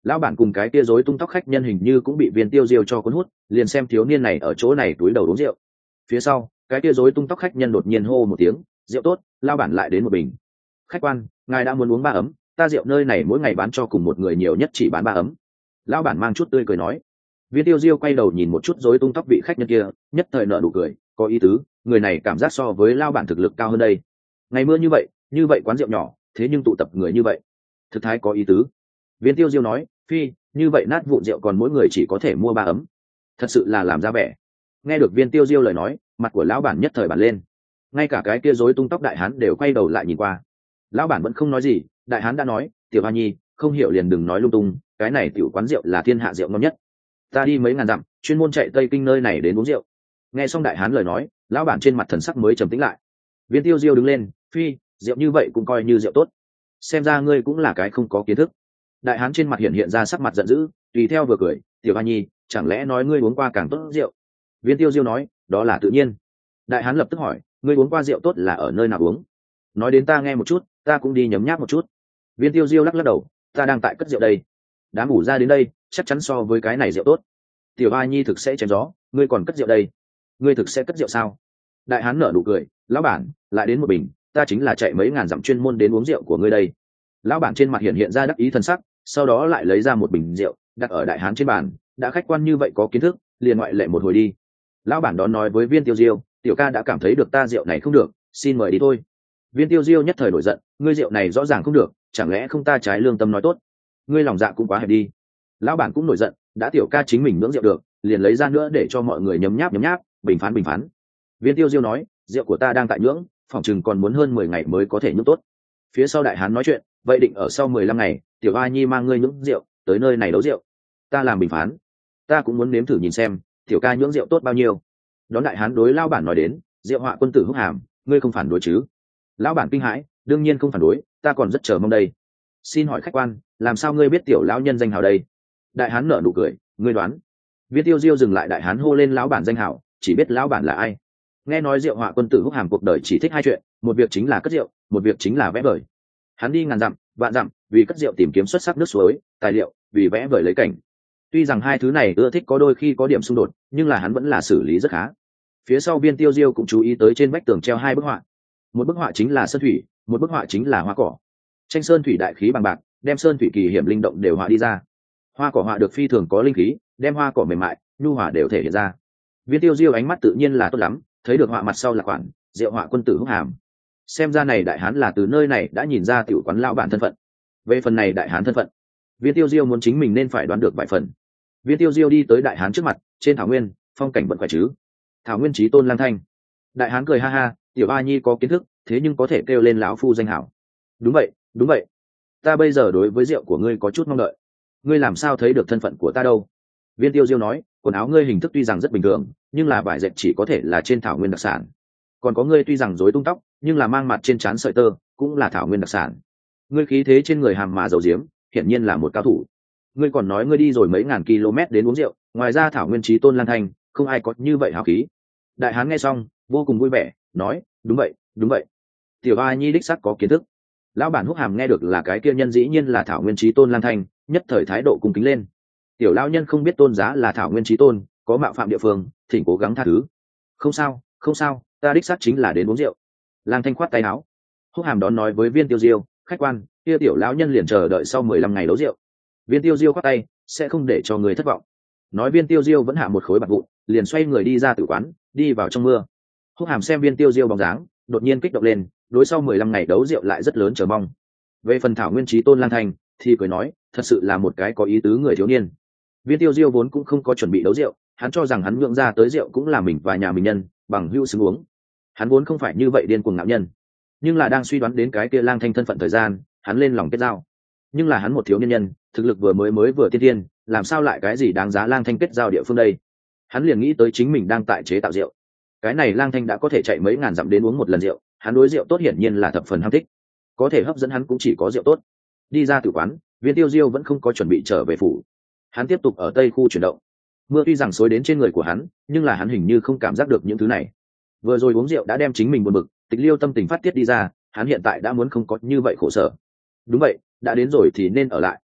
Speaker 1: Lão bản cùng cái kia rối tung tóc khách nhân hình như cũng bị viên tiêu diêu cho cuốn hút, liền xem thiếu niên này ở chỗ này túi đầu uống rượu. Phía sau, cái kia rối tung tóc khách nhân đột nhiên hô một tiếng, rượu tốt. Lão bản lại đến một bình. Khách quan, ngài đã muốn uống 3 ấm, ta rượu nơi này mỗi ngày bán cho cùng một người nhiều nhất chỉ bán 3 ấm. Lão bản mang chút tươi cười nói. Viên tiêu diêu quay đầu nhìn một chút rối tung tóc vị khách nhân kia, nhất thời nở nụ cười, có ý tứ, người này cảm giác so với lão bản thực lực cao hơn đây. Ngày mưa như vậy quán rượu nhỏ, thế nhưng tụ tập người như vậy, thực thái có ý tứ. Viên tiêu diêu nói, phi, như vậy nát vụn rượu còn mỗi người chỉ có thể mua 3 ấm, thật sự là làm ra vẻ. Nghe được viên tiêu diêu lời nói, mặt của lão bản nhất thời bản lên, ngay cả cái kia rối tung tóc đại hán đều quay đầu lại nhìn qua. Lão bản vẫn không nói gì, đại hán đã nói, tiểu hoa nhi, không hiểu liền đừng nói lung tung, cái này tiểu quán rượu là thiên hạ rượu ngon nhất, ta đi mấy ngàn dặm chuyên môn chạy tây kinh nơi này đến uống rượu. Nghe xong đại hán lời nói, lão bản trên mặt thần sắc mới trầm tĩnh lại. Viên tiêu diêu đứng lên, phi, rượu như vậy cũng coi như rượu tốt, xem ra ngươi cũng là cái không có kiến thức. Đại hán trên mặt hiện ra sắc mặt giận dữ, tùy theo vừa cười, tiểu hoa nhi, chẳng lẽ nói ngươi uống qua càng tốt rượu? Viên tiêu diêu nói, đó là tự nhiên. Đại hán lập tức hỏi, ngươi uống qua rượu tốt là ở nơi nào uống? Nói đến ta nghe một chút, ta cũng đi nhấm nháp một chút. Viên tiêu diêu lắc đầu, ta đang tại cất rượu đây, đám ủ ra đến đây chắc chắn so với cái này rượu tốt. Tiểu hoa nhi thực sẽ chém gió, ngươi còn cất rượu đây? Ngươi thực sẽ cất rượu sao? Đại hán nở nụ cười, lão bản, lại đến một bình, ta chính là chạy mấy ngàn dặm chuyên môn đến uống rượu của ngươi đây. Lão bản trên mặt hiện ra đắc ý thần sắc, sau đó lại lấy ra một bình rượu đặt ở đại hán trên bàn, đã khách quan như vậy có kiến thức, liền ngoại lệ một hồi đi. Lão bản đón nói với viên tiêu diêu, tiểu ca đã cảm thấy được ta rượu này không được, xin mời đi thôi. Viên tiêu diêu nhất thời nổi giận, ngươi rượu này rõ ràng không được, chẳng lẽ không ta trái lương tâm nói tốt? Ngươi lòng dạ cũng quá hẹp đi. Lão bản cũng nổi giận, đã tiểu ca chính mình nhưỡng rượu được, liền lấy ra nữa để cho mọi người nhấm nháp, bình phán. Viên tiêu diêu nói, rượu của ta đang tại nhưỡng, phòng chừng còn muốn hơn 10 ngày mới có thể nhưỡng tốt. Phía sau đại hán nói chuyện, vậy định ở sau 15 ngày, tiểu hoa nhi mang ngươi nhưỡng rượu tới nơi này đấu rượu, ta làm bình phán, ta cũng muốn nếm thử nhìn xem tiểu ca nhưỡng rượu tốt bao nhiêu. Đón đại hán đối lão bản nói đến, rượu họa quân tử Húc Hàm, ngươi không phản đối chứ? Lão bản kinh hãi, đương nhiên không phản đối, ta còn rất chờ mong đây. Xin hỏi khách quan, làm sao ngươi biết tiểu lão nhân danh hào đây? Đại hán nở nụ cười, ngươi đoán. Viên tiêu diêu dừng lại, đại hán hô lên lão bản danh hào, chỉ biết lão bản là ai. Nghe nói rượu họa quân tử Húc Hàm cuộc đời chỉ thích 2 chuyện, một việc chính là cất rượu, một việc chính là vẽ vời. Hắn đi ngàn dặm vạn dặm vì cất rượu tìm kiếm xuất sắc nước suối tài liệu, vì vẽ vời lấy cảnh. Tuy rằng 2 thứ này ưa thích có đôi khi có điểm xung đột, nhưng là hắn vẫn là xử lý rất khá. Phía sau viên tiêu diêu cũng chú ý tới trên vách tường treo 2 bức họa, một bức họa chính là sơn thủy, một bức họa chính là hoa cỏ. Tranh sơn thủy đại khí bằng bạc, đem sơn thủy kỳ hiểm linh động đều họa đi ra. Hoa cỏ họa được phi thường có linh khí, đem hoa cỏ mềm mại nhu hòa đều thể hiện ra. Viên tiêu diêu ánh mắt tự nhiên là tốt lắm, thấy được họa mặt sau là khoản rượu họa quân tử Húc Hàm. Xem ra này đại hán là từ nơi này đã nhìn ra tiểu quán lão bản thân phận. Về phần này đại hán thân phận, viên tiêu diêu muốn chính mình nên phải đoán được vài phần. Viên tiêu diêu đi tới đại hán trước mặt, trên thảo nguyên phong cảnh vẫn khỏe chứ? Thảo nguyên chí tôn lang thanh. Đại hán cười ha ha, tiểu a nhi có kiến thức, thế nhưng có thể kêu lên lão phu danh hảo. Đúng vậy, ta bây giờ đối với rượu của ngươi có chút mong đợi. Ngươi làm sao thấy được thân phận của ta đâu? Viên tiêu diêu nói, quần áo ngươi hình thức tuy rằng rất bình thường, nhưng là vải dệt chỉ có thể là trên thảo nguyên đặc sản. Còn có ngươi tuy rằng rối tung tóc, nhưng là mang mặt trên trán sợi tơ, cũng là thảo nguyên đặc sản. Ngươi khí thế trên người hàm mà dầu diếm, hiển nhiên là một cao thủ. Ngươi còn nói ngươi đi rồi mấy ngàn km đến uống rượu, ngoài ra thảo nguyên chí tôn lang thanh, không ai có như vậy hào khí. Đại hán nghe xong, vô cùng vui vẻ, nói, đúng vậy. Tiểu a nhi đích xác có kiến thức. Lão bản Húc Hàm nghe được là cái kia nhân dĩ nhiên là thảo nguyên chí tôn lang thanh, nhất thời thái độ cung kính lên. Tiểu lão nhân không biết tôn giá là thảo nguyên chí tôn, có mạo phạm địa phương, thỉnh cố gắng tha thứ. Không sao, ta đích xác chính là đến uống rượu. Lang thanh khoát tay áo. Húc Hàm đón nói với viên tiêu diêu, khách quan, kia tiểu lão nhân liền chờ đợi sau 15 ngày đấu rượu. Viên tiêu diêu khoát tay, sẽ không để cho người thất vọng. Nói viên tiêu diêu vẫn hạ một khối bạc vụn, liền xoay người đi ra tử quán, đi vào trong mưa. Húc Hàm xem viên tiêu diêu bóng dáng, đột nhiên kích động lên, đối sau 15 ngày đấu rượu lại rất lớn chờ mong. Về phần thảo nguyên chí tôn lang thanh thì cười nói, thật sự là một cái có ý tứ người thiếu niên. Viên tiêu diêu vốn cũng không có chuẩn bị đấu rượu, hắn cho rằng hắn nhượng ra tới rượu cũng là mình và nhà mình nhân bằng hữu xứng uống. Hắn vốn không phải như vậy điên cuồng ngạo nhân, nhưng là đang suy đoán đến cái kia lang thanh thân phận thời gian, hắn lên lòng kết giao. Nhưng là hắn một thiếu niên nhân, thực lực vừa mới vừa tiên tiên, làm sao lại cái gì đáng giá lang thanh kết giao địa phương đây? Hắn liền nghĩ tới chính mình đang tại chế tạo rượu. Cái này lang thanh đã có thể chạy mấy ngàn dặm đến uống một lần rượu, hắn đối rượu tốt hiển nhiên là thập phần ham thích. Có thể hấp dẫn hắn cũng chỉ có rượu tốt. Đi ra tử quán, viên tiêu diêu vẫn không có chuẩn bị trở về phủ. Hắn tiếp tục ở tây khu chuyển động. Mưa tuy rằng xối đến trên người của hắn, nhưng là hắn hình như không cảm giác được những thứ này. Vừa rồi uống rượu đã đem chính mình buồn bực, tịch liêu tâm tình phát tiết đi ra, hắn hiện tại đã muốn không có như vậy khổ sở. Đúng vậy, đã đến rồi thì nên ở lại.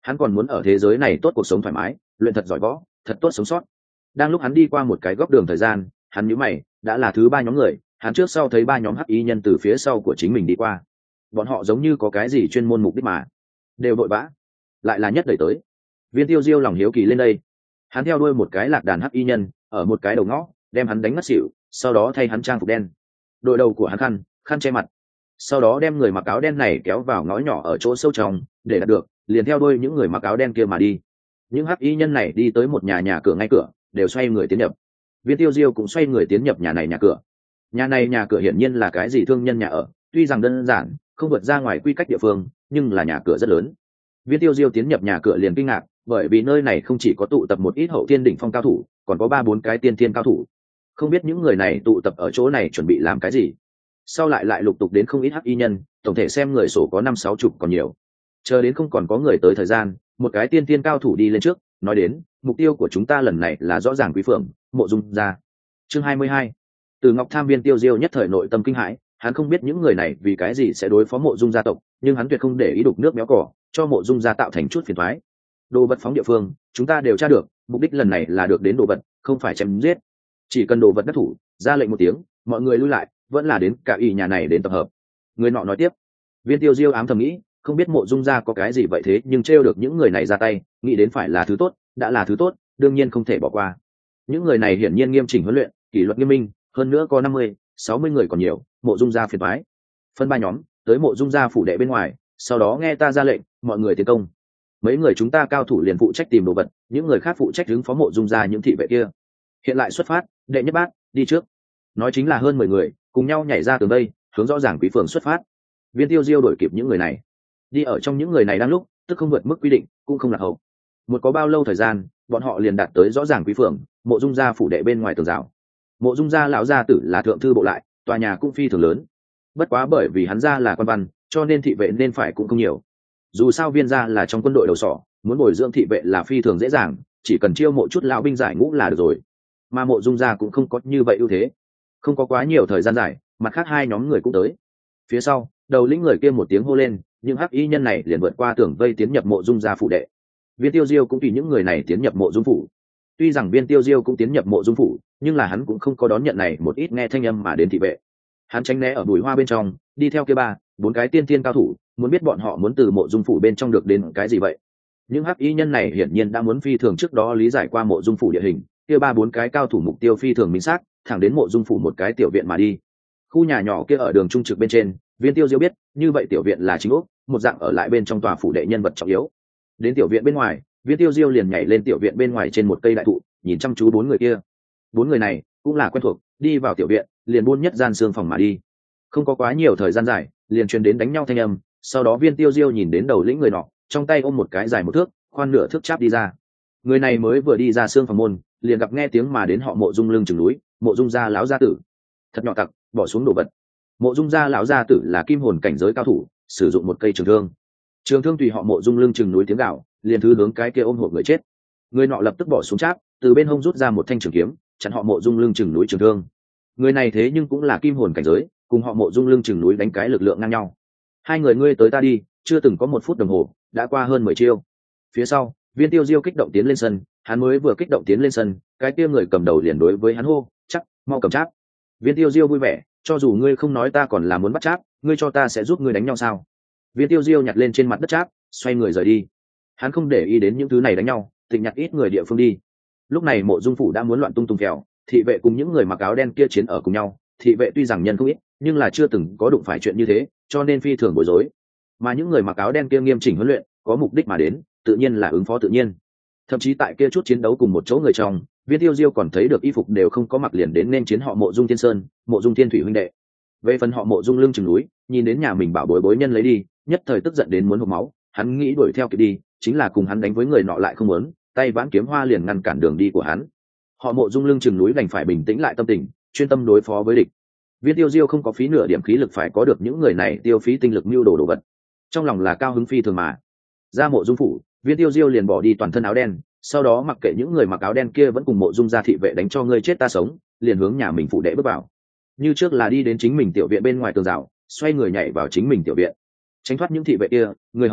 Speaker 1: hắn còn muốn ở thế giới này tốt cuộc sống thoải mái, luyện thật giỏi võ, thật tốt sống sót. Đang lúc hắn đi qua một cái góc đường thời gian, hắn nhíu mày, đã là thứ ba nhóm người, hắn trước sau thấy ba nhóm hắc y nhân từ phía sau của chính mình đi qua. Bọn họ giống như có cái gì chuyên môn mục đích mà đều vội vã, lại là nhất đẩy tới. Viên Tiêu Diêu lòng hiếu kỳ lên đây, hắn theo đuôi một cái lạc đàn hắc y nhân ở một cái đầu ngõ, đem hắn đánh ngất xỉu, sau đó thay hắn trang phục đen, đội đầu của hắn khăn che mặt, sau đó đem người mặc áo đen này kéo vào ngõ nhỏ ở chỗ sâu trong để đạt được, liền theo đuôi những người mặc áo đen kia mà đi. Những hắc y nhân này đi tới một nhà cửa, ngay cửa đều xoay người tiến nhập. Viên Tiêu Diêu cũng xoay người tiến nhập nhà này nhà cửa. Nhà cửa hiển nhiên là cái gì thương nhân nhà ở, tuy rằng đơn giản, không vượt ra ngoài quy cách địa phương, nhưng là nhà cửa rất lớn. Viên Tiêu Diêu tiến nhập nhà cửa liền kinh ngạc, bởi vì nơi này không chỉ có tụ tập một ít hậu thiên đỉnh phong cao thủ, còn có 3-4 cái tiên thiên cao thủ. Không biết những người này tụ tập ở chỗ này chuẩn bị làm cái gì. Sau lại lục tục đến không ít hắc y nhân, tổng thể xem người sổ có 5-6 chục còn nhiều. Chờ đến không còn có người tới thời gian, một cái tiên thiên cao thủ đi lên trước, nói đến, mục tiêu của chúng ta lần này là rõ ràng Quý Phượng, Mộ Dung gia. Chương 22. Từ Ngọc Tham. Viên Tiêu Diêu nhất thời nội tâm kinh hãi, hắn không biết những người này vì cái gì sẽ đối phó Mộ Dung gia tộc, nhưng hắn tuyệt không để ý đục nước béo cỏ, cho Mộ Dung gia tạo thành chút phiền toái. Đồ vật phóng địa phương, chúng ta đều tra được, mục đích lần này là được đến đồ vật, không phải chém giết. Chỉ cần đồ vật đắc thủ, ra lệnh một tiếng, mọi người lui lại, vẫn là đến cả y nhà này đến tập hợp. Người nọ nói tiếp. Viên Tiêu Diêu ám thầm nghĩ, không biết Mộ Dung gia có cái gì vậy thế, nhưng trêu được những người này ra tay, nghĩ đến phải là thứ tốt, đã là thứ tốt, đương nhiên không thể bỏ qua. Những người này hiển nhiên nghiêm chỉnh huấn luyện, kỷ luật nghiêm minh, hơn nữa có 50-60 người còn nhiều. Mộ Dung gia phiền toái. Phân ba nhóm, tới Mộ Dung gia phủ đệ bên ngoài, sau đó nghe ta ra lệnh, mọi người tiến công. Mấy người chúng ta cao thủ liền phụ trách tìm đồ vật, những người khác phụ trách ứng phó Mộ Dung gia những thị vệ kia. Hiện lại xuất phát, đệ nhất bát, đi trước. Nói chính là hơn 10 người, cùng nhau nhảy ra tường đây, hướng rõ ràng Quý Phường xuất phát. Viên Tiêu Diêu đổi kịp những người này, đi ở trong những người này đang lúc, tức không vượt mức quy định, cũng không lạc hậu. Một có bao lâu thời gian, bọn họ liền đạt tới rõ ràng Quý Phường, Mộ Dung gia phủ đệ bên ngoài tường rào. Mộ Dung gia lão gia tử là thượng thư bộ lại, tòa nhà cũng phi thường lớn. Bất quá bởi vì hắn gia là quan văn, cho nên thị vệ nên phải cũng không nhiều. Dù sao Viên gia là trong quân đội đầu sỏ, muốn bồi dưỡng thị vệ là phi thường dễ dàng, chỉ cần chiêu mộ chút lão binh giải ngũ là được rồi. Mà Mộ Dung gia cũng không có như vậy ưu thế. Không có quá nhiều thời gian dài, mặt khác hai nhóm người cũng tới. Phía sau, đầu lĩnh người kia một tiếng hô lên, nhưng hắc y nhân này liền vượt qua tường vây tiến nhập Mộ Dung gia phủ đệ. Viên Tiêu Diêu cũng tùy những người này tiến nhập Mộ Dung phủ. Tuy rằng Viên Tiêu Diêu cũng tiến nhập Mộ Dung phủ, nhưng là hắn cũng không có đón nhận này một ít nghe thanh âm mà đến thị vệ. Hắn tránh né ở bụi hoa bên trong, đi theo kia 3-4 cái tiên thiên cao thủ, muốn biết bọn họ muốn từ Mộ Dung phủ bên trong được đến cái gì vậy. Những hắc y nhân này hiển nhiên đã muốn phi thường trước đó lý giải qua Mộ Dung phủ địa hình, kia 3-4 cái cao thủ mục tiêu phi thường minh xác, thẳng đến Mộ Dung phủ một cái tiểu viện mà đi. Khu nhà nhỏ kia ở đường trung trực bên trên, Viên Tiêu Diêu biết, như vậy tiểu viện là chính ốc, một dạng ở lại bên trong tòa phủ đệ nhân vật trọng yếu. Đến tiểu viện bên ngoài, Viên Tiêu Diêu liền nhảy lên tiểu viện bên ngoài trên một cây đại thụ, nhìn chăm chú 4 người kia. 4 người này cũng là quen thuộc, đi vào tiểu viện, liền buôn nhất gian xương phòng mà đi. Không có quá nhiều thời gian dài, liền truyền đến đánh nhau thanh âm, sau đó Viên Tiêu Diêu nhìn đến đầu lĩnh người nọ, trong tay ôm một cái dài 1 thước, khoan nửa thước cháp đi ra. Người này mới vừa đi ra xương phòng môn, liền gặp nghe tiếng mà đến họ Mộ Dung lưng chừng núi, Mộ Dung gia lão gia tử. Thật nhỏ tặc, bỏ xuống đồ vật. Mộ Dung gia lão gia tử là kim hồn cảnh giới cao thủ, sử dụng một cây trường thương. Trường thương tùy họ Mộ Dung lưng chừng núi tiếng gào, liền thứ hướng cái kia ôm hộp người chết. Người nọ lập tức bỏ xuống cháp, từ bên hông rút ra một thanh trường kiếm, chặn họ Mộ Dung lưng chừng núi trường thương. Người này thế nhưng cũng là kim hồn cảnh giới, cùng họ Mộ Dung lưng chừng núi đánh cái lực lượng ngang nhau. Hai người ngươi tới ta đi, chưa từng có 1 phút đồng hồ, đã qua hơn 10 chiêu. Phía sau, Viên Tiêu Diêu kích động tiến lên sân, hắn mới vừa kích động tiến lên sân, cái kia người cầm đầu liền đối với hắn hô, "Chắc, mau cầm cháp." Viên Tiêu Diêu vui vẻ, "Cho dù ngươi không nói ta còn là muốn bắt cháp, ngươi cho ta sẽ giúp ngươi đánh nhau sao?" Viên Tiêu Diêu nhặt lên trên mặt đất cháp, xoay người rời đi. Hắn không để ý đến những thứ này đánh nhau, tịnh nhặt ít người địa phương đi. Lúc này Mộ Dung phủ đã muốn loạn tung tung kèo, thị vệ cùng những người mặc áo đen kia chiến ở cùng nhau. Thị vệ tuy rằng nhân không ít, nhưng là chưa từng có đụng phải chuyện như thế, cho nên phi thường bối rối. Mà những người mặc áo đen kia nghiêm chỉnh huấn luyện, có mục đích mà đến, tự nhiên là ứng phó tự nhiên. Thậm chí tại kia chút chiến đấu cùng một chỗ người trong, Viên Tiêu Diêu còn thấy được y phục đều không có mặc liền đến nên chiến họ Mộ Dung Thiên Sơn, Mộ Dung Thiên Thủy huynh đệ. Về phần họ Mộ Dung lưng chừng núi, nhìn đến nhà mình bảo bối bối nhân lấy đi, nhất thời tức giận đến muốn hộc máu, hắn nghĩ đuổi theo kịp đi, chính là cùng hắn đánh với người nọ lại không muốn, tay vãn kiếm hoa liền ngăn cản đường đi của hắn. Họ Mộ Dung lưng chừng núi đành phải bình tĩnh lại tâm tình, chuyên tâm đối phó với địch. Viên Tiêu Diêu không có phí nửa điểm khí lực phải có được những người này tiêu phí tinh lực mưu đồ đồ vật. Trong lòng là cao hứng phi thường mà. Ra Mộ Dung phủ, Viên Tiêu Diêu liền bỏ đi toàn thân áo đen, sau đó mặc kệ những người mặc áo đen kia vẫn cùng Mộ Dung gia thị vệ đánh cho ngươi chết ta sống, liền hướng nhà mình phủ đệ bước vào. Như trước là đi đến chính mình tiểu viện bên ngoài tường rào, xoay người nhảy vào chính mình tiểu viện, tránh thoát những thị vệ kia, người hầu,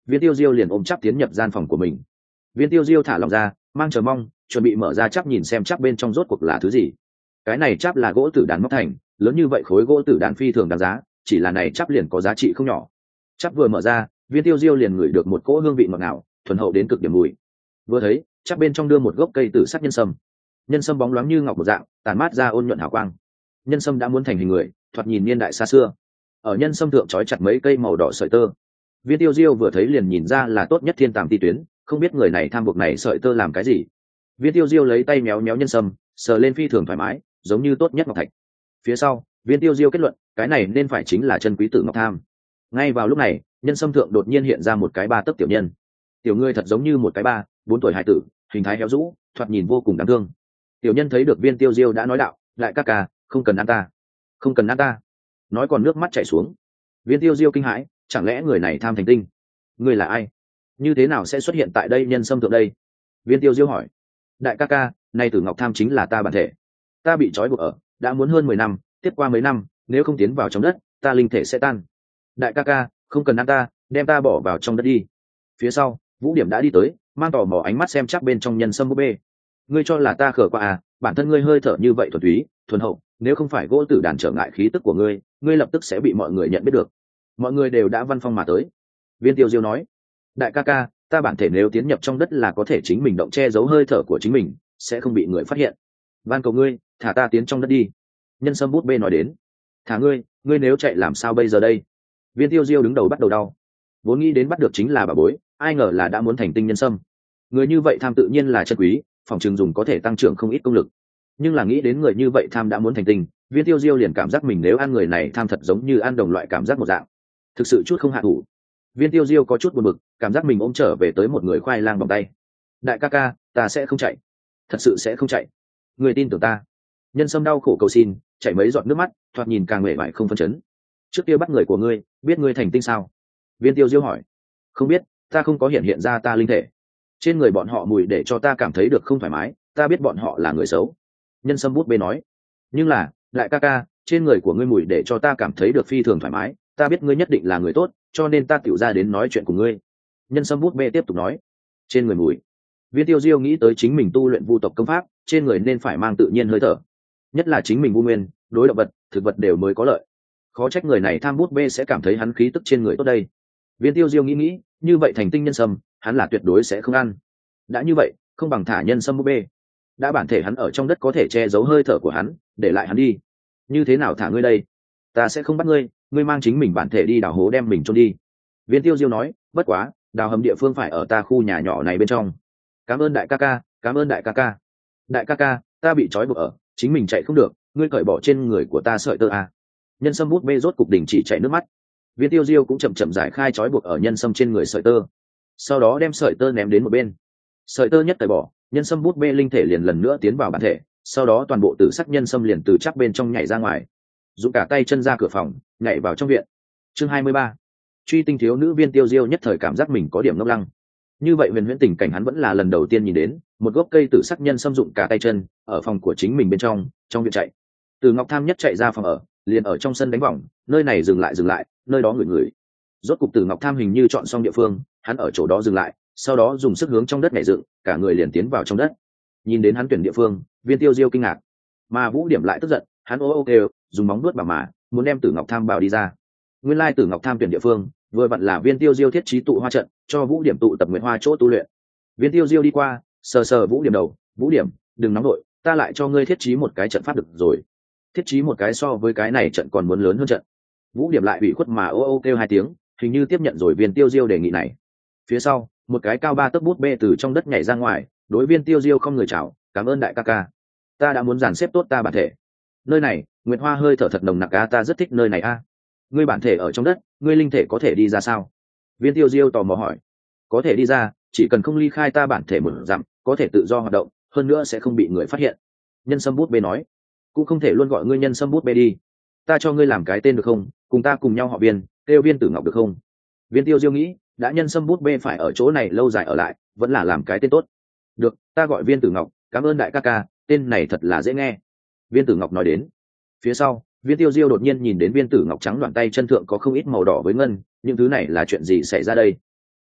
Speaker 1: Viên Tiêu Diêu liền ôm chắp tiến nhập gian phòng của mình. Viên Tiêu Diêu thả lòng ra, mang chờ mong, chuẩn bị mở ra chắp nhìn xem chắp bên trong rốt cuộc là thứ gì. Cái này chắp là gỗ tử đàn móc thành, lớn như vậy khối gỗ tử đàn phi thường đáng giá, chỉ là này chắp liền có giá trị không nhỏ. Chắp vừa mở ra, Viên Tiêu Diêu liền ngửi được một cỗ hương vị ngọt ngào, thuần hậu đến cực điểm mùi. Vừa thấy, chắp bên trong đưa một gốc cây tử sắc nhân sâm. Nhân sâm bóng loáng như ngọc một dạng, tàn mát ra ôn nhuận hào quang. Nhân sâm đã muốn thành hình người, thoạt nhìn niên đại xa xưa. Ở nhân sâm thượng trói chặt mấy cây màu đỏ sợi tơ. Viên Tiêu Diêu vừa thấy liền nhìn ra là tốt nhất thiên tàm ti tuyến, không biết người này tham buộc này sợi tơ làm cái gì. Viên Tiêu Diêu lấy tay méo méo nhân sâm, sờ lên phi thường thoải mái, giống như tốt nhất ngọc thạch. Phía sau, Viên Tiêu Diêu kết luận, cái này nên phải chính là chân quý tử ngọc tham. Ngay vào lúc này, nhân sâm thượng đột nhiên hiện ra một cái ba tấc tiểu nhân. Tiểu ngươi thật giống như một cái 3-4 tuổi hải tử, hình thái héo rũ, thoạt nhìn vô cùng đáng thương. Tiểu nhân thấy được Viên Tiêu Diêu đã nói đạo, lại ca ca, không cần ăn ta, không cần ăn ta. Nói còn nước mắt chảy xuống. Viên Tiêu Diêu kinh hãi, chẳng lẽ người này tham thành tinh? Người là ai? Như thế nào sẽ xuất hiện tại đây nhân sâm thượng đây? Viên Tiêu Diêu hỏi. Đại ca ca, nay tử ngọc tham chính là ta bản thể. Ta bị trói buộc ở, đã muốn hơn 10 năm, tiếp qua mấy năm, nếu không tiến vào trong đất, ta linh thể sẽ tan. Đại ca ca, không cần ăn ta, đem ta bỏ vào trong đất đi. Phía sau, Vũ Điểm đã đi tới, mang tò mò ánh mắt xem chắc bên trong nhân sâm búp bê. Ngươi cho là ta khờ quá à? Bản thân ngươi hơi thở như vậy thuần túy, thuần hậu, nếu không phải gỗ tử đàn trở ngại khí tức của ngươi, ngươi lập tức sẽ bị mọi người nhận biết được. Mọi người đều đã văn phong mà tới. Viên Tiêu Diêu nói, đại ca ca, ta bản thể nếu tiến nhập trong đất là có thể chính mình động che giấu hơi thở của chính mình, sẽ không bị người phát hiện. Van cầu ngươi, thả ta tiến trong đất đi. Nhân sâm bút bê nói đến. Thả ngươi, ngươi nếu chạy làm sao bây giờ đây? Viên Tiêu Diêu đứng đầu bắt đầu đau. Vốn nghĩ đến bắt được chính là bà bối, ai ngờ là đã muốn thành tinh nhân sâm. Người như vậy tham tự nhiên là chân quý, phòng trường dùng có thể tăng trưởng không ít công lực. Nhưng là nghĩ đến người như vậy tham đã muốn thành tinh, Viên Tiêu Diêu liền cảm giác mình nếu ăn người này tham thật giống như ăn đồng loại cảm giác một dạng, thực sự chút không hạ thủ. Viên Tiêu Diêu có chút buồn bực, cảm giác mình ôm trở về tới một người khoai lang vòng tay. Đại ca ca, ta sẽ không chạy, thật sự sẽ không chạy, người tin tưởng ta. Nhân sâm đau khổ cầu xin, chảy mấy giọt nước mắt, thoạt nhìn càng mệt mỏi không phân chấn. Trước kia bắt người của ngươi, biết ngươi thành tinh sao? Viên Tiêu Diêu hỏi. Không biết, ta không có hiện ra ta linh thể. Trên người bọn họ mùi để cho ta cảm thấy được không thoải mái, ta biết bọn họ là người xấu. Nhân sâm bút bê nói. Nhưng là, đại ca ca, trên người của ngươi mùi để cho ta cảm thấy được phi thường thoải mái, ta biết ngươi nhất định là người tốt, cho nên ta tiểu ra đến nói chuyện cùng ngươi. Nhân sâm bút bê tiếp tục nói. Trên người mùi. Viên Tiêu Diêu nghĩ tới chính mình tu luyện vu tộc công pháp, trên người nên phải mang tự nhiên hơi thở, nhất là chính mình vu nguyên, đối động vật, thực vật đều mới có lợi. Khó trách người này tham bút bê sẽ cảm thấy hắn khí tức trên người tốt đây. Viên Tiêu Diêu nghĩ, như vậy thành tinh nhân sâm, hắn là tuyệt đối sẽ không ăn. Đã như vậy, không bằng thả nhân sâm bút bê. Đã bản thể hắn ở trong đất có thể che giấu hơi thở của hắn, để lại hắn đi. Như thế nào thả ngươi đây? Ta sẽ không bắt ngươi, ngươi mang chính mình bản thể đi đào hố đem mình chôn đi. Viên Tiêu Diêu nói, bất quá, đào hầm địa phương phải ở ta khu nhà nhỏ này bên trong. Cảm ơn đại ca ca, cảm ơn đại ca ca. Đại ca ca, ta bị trói buộc ở, chính mình chạy không được, ngươi cởi bỏ trên người của ta sợi tơ à. Nhân sâm bút bê rốt cục đình chỉ chảy nước mắt. Viên Tiêu Diêu cũng chậm chậm giải khai trói buộc ở nhân sâm trên người sợi tơ, sau đó đem sợi tơ ném đến một bên. Sợi tơ nhất cởi bỏ, nhân sâm bút bê linh thể liền lần nữa tiến vào bản thể, sau đó toàn bộ tử sắc nhân sâm liền từ chắc bên trong nhảy ra ngoài, dùng cả tay chân ra cửa phòng, nhảy vào trong viện. Chương 23. Truy tinh thiếu nữ. Viên Tiêu Diêu nhất thời cảm giác mình có điểm ngốc lăng. Như vậy huyền huyễn tình cảnh hắn vẫn là lần đầu tiên nhìn đến, một gốc cây tử sắc nhân sâm dụng cả tay chân, ở phòng của chính mình bên trong viện chạy. Từ Ngọc Tham nhất chạy ra phòng ở, liền ở trong sân đánh vòng, nơi này dừng lại, nơi đó ngửi. Rốt cục Từ Ngọc Tham hình như chọn xong địa phương, hắn ở chỗ đó dừng lại, sau đó dùng sức hướng trong đất nhảy dựng, cả người liền tiến vào trong đất. Nhìn đến hắn tuyển địa phương, Viên Tiêu Diêu kinh ngạc, mà Vũ Điểm lại tức giận, hắn ô kêu, dùng móng vuốt mà muốn đem Tử Ngọc Tham bào đi ra. Nguyên lai Tử Ngọc Tham tuyển địa phương, vừa vặn là Viên Tiêu Diêu thiết trí tụ hoa trận, cho Vũ Điểm tụ tập nguyện hoa chỗ tu luyện. Viên Tiêu Diêu đi qua, sờ Vũ Điểm đầu, Vũ Điểm, đừng nóng nổi, ta lại cho ngươi thiết trí một cái trận pháp được rồi. Thiết trí một cái so với cái này trận còn muốn lớn hơn trận. Vũ Điểm lại ủy khuất mà ô kêu 2 tiếng, hình như tiếp nhận rồi Viên Tiêu Diêu đề nghị này. Phía sau, một cái cao 3 tấc bút bê từ trong đất nhảy ra ngoài, đối Viên Tiêu Diêu không người chào, cảm ơn đại ca ca. Ta đã muốn dàn xếp tốt ta bản thể. Nơi này, nguyệt hoa hơi thở thật nồng nặc a, ta rất thích nơi này a. Ngươi bản thể ở trong đất, ngươi linh thể có thể đi ra sao? Viên Tiêu Diêu tò mò hỏi. Có thể đi ra, chỉ cần không ly khai ta bản thể một dặm, có thể tự do hoạt động, hơn nữa sẽ không bị người phát hiện. Nhân sâm bút bê nói. Cũng không thể luôn gọi ngươi nhân sâm bút bê đi. Ta cho ngươi làm cái tên được không? Cùng ta cùng nhau họ Viên, kêu Viên Tử Ngọc được không? Viên Tiêu Diêu nghĩ, đã nhân sâm bút bê phải ở chỗ này lâu dài ở lại, vẫn là làm cái tên tốt. Được, ta gọi Viên Tử Ngọc, cảm ơn đại ca ca, tên này thật là dễ nghe. Viên Tử Ngọc nói đến. Phía sau, Viên Tiêu Diêu đột nhiên nhìn đến Viên Tử Ngọc trắng đoạn tay chân thượng có không ít màu đỏ với ngân, những thứ này là chuyện gì xảy ra đây?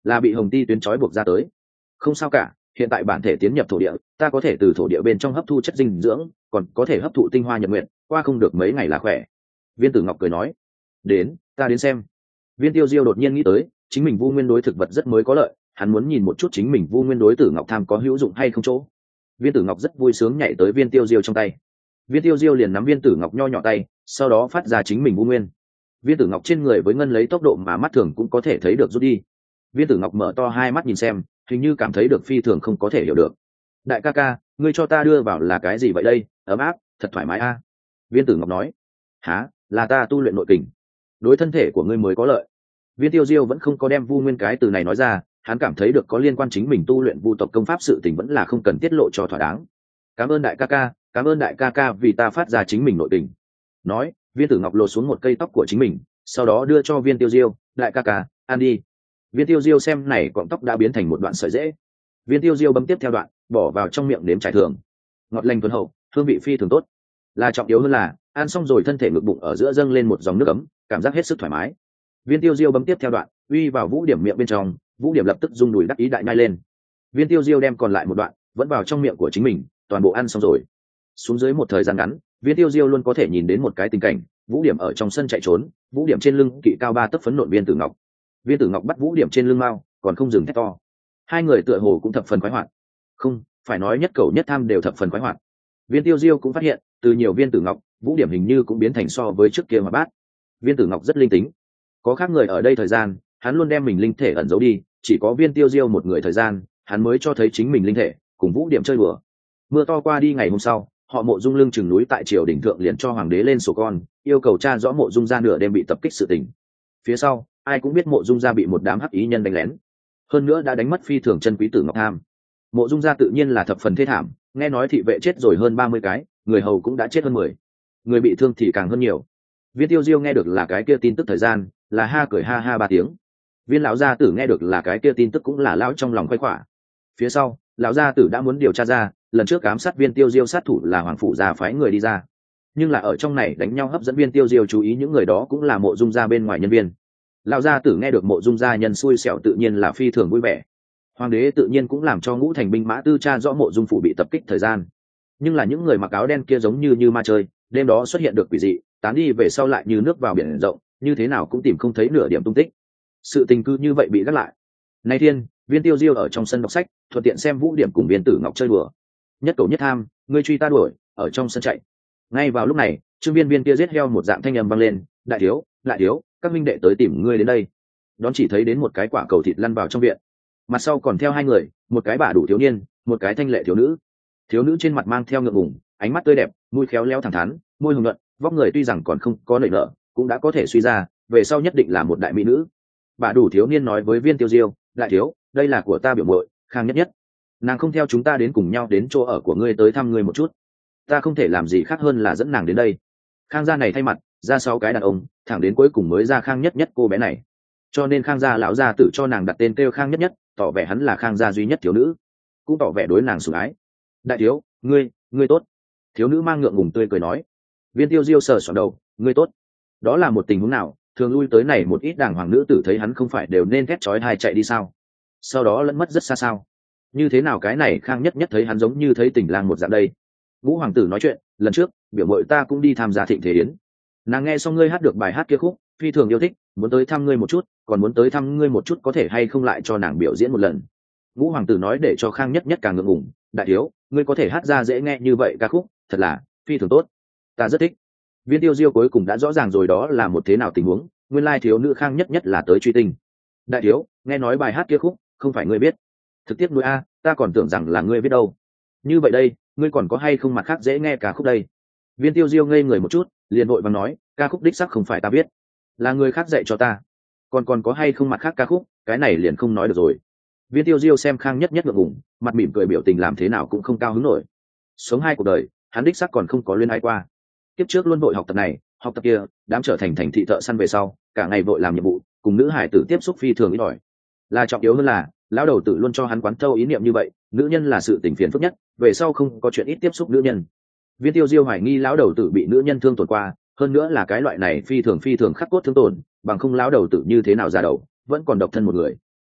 Speaker 1: là bị hồng ti tuyến trói buộc ra tới. Không sao cả, hiện tại bản thể tiến nhập thổ địa, ta có thể từ thổ địa bên trong hấp thu chất dinh dưỡng, còn có thể hấp thụ tinh hoa nhật nguyện, qua không được mấy ngày là khỏe. Viên Tử Ngọc cười nói. Đến, ta đến xem. Viên Tiêu Diêu đột nhiên nghĩ tới, chính mình vu nguyên đối thực vật rất mới có lợi, hắn muốn nhìn một chút chính mình vu nguyên đối Tử Ngọc tham có hữu dụng hay không chỗ. Viên Tử Ngọc rất vui sướng nhảy tới Viên Tiêu Diêu trong tay. Viên Tiêu Diêu liền nắm Viên Tử Ngọc nho nhỏ tay, sau đó phát ra chính mình vu nguyên. Viên Tử Ngọc trên người với ngân lấy tốc độ mà mắt thường cũng có thể thấy được rút đi. Viên Tử Ngọc mở to hai mắt nhìn xem, hình như cảm thấy được phi thường không có thể hiểu được. Đại ca ca, ngươi cho ta đưa vào là cái gì vậy đây? Ấm áp, thật thoải mái a. Viên Tử Ngọc nói. Hả, là ta tu luyện nội kình, đối thân thể của ngươi mới có lợi. Viên Tiêu Diêu vẫn không có đem vu nguyên cái từ này nói ra, hắn cảm thấy được có liên quan chính mình tu luyện vu tộc công pháp sự tình vẫn là không cần tiết lộ cho thỏa đáng. Cảm ơn đại ca ca, cảm ơn đại ca ca vì ta phát ra chính mình nội kình. Nói, Viên Tử Ngọc lột xuống một cây tóc của chính mình, sau đó đưa cho Viên Tiêu Diêu. Đại ca ca, ăn đi. Viên Tiêu Diêu xem này cọng tóc đã biến thành một đoạn sợi rễ. Viên Tiêu Diêu bấm tiếp theo đoạn, bỏ vào trong miệng nếm trải thường. Ngọt lành thuần hậu, hương vị phi thường tốt. Là trọng yếu hơn là, ăn xong rồi thân thể ngực bụng ở giữa dâng lên một dòng nước ấm, cảm giác hết sức thoải mái. Viên Tiêu Diêu bấm tiếp theo đoạn, uy vào Vũ Điểm miệng bên trong, Vũ Điểm lập tức rung đùi đắc ý đại nhai lên. Viên Tiêu Diêu đem còn lại một đoạn, vẫn vào trong miệng của chính mình, toàn bộ ăn xong rồi. Xuống dưới một thời gian ngắn, Viên Tiêu Diêu luôn có thể nhìn đến một cái tình cảnh, Vũ Điểm ở trong sân chạy trốn, Vũ Điểm trên lưng kỵ cao 3 tấc phấn nộn Viên Tử Ngọc. Viên Tử Ngọc bắt Vũ Điểm trên lưng mao, còn không dừng thét to. Hai người tựa hồ cũng thập phần khoái hoạt. Không, phải nói nhất cầu nhất tham đều thập phần khoái hoạt. Viên Tiêu Diêu cũng phát hiện, từ nhiều Viên Tử Ngọc, Vũ Điểm hình như cũng biến thành so với trước kia mà bát. Viên Tử Ngọc rất linh tính, có khác người ở đây thời gian, hắn luôn đem mình linh thể ẩn giấu đi, chỉ có Viên Tiêu Diêu một người thời gian, hắn mới cho thấy chính mình linh thể, cùng Vũ Điểm chơi đùa. Mưa to qua đi ngày hôm sau, họ Mộ Dung lưng chừng núi tại triều đình thượng liền cho hoàng đế lên sổ con, yêu cầu tra rõ Mộ Dung gia nửa đêm bị tập kích sự tình. Phía sau, ai cũng biết Mộ Dung gia bị một đám hắc ý nhân đánh lén, hơn nữa đã đánh mất phi thường chân quý Tử Ngọc tham. Mộ Dung gia tự nhiên là thập phần thê thảm, nghe nói thị vệ chết rồi hơn 30 cái, người hầu cũng đã chết hơn 10, người bị thương thì càng hơn nhiều. Viên Tiêu Diêu nghe được là cái kia tin tức thời gian, là ha cười ha ha 3 tiếng. Viên lão gia tử nghe được là cái kia tin tức cũng là lão trong lòng khoái khỏa. Phía sau, lão gia tử đã muốn điều tra ra, lần trước ám sát Viên Tiêu Diêu sát thủ là hoàng phủ gia phái người đi ra, nhưng là ở trong này đánh nhau hấp dẫn Viên Tiêu Diêu chú ý những người đó cũng là Mộ Dung gia bên ngoài nhân viên. Lão gia tử nghe được Mộ Dung gia nhân xui xẻo tự nhiên là phi thường vui vẻ. Hoàng đế tự nhiên cũng làm cho ngũ thành binh mã tư tra rõ Mộ Dung phủ bị tập kích thời gian, nhưng là những người mặc áo đen kia giống như ma chơi, đêm đó xuất hiện được quỷ dị, tán đi về sau lại như nước vào biển rộng, như thế nào cũng tìm không thấy nửa điểm tung tích. Sự tình cứ như vậy bị gác lại. Nay thiên, Viên Tiêu Diêu ở trong sân đọc sách, thuận tiện xem Vũ Điểm cùng Viên Tử Ngọc chơi đùa. Nhất cầu nhất tham, ngươi truy ta đuổi, ở trong sân chạy. Ngay vào lúc này, Trương Viên kia giết heo một dạng thanh âm vang lên, đại thiếu, các minh đệ tới tìm ngươi đến đây. Đón chỉ thấy đến một cái quả cầu thịt lăn vào trong viện, mặt sau còn theo hai người, một cái bả đủ thiếu niên, một cái thanh lệ thiếu nữ. Thiếu nữ trên mặt mang theo ngượng ngùng, ánh mắt tươi đẹp, mũi khéo léo thẳng thắn, môi hồng nhuận, vóc người tuy rằng còn không có nảy nở, cũng đã có thể suy ra, về sau nhất định là một đại mỹ nữ. Bả đủ thiếu niên nói với Viên Tiêu Diêu, đại thiếu, đây là của ta biểu muội, Khang Nhất Nhất. Nàng không theo chúng ta đến cùng nhau đến chỗ ở của ngươi tới thăm ngươi một chút, ta không thể làm gì khác hơn là dẫn nàng đến đây. Khang gia này thay mặt ra 6 cái đàn ông, thẳng đến cuối cùng mới ra Khang Nhất Nhất cô bé này, cho nên Khang gia lão gia tử cho nàng đặt tên kêu Khang Nhất Nhất, tỏ vẻ hắn là Khang gia duy nhất thiếu nữ, cũng tỏ vẻ đối nàng sủng ái. Đại thiếu, ngươi tốt. Thiếu nữ mang ngượng ngùng tươi cười nói. Viên Tiêu Diêu sờ soạn đầu, ngươi tốt. Đó là một tình huống nào? Thường lui tới này một ít đàng hoàng nữ tử thấy hắn không phải đều nên thét chói tai chạy đi sao? Sau đó lẫn mất rất xa sao? Như thế nào cái này Khang Nhất Nhất thấy hắn giống như thấy tình lang một dạng đây? Ngũ hoàng tử nói chuyện, lần trước biểu mội ta cũng đi tham gia thịnh thế yến, nàng nghe xong ngươi hát được bài hát kia khúc, phi thường yêu thích, muốn tới thăm ngươi một chút, còn muốn tới thăm ngươi một chút có thể hay không lại cho nàng biểu diễn một lần. Ngũ hoàng tử nói để cho Khang Nhất Nhất càng ngượng ngùng, đại thiếu, ngươi có thể hát ra dễ nghe như vậy ca khúc, thật là phi thường tốt, ta rất thích. Viên Tiêu Diêu cuối cùng đã rõ ràng rồi đó là một thế nào tình huống, nguyên lai thiếu nữ Khang Nhất Nhất là tới truy tinh. Đại thiếu, nghe nói bài hát kia khúc không phải ngươi biết, thực tiếp nuôi a, ta còn tưởng rằng là ngươi biết đâu. Như vậy đây, ngươi còn có hay không mặt khác dễ nghe ca khúc đây? Viên Tiêu Diêu ngây người một chút, liền vội vàng nói, ca khúc đích sắc không phải ta biết, là người khác dạy cho ta. Còn có hay không mặt khác ca khúc, cái này liền không nói được rồi. Viên Tiêu Diêu xem Khang Nhất Nhất ngượng ngùng, mặt mỉm cười biểu tình làm thế nào cũng không cao hứng nổi. Sống hai cuộc đời, hắn đích sắc còn không có luyến ái qua. Kiếp trước luôn vội học tập này, học tập kia, đám trở thành thành thị thợ săn về sau, cả ngày vội làm nhiệm vụ, cùng nữ hải tử tiếp xúc phi thường ít ỏi. Là trọng yếu hơn là, lão đầu tử luôn cho hắn quán thâu ý niệm như vậy, nữ nhân là sự tình phiền phức nhất, về sau không có chuyện ít tiếp xúc nữ nhân. Viên Tiêu Diêu hoài nghi lão đầu tử bị nữ nhân thương tổn qua, hơn nữa là cái loại này phi thường khắc cốt thương tổn, bằng không lão đầu tử như thế nào ra đầu, vẫn còn độc thân một người.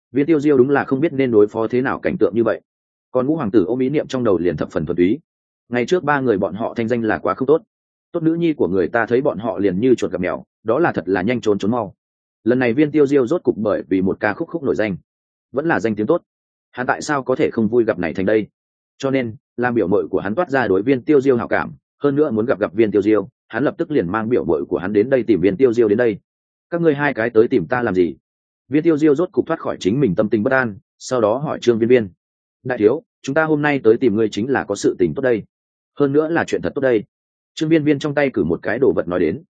Speaker 1: Viên Tiêu Diêu đúng là không biết nên đối phó thế nào cảnh tượng như vậy. Còn Ngũ hoàng tử ôm ý niệm trong đầu liền thập phần thuần túy. Ngày trước ba người bọn họ thanh danh là quá không tốt, tốt nữ nhi của người ta thấy bọn họ liền như chuột gặp mèo, đó là thật là nhanh trốn trốn mau. Lần này Viên Tiêu Diêu rốt cục bởi vì một ca khúc nổi danh, vẫn là danh tiếng tốt, hắn tại sao có thể không vui gặp này thành đây? Cho nên làm biểu mội của hắn toát ra đối Viên Tiêu Diêu hảo cảm, hơn nữa muốn gặp Viên Tiêu Diêu, hắn lập tức liền mang biểu mội của hắn đến đây tìm Viên Tiêu Diêu đến đây. Các ngươi hai cái tới tìm ta làm gì? Viên Tiêu Diêu rốt cục thoát khỏi chính mình tâm tình bất an, sau đó hỏi Trương Viên Viên: đại thiếu, chúng ta hôm nay tới tìm ngươi chính là có sự tình tốt đây, hơn nữa là chuyện thật tốt đây. Trương Viên Viên trong tay cử một cái đồ vật nói đến: